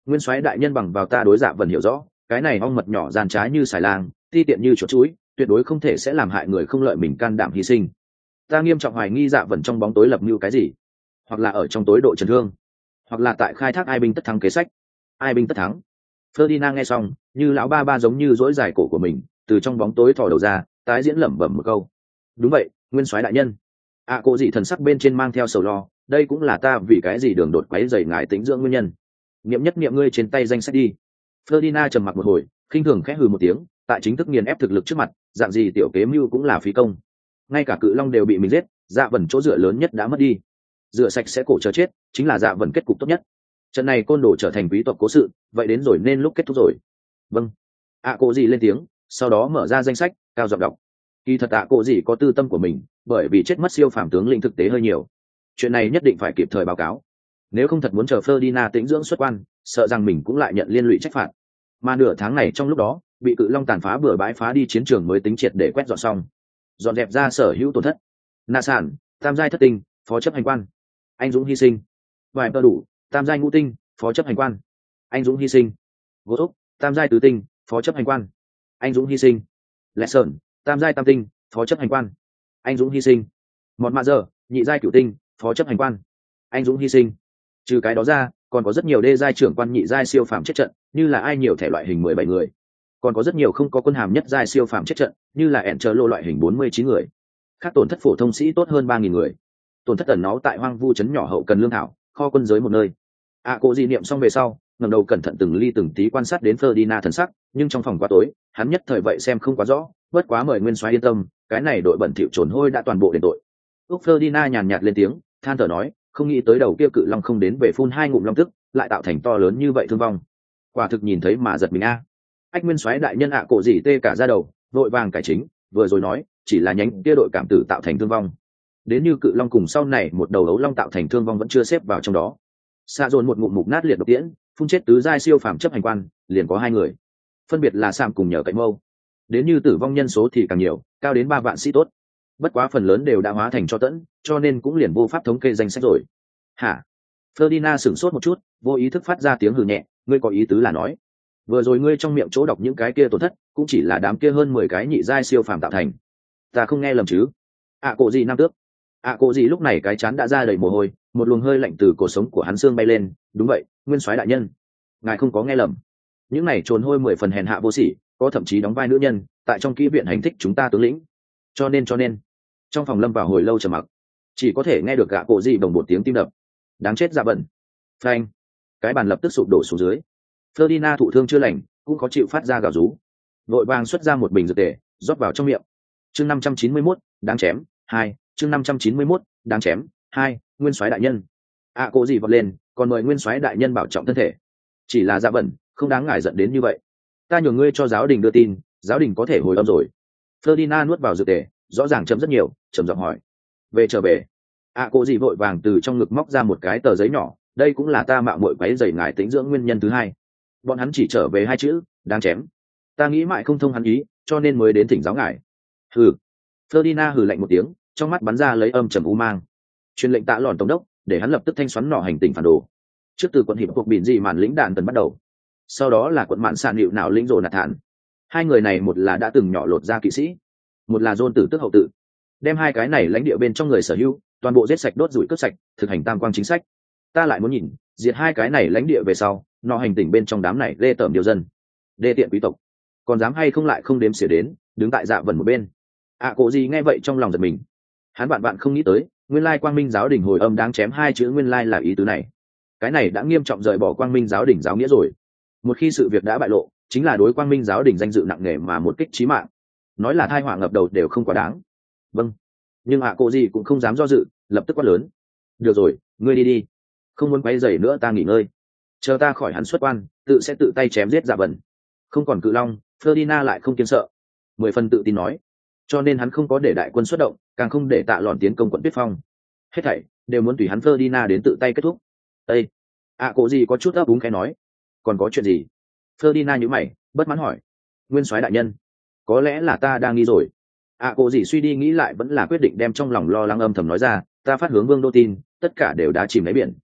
Nguyên soái đại nhân bằng vào ta đối Dạ Vần hiểu rõ, cái này ong mật nhỏ gian trái như xài lang, ti tiện như chuột chuối, tuyệt đối không thể sẽ làm hại người không lợi mình, can đảm hy sinh. Ta nghiêm trọng hoài nghi Dạ Vần trong bóng tối lập mưu cái gì, hoặc là ở trong tối độ trần thương, hoặc là tại khai thác ai binh tất thắng kế sách. Ai binh tất thắng? Ferdinand nghe xong, như lão ba ba giống như dỗi dài cổ của mình, từ trong bóng tối thò đầu ra, tái diễn lẩm bẩm một câu. Đúng vậy, nguyên soái đại nhân. ạ à, cô dị thần sắc bên trên mang theo sầu lo, đây cũng là ta vì cái gì đường đột quấy rầy ngài tính dưỡng nguyên nhân. Niệm nhất niệm ngươi trên tay danh sách đi. Ferdinand trầm mặc một hồi, khinh thường khẽ hừ một tiếng, tại chính thức nghiền ép thực lực trước mặt, dạng gì tiểu kế mưu cũng là phí công. Ngay cả cự long đều bị mình giết, Dạ Vần chỗ dựa lớn nhất đã mất đi. Dựa sạch sẽ cổ chờ chết, chính là Dạ Vần kết cục tốt nhất. Trận này côn đồ trở thành quý tộc cố sự, vậy đến rồi nên lúc kết thúc rồi. Vâng. ạ à, cô gì lên tiếng, sau đó mở ra danh sách, cao giọng đọc. Kỳ thật ạ à, cô gì có tư tâm của mình, bởi vì chết mất siêu phàm tướng lĩnh thực tế hơi nhiều. Chuyện này nhất định phải kịp thời báo cáo. Nếu không thật muốn chờ Ferdinand tĩnh dưỡng xuất quan, sợ rằng mình cũng lại nhận liên lụy trách phạt. Mà nửa tháng này trong lúc đó, bị cự long tàn phá bừa bãi phá đi chiến trường mới tính triệt để quét dọn xong, dọn dẹp ra sở hữu tổn thất. Na sản, tam giai thất tinh, phó chấp hành quan. Anh dũng hy sinh. Vài tơ đủ, tam giai ngũ tinh, phó chấp hành quan. Anh dũng hy sinh. Gỗ úc, tam giai tứ tinh, phó chấp hành quan. Anh dũng hy sinh. Lẹ sơn, tam giai tam tinh, phó chấp hành quan. Anh dũng hy sinh. Một mạ giờ, nhị giai cửu tinh, phó chấp hành quan. Anh dũng hy sinh. Trừ cái đó ra, còn có rất nhiều đê giai trưởng quan nhị giai siêu phàm chết trận, như là ai nhiều thể loại hình mười bảy người. Còn có rất nhiều không có quân hàm nhất giai siêu phàm chết trận, như là ẻn chờ lô loại hình bốn mươi chín người. Khác tổn thất phổ thông sĩ tốt hơn ba nghìn người. Tổn thất ẩn náu tại hoang vu trấn nhỏ hậu cần lương thảo, kho quân giới một nơi. ạ à, cô di niệm xong về sau, ngẩng đầu cẩn thận từng ly từng tí quan sát đến Ferdinand thần sắc, nhưng trong phòng quá tối, hắn nhất thời vậy xem không quá rõ, bất quá mời nguyên soái yên tâm, cái này đội bẩn thỉu trồn hôi đã toàn bộ đền tội. Úc Ferdinand nhàn nhạt lên tiếng, than thở nói, không nghĩ tới đầu kia cự long không đến về phun hai ngụm long tức, lại tạo thành to lớn như vậy thương vong. Quả thực nhìn thấy mà giật mình a. À. Ách nguyên soái đại nhân ạ à, cổ gì tê cả ra đầu, vội vàng cải chính, vừa rồi nói, chỉ là nhánh kia đội cảm tử tạo thành thương vong. Đến như cự long cùng sau này một đầu ấu long tạo thành thương vong vẫn chưa xếp vào trong đó. Xạ dồn một ngụm mục nát liệt độc tiễn, phun chết tứ giai siêu phàm chấp hành quan, liền có hai người, phân biệt là Sam cùng nhờ cậy mâu. Đến như tử vong nhân số thì càng nhiều, cao đến ba vạn sĩ tốt. Bất quá phần lớn đều đã hóa thành cho tẫn, cho nên cũng liền vô pháp thống kê danh sách rồi. Hả? Ferdinand sửng sốt một chút, vô ý thức phát ra tiếng hừ nhẹ, ngươi có ý tứ là nói, vừa rồi ngươi trong miệng chỗ đọc những cái kia tổn thất, cũng chỉ là đám kia hơn mười cái nhị giai siêu phàm tạo thành. Ta không nghe lầm chứ? ạ à, cổ gì nam tước? ạ à, cổ gì lúc này cái chán đã ra đầy mồ hôi, một luồng hơi lạnh từ cổ sống của hắn xương bay lên. Đúng vậy, nguyên soái đại nhân, ngài không có nghe lầm. Những này trồn hôi mười phần hèn hạ vô sỉ, có thậm chí đóng vai nữ nhân, tại trong kỹ viện hành thích chúng ta tướng lĩnh. Cho nên cho nên, trong phòng lâm vào hồi lâu trầm mặc, chỉ có thể nghe được gạ cổ gì đồng một tiếng tim đập. Đáng chết Dạ Vần. Phanh, cái bàn lập tức sụp đổ xuống dưới. Ferdinand thụ thương chưa lành, cũng có chịu phát ra gào rú, vội vàng xuất ra một bình dược tề, rót vào trong miệng. Chương năm trăm chín mươi mốt, đáng chém. Hai, chương năm trăm chín mươi mốt, đáng chém. Hai, nguyên soái đại nhân. ạ à, cô gì vọt lên, còn mời nguyên soái đại nhân bảo trọng thân thể. Chỉ là Dạ Vần, không đáng ngài giận đến như vậy. Ta nhường ngươi cho giáo đình đưa tin, giáo đình có thể hồi âm rồi. Ferdinand nuốt vào dược tề, rõ ràng chấm rất nhiều, trầm giọng hỏi. Về trở về. ạ à, cô gì vội vàng từ trong ngực móc ra một cái tờ giấy nhỏ, đây cũng là ta mạo muội quấy rầy ngài tĩnh dưỡng nguyên nhân thứ hai. Bọn hắn chỉ trở về hai chữ, đáng chém. Ta nghĩ mãi không thông hắn ý, cho nên mới đến thỉnh giáo ngài. Hừ. Ferdinand hừ lạnh một tiếng, trong mắt bắn ra lấy âm trầm u mang. Truyền lệnh Tạ Lòn tổng đốc, để hắn lập tức thanh xoắn nỏ hành tinh phản đồ. Trước từ quận hiệp cuộc biển dị mạn lĩnh đạn tần bắt đầu, sau đó là quận mạn sạn hiệu não lĩnh rồ nạt thản. Hai người này một là đã từng nhỏ lột ra kỵ sĩ, một là dôn tử tức hậu tự. Đem hai cái này lãnh địa bên trong người sở hữu, toàn bộ giết sạch đốt rủi cướp sạch, thực hành tam quang chính sách. Ta lại muốn nhìn, diệt hai cái này lãnh địa về sau, nọ hành tinh bên trong đám này lê tởm điều dân, đê tiện quý tộc, còn dám hay không lại không đếm xỉa đến, đứng tại Dạ Vần một bên. ạ à, cổ gì nghe vậy trong lòng giật mình, hắn bạn bạn không nghĩ tới, nguyên lai quang minh giáo đình hồi âm đáng chém hai chữ nguyên lai là ý tứ này. Cái này đã nghiêm trọng rời bỏ quang minh giáo đình giáo nghĩa rồi. Một khi sự việc đã bại lộ, chính là đối quang minh giáo đình danh dự nặng nề mà một kích chí mạng. Nói là thai họa ngập đầu đều không quá đáng. Vâng, nhưng ạ à, cổ gì cũng không dám do dự, lập tức quát lớn. Được rồi, ngươi đi đi, không muốn quấy rầy nữa ta nghỉ ngơi. Chờ ta khỏi hắn xuất quan, tự sẽ tự tay chém giết Dạ Vần. Không còn cự long, Ferdinand lại không kiêng sợ, mười phần tự tin nói. Cho nên hắn không có để đại quân xuất động, càng không để Tạ Lòn tiến công quận Tuyết Phong. Hết thảy đều muốn tùy hắn Ferdinand đến tự tay kết thúc. Ê, ạ à, cổ gì có chút ấp úng cái nói. Còn có chuyện gì? Ferdinand nhíu mày, bất mãn hỏi. Nguyên soái đại nhân, có lẽ là ta đang nghi rồi. ạ à, cổ gì suy đi nghĩ lại vẫn là quyết định đem trong lòng lo lắng âm thầm nói ra. Ta phát hướng vương đô tin, tất cả đều đã chìm đáy biển.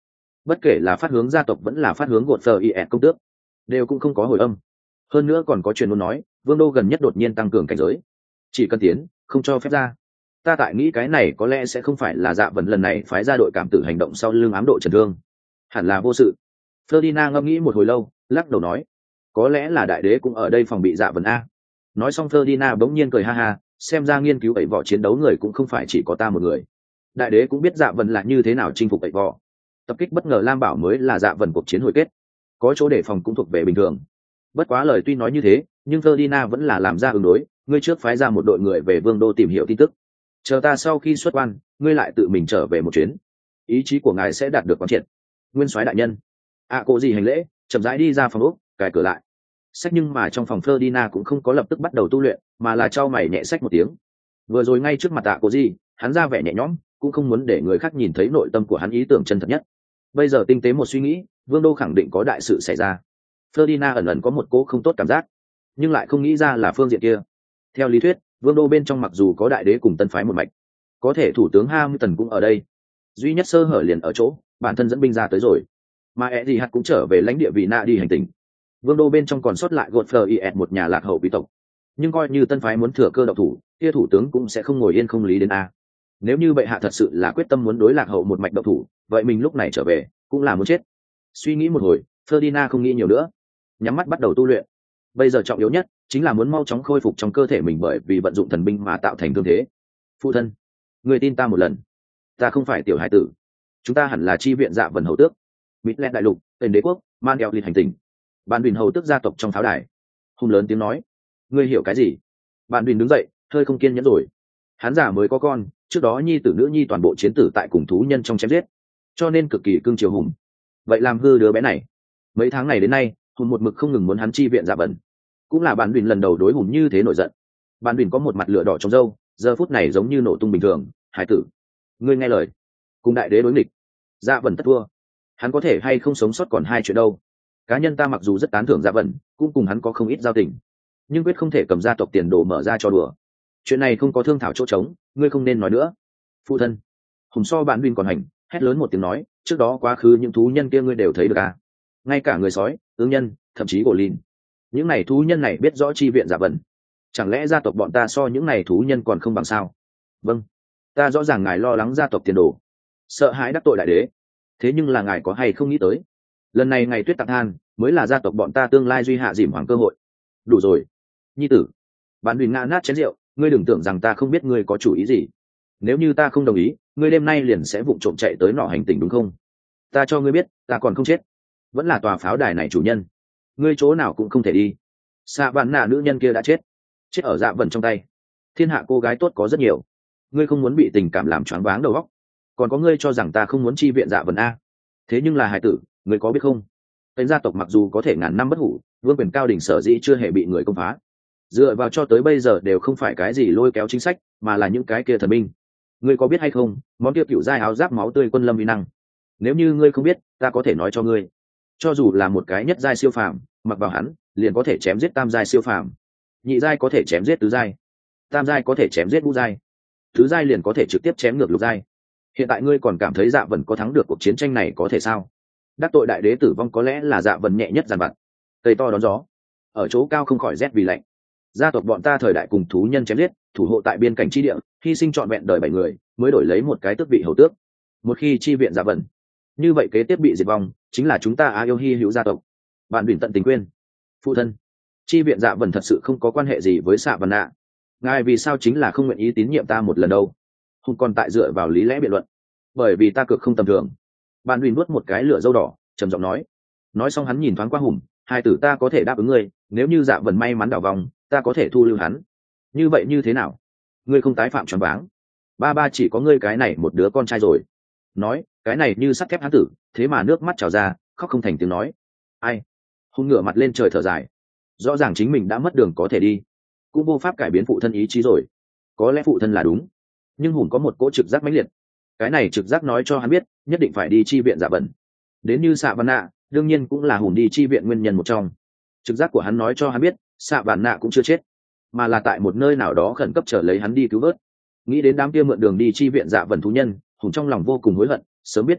bất kể là phát hướng gia tộc vẫn là phát hướng gột thờ is công tước, đều cũng không có hồi âm. Hơn nữa còn có truyền muốn nói vương đô gần nhất đột nhiên tăng cường cảnh giới, chỉ cần tiến không cho phép ra. Ta tại nghĩ cái này có lẽ sẽ không phải là Dạ Vần lần này phái ra đội cảm tử hành động sau lưng ám độ trần thương, hẳn là vô sự. Ferdinand ngẫm nghĩ một hồi lâu, lắc đầu nói, có lẽ là đại đế cũng ở đây phòng bị Dạ Vần a. Nói xong Ferdinand bỗng nhiên cười ha ha, xem ra nghiên cứu ẩy võ chiến đấu người cũng không phải chỉ có ta một người. Đại đế cũng biết Dạ Vần là như thế nào chinh phục ẩy võ. Tập kích bất ngờ Lam Bảo mới là Dạ Vần cuộc chiến hồi kết, có chỗ đề phòng cũng thuộc về bình thường. Bất quá lời tuy nói như thế, nhưng Ferdinand vẫn là làm ra ứng đối, ngươi trước phái ra một đội người về Vương đô tìm hiểu tin tức, chờ ta sau khi xuất quan, ngươi lại tự mình trở về một chuyến, ý chí của ngài sẽ đạt được quán triệt. Nguyên soái đại nhân. À cô gì hành lễ, chậm rãi đi ra phòng ốc, cài cửa lại. Sách nhưng mà trong phòng Ferdinand cũng không có lập tức bắt đầu tu luyện, mà là trao mày nhẹ sách một tiếng. Vừa rồi ngay trước mặt tạ cô gì, hắn ra vẻ nhẹ nhõm, cũng không muốn để người khác nhìn thấy nội tâm của hắn ý tưởng chân thật nhất. Bây giờ tinh tế một suy nghĩ, Vương đô khẳng định có đại sự xảy ra. Ferdinand ẩn ẩn có một cố không tốt cảm giác, nhưng lại không nghĩ ra là phương diện kia. Theo lý thuyết, Vương đô bên trong mặc dù có đại đế cùng tân phái một mạch, có thể thủ tướng Hamilton cũng ở đây. Duy nhất sơ hở liền ở chỗ, bản thân dẫn binh ra tới rồi, mà e gì hạt cũng trở về lãnh địa vị nạ đi hành tinh. Vương đô bên trong còn sót lại gột phờ is một nhà lạc hậu quý tộc, nhưng coi như tân phái muốn thừa cơ độc thủ, kia thủ tướng cũng sẽ không ngồi yên không lý đến a. Nếu như bệ hạ thật sự là quyết tâm muốn đối lạc hậu một mạch độc thủ, vậy mình lúc này trở về cũng là muốn chết. Suy nghĩ một hồi, Ferdinand không nghĩ nhiều nữa, nhắm mắt bắt đầu tu luyện. Bây giờ trọng yếu nhất chính là muốn mau chóng khôi phục trong cơ thể mình bởi vì vận dụng thần binh mà tạo thành thương thế. Phụ thân, người tin ta một lần, ta không phải tiểu hải tử, chúng ta hẳn là chi viện Dạ Vần hầu tước, mít lẹt đại lục, tên đế quốc, man eo lịch hành tinh, bạn bình hầu tước gia tộc trong pháo đài. Hùng lớn tiếng nói, ngươi hiểu cái gì? Bạn bình đứng dậy, hơi không kiên nhẫn rồi. Hắn già mới có con, trước đó nhi tử nữ nhi toàn bộ chiến tử tại cùng thú nhân trong chém giết, cho nên cực kỳ cưng chiều Hùng. Vậy làm hư đứa bé này. Mấy tháng này đến nay, Hùng một mực không ngừng muốn hắn chi viện Dạ Vần, cũng là bạn bình lần đầu đối Hùng như thế nổi giận. Bạn bình có một mặt lửa đỏ trong râu, giờ phút này giống như nổ tung bình thường. Hải tử, ngươi nghe lời, cùng đại đế đối nghịch, Dạ Vần tất thua. Hắn có thể hay không sống sót còn hai chuyện đâu. Cá nhân ta mặc dù rất tán thưởng Dạ Vần, cũng cùng hắn có không ít giao tình, nhưng quyết không thể cầm gia tộc tiền đồ mở ra cho đùa. Chuyện này không có thương thảo chỗ trống, ngươi không nên nói nữa. Phụ thân. Hùng so bạn bình còn hành, hét lớn một tiếng nói, trước đó quá khứ những thú nhân kia ngươi đều thấy được à? Ngay cả người sói, ứng nhân, thậm chí gỗ lìn, những này thú nhân này biết rõ chi viện Dạ Vần, chẳng lẽ gia tộc bọn ta so những này thú nhân còn không bằng sao? Vâng, ta rõ ràng ngài lo lắng gia tộc tiền đồ, sợ hãi đắc tội đại đế, thế nhưng là ngài có hay không nghĩ tới, lần này ngày tuyết tạc than mới là gia tộc bọn ta tương lai duy hạ dìm hoàng cơ hội. Đủ rồi, nhi tử. Bạn bình ngã nát chén rượu, ngươi đừng tưởng rằng ta không biết ngươi có chủ ý gì. Nếu như ta không đồng ý, ngươi đêm nay liền sẽ vụng trộm chạy tới nọ hành tinh đúng không? Ta cho ngươi biết, ta còn không chết, vẫn là tòa pháo đài này chủ nhân, ngươi chỗ nào cũng không thể đi. Xạ bạn nạ nữ nhân kia đã chết, chết ở Dạ Vần trong tay. Thiên hạ cô gái tốt có rất nhiều, ngươi không muốn bị tình cảm làm choáng váng đầu óc. Còn có ngươi cho rằng ta không muốn chi viện Dạ Vần a? Thế nhưng là hài tử, ngươi có biết không, tên gia tộc mặc dù có thể ngàn năm bất hủ, vương quyền cao đỉnh sở dĩ chưa hề bị người công phá, dựa vào cho tới bây giờ đều không phải cái gì lôi kéo chính sách, mà là những cái kia thần binh. Ngươi có biết hay không, món kia cựu giai áo giáp máu tươi quân lâm uy năng, nếu như ngươi không biết, ta có thể nói cho ngươi, cho dù là một cái nhất giai siêu phàm, mặc vào hắn liền có thể chém giết tam giai siêu phàm, nhị giai có thể chém giết tứ giai, tam giai có thể chém giết ngũ giai, tứ giai liền có thể trực tiếp chém ngược lục giai. Hiện tại ngươi còn cảm thấy Dạ Vần có thắng được cuộc chiến tranh này có thể sao? Đắc tội đại đế tử vong có lẽ là Dạ Vần nhẹ nhất dàn vặt, cây to đón gió, ở chỗ cao không khỏi rét vì lạnh. Gia tộc bọn ta thời đại cùng thú nhân chém giết, thủ hộ tại biên cảnh chi địa, hy sinh trọn vẹn đời bảy người mới đổi lấy một cái tước vị hầu tước. Một khi chi viện Dạ Vần, như vậy kế tiếp bị diệt vong chính là chúng ta Á Yêu Hy hữu gia tộc. Bạn bình tận tình khuyên, phụ thân, chi viện Dạ Vần thật sự không có quan hệ gì với Xạ Vần nạ, ngài vì sao chính là không nguyện ý tín nhiệm ta một lần đâu? Hùng còn tại dựa vào lý lẽ biện luận, bởi vì ta cực không tầm thường. Bạn bình nuốt một cái lửa dâu đỏ, trầm giọng nói. Nói xong hắn nhìn thoáng qua Hùng, hai tử ta có thể đáp ứng ngươi, nếu như Dạ Vần may mắn đảo vòng, ta có thể thu lưu hắn. Như vậy như thế nào? Ngươi không tái phạm choáng váng, ba ba chỉ có ngươi cái này một đứa con trai rồi. Nói cái này như sắt thép hắn tử, thế mà nước mắt trào ra, khóc không thành tiếng nói. Ai? Hùng ngửa mặt lên trời thở dài, rõ ràng chính mình đã mất đường có thể đi, cũng vô pháp cải biến phụ thân ý chí rồi. Có lẽ phụ thân là đúng, nhưng Hùng có một cỗ trực giác mãnh liệt, cái này trực giác nói cho hắn biết nhất định phải đi chi viện Dạ Vần. Đến như Xạ Vạn Nạ đương nhiên cũng là Hùng đi chi viện nguyên nhân một trong. Trực giác của hắn nói cho hắn biết Xạ Vạn Nạ cũng chưa chết, mà là tại một nơi nào đó khẩn cấp chờ lấy hắn đi cứu vớt. Nghĩ đến đám kia mượn đường đi chi viện Dạ Vần thú nhân, Hùng trong lòng vô cùng hối hận, sớm biết như vậy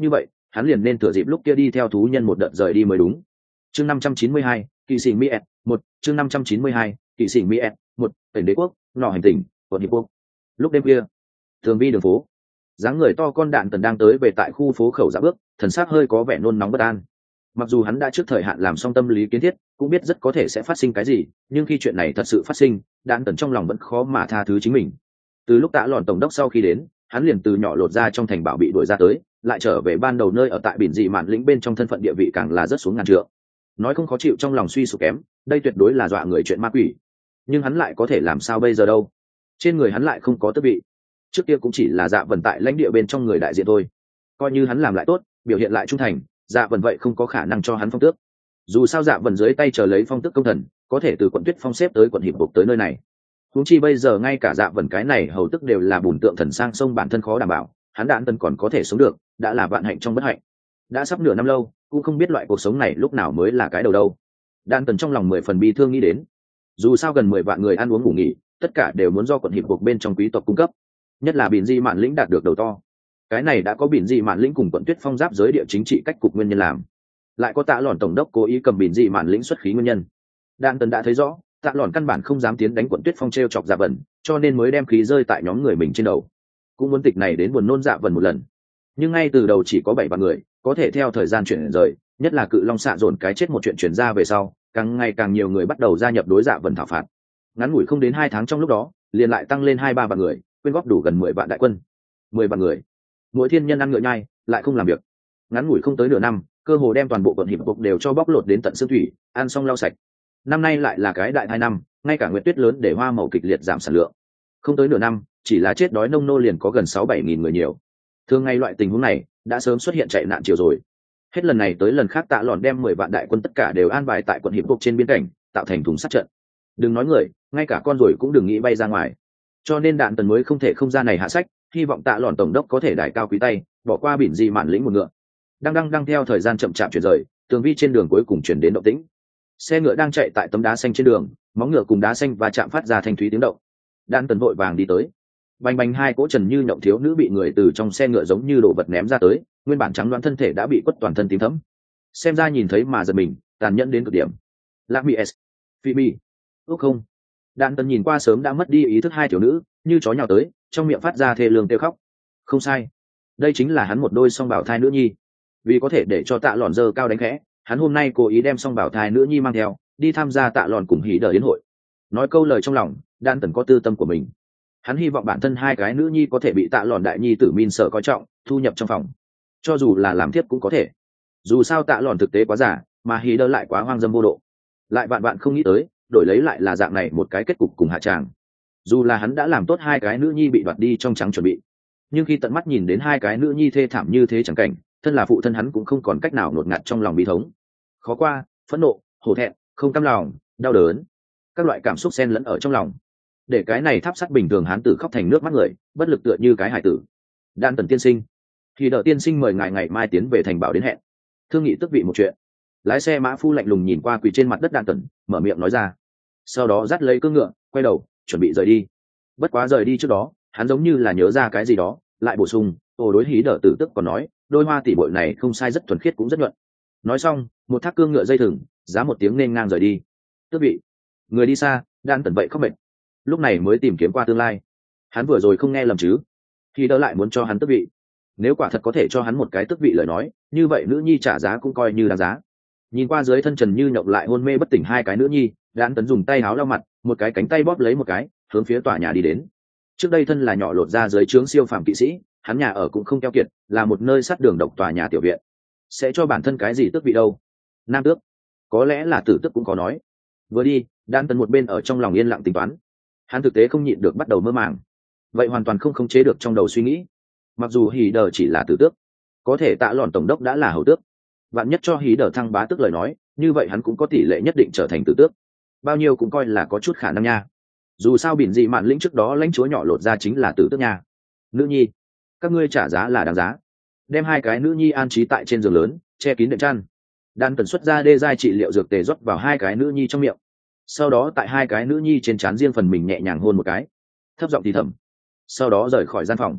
hắn liền nên thừa dịp lúc kia đi theo thú nhân một đợt rời đi mới đúng. Chương năm trăm chín mươi hai, kỵ sĩ Mỹ một. Chương năm trăm chín mươi hai, kỵ sĩ Mỹ một. Tỉnh đế quốc, nọ hành tỉnh, quận hiệp quốc. Lúc đêm kia, thường vi đường phố, dáng người to con Đạn Tần đang tới về tại khu phố khẩu dạ bước, thần sắc hơi có vẻ nôn nóng bất an. Mặc dù hắn đã trước thời hạn làm xong tâm lý kiến thiết, cũng biết rất có thể sẽ phát sinh cái gì, nhưng khi chuyện này thật sự phát sinh, Đạn Tần trong lòng vẫn khó mà tha thứ chính mình. Từ lúc Tạ Lòn tổng đốc sau khi đến, hắn liền từ nhỏ lột ra trong thành bảo bị đuổi ra tới, lại trở về ban đầu nơi ở tại biển dị mạn lĩnh bên trong thân phận địa vị càng là rất xuống ngàn trượng. Nói không khó chịu trong lòng suy sụp kém, đây tuyệt đối là dọa người chuyện ma quỷ. Nhưng hắn lại có thể làm sao bây giờ đâu? Trên người hắn lại không có tước vị. Trước kia cũng chỉ là Dạ Vần tại lãnh địa bên trong người đại diện thôi. Coi như hắn làm lại tốt, biểu hiện lại trung thành, Dạ Vần vậy không có khả năng cho hắn phong tước. Dù sao Dạ Vần dưới tay chờ lấy phong tước công thần, có thể từ quận Tuyết Phong xếp tới quận Hiệp Buộc tới nơi này. Huống chi bây giờ ngay cả Dạ Vần cái này hầu tức đều là bùn tượng thần sang sông bản thân khó đảm bảo, hắn Đạn Tần còn có thể sống được, đã là vạn hạnh trong bất hạnh. Đã sắp nửa năm lâu, cũng không biết loại cuộc sống này lúc nào mới là cái đầu đâu. Đạn Tần trong lòng mười phần bi thương nghĩ đến. Dù sao gần mười vạn người ăn uống ngủ nghỉ, tất cả đều muốn do quận Hiệp Buộc bên trong quý tộc cung cấp. Nhất là Bỉn Di Mạn lĩnh đạt được đầu to. Cái này đã có Bỉn Di Mạn lĩnh cùng quận Tuyết Phong giáp giới địa chính trị cách cục nguyên nhân làm. Lại có Tạ Lòn tổng đốc cố ý cầm Bỉn Di Mạn lĩnh xuất khí nguyên nhân. Đạn Tần đã thấy rõ, Tạ Lòn căn bản không dám tiến đánh quận Tuyết Phong treo chọc Dạ Vần, cho nên mới đem khí rơi tại nhóm người mình trên đầu. Cũng muốn tịch này đến buồn nôn Dạ Vần một lần. Nhưng ngay từ đầu chỉ có bảy vạn người, có thể theo thời gian chuyển rời, nhất là Cự Long xạ dồn cái chết một chuyện chuyển ra về sau, càng ngày càng nhiều người bắt đầu gia nhập đối Dạ Vần thảo phạt. Ngắn ngủi không đến hai tháng trong lúc đó, liền lại tăng lên hai ba vạn người, quyên góp đủ gần mười vạn đại quân. Mười vạn người, mỗi thiên nhân ăn ngựa nhai, lại không làm việc. Ngắn ngủi không tới nửa năm, cơ hồ đem toàn bộ quận Hiệp Buộc đều cho bóc lột đến tận xương thủy, ăn xong lau sạch. Năm nay lại là cái đại hai năm, ngay cả nguyệt tuyết lớn để hoa màu kịch liệt giảm sản lượng. Không tới nửa năm, chỉ là chết đói nông nô liền có gần sáu bảy nghìn người nhiều. Thường ngày loại tình huống này đã sớm xuất hiện chạy nạn chiều rồi. Hết lần này tới lần khác Tạ Lòn đem mười vạn đại quân tất cả đều an bài tại quận Hiệp Buộc trên biên cảnh, tạo thành thùng sắt trận. Đừng nói người, ngay cả con ruồi cũng đừng nghĩ bay ra ngoài. Cho nên Đạn Tần mới không thể không ra này hạ sách, hy vọng Tạ Lòn tổng đốc có thể đài cao quý tay, bỏ qua Bỉn Di Mạn lĩnh một ngựa. Đang đang đang theo thời gian chậm chạp chuyển rời, tường vi trên đường cuối cùng chuyển đến động tĩnh. Xe ngựa đang chạy tại tấm đá xanh trên đường, móng ngựa cùng đá xanh và chạm phát ra thanh thúy tiếng động. Đạn Tần vội vàng đi tới. Bành bành hai cỗ trần như nhộng thiếu nữ bị người từ trong xe ngựa giống như đồ vật ném ra tới, nguyên bản trắng loáng thân thể đã bị quất toàn thân tím thẫm. Xem ra nhìn thấy mà giật mình, tàn nhẫn đến cực điểm. Lạc Mi S, Phoebe, ước không. Đạn Tần nhìn qua sớm đã mất đi ý thức hai thiếu nữ, như chó nhào tới, trong miệng phát ra thê lương kêu khóc. Không sai, đây chính là hắn một đôi song bảo thai nữ nhi. Vì có thể để cho Tạ Lòn dơ cao đánh khẽ, hắn hôm nay cố ý đem song bảo thai nữ nhi mang theo, đi tham gia Tạ Lòn cùng hỉ đờ yến hội. Nói câu lời trong lòng, Đạn Tần có tư tâm của mình. Hắn hy vọng bản thân hai cái nữ nhi có thể bị Tạ Lòn đại nhi tử Min sợ coi trọng, thu nhập trong phòng. Cho dù là làm tiếp cũng có thể. Dù sao Tạ Lòn thực tế quá giả, mà hỉ đờ lại quá hoang dâm vô độ. Lại vạn vạn không nghĩ tới, đổi lấy lại là dạng này một cái kết cục cùng hạ tràng. Dù là hắn đã làm tốt hai cái nữ nhi bị đoạt đi trong trắng chuẩn bị, nhưng khi tận mắt nhìn đến hai cái nữ nhi thê thảm như thế chẳng cảnh, thân là phụ thân hắn cũng không còn cách nào ngột ngạt trong lòng bi thống. Khó qua, phẫn nộ, hổ thẹn, không cam lòng, đau đớn, các loại cảm xúc xen lẫn ở trong lòng, để cái này tháp sắt bình thường hắn tử khóc thành nước mắt người, bất lực tựa như cái hải tử. Đan Tần tiên sinh, thì đợi tiên sinh mời ngài ngày mai tiến về thành bảo đến hẹn, thương nghị tước vị một chuyện. Lái xe mã phu lạnh lùng nhìn qua quỳ trên mặt đất Đan Tần, mở miệng nói ra. Sau đó dắt lấy cưỡng ngựa, quay đầu, chuẩn bị rời đi. Bất quá rời đi trước đó, hắn giống như là nhớ ra cái gì đó, lại bổ sung, ồ đối hí đỡ tử tức còn nói, đôi hoa tỷ bội này không sai, rất thuần khiết cũng rất nhuận. Nói xong, một thác cương ngựa dây thừng, giá một tiếng nên ngang rời đi. Tước vị, người đi xa, Đan Tần vậy khóc mệt. Lúc này mới tìm kiếm qua tương lai. Hắn vừa rồi không nghe lầm chứ? Khi đỡ lại muốn cho hắn tước vị. Nếu quả thật có thể cho hắn một cái tước vị lời nói, như vậy nữ nhi trả giá cũng coi như đáng giá. Nhìn qua dưới thân trần như nhộng lại hôn mê bất tỉnh hai cái nữ nhi, Đan Tần dùng tay háo lau mặt, một cái cánh tay bóp lấy một cái, hướng phía tòa nhà đi đến. Trước đây thân là nhỏ lột ra dưới trướng siêu phàm kỵ sĩ, hắn nhà ở cũng không keo kiệt, là một nơi sát đường độc tòa nhà tiểu viện. Sẽ cho bản thân cái gì tước vị đâu? Nam tước, có lẽ là tử tước cũng có nói. Vừa đi, Đan Tần một bên ở trong lòng yên lặng tính toán. Hắn thực tế không nhịn được bắt đầu mơ màng. Vậy hoàn toàn không khống chế được trong đầu suy nghĩ. Mặc dù hỉ đờ chỉ là tử tước, có thể Tạ Lòn tổng đốc đã là hầu tước. Vạn nhất cho hỉ đờ thăng bá tước lời nói, như vậy hắn cũng có tỷ lệ nhất định trở thành tử tước. Bao nhiêu cũng coi là có chút khả năng nha. Dù sao Bỉn Dị Mạn lĩnh trước đó lãnh chúa nhỏ lột ra chính là tử tước nha. Nữ nhi, các ngươi trả giá là đáng giá. Đem hai cái nữ nhi an trí tại trên giường lớn, che kín đệm chăn. Đan Tần xuất ra đê giai trị liệu dược tề rót vào hai cái nữ nhi trong miệng. Sau đó tại hai cái nữ nhi trên trán riêng phần mình nhẹ nhàng hôn một cái, thấp giọng thì thầm. Sau đó rời khỏi gian phòng.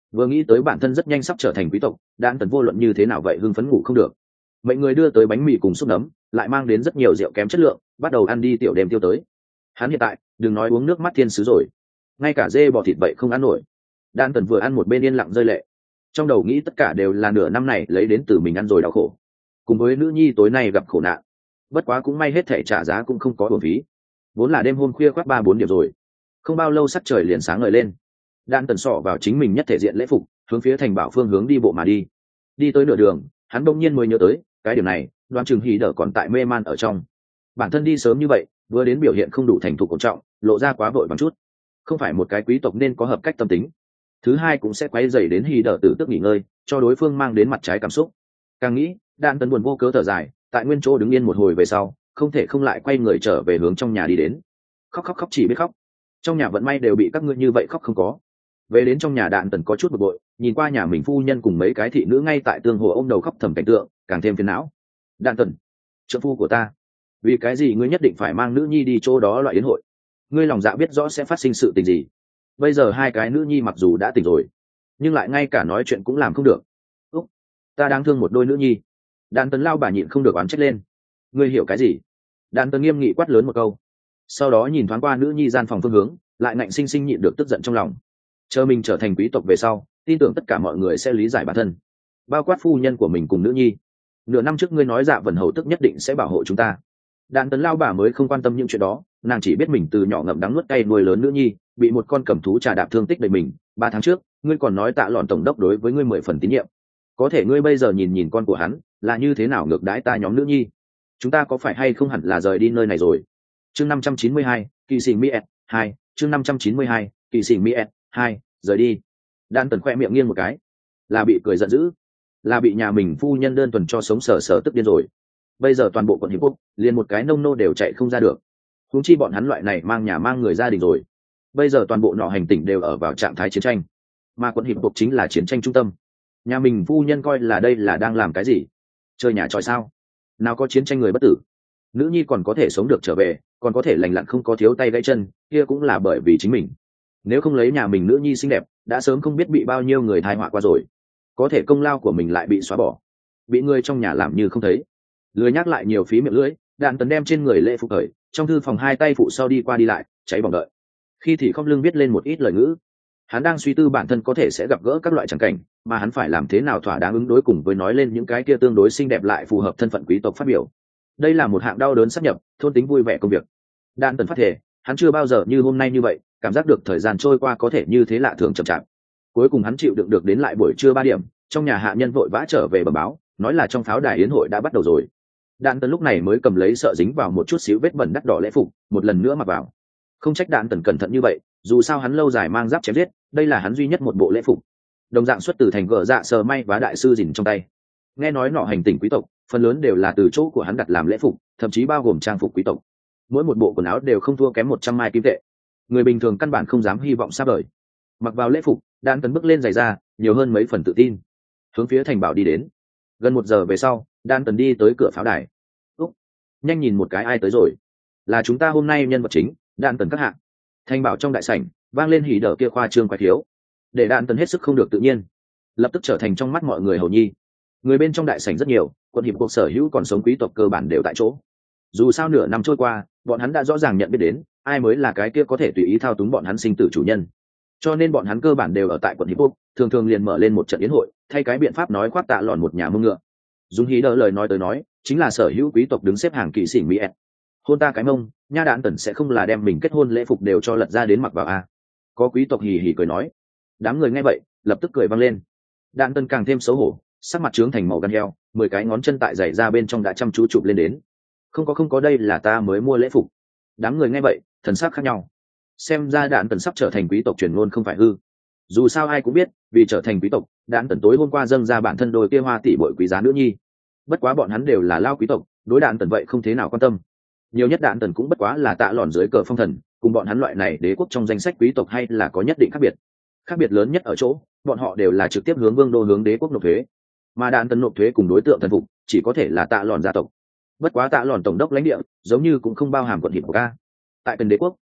Vừa nghĩ tới bản thân rất nhanh sắp trở thành quý tộc, đan tần vô luận như thế nào vậy hưng phấn ngủ không được. Mệnh người đưa tới bánh mì cùng xúc nấm, lại mang đến rất nhiều rượu kém chất lượng, bắt đầu ăn đi tiểu đêm tiêu tới. Hắn hiện tại đừng nói uống nước mắt thiên sứ rồi, ngay cả dê bò thịt vậy không ăn nổi. Đan tần vừa ăn một bên yên lặng rơi lệ, trong đầu nghĩ tất cả đều là nửa năm này lấy đến từ mình ăn rồi đau khổ, cùng với nữ nhi tối nay gặp khổ nạn. Bất quá cũng may hết thể trả giá cũng không có uổng phí. Vốn là đêm hôm khuya khoác ba bốn điểm rồi, không bao lâu sắc trời liền sáng ngời lên. Đan tần sọ vào chính mình nhất thể diện lễ phục, hướng phía thành bảo phương hướng đi bộ mà đi. Đi tới nửa đường, hắn đông nhiên mới nhớ tới cái điểm này, đoán chừng hí đỡ còn tại mê man ở trong. Bản thân đi sớm như vậy, vừa đến biểu hiện không đủ thành thục quan trọng, lộ ra quá vội vàng chút. Không phải một cái quý tộc nên có hợp cách tâm tính. Thứ hai cũng sẽ quấy rầy đến hí đỡ tử tức nghỉ ngơi, cho đối phương mang đến mặt trái cảm xúc. Càng nghĩ, Đan tần buồn vô cớ thở dài, tại nguyên chỗ đứng yên một hồi về sau, không thể không lại quay người trở về hướng trong nhà đi đến. Khóc khóc khóc chỉ biết khóc. Trong nhà vận may đều bị các ngươi như vậy khóc không có. Về đến trong nhà, Đan tần có chút bực bội, nhìn qua nhà mình phu nhân cùng mấy cái thị nữ ngay tại tương hồ ôm đầu khóc thầm cảnh tượng, càng thêm phiền não. Đan tần, trợ phu của ta, vì cái gì ngươi nhất định phải mang nữ nhi đi chỗ đó loại yến hội? Ngươi lòng dạ biết rõ sẽ phát sinh sự tình gì. Bây giờ hai cái nữ nhi mặc dù đã tỉnh rồi, nhưng lại ngay cả nói chuyện cũng làm không được. Úc, ta đang thương một đôi nữ nhi. Đan tần lao bà nhịn không được oán trách lên. Ngươi hiểu cái gì? Đan tần nghiêm nghị quát lớn một câu, sau đó nhìn thoáng qua nữ nhi gian phòng phương hướng, lại ngạnh sinh sinh nhịn được tức giận trong lòng. Chờ mình trở thành quý tộc về sau, tin tưởng tất cả mọi người sẽ lý giải bản thân, bao quát phu nhân của mình cùng nữ nhi. Nửa năm trước ngươi nói Dạ Vân hầu tức nhất định sẽ bảo hộ chúng ta. Đan tấn lao bà mới không quan tâm những chuyện đó, nàng chỉ biết mình từ nhỏ ngậm đắng nuốt cay nuôi lớn nữ nhi, bị một con cầm thú trà đạp thương tích đầy mình. Ba tháng trước, ngươi còn nói Tạ Lọn tổng đốc đối với ngươi mười phần tín nhiệm, có thể ngươi bây giờ nhìn nhìn con của hắn là như thế nào ngược đãi ta nhóm nữ nhi. Chúng ta có phải hay không hẳn là rời đi nơi này rồi? Chương năm trăm chín mươi hai, kỳ sĩ Mỹ hai. Chương năm trăm chín mươi hai, kỳ sĩ Mỹ hai, rời đi. Đan tần khoe miệng nghiêng một cái, là bị cười giận dữ, là bị nhà mình phu nhân đơn thuần cho sống sờ sờ tức điên rồi. Bây giờ toàn bộ quận hiệp quốc liền một cái nông nô đều chạy không ra được, huống chi bọn hắn loại này mang nhà mang người gia đình rồi. Bây giờ toàn bộ nọ hành tỉnh đều ở vào trạng thái chiến tranh, mà quận hiệp quốc chính là chiến tranh trung tâm. Nhà mình phu nhân coi là đây là đang làm cái gì? Chơi nhà tròi sao? Nào có chiến tranh người bất tử, nữ nhi còn có thể sống được trở về, còn có thể lành lặn không có thiếu tay gãy chân, kia cũng là bởi vì chính mình. Nếu không lấy nhà mình nữ nhi xinh đẹp, đã sớm không biết bị bao nhiêu người thai họa qua rồi. Có thể công lao của mình lại bị xóa bỏ, bị người trong nhà làm như không thấy. Lười nhắc lại nhiều phí miệng lưỡi, Đan tấn đem trên người lễ phục khởi, trong thư phòng hai tay phụ sau đi qua đi lại, cháy bỏng đợi. Khi thì không lưng viết lên một ít lời ngữ. Hắn đang suy tư bản thân có thể sẽ gặp gỡ các loại tràng cảnh, mà hắn phải làm thế nào thỏa đáng ứng đối cùng với nói lên những cái kia tương đối xinh đẹp lại phù hợp thân phận quý tộc phát biểu. Đây là một hạng đau đớn sắp nhập, thôn tính vui vẻ công việc. Đan tần phát thể, hắn chưa bao giờ như hôm nay như vậy, cảm giác được thời gian trôi qua có thể như thế lạ thường chậm chạp. Cuối cùng hắn chịu đựng được đến lại buổi trưa ba điểm, trong nhà hạ nhân vội vã trở về bẩm báo, nói là trong pháo đài yến hội đã bắt đầu rồi. Đan tần lúc này mới cầm lấy sợ dính vào một chút xíu vết bẩn đắt đỏ lễ phục, một lần nữa mặc vào. Không trách Đan tần cẩn thận như vậy, dù sao hắn lâu dài mang giáp chém giết, đây là hắn duy nhất một bộ lễ phục. Đồng dạng xuất từ thành gở dạ sờ may và đại sư dìn trong tay. Nghe nói nọ hành tỉnh quý tộc, phần lớn đều là từ chỗ của hắn đặt làm lễ phục, thậm chí bao gồm trang phục quý tộc. Mỗi một bộ quần áo đều không thua kém một trăm mai kim tệ. Người bình thường căn bản không dám hy vọng xa vời. Mặc vào lễ phục, Đan tấn bước lên giày ra, nhiều hơn mấy phần tự tin, hướng phía thành bảo đi đến. Gần một giờ về sau, Đan tấn đi tới cửa pháo đài. Úc, nhanh nhìn một cái ai tới rồi? Là chúng ta hôm nay nhân vật chính, Đan tấn các hạ. Thành bảo trong đại sảnh vang lên hỉ đỡ kia khoa trương quái thiếu, để Đan tấn hết sức không được tự nhiên, lập tức trở thành trong mắt mọi người hầu nhi. Người bên trong đại sảnh rất nhiều, quận hiệp cuộc sở hữu còn sống quý tộc cơ bản đều tại chỗ. Dù sao nửa năm trôi qua, bọn hắn đã rõ ràng nhận biết đến ai mới là cái kia có thể tùy ý thao túng bọn hắn sinh tử chủ nhân, cho nên bọn hắn cơ bản đều ở tại quận hiệp quốc, thường thường liền mở lên một trận yến hội, thay cái biện pháp nói khoác Tạ Lọn một nhà mông ngựa. Dùng hí đỡ lời nói tới nói, chính là sở hữu quý tộc đứng xếp hàng kỵ sĩ mỹ ed. Hôn ta cái mông, nha Đan tần sẽ không là đem mình kết hôn lễ phục đều cho lật ra đến mặc vào a? Có quý tộc hì hì cười nói. Đám người nghe vậy lập tức cười vang lên. Đan tần càng thêm xấu hổ, sắc mặt trướng thành màu gan heo, mười cái ngón chân tại giày ra bên trong đã chăm chú chụp lên đến. Không có không có, đây là ta mới mua lễ phục. Đám người nghe vậy thần sắc khác nhau, xem ra Đan tần sắp trở thành quý tộc truyền ngôn không phải hư. Dù sao ai cũng biết, vì trở thành quý tộc, Đan tần tối hôm qua dâng ra bản thân đôi kia hoa tỷ bội quý giá nữ nhi. Bất quá bọn hắn đều là lao quý tộc, đối Đan tần vậy không thế nào quan tâm. Nhiều nhất Đan tần cũng bất quá là Tạ Lọn dưới cờ phong thần, cùng bọn hắn loại này đế quốc trong danh sách quý tộc hay là có nhất định khác biệt. Khác biệt lớn nhất ở chỗ, bọn họ đều là trực tiếp hướng vương đô hướng đế quốc nộp thuế, mà Đan tần nộp thuế cùng đối tượng thần phục chỉ có thể là Tạ Lọn gia tộc. Bất quá Tạ Lọn tổng đốc lãnh địa giống như cũng không bao hàm quận hiệp của ca. Tại Cần đế quốc,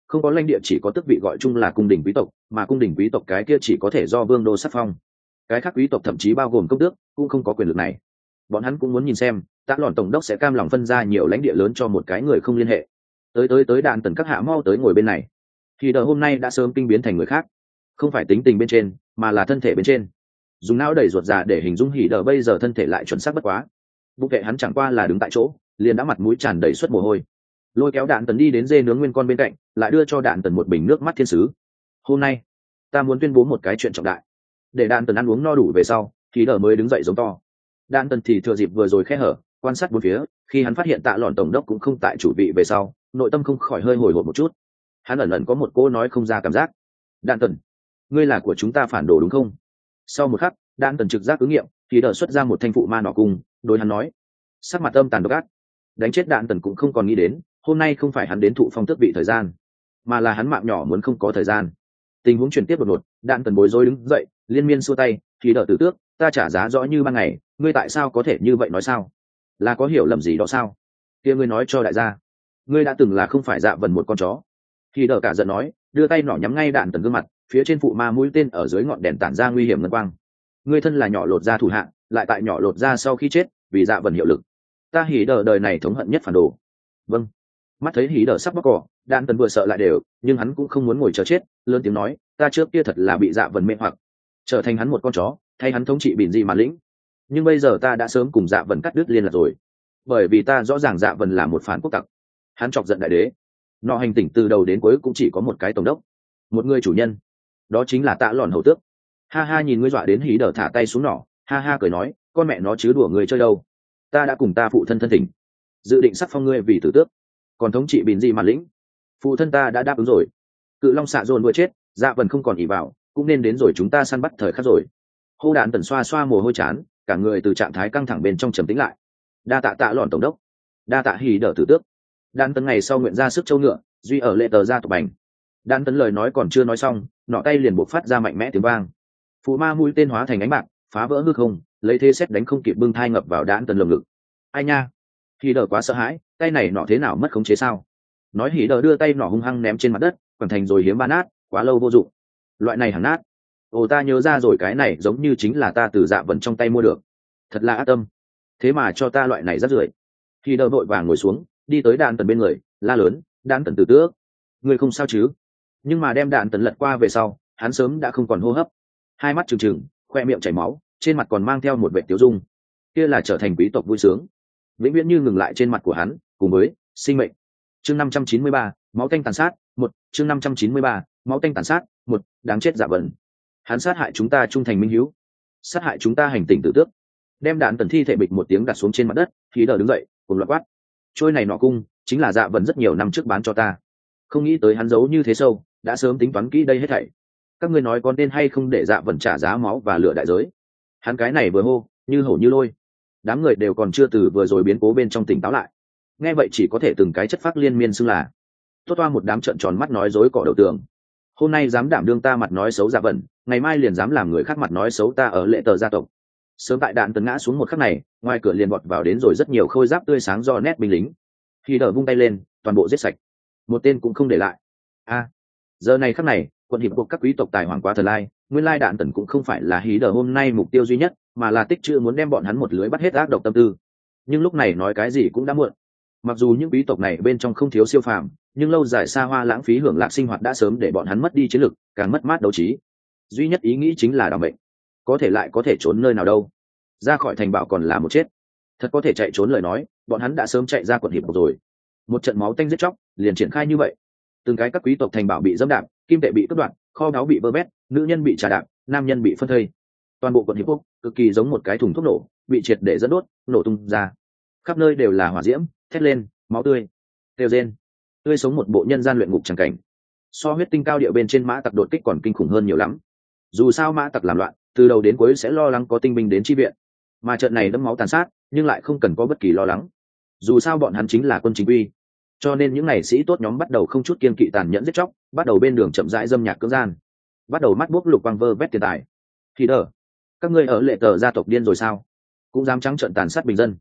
không có lãnh địa chỉ có tước vị gọi chung là cung đình quý tộc, mà cung đình quý tộc cái kia chỉ có thể do vương đô sắc phong. Cái khác quý tộc thậm chí bao gồm công tước cũng không có quyền lực này. Bọn hắn cũng muốn nhìn xem tạ lòn tổng đốc sẽ cam lòng phân ra nhiều lãnh địa lớn cho một cái người không liên hệ. Tới tới tới đạn tần các hạ mau tới ngồi bên này. Thì đờ hôm nay đã sớm kinh biến thành người khác, không phải tính tình bên trên mà là thân thể bên trên. Dùng não đẩy ruột già để hình dung hỉ đờ bây giờ thân thể lại chuẩn xác bất quá. Bụng vệ hắn chẳng qua là đứng tại chỗ liền đã mặt mũi tràn đầy suất mồ hôi. Lôi kéo đạn tần đi đến dê nướng nguyên con bên cạnh, lại đưa cho đạn tần một bình nước mắt thiên sứ. Hôm nay ta muốn tuyên bố một cái chuyện trọng đại. Để đạn tần ăn uống no đủ về sau thì đờ mới đứng dậy giống to. Đạn tần thì thừa dịp vừa rồi khe hở quan sát bốn phía, khi hắn phát hiện tạ lòn tổng đốc cũng không tại chủ vị về sau, nội tâm không khỏi hơi hồi hộp một chút. Hắn ẩn ẩn có một cô nói không ra cảm giác. Đạn tần, ngươi là của chúng ta phản đồ đúng không? Sau một khắc đạn tần trực giác ứng nghiệm, thì đờ xuất ra một thanh phụ ma nỏ cung đối hắn nói, sắc mặt âm tàn độc ác. Đánh chết đạn tần cũng không còn nghĩ đến hôm nay không phải hắn đến thụ phong tước vị thời gian, mà là hắn mạng nhỏ muốn không có thời gian. Tình huống chuyển tiếp đột ngột, đạn tần bối rối đứng dậy liên miên xua tay, thì đờ tử tước, ta trả giá rõ như ban ngày, ngươi tại sao có thể như vậy nói sao? Là có hiểu lầm gì đó sao? Kia ngươi nói cho đại gia, ngươi đã từng là không phải Dạ Vần một con chó. Thì đờ cả giận nói, đưa tay nỏ nhắm ngay đạn tần gương mặt, phía trên phụ ma mũi tên ở dưới ngọn đèn tản ra nguy hiểm ngân quang. Ngươi thân là nhỏ lột ra thủ hạng, lại tại nhỏ lột ra sau khi chết vì Dạ Vần hiệu lực, ta hỉ đờ đời này thống hận nhất phản đồ. Vâng. Mắt thấy hỉ đờ sắp bóc cỏ, đạn tần vừa sợ lại đều, nhưng hắn cũng không muốn ngồi chờ chết, lớn tiếng nói, ta trước kia thật là bị Dạ Vần mê hoặc, trở thành hắn một con chó, thay hắn thống trị bỉn gì mà lĩnh. Nhưng bây giờ ta đã sớm cùng Dạ Vần cắt đứt liên lạc rồi, bởi vì ta rõ ràng Dạ Vần là một phản quốc tặc. Hắn chọc giận đại đế. Nọ hành tỉnh từ đầu đến cuối cũng chỉ có một cái tổng đốc, một người chủ nhân, đó chính là Tạ Lòn hầu tước. Ha ha, nhìn ngươi dọa đến hí đờ thả tay xuống nỏ, ha ha cười nói, con mẹ nó chứ đùa người chơi đâu. Ta đã cùng ta phụ thân thân thỉnh, dự định sắc phong ngươi vì tử tước, còn thống trị bỉn gì mà lĩnh, phụ thân ta đã đáp ứng rồi. Cự long xạ dồn vừa chết, Dạ Vần không còn ỉ vào, cũng nên đến rồi chúng ta săn bắt thời khắc rồi. Hô đạn tần xoa xoa mồ hôi chán, cả người từ trạng thái căng thẳng bên trong trầm tĩnh lại. Đa tạ Tạ Lòn tổng đốc, đa tạ hỉ đờ tử tước. Đan tấn ngày sau nguyện ra sức châu ngựa, duy ở lệ tờ ra tộc bành. Đan tấn lời nói còn chưa nói xong, nọ tay liền buộc phát ra mạnh mẽ tiếng vang. Phụ ma mũi tên hóa thành ánh bạc, phá vỡ hư không, lấy thế xét đánh không kịp bưng thai ngập vào đan tấn lồng ngực. Ai nha, hỉ đờ quá sợ hãi, tay này nọ thế nào mất khống chế sao? Nói hỉ đờ đưa tay nọ hung hăng ném trên mặt đất, quẳng thành rồi hiếm ba nát, quá lâu vô dụng. Loại này hẳn nát. Ồ, ta nhớ ra rồi, cái này giống như chính là ta từ Dạ Vần trong tay mua được. Thật là ác tâm. Thế mà cho ta loại này rất rưởi. Hỉ đờ vội vàng ngồi xuống, đi tới đạn tần bên người, la lớn, đạn tần tử tước, ngươi không sao chứ? Nhưng mà đem đạn tần lật qua về sau, hắn sớm đã không còn hô hấp, hai mắt trừng trừng, khoe miệng chảy máu, trên mặt còn mang theo một vẻ tiêu dung, kia là trở thành quý tộc vui sướng vĩnh viễn như ngừng lại trên mặt của hắn, cùng với sinh mệnh. Chương năm trăm chín mươi ba, máu tanh tàn sát một. Chương năm trăm chín mươi ba, máu tanh tàn sát một. Đáng chết Dạ Vần, hắn sát hại chúng ta trung thành minh hiếu, sát hại chúng ta hành tỉnh tử tước. Đem đạn tần thi thể bịch một tiếng đặt xuống trên mặt đất, khí đờ đứng dậy cùng loạt quát, trôi này nọ cung chính là Dạ Vần rất nhiều năm trước bán cho ta, không nghĩ tới hắn giấu như thế sâu, đã sớm tính toán kỹ đây hết thảy. Các ngươi nói có nên hay không để Dạ Vần trả giá máu và lửa đại giới? Hắn cái này vừa hô như hổ như lôi, đám người đều còn chưa từ vừa rồi biến cố bên trong tỉnh táo lại, nghe vậy chỉ có thể từng cái chất phác liên miên xưng là tốt toa. Một đám trợn tròn mắt nói dối cỏ đầu tường, hôm nay dám đảm đương ta mặt nói xấu Dạ Vần, ngày mai liền dám làm người khác mặt nói xấu ta ở lệ tờ gia tộc. Sớm tại đạn tấn ngã xuống một khắc này, ngoài cửa liền bọt vào đến rồi rất nhiều khôi giáp tươi sáng do nét binh lính. Khi đờ vung tay lên, toàn bộ giết sạch, một tên cũng không để lại. A, à, giờ này khắc này, quận hiệp buộc các quý tộc tài hoàng quá thần lai, nguyên lai đạn tần cũng không phải là hí đờ hôm nay mục tiêu duy nhất, mà là tích chữ muốn đem bọn hắn một lưới bắt hết ác độc tâm tư. Nhưng lúc này nói cái gì cũng đã muộn. Mặc dù những quý tộc này bên trong không thiếu siêu phàm, nhưng lâu dài xa hoa lãng phí hưởng lạc sinh hoạt đã sớm để bọn hắn mất đi chiến lực, càng mất mát đấu trí. Duy nhất ý nghĩ chính là đảm mệnh, có thể lại có thể trốn nơi nào đâu, ra khỏi thành bảo còn là một chết. Thật có thể chạy trốn lời nói, bọn hắn đã sớm chạy ra quận hiệp rồi. Một trận máu tanh giết chóc liền triển khai như vậy, từng cái các quý tộc thành bảo bị dẫm đạp, kim tệ bị cướp đoạt, kho báu bị vơ vét, nữ nhân bị trà đạp, nam nhân bị phân thây. Toàn bộ quận hiệp quốc cực kỳ giống một cái thùng thuốc nổ, bị triệt để dẫn đốt, nổ tung ra, khắp nơi đều là hỏa diễm, thét lên, máu tươi, kêu rên, tươi sống một bộ nhân gian luyện ngục chẳng cảnh. So huyết tinh cao địa bên trên mã tặc đột kích còn kinh khủng hơn nhiều lắm. Dù sao mã tặc làm loạn, từ đầu đến cuối sẽ lo lắng có tinh binh đến chi viện, mà trận này đẫm máu tàn sát nhưng lại không cần có bất kỳ lo lắng. Dù sao bọn hắn chính là quân chính quy, cho nên những ngày sĩ tốt nhóm bắt đầu không chút kiên kỵ tàn nhẫn giết chóc, bắt đầu bên đường chậm rãi dâm nhạc cưỡng gian, bắt đầu mắt buốc lục quang vơ vét tiền tài. Thì đờ, các ngươi ở lệ tờ gia tộc điên rồi sao? Cũng dám trắng trợn tàn sát bình dân.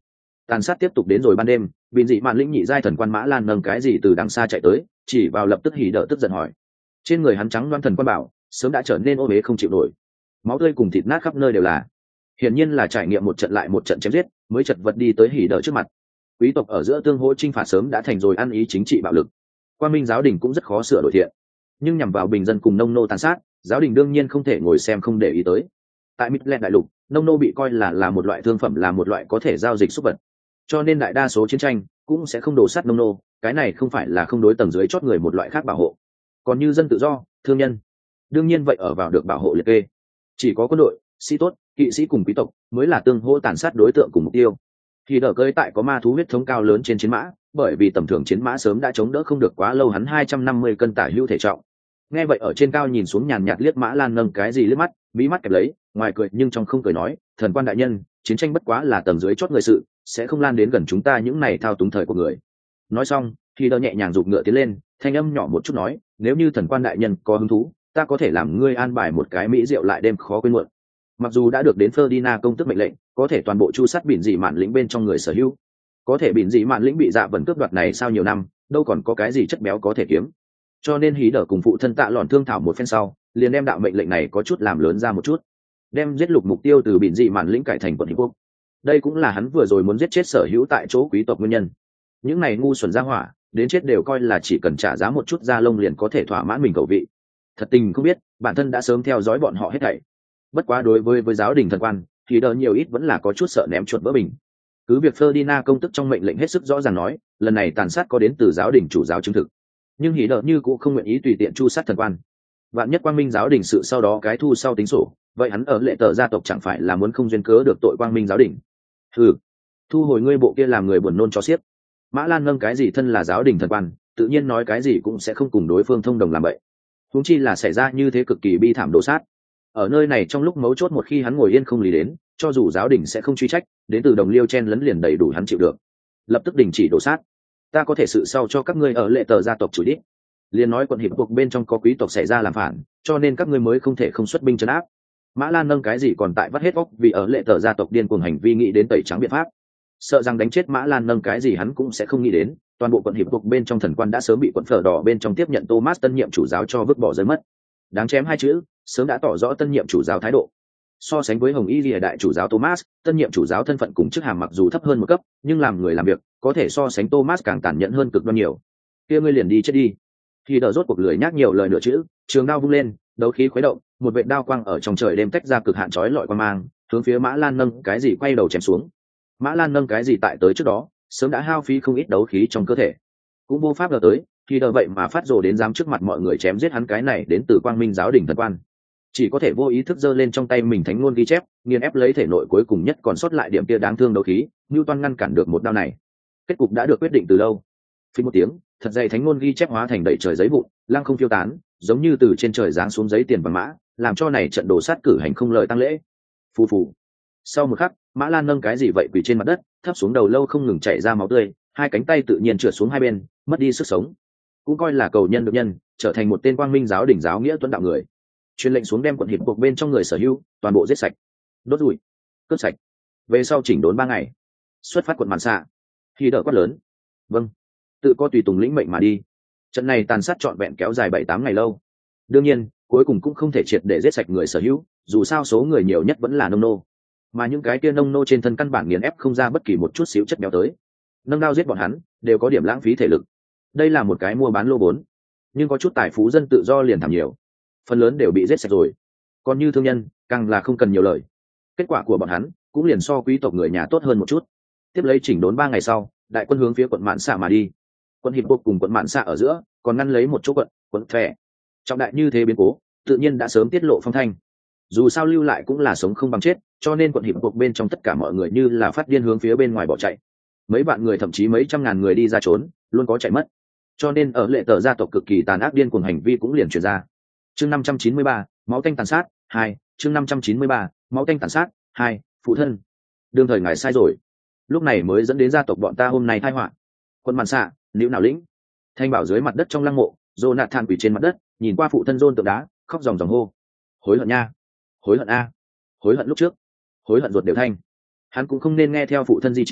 Tàn sát tiếp tục đến rồi ban đêm, bình dị mạn lĩnh nhị giai thần quan Mã Lan nâng cái gì từ đằng xa chạy tới, chỉ vào lập tức hỉ đỡ tức giận hỏi. Trên người hắn trắng đoan thần quan bảo sớm đã trở nên ô uế không chịu nổi, máu tươi cùng thịt nát khắp nơi đều là. Hiển nhiên là trải nghiệm một trận lại một trận chém giết mới chật vật đi tới hỉ đỡ trước mặt. Quý tộc ở giữa tương hỗ chinh phạt sớm đã thành rồi ăn ý chính trị bạo lực. Quan Minh giáo đình cũng rất khó sửa đổi thiện, nhưng nhằm vào bình dân cùng nông nô tàn sát, giáo đình đương nhiên không thể ngồi xem không để ý tới. Tại Midland đại lục, nông nô bị coi là là một loại thương phẩm, là một loại có thể giao dịch súc vật, cho nên đại đa số chiến tranh cũng sẽ không đổ sát nông nô. Cái này không phải là không đối tầng dưới chót người một loại khác bảo hộ. Còn như dân tự do, thương nhân, đương nhiên vậy ở vào được bảo hộ liệt kê. Chỉ có quân đội, sĩ tốt, kỵ sĩ cùng quý tộc mới là tương hỗ tàn sát đối tượng cùng mục tiêu. Khi đỡ cơi tại có ma thú huyết thống cao lớn trên chiến mã, bởi vì tầm thường chiến mã sớm đã chống đỡ không được quá lâu hắn hai trăm năm mươi cân tả hữu thể trọng. Nghe vậy ở trên cao nhìn xuống nhàn nhạt liếc Mã Lan nâng cái gì liếc mắt, mí mắt kẹp lấy, ngoài cười nhưng trong không cười nói, thần quan đại nhân, chiến tranh bất quá là tầng dưới chót người sự, sẽ không lan đến gần chúng ta những này thao túng thời của người. Nói xong, khi đỡ nhẹ nhàng giục ngựa tiến lên, thanh âm nhỏ một chút nói, nếu như thần quan đại nhân có hứng thú, ta có thể làm ngươi an bài một cái mỹ rượu lại đêm khó quên muộn. Mặc dù đã được đến Ferdinand công tước mệnh lệnh, có thể toàn bộ chu sát biển dị mạn lĩnh bên trong người sở hữu. Có thể biển dị mạn lĩnh bị dạ vần cướp đoạt này sau nhiều năm, đâu còn có cái gì chất béo có thể kiếm. Cho nên hí đỡ cùng phụ thân Tạ Lòn thương thảo một phen sau, liền đem đạo mệnh lệnh này có chút làm lớn ra một chút, đem giết lục mục tiêu từ biển dị mạn lĩnh cải thành quận hiệp quốc. Đây cũng là hắn vừa rồi muốn giết chết sở hữu tại chỗ quý tộc nguyên nhân. Những này ngu xuẩn ra hỏa, đến chết đều coi là chỉ cần trả giá một chút da lông liền có thể thỏa mãn mình cầu vị. Thật tình không biết, bản thân đã sớm theo dõi bọn họ hết thảy. Bất quá đối với với giáo đình thần quan, thì đỡ nhiều ít vẫn là có chút sợ ném chuột vỡ bình. Cứ việc Ferdinand công tức trong mệnh lệnh hết sức rõ ràng nói, lần này tàn sát có đến từ giáo đình chủ giáo chứng thực, nhưng hỉ đỡ như cũng không nguyện ý tùy tiện chu sát thần quan. Vạn nhất quang minh giáo đình sự sau đó cái thu sau tính sổ, vậy hắn ở lệ tờ gia tộc chẳng phải là muốn không duyên cớ được tội quang minh giáo đình. Ừ, thu hồi ngươi bộ kia làm người buồn nôn cho xiếc. Mã Lan ngâm cái gì thân là giáo đình thần quan, tự nhiên nói cái gì cũng sẽ không cùng đối phương thông đồng làm vậy. Huống chi là xảy ra như thế cực kỳ bi thảm đổ sát. Ở nơi này trong lúc mấu chốt một khi hắn ngồi yên không lý đến, cho dù giáo đình sẽ không truy trách, đến từ đồng liêu chen lấn liền đầy đủ hắn chịu được. Lập tức đình chỉ đổ sát. Ta có thể sự sau cho các ngươi ở lệ tờ gia tộc chủ đích. Liền nói quận hiệp cuộc bên trong có quý tộc xảy ra làm phản, cho nên các ngươi mới không thể không xuất binh trấn áp. Mã Lan nâng cái gì còn tại vắt hết óc vì ở lệ tờ gia tộc điên cuồng hành vi nghĩ đến tẩy trắng biện pháp. Sợ rằng đánh chết Mã Lan nâng cái gì hắn cũng sẽ không nghĩ đến, toàn bộ quận hiệp cuộc bên trong thần quan đã sớm bị quận phở đỏ bên trong tiếp nhận Thomas tân nhiệm chủ giáo cho vứt bỏ rơi mất. Đáng chém hai chữ, sớm đã tỏ rõ tân nhiệm chủ giáo thái độ. So sánh với Hồng Y Lìa đại chủ giáo Thomas, tân nhiệm chủ giáo thân phận cùng chức hàm mặc dù thấp hơn một cấp, nhưng làm người làm việc, có thể so sánh Thomas càng tàn nhẫn hơn cực đoan nhiều. Kia ngươi liền đi chết đi. Khi đỡ rốt cuộc lười nhắc nhiều lời nửa chữ, trường đao vung lên, đấu khí khuấy động, một vệt đao quang ở trong trời đêm tách ra cực hạn chói lọi quang mang, hướng phía Mã Lan nâng cái gì quay đầu chém xuống. Mã Lan nâng cái gì tại tới trước đó, sớm đã hao phí không ít đấu khí trong cơ thể, cũng vô pháp ngờ tới, khi đỡ vậy mà phát rồ đến dám trước mặt mọi người chém giết hắn cái này đến từ quang minh giáo đình thần quan. Chỉ có thể vô ý thức giơ lên trong tay mình thánh ngôn ghi chép, nghiền ép lấy thể nội cuối cùng nhất còn sót lại điểm kia đáng thương đấu khí, Newton ngăn cản được một đao này. Kết cục đã được quyết định từ lâu. Phí một tiếng, thật dày thánh ngôn ghi chép hóa thành đầy trời giấy vụn, lăng không phiêu tán, giống như từ trên trời giáng xuống giấy tiền vàng mã, làm cho này trận đồ sát cử hành không lời tăng lễ. Phù phù. Sau một khắc, Mã Lan nâng cái gì vậy quỳ trên mặt đất, thấp xuống đầu lâu không ngừng chảy ra máu tươi, hai cánh tay tự nhiên trượt xuống hai bên, mất đi sức sống. Cũng coi là cầu nhân được nhân, trở thành một tên quang minh giáo đỉnh giáo nghĩa tuấn đạo người. Truyền lệnh xuống đem quận hiệp buộc bên trong người sở hữu, toàn bộ giết sạch, đốt rủi, cướp sạch. Về sau chỉnh đốn ba ngày, xuất phát quận màn xạ. Khi đỡ quát lớn, vâng, tự có tùy tùng lĩnh mệnh mà đi. Trận này tàn sát trọn vẹn kéo dài bảy tám ngày lâu. Đương nhiên, cuối cùng cũng không thể triệt để giết sạch người sở hữu, dù sao số người nhiều nhất vẫn là nông nô, mà những cái kia nông nô trên thân căn bản nghiền ép không ra bất kỳ một chút xíu chất béo tới. Nâng đao giết bọn hắn, đều có điểm lãng phí thể lực. Đây là một cái mua bán lô vốn, nhưng có chút tài phú dân tự do liền thảm nhiều, phần lớn đều bị giết sạch rồi. Còn như thương nhân, càng là không cần nhiều lời. Kết quả của bọn hắn cũng liền so quý tộc người nhà tốt hơn một chút. Tiếp lấy chỉnh đốn ba ngày sau, đại quân hướng phía quận Mạn Xạ mà đi. Quận hiệp buộc cùng quận Mạn Xạ ở giữa, còn ngăn lấy một chỗ quận, quận Thẻ. Trọng đại như thế biến cố, tự nhiên đã sớm tiết lộ phong thanh. Dù sao lưu lại cũng là sống không bằng chết, cho nên quận hiệp buộc bên trong tất cả mọi người như là phát điên hướng phía bên ngoài bỏ chạy. Mấy vạn người thậm chí mấy trăm ngàn người đi ra trốn, luôn có chạy mất. Cho nên ở lệ tờ gia tộc cực kỳ tàn ác điên cuồng hành vi cũng liền truyền ra. Chương năm trăm chín mươi ba, máu tanh tàn sát hai. Chương năm trăm chín mươi ba, máu tanh tàn sát hai. Phụ thân, đương thời ngài sai rồi, lúc này mới dẫn đến gia tộc bọn ta hôm nay tai họa. Quân Mạn Xạ, Liễu Nào Lĩnh, Thanh Bảo dưới mặt đất trong lăng mộ, Jonathan quỳ trên mặt đất, nhìn qua phụ thân John tượng đá, khóc ròng ròng hô: hối hận nha, hối hận a, hối hận lúc trước, hối hận ruột đều thanh. Hắn cũng không nên nghe theo phụ thân di trí,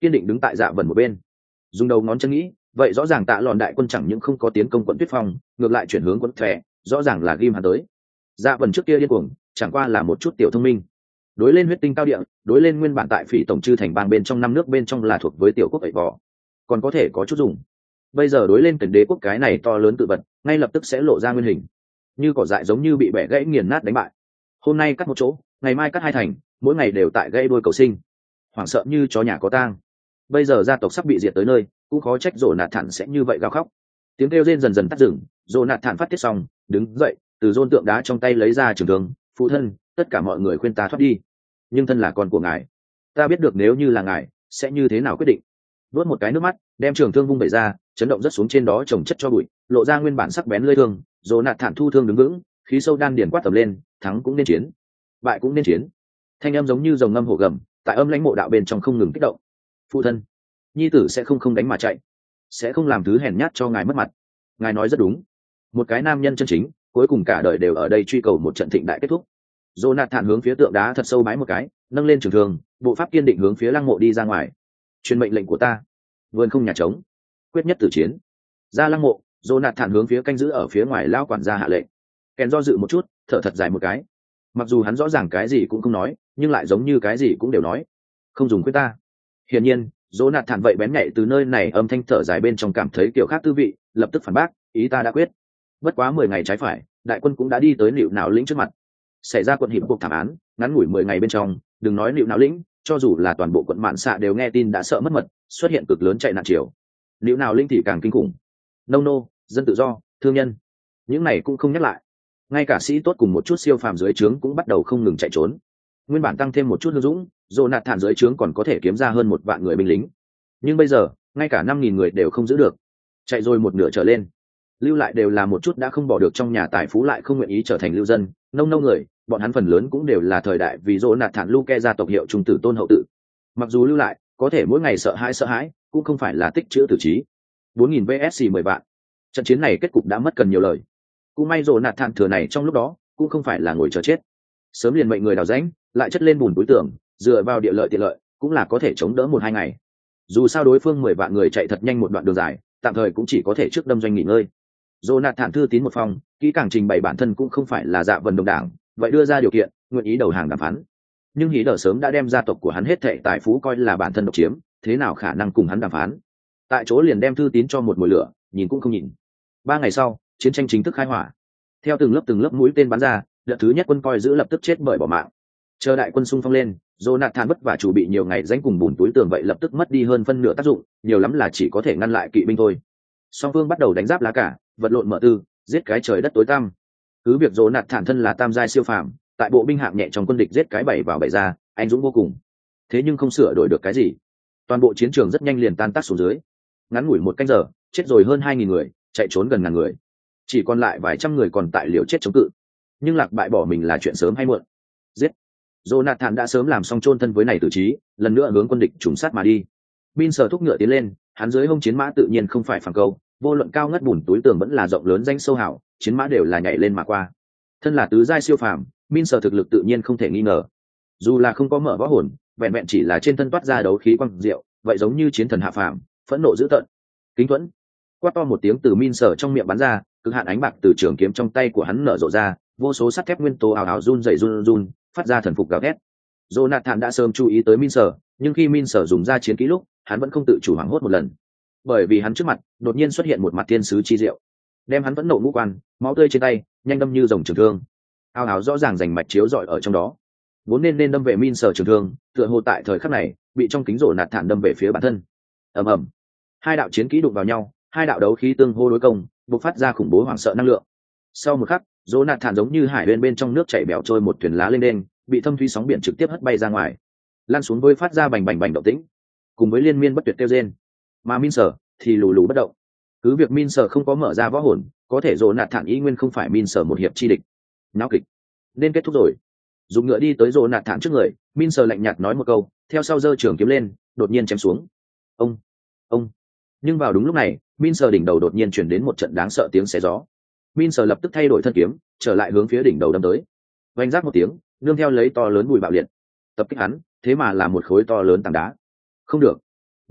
kiên định đứng tại Dạ Vần một bên, dùng đầu ngón chân nghĩ, vậy rõ ràng Tạ Lòn đại quân chẳng những không có tiến công quận Tuyết Phong, ngược lại chuyển hướng quận Thẻ, rõ ràng là ghim hắn tới. Dạ Vần trước kia điên cuồng, chẳng qua là một chút tiểu thông minh. Đối lên huyết tinh cao địa, đối lên nguyên bản tại Phỉ tổng chư thành bang bên trong năm nước bên trong là thuộc với tiểu quốc vậy vỏ, còn có thể có chút dùng. Bây giờ đối lên Cảnh Đế quốc cái này to lớn tự vật, ngay lập tức sẽ lộ ra nguyên hình, như cỏ dại giống như bị bẻ gãy nghiền nát đánh bại. Hôm nay cắt một chỗ, ngày mai cắt hai thành, mỗi ngày đều tại gây đôi cầu sinh, hoảng sợ như chó nhà có tang. Bây giờ gia tộc sắp bị diệt tới nơi, cũng khó trách Dỗ Nạt Thản sẽ như vậy gào khóc. Tiếng kêu rên dần dần tắt dừng, Dỗ Nạt Thản phát tiết xong, đứng dậy, từ rôn tượng đá trong tay lấy ra trường thương. Phụ thân, tất cả mọi người khuyên ta thoát đi, nhưng thân là con của ngài, ta biết được nếu như là ngài, sẽ như thế nào quyết định. Nuốt một cái nước mắt, đem trường thương vung vẩy ra, chấn động rất xuống trên đó trồng chất cho bụi, lộ ra nguyên bản sắc bén lưỡi thương. Dỗ Nạt Thản thu thương đứng vững, khí sâu đan điền quát tầm lên, thắng cũng nên chiến, bại cũng nên chiến. Thanh âm giống như rồng ngâm hổ gầm, tại âm lãnh mộ đạo bên trong không ngừng kích động. Phụ thân, nhi tử sẽ không không đánh mà chạy, sẽ không làm thứ hèn nhát cho ngài mất mặt. Ngài nói rất đúng, một cái nam nhân chân chính, cuối cùng cả đời đều ở đây truy cầu một trận thịnh đại kết thúc. Jonathan hướng phía tượng đá thật sâu bái một cái, nâng lên trường thương, bộ pháp kiên định hướng phía lăng mộ đi ra ngoài. Truyền mệnh lệnh của ta, vườn không nhà trống, quyết nhất tử chiến. Ra lăng mộ, Jonathan hướng phía canh giữ ở phía ngoài lao quản gia hạ lệnh. Kèn do dự một chút, thở thật dài một cái. Mặc dù hắn rõ ràng cái gì cũng không nói, nhưng lại giống như cái gì cũng đều nói. Không dùng quyết ta. Hiển nhiên, Jonathan vậy bén nhạy từ nơi này âm thanh thở dài bên trong cảm thấy kiểu khác tư vị, lập tức phản bác, ý ta đã quyết. Bất quá mười ngày trái phải, đại quân cũng đã đi tới Nịu Nạo lĩnh trước mặt. Xảy ra quận hiệp cuộc thảm án, ngắn ngủi mười ngày bên trong, đừng nói Nịu Nạo lĩnh, cho dù là toàn bộ quận Mạn Xạ đều nghe tin đã sợ mất mật, xuất hiện cực lớn chạy nạn triều. Nịu Nạo lĩnh thì càng kinh khủng. Nông nô, dân tự do, thương nhân, những này cũng không nhắc lại. Ngay cả sĩ tốt cùng một chút siêu phàm dưới trướng cũng bắt đầu không ngừng chạy trốn. Nguyên bản tăng thêm một chút hư dũng, Jonathan dưới trướng còn có thể kiếm ra hơn một vạn người binh lính, nhưng bây giờ ngay cả năm nghìn người đều không giữ được, chạy rồi một nửa trở lên, lưu lại đều là một chút đã không bỏ được trong nhà tài phú lại không nguyện ý trở thành lưu dân, nông nông người, bọn hắn phần lớn cũng đều là thời đại vì Jonathan Luke gia tộc hiệu trung tử tôn hậu tự. Mặc dù lưu lại, có thể mỗi ngày sợ hãi sợ hãi, cũng không phải là tích trữ tử trí. bốn nghìn vs mười vạn, trận chiến này kết cục đã mất cần nhiều lời. Cũng may Jonathan thừa này trong lúc đó cũng không phải là ngồi chờ chết, sớm liền mệnh người đào rãnh, lại chất lên bùn túi tường, dựa vào địa lợi tiện lợi cũng là có thể chống đỡ một hai ngày. Dù sao đối phương mười vạn người chạy thật nhanh một đoạn đường dài, tạm thời cũng chỉ có thể trước đâm doanh nghỉ ngơi. Jonathan thư tín một phòng, kỹ càng trình bày bản thân cũng không phải là Dạ Vần đồng đảng, vậy đưa ra điều kiện, nguyện ý đầu hàng đàm phán. Nhưng Hí Đờ sớm đã đem gia tộc của hắn hết thảy tài phú coi là bản thân độc chiếm, thế nào khả năng cùng hắn đàm phán? Tại chỗ liền đem thư tín cho một mồi lửa, nhìn cũng không nhìn. Ba ngày sau, chiến tranh chính thức khai hỏa. Theo từng lớp từng lớp mũi tên bắn ra, đợt thứ nhất quân coi giữ lập tức chết bởi bỏ mạng. Chờ đại quân xung phong lên, Jonathan vất vả chủ bị nhiều ngày danh cùng bùn túi tường vậy lập tức mất đi hơn phân nửa tác dụng, nhiều lắm là chỉ có thể ngăn lại kỵ binh thôi. Song phương bắt đầu đánh giáp lá cả, vật lộn mở tư, giết cái trời đất tối tăm. Cứ việc Jonathan thân là tam giai siêu phàm, tại bộ binh hạng nhẹ trong quân địch giết cái bảy vào bảy ra, anh dũng vô cùng. Thế nhưng không sửa đổi được cái gì. Toàn bộ chiến trường rất nhanh liền tan tác xuống dưới. Ngắn ngủi một canh giờ, chết rồi hơn hai nghìn người, chạy trốn gần ngàn người. Chỉ còn lại vài trăm người còn tại liều chết chống cự. Nhưng lạc bại bỏ mình là chuyện sớm hay muộn. Giết. Jonathan đã sớm làm xong chôn thân với này tử trí, lần nữa hướng quân địch trùng sát mà đi. Bin sờ thúc ngựa tiến lên, hắn dưới hông chiến mã tự nhiên không phải phản câu, vô luận cao ngất bùn túi tường vẫn là rộng lớn danh sâu hảo, chiến mã đều là nhảy lên mà qua. Thân là tứ giai siêu phàm, Bin sờ thực lực tự nhiên không thể nghi ngờ. Dù là không có mở võ hồn, vẹn vẹn chỉ là trên thân toát ra đấu khí quang diệu, vậy giống như chiến thần hạ phàm, phẫn nộ dữ tợn. Kính Thuẫn. Quát to một tiếng từ Min sờ trong miệng bắn ra, cực hạn ánh bạc từ trường kiếm trong tay của hắn nở rộ ra, vô số sắt thép nguyên tố ảo ảo run rẩy run run, phát ra thần phục gào thét. Jonathan đã sớm chú ý tới Min sờ, nhưng khi Min sờ dùng ra chiến kỹ lúc, hắn vẫn không tự chủ hoảng hốt một lần, bởi vì hắn trước mặt đột nhiên xuất hiện một mặt thiên sứ chi diệu, đem hắn vẫn nộ ngũ quan, máu tươi trên tay, nhanh đâm như rồng trường thương, ảo ảo rõ ràng rành mạch chiếu rọi ở trong đó. Vốn nên nên đâm về Min sờ trường thương, tựa hồ tại thời khắc này bị trong kính Jonathan đâm về phía bản thân. Ầm ầm, hai đạo chiến kỹ đụng vào nhau, hai đạo đấu khí tương hô đối công, bộc phát ra khủng bố hoảng sợ năng lượng. Sau một khắc, Jonathan giống như hải bên bên trong nước chảy bèo trôi một thuyền lá lên đên, bị thâm thúy sóng biển trực tiếp hất bay ra ngoài, lăn xuống với phát ra bành bành bành động tĩnh, cùng với liên miên bất tuyệt kêu rên. Mà Min sờ thì lù lù bất động. Cứ việc Min sờ không có mở ra võ hồn, có thể Jonathan ý nguyên không phải Min sờ một hiệp chi địch. Náo kịch nên kết thúc rồi. Dùng ngựa đi tới Jonathan trước người, Min sờ lạnh nhạt nói một câu, theo sau giơ trường kiếm lên, đột nhiên chém xuống. Ông, ông. Nhưng vào đúng lúc này, Min sờ đỉnh đầu đột nhiên truyền đến một trận đáng sợ tiếng xé gió. Min sờ lập tức thay đổi thân kiếm, trở lại hướng phía đỉnh đầu đâm tới. Vang rác một tiếng, nương theo lấy to lớn bụi bạo liệt. Tập kích hắn, thế mà là một khối to lớn tảng đá. Không được.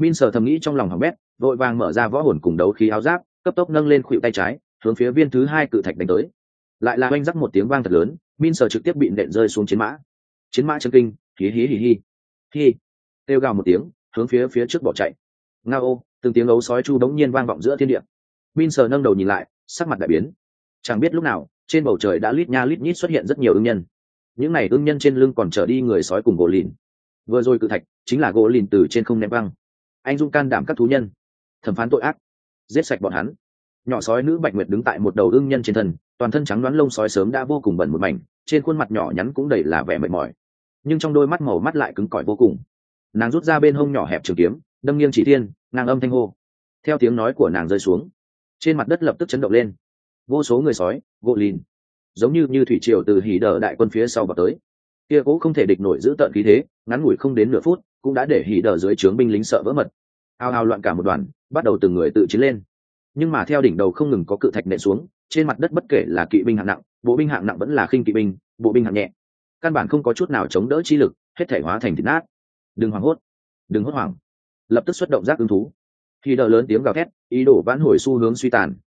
Min sờ thầm nghĩ trong lòng hỏng bét, vội vàng mở ra võ hồn cùng đấu khí áo giáp, cấp tốc nâng lên khuỷu tay trái, hướng phía viên thứ hai cự thạch đánh tới. Lại là oanh rắc một tiếng vang thật lớn, Min sờ trực tiếp bị nện rơi xuống chiến mã. Chiến mã chân kinh, hí hí hí hí. Hí. Kêu gào một tiếng, hướng phía phía trước bỏ chạy. Ngao, từng tiếng ấu sói chu đống nhiên vang vọng giữa thiên địa. Min sờ nâng đầu nhìn lại, sắc mặt đại biến. Chẳng biết lúc nào, trên bầu trời đã lít nha lít nhít xuất hiện rất nhiều ưng nhân. Những này ưng nhân trên lưng còn chở đi người sói cùng gỗ lìn. Vừa rồi cự thạch chính là gỗ lìn từ trên không ném văng. Anh dung can đảm các thú nhân, thẩm phán tội ác, giết sạch bọn hắn. Nhỏ sói nữ Bạch Nguyệt đứng tại một đầu ưng nhân trên thân, toàn thân trắng đoán lông sói sớm đã vô cùng bẩn một mảnh, trên khuôn mặt nhỏ nhắn cũng đầy là vẻ mệt mỏi, nhưng trong đôi mắt màu mắt lại cứng cỏi vô cùng. Nàng rút ra bên hông nhỏ hẹp trường kiếm, đâm nghiêng chỉ thiên, ngang âm thanh hô. Theo tiếng nói của nàng rơi xuống, trên mặt đất lập tức chấn động lên. Vô số người sói, gỗ lìn, giống như như thủy triều từ hỉ đờ đại quân phía sau vào tới. Kia cũng không thể địch nổi giữ tợn khí thế, ngắn ngủi không đến nửa phút, cũng đã để hỉ đờ dưới trướng binh lính sợ vỡ mật. Ao ao loạn cả một đoàn, bắt đầu từng người tự chiến lên. Nhưng mà theo đỉnh đầu không ngừng có cự thạch nện xuống, trên mặt đất bất kể là kỵ binh hạng nặng, bộ binh hạng nặng vẫn là khinh kỵ binh, bộ binh hạng nhẹ, căn bản không có chút nào chống đỡ chi lực, hết thể hóa thành thịt nát. Đừng hoảng hốt, đừng hốt hoảng, lập tức xuất động giác ứng thú. Khi đờ lớn tiếng gào thét, ý đồ vãn hồi xu hướng suy tàn.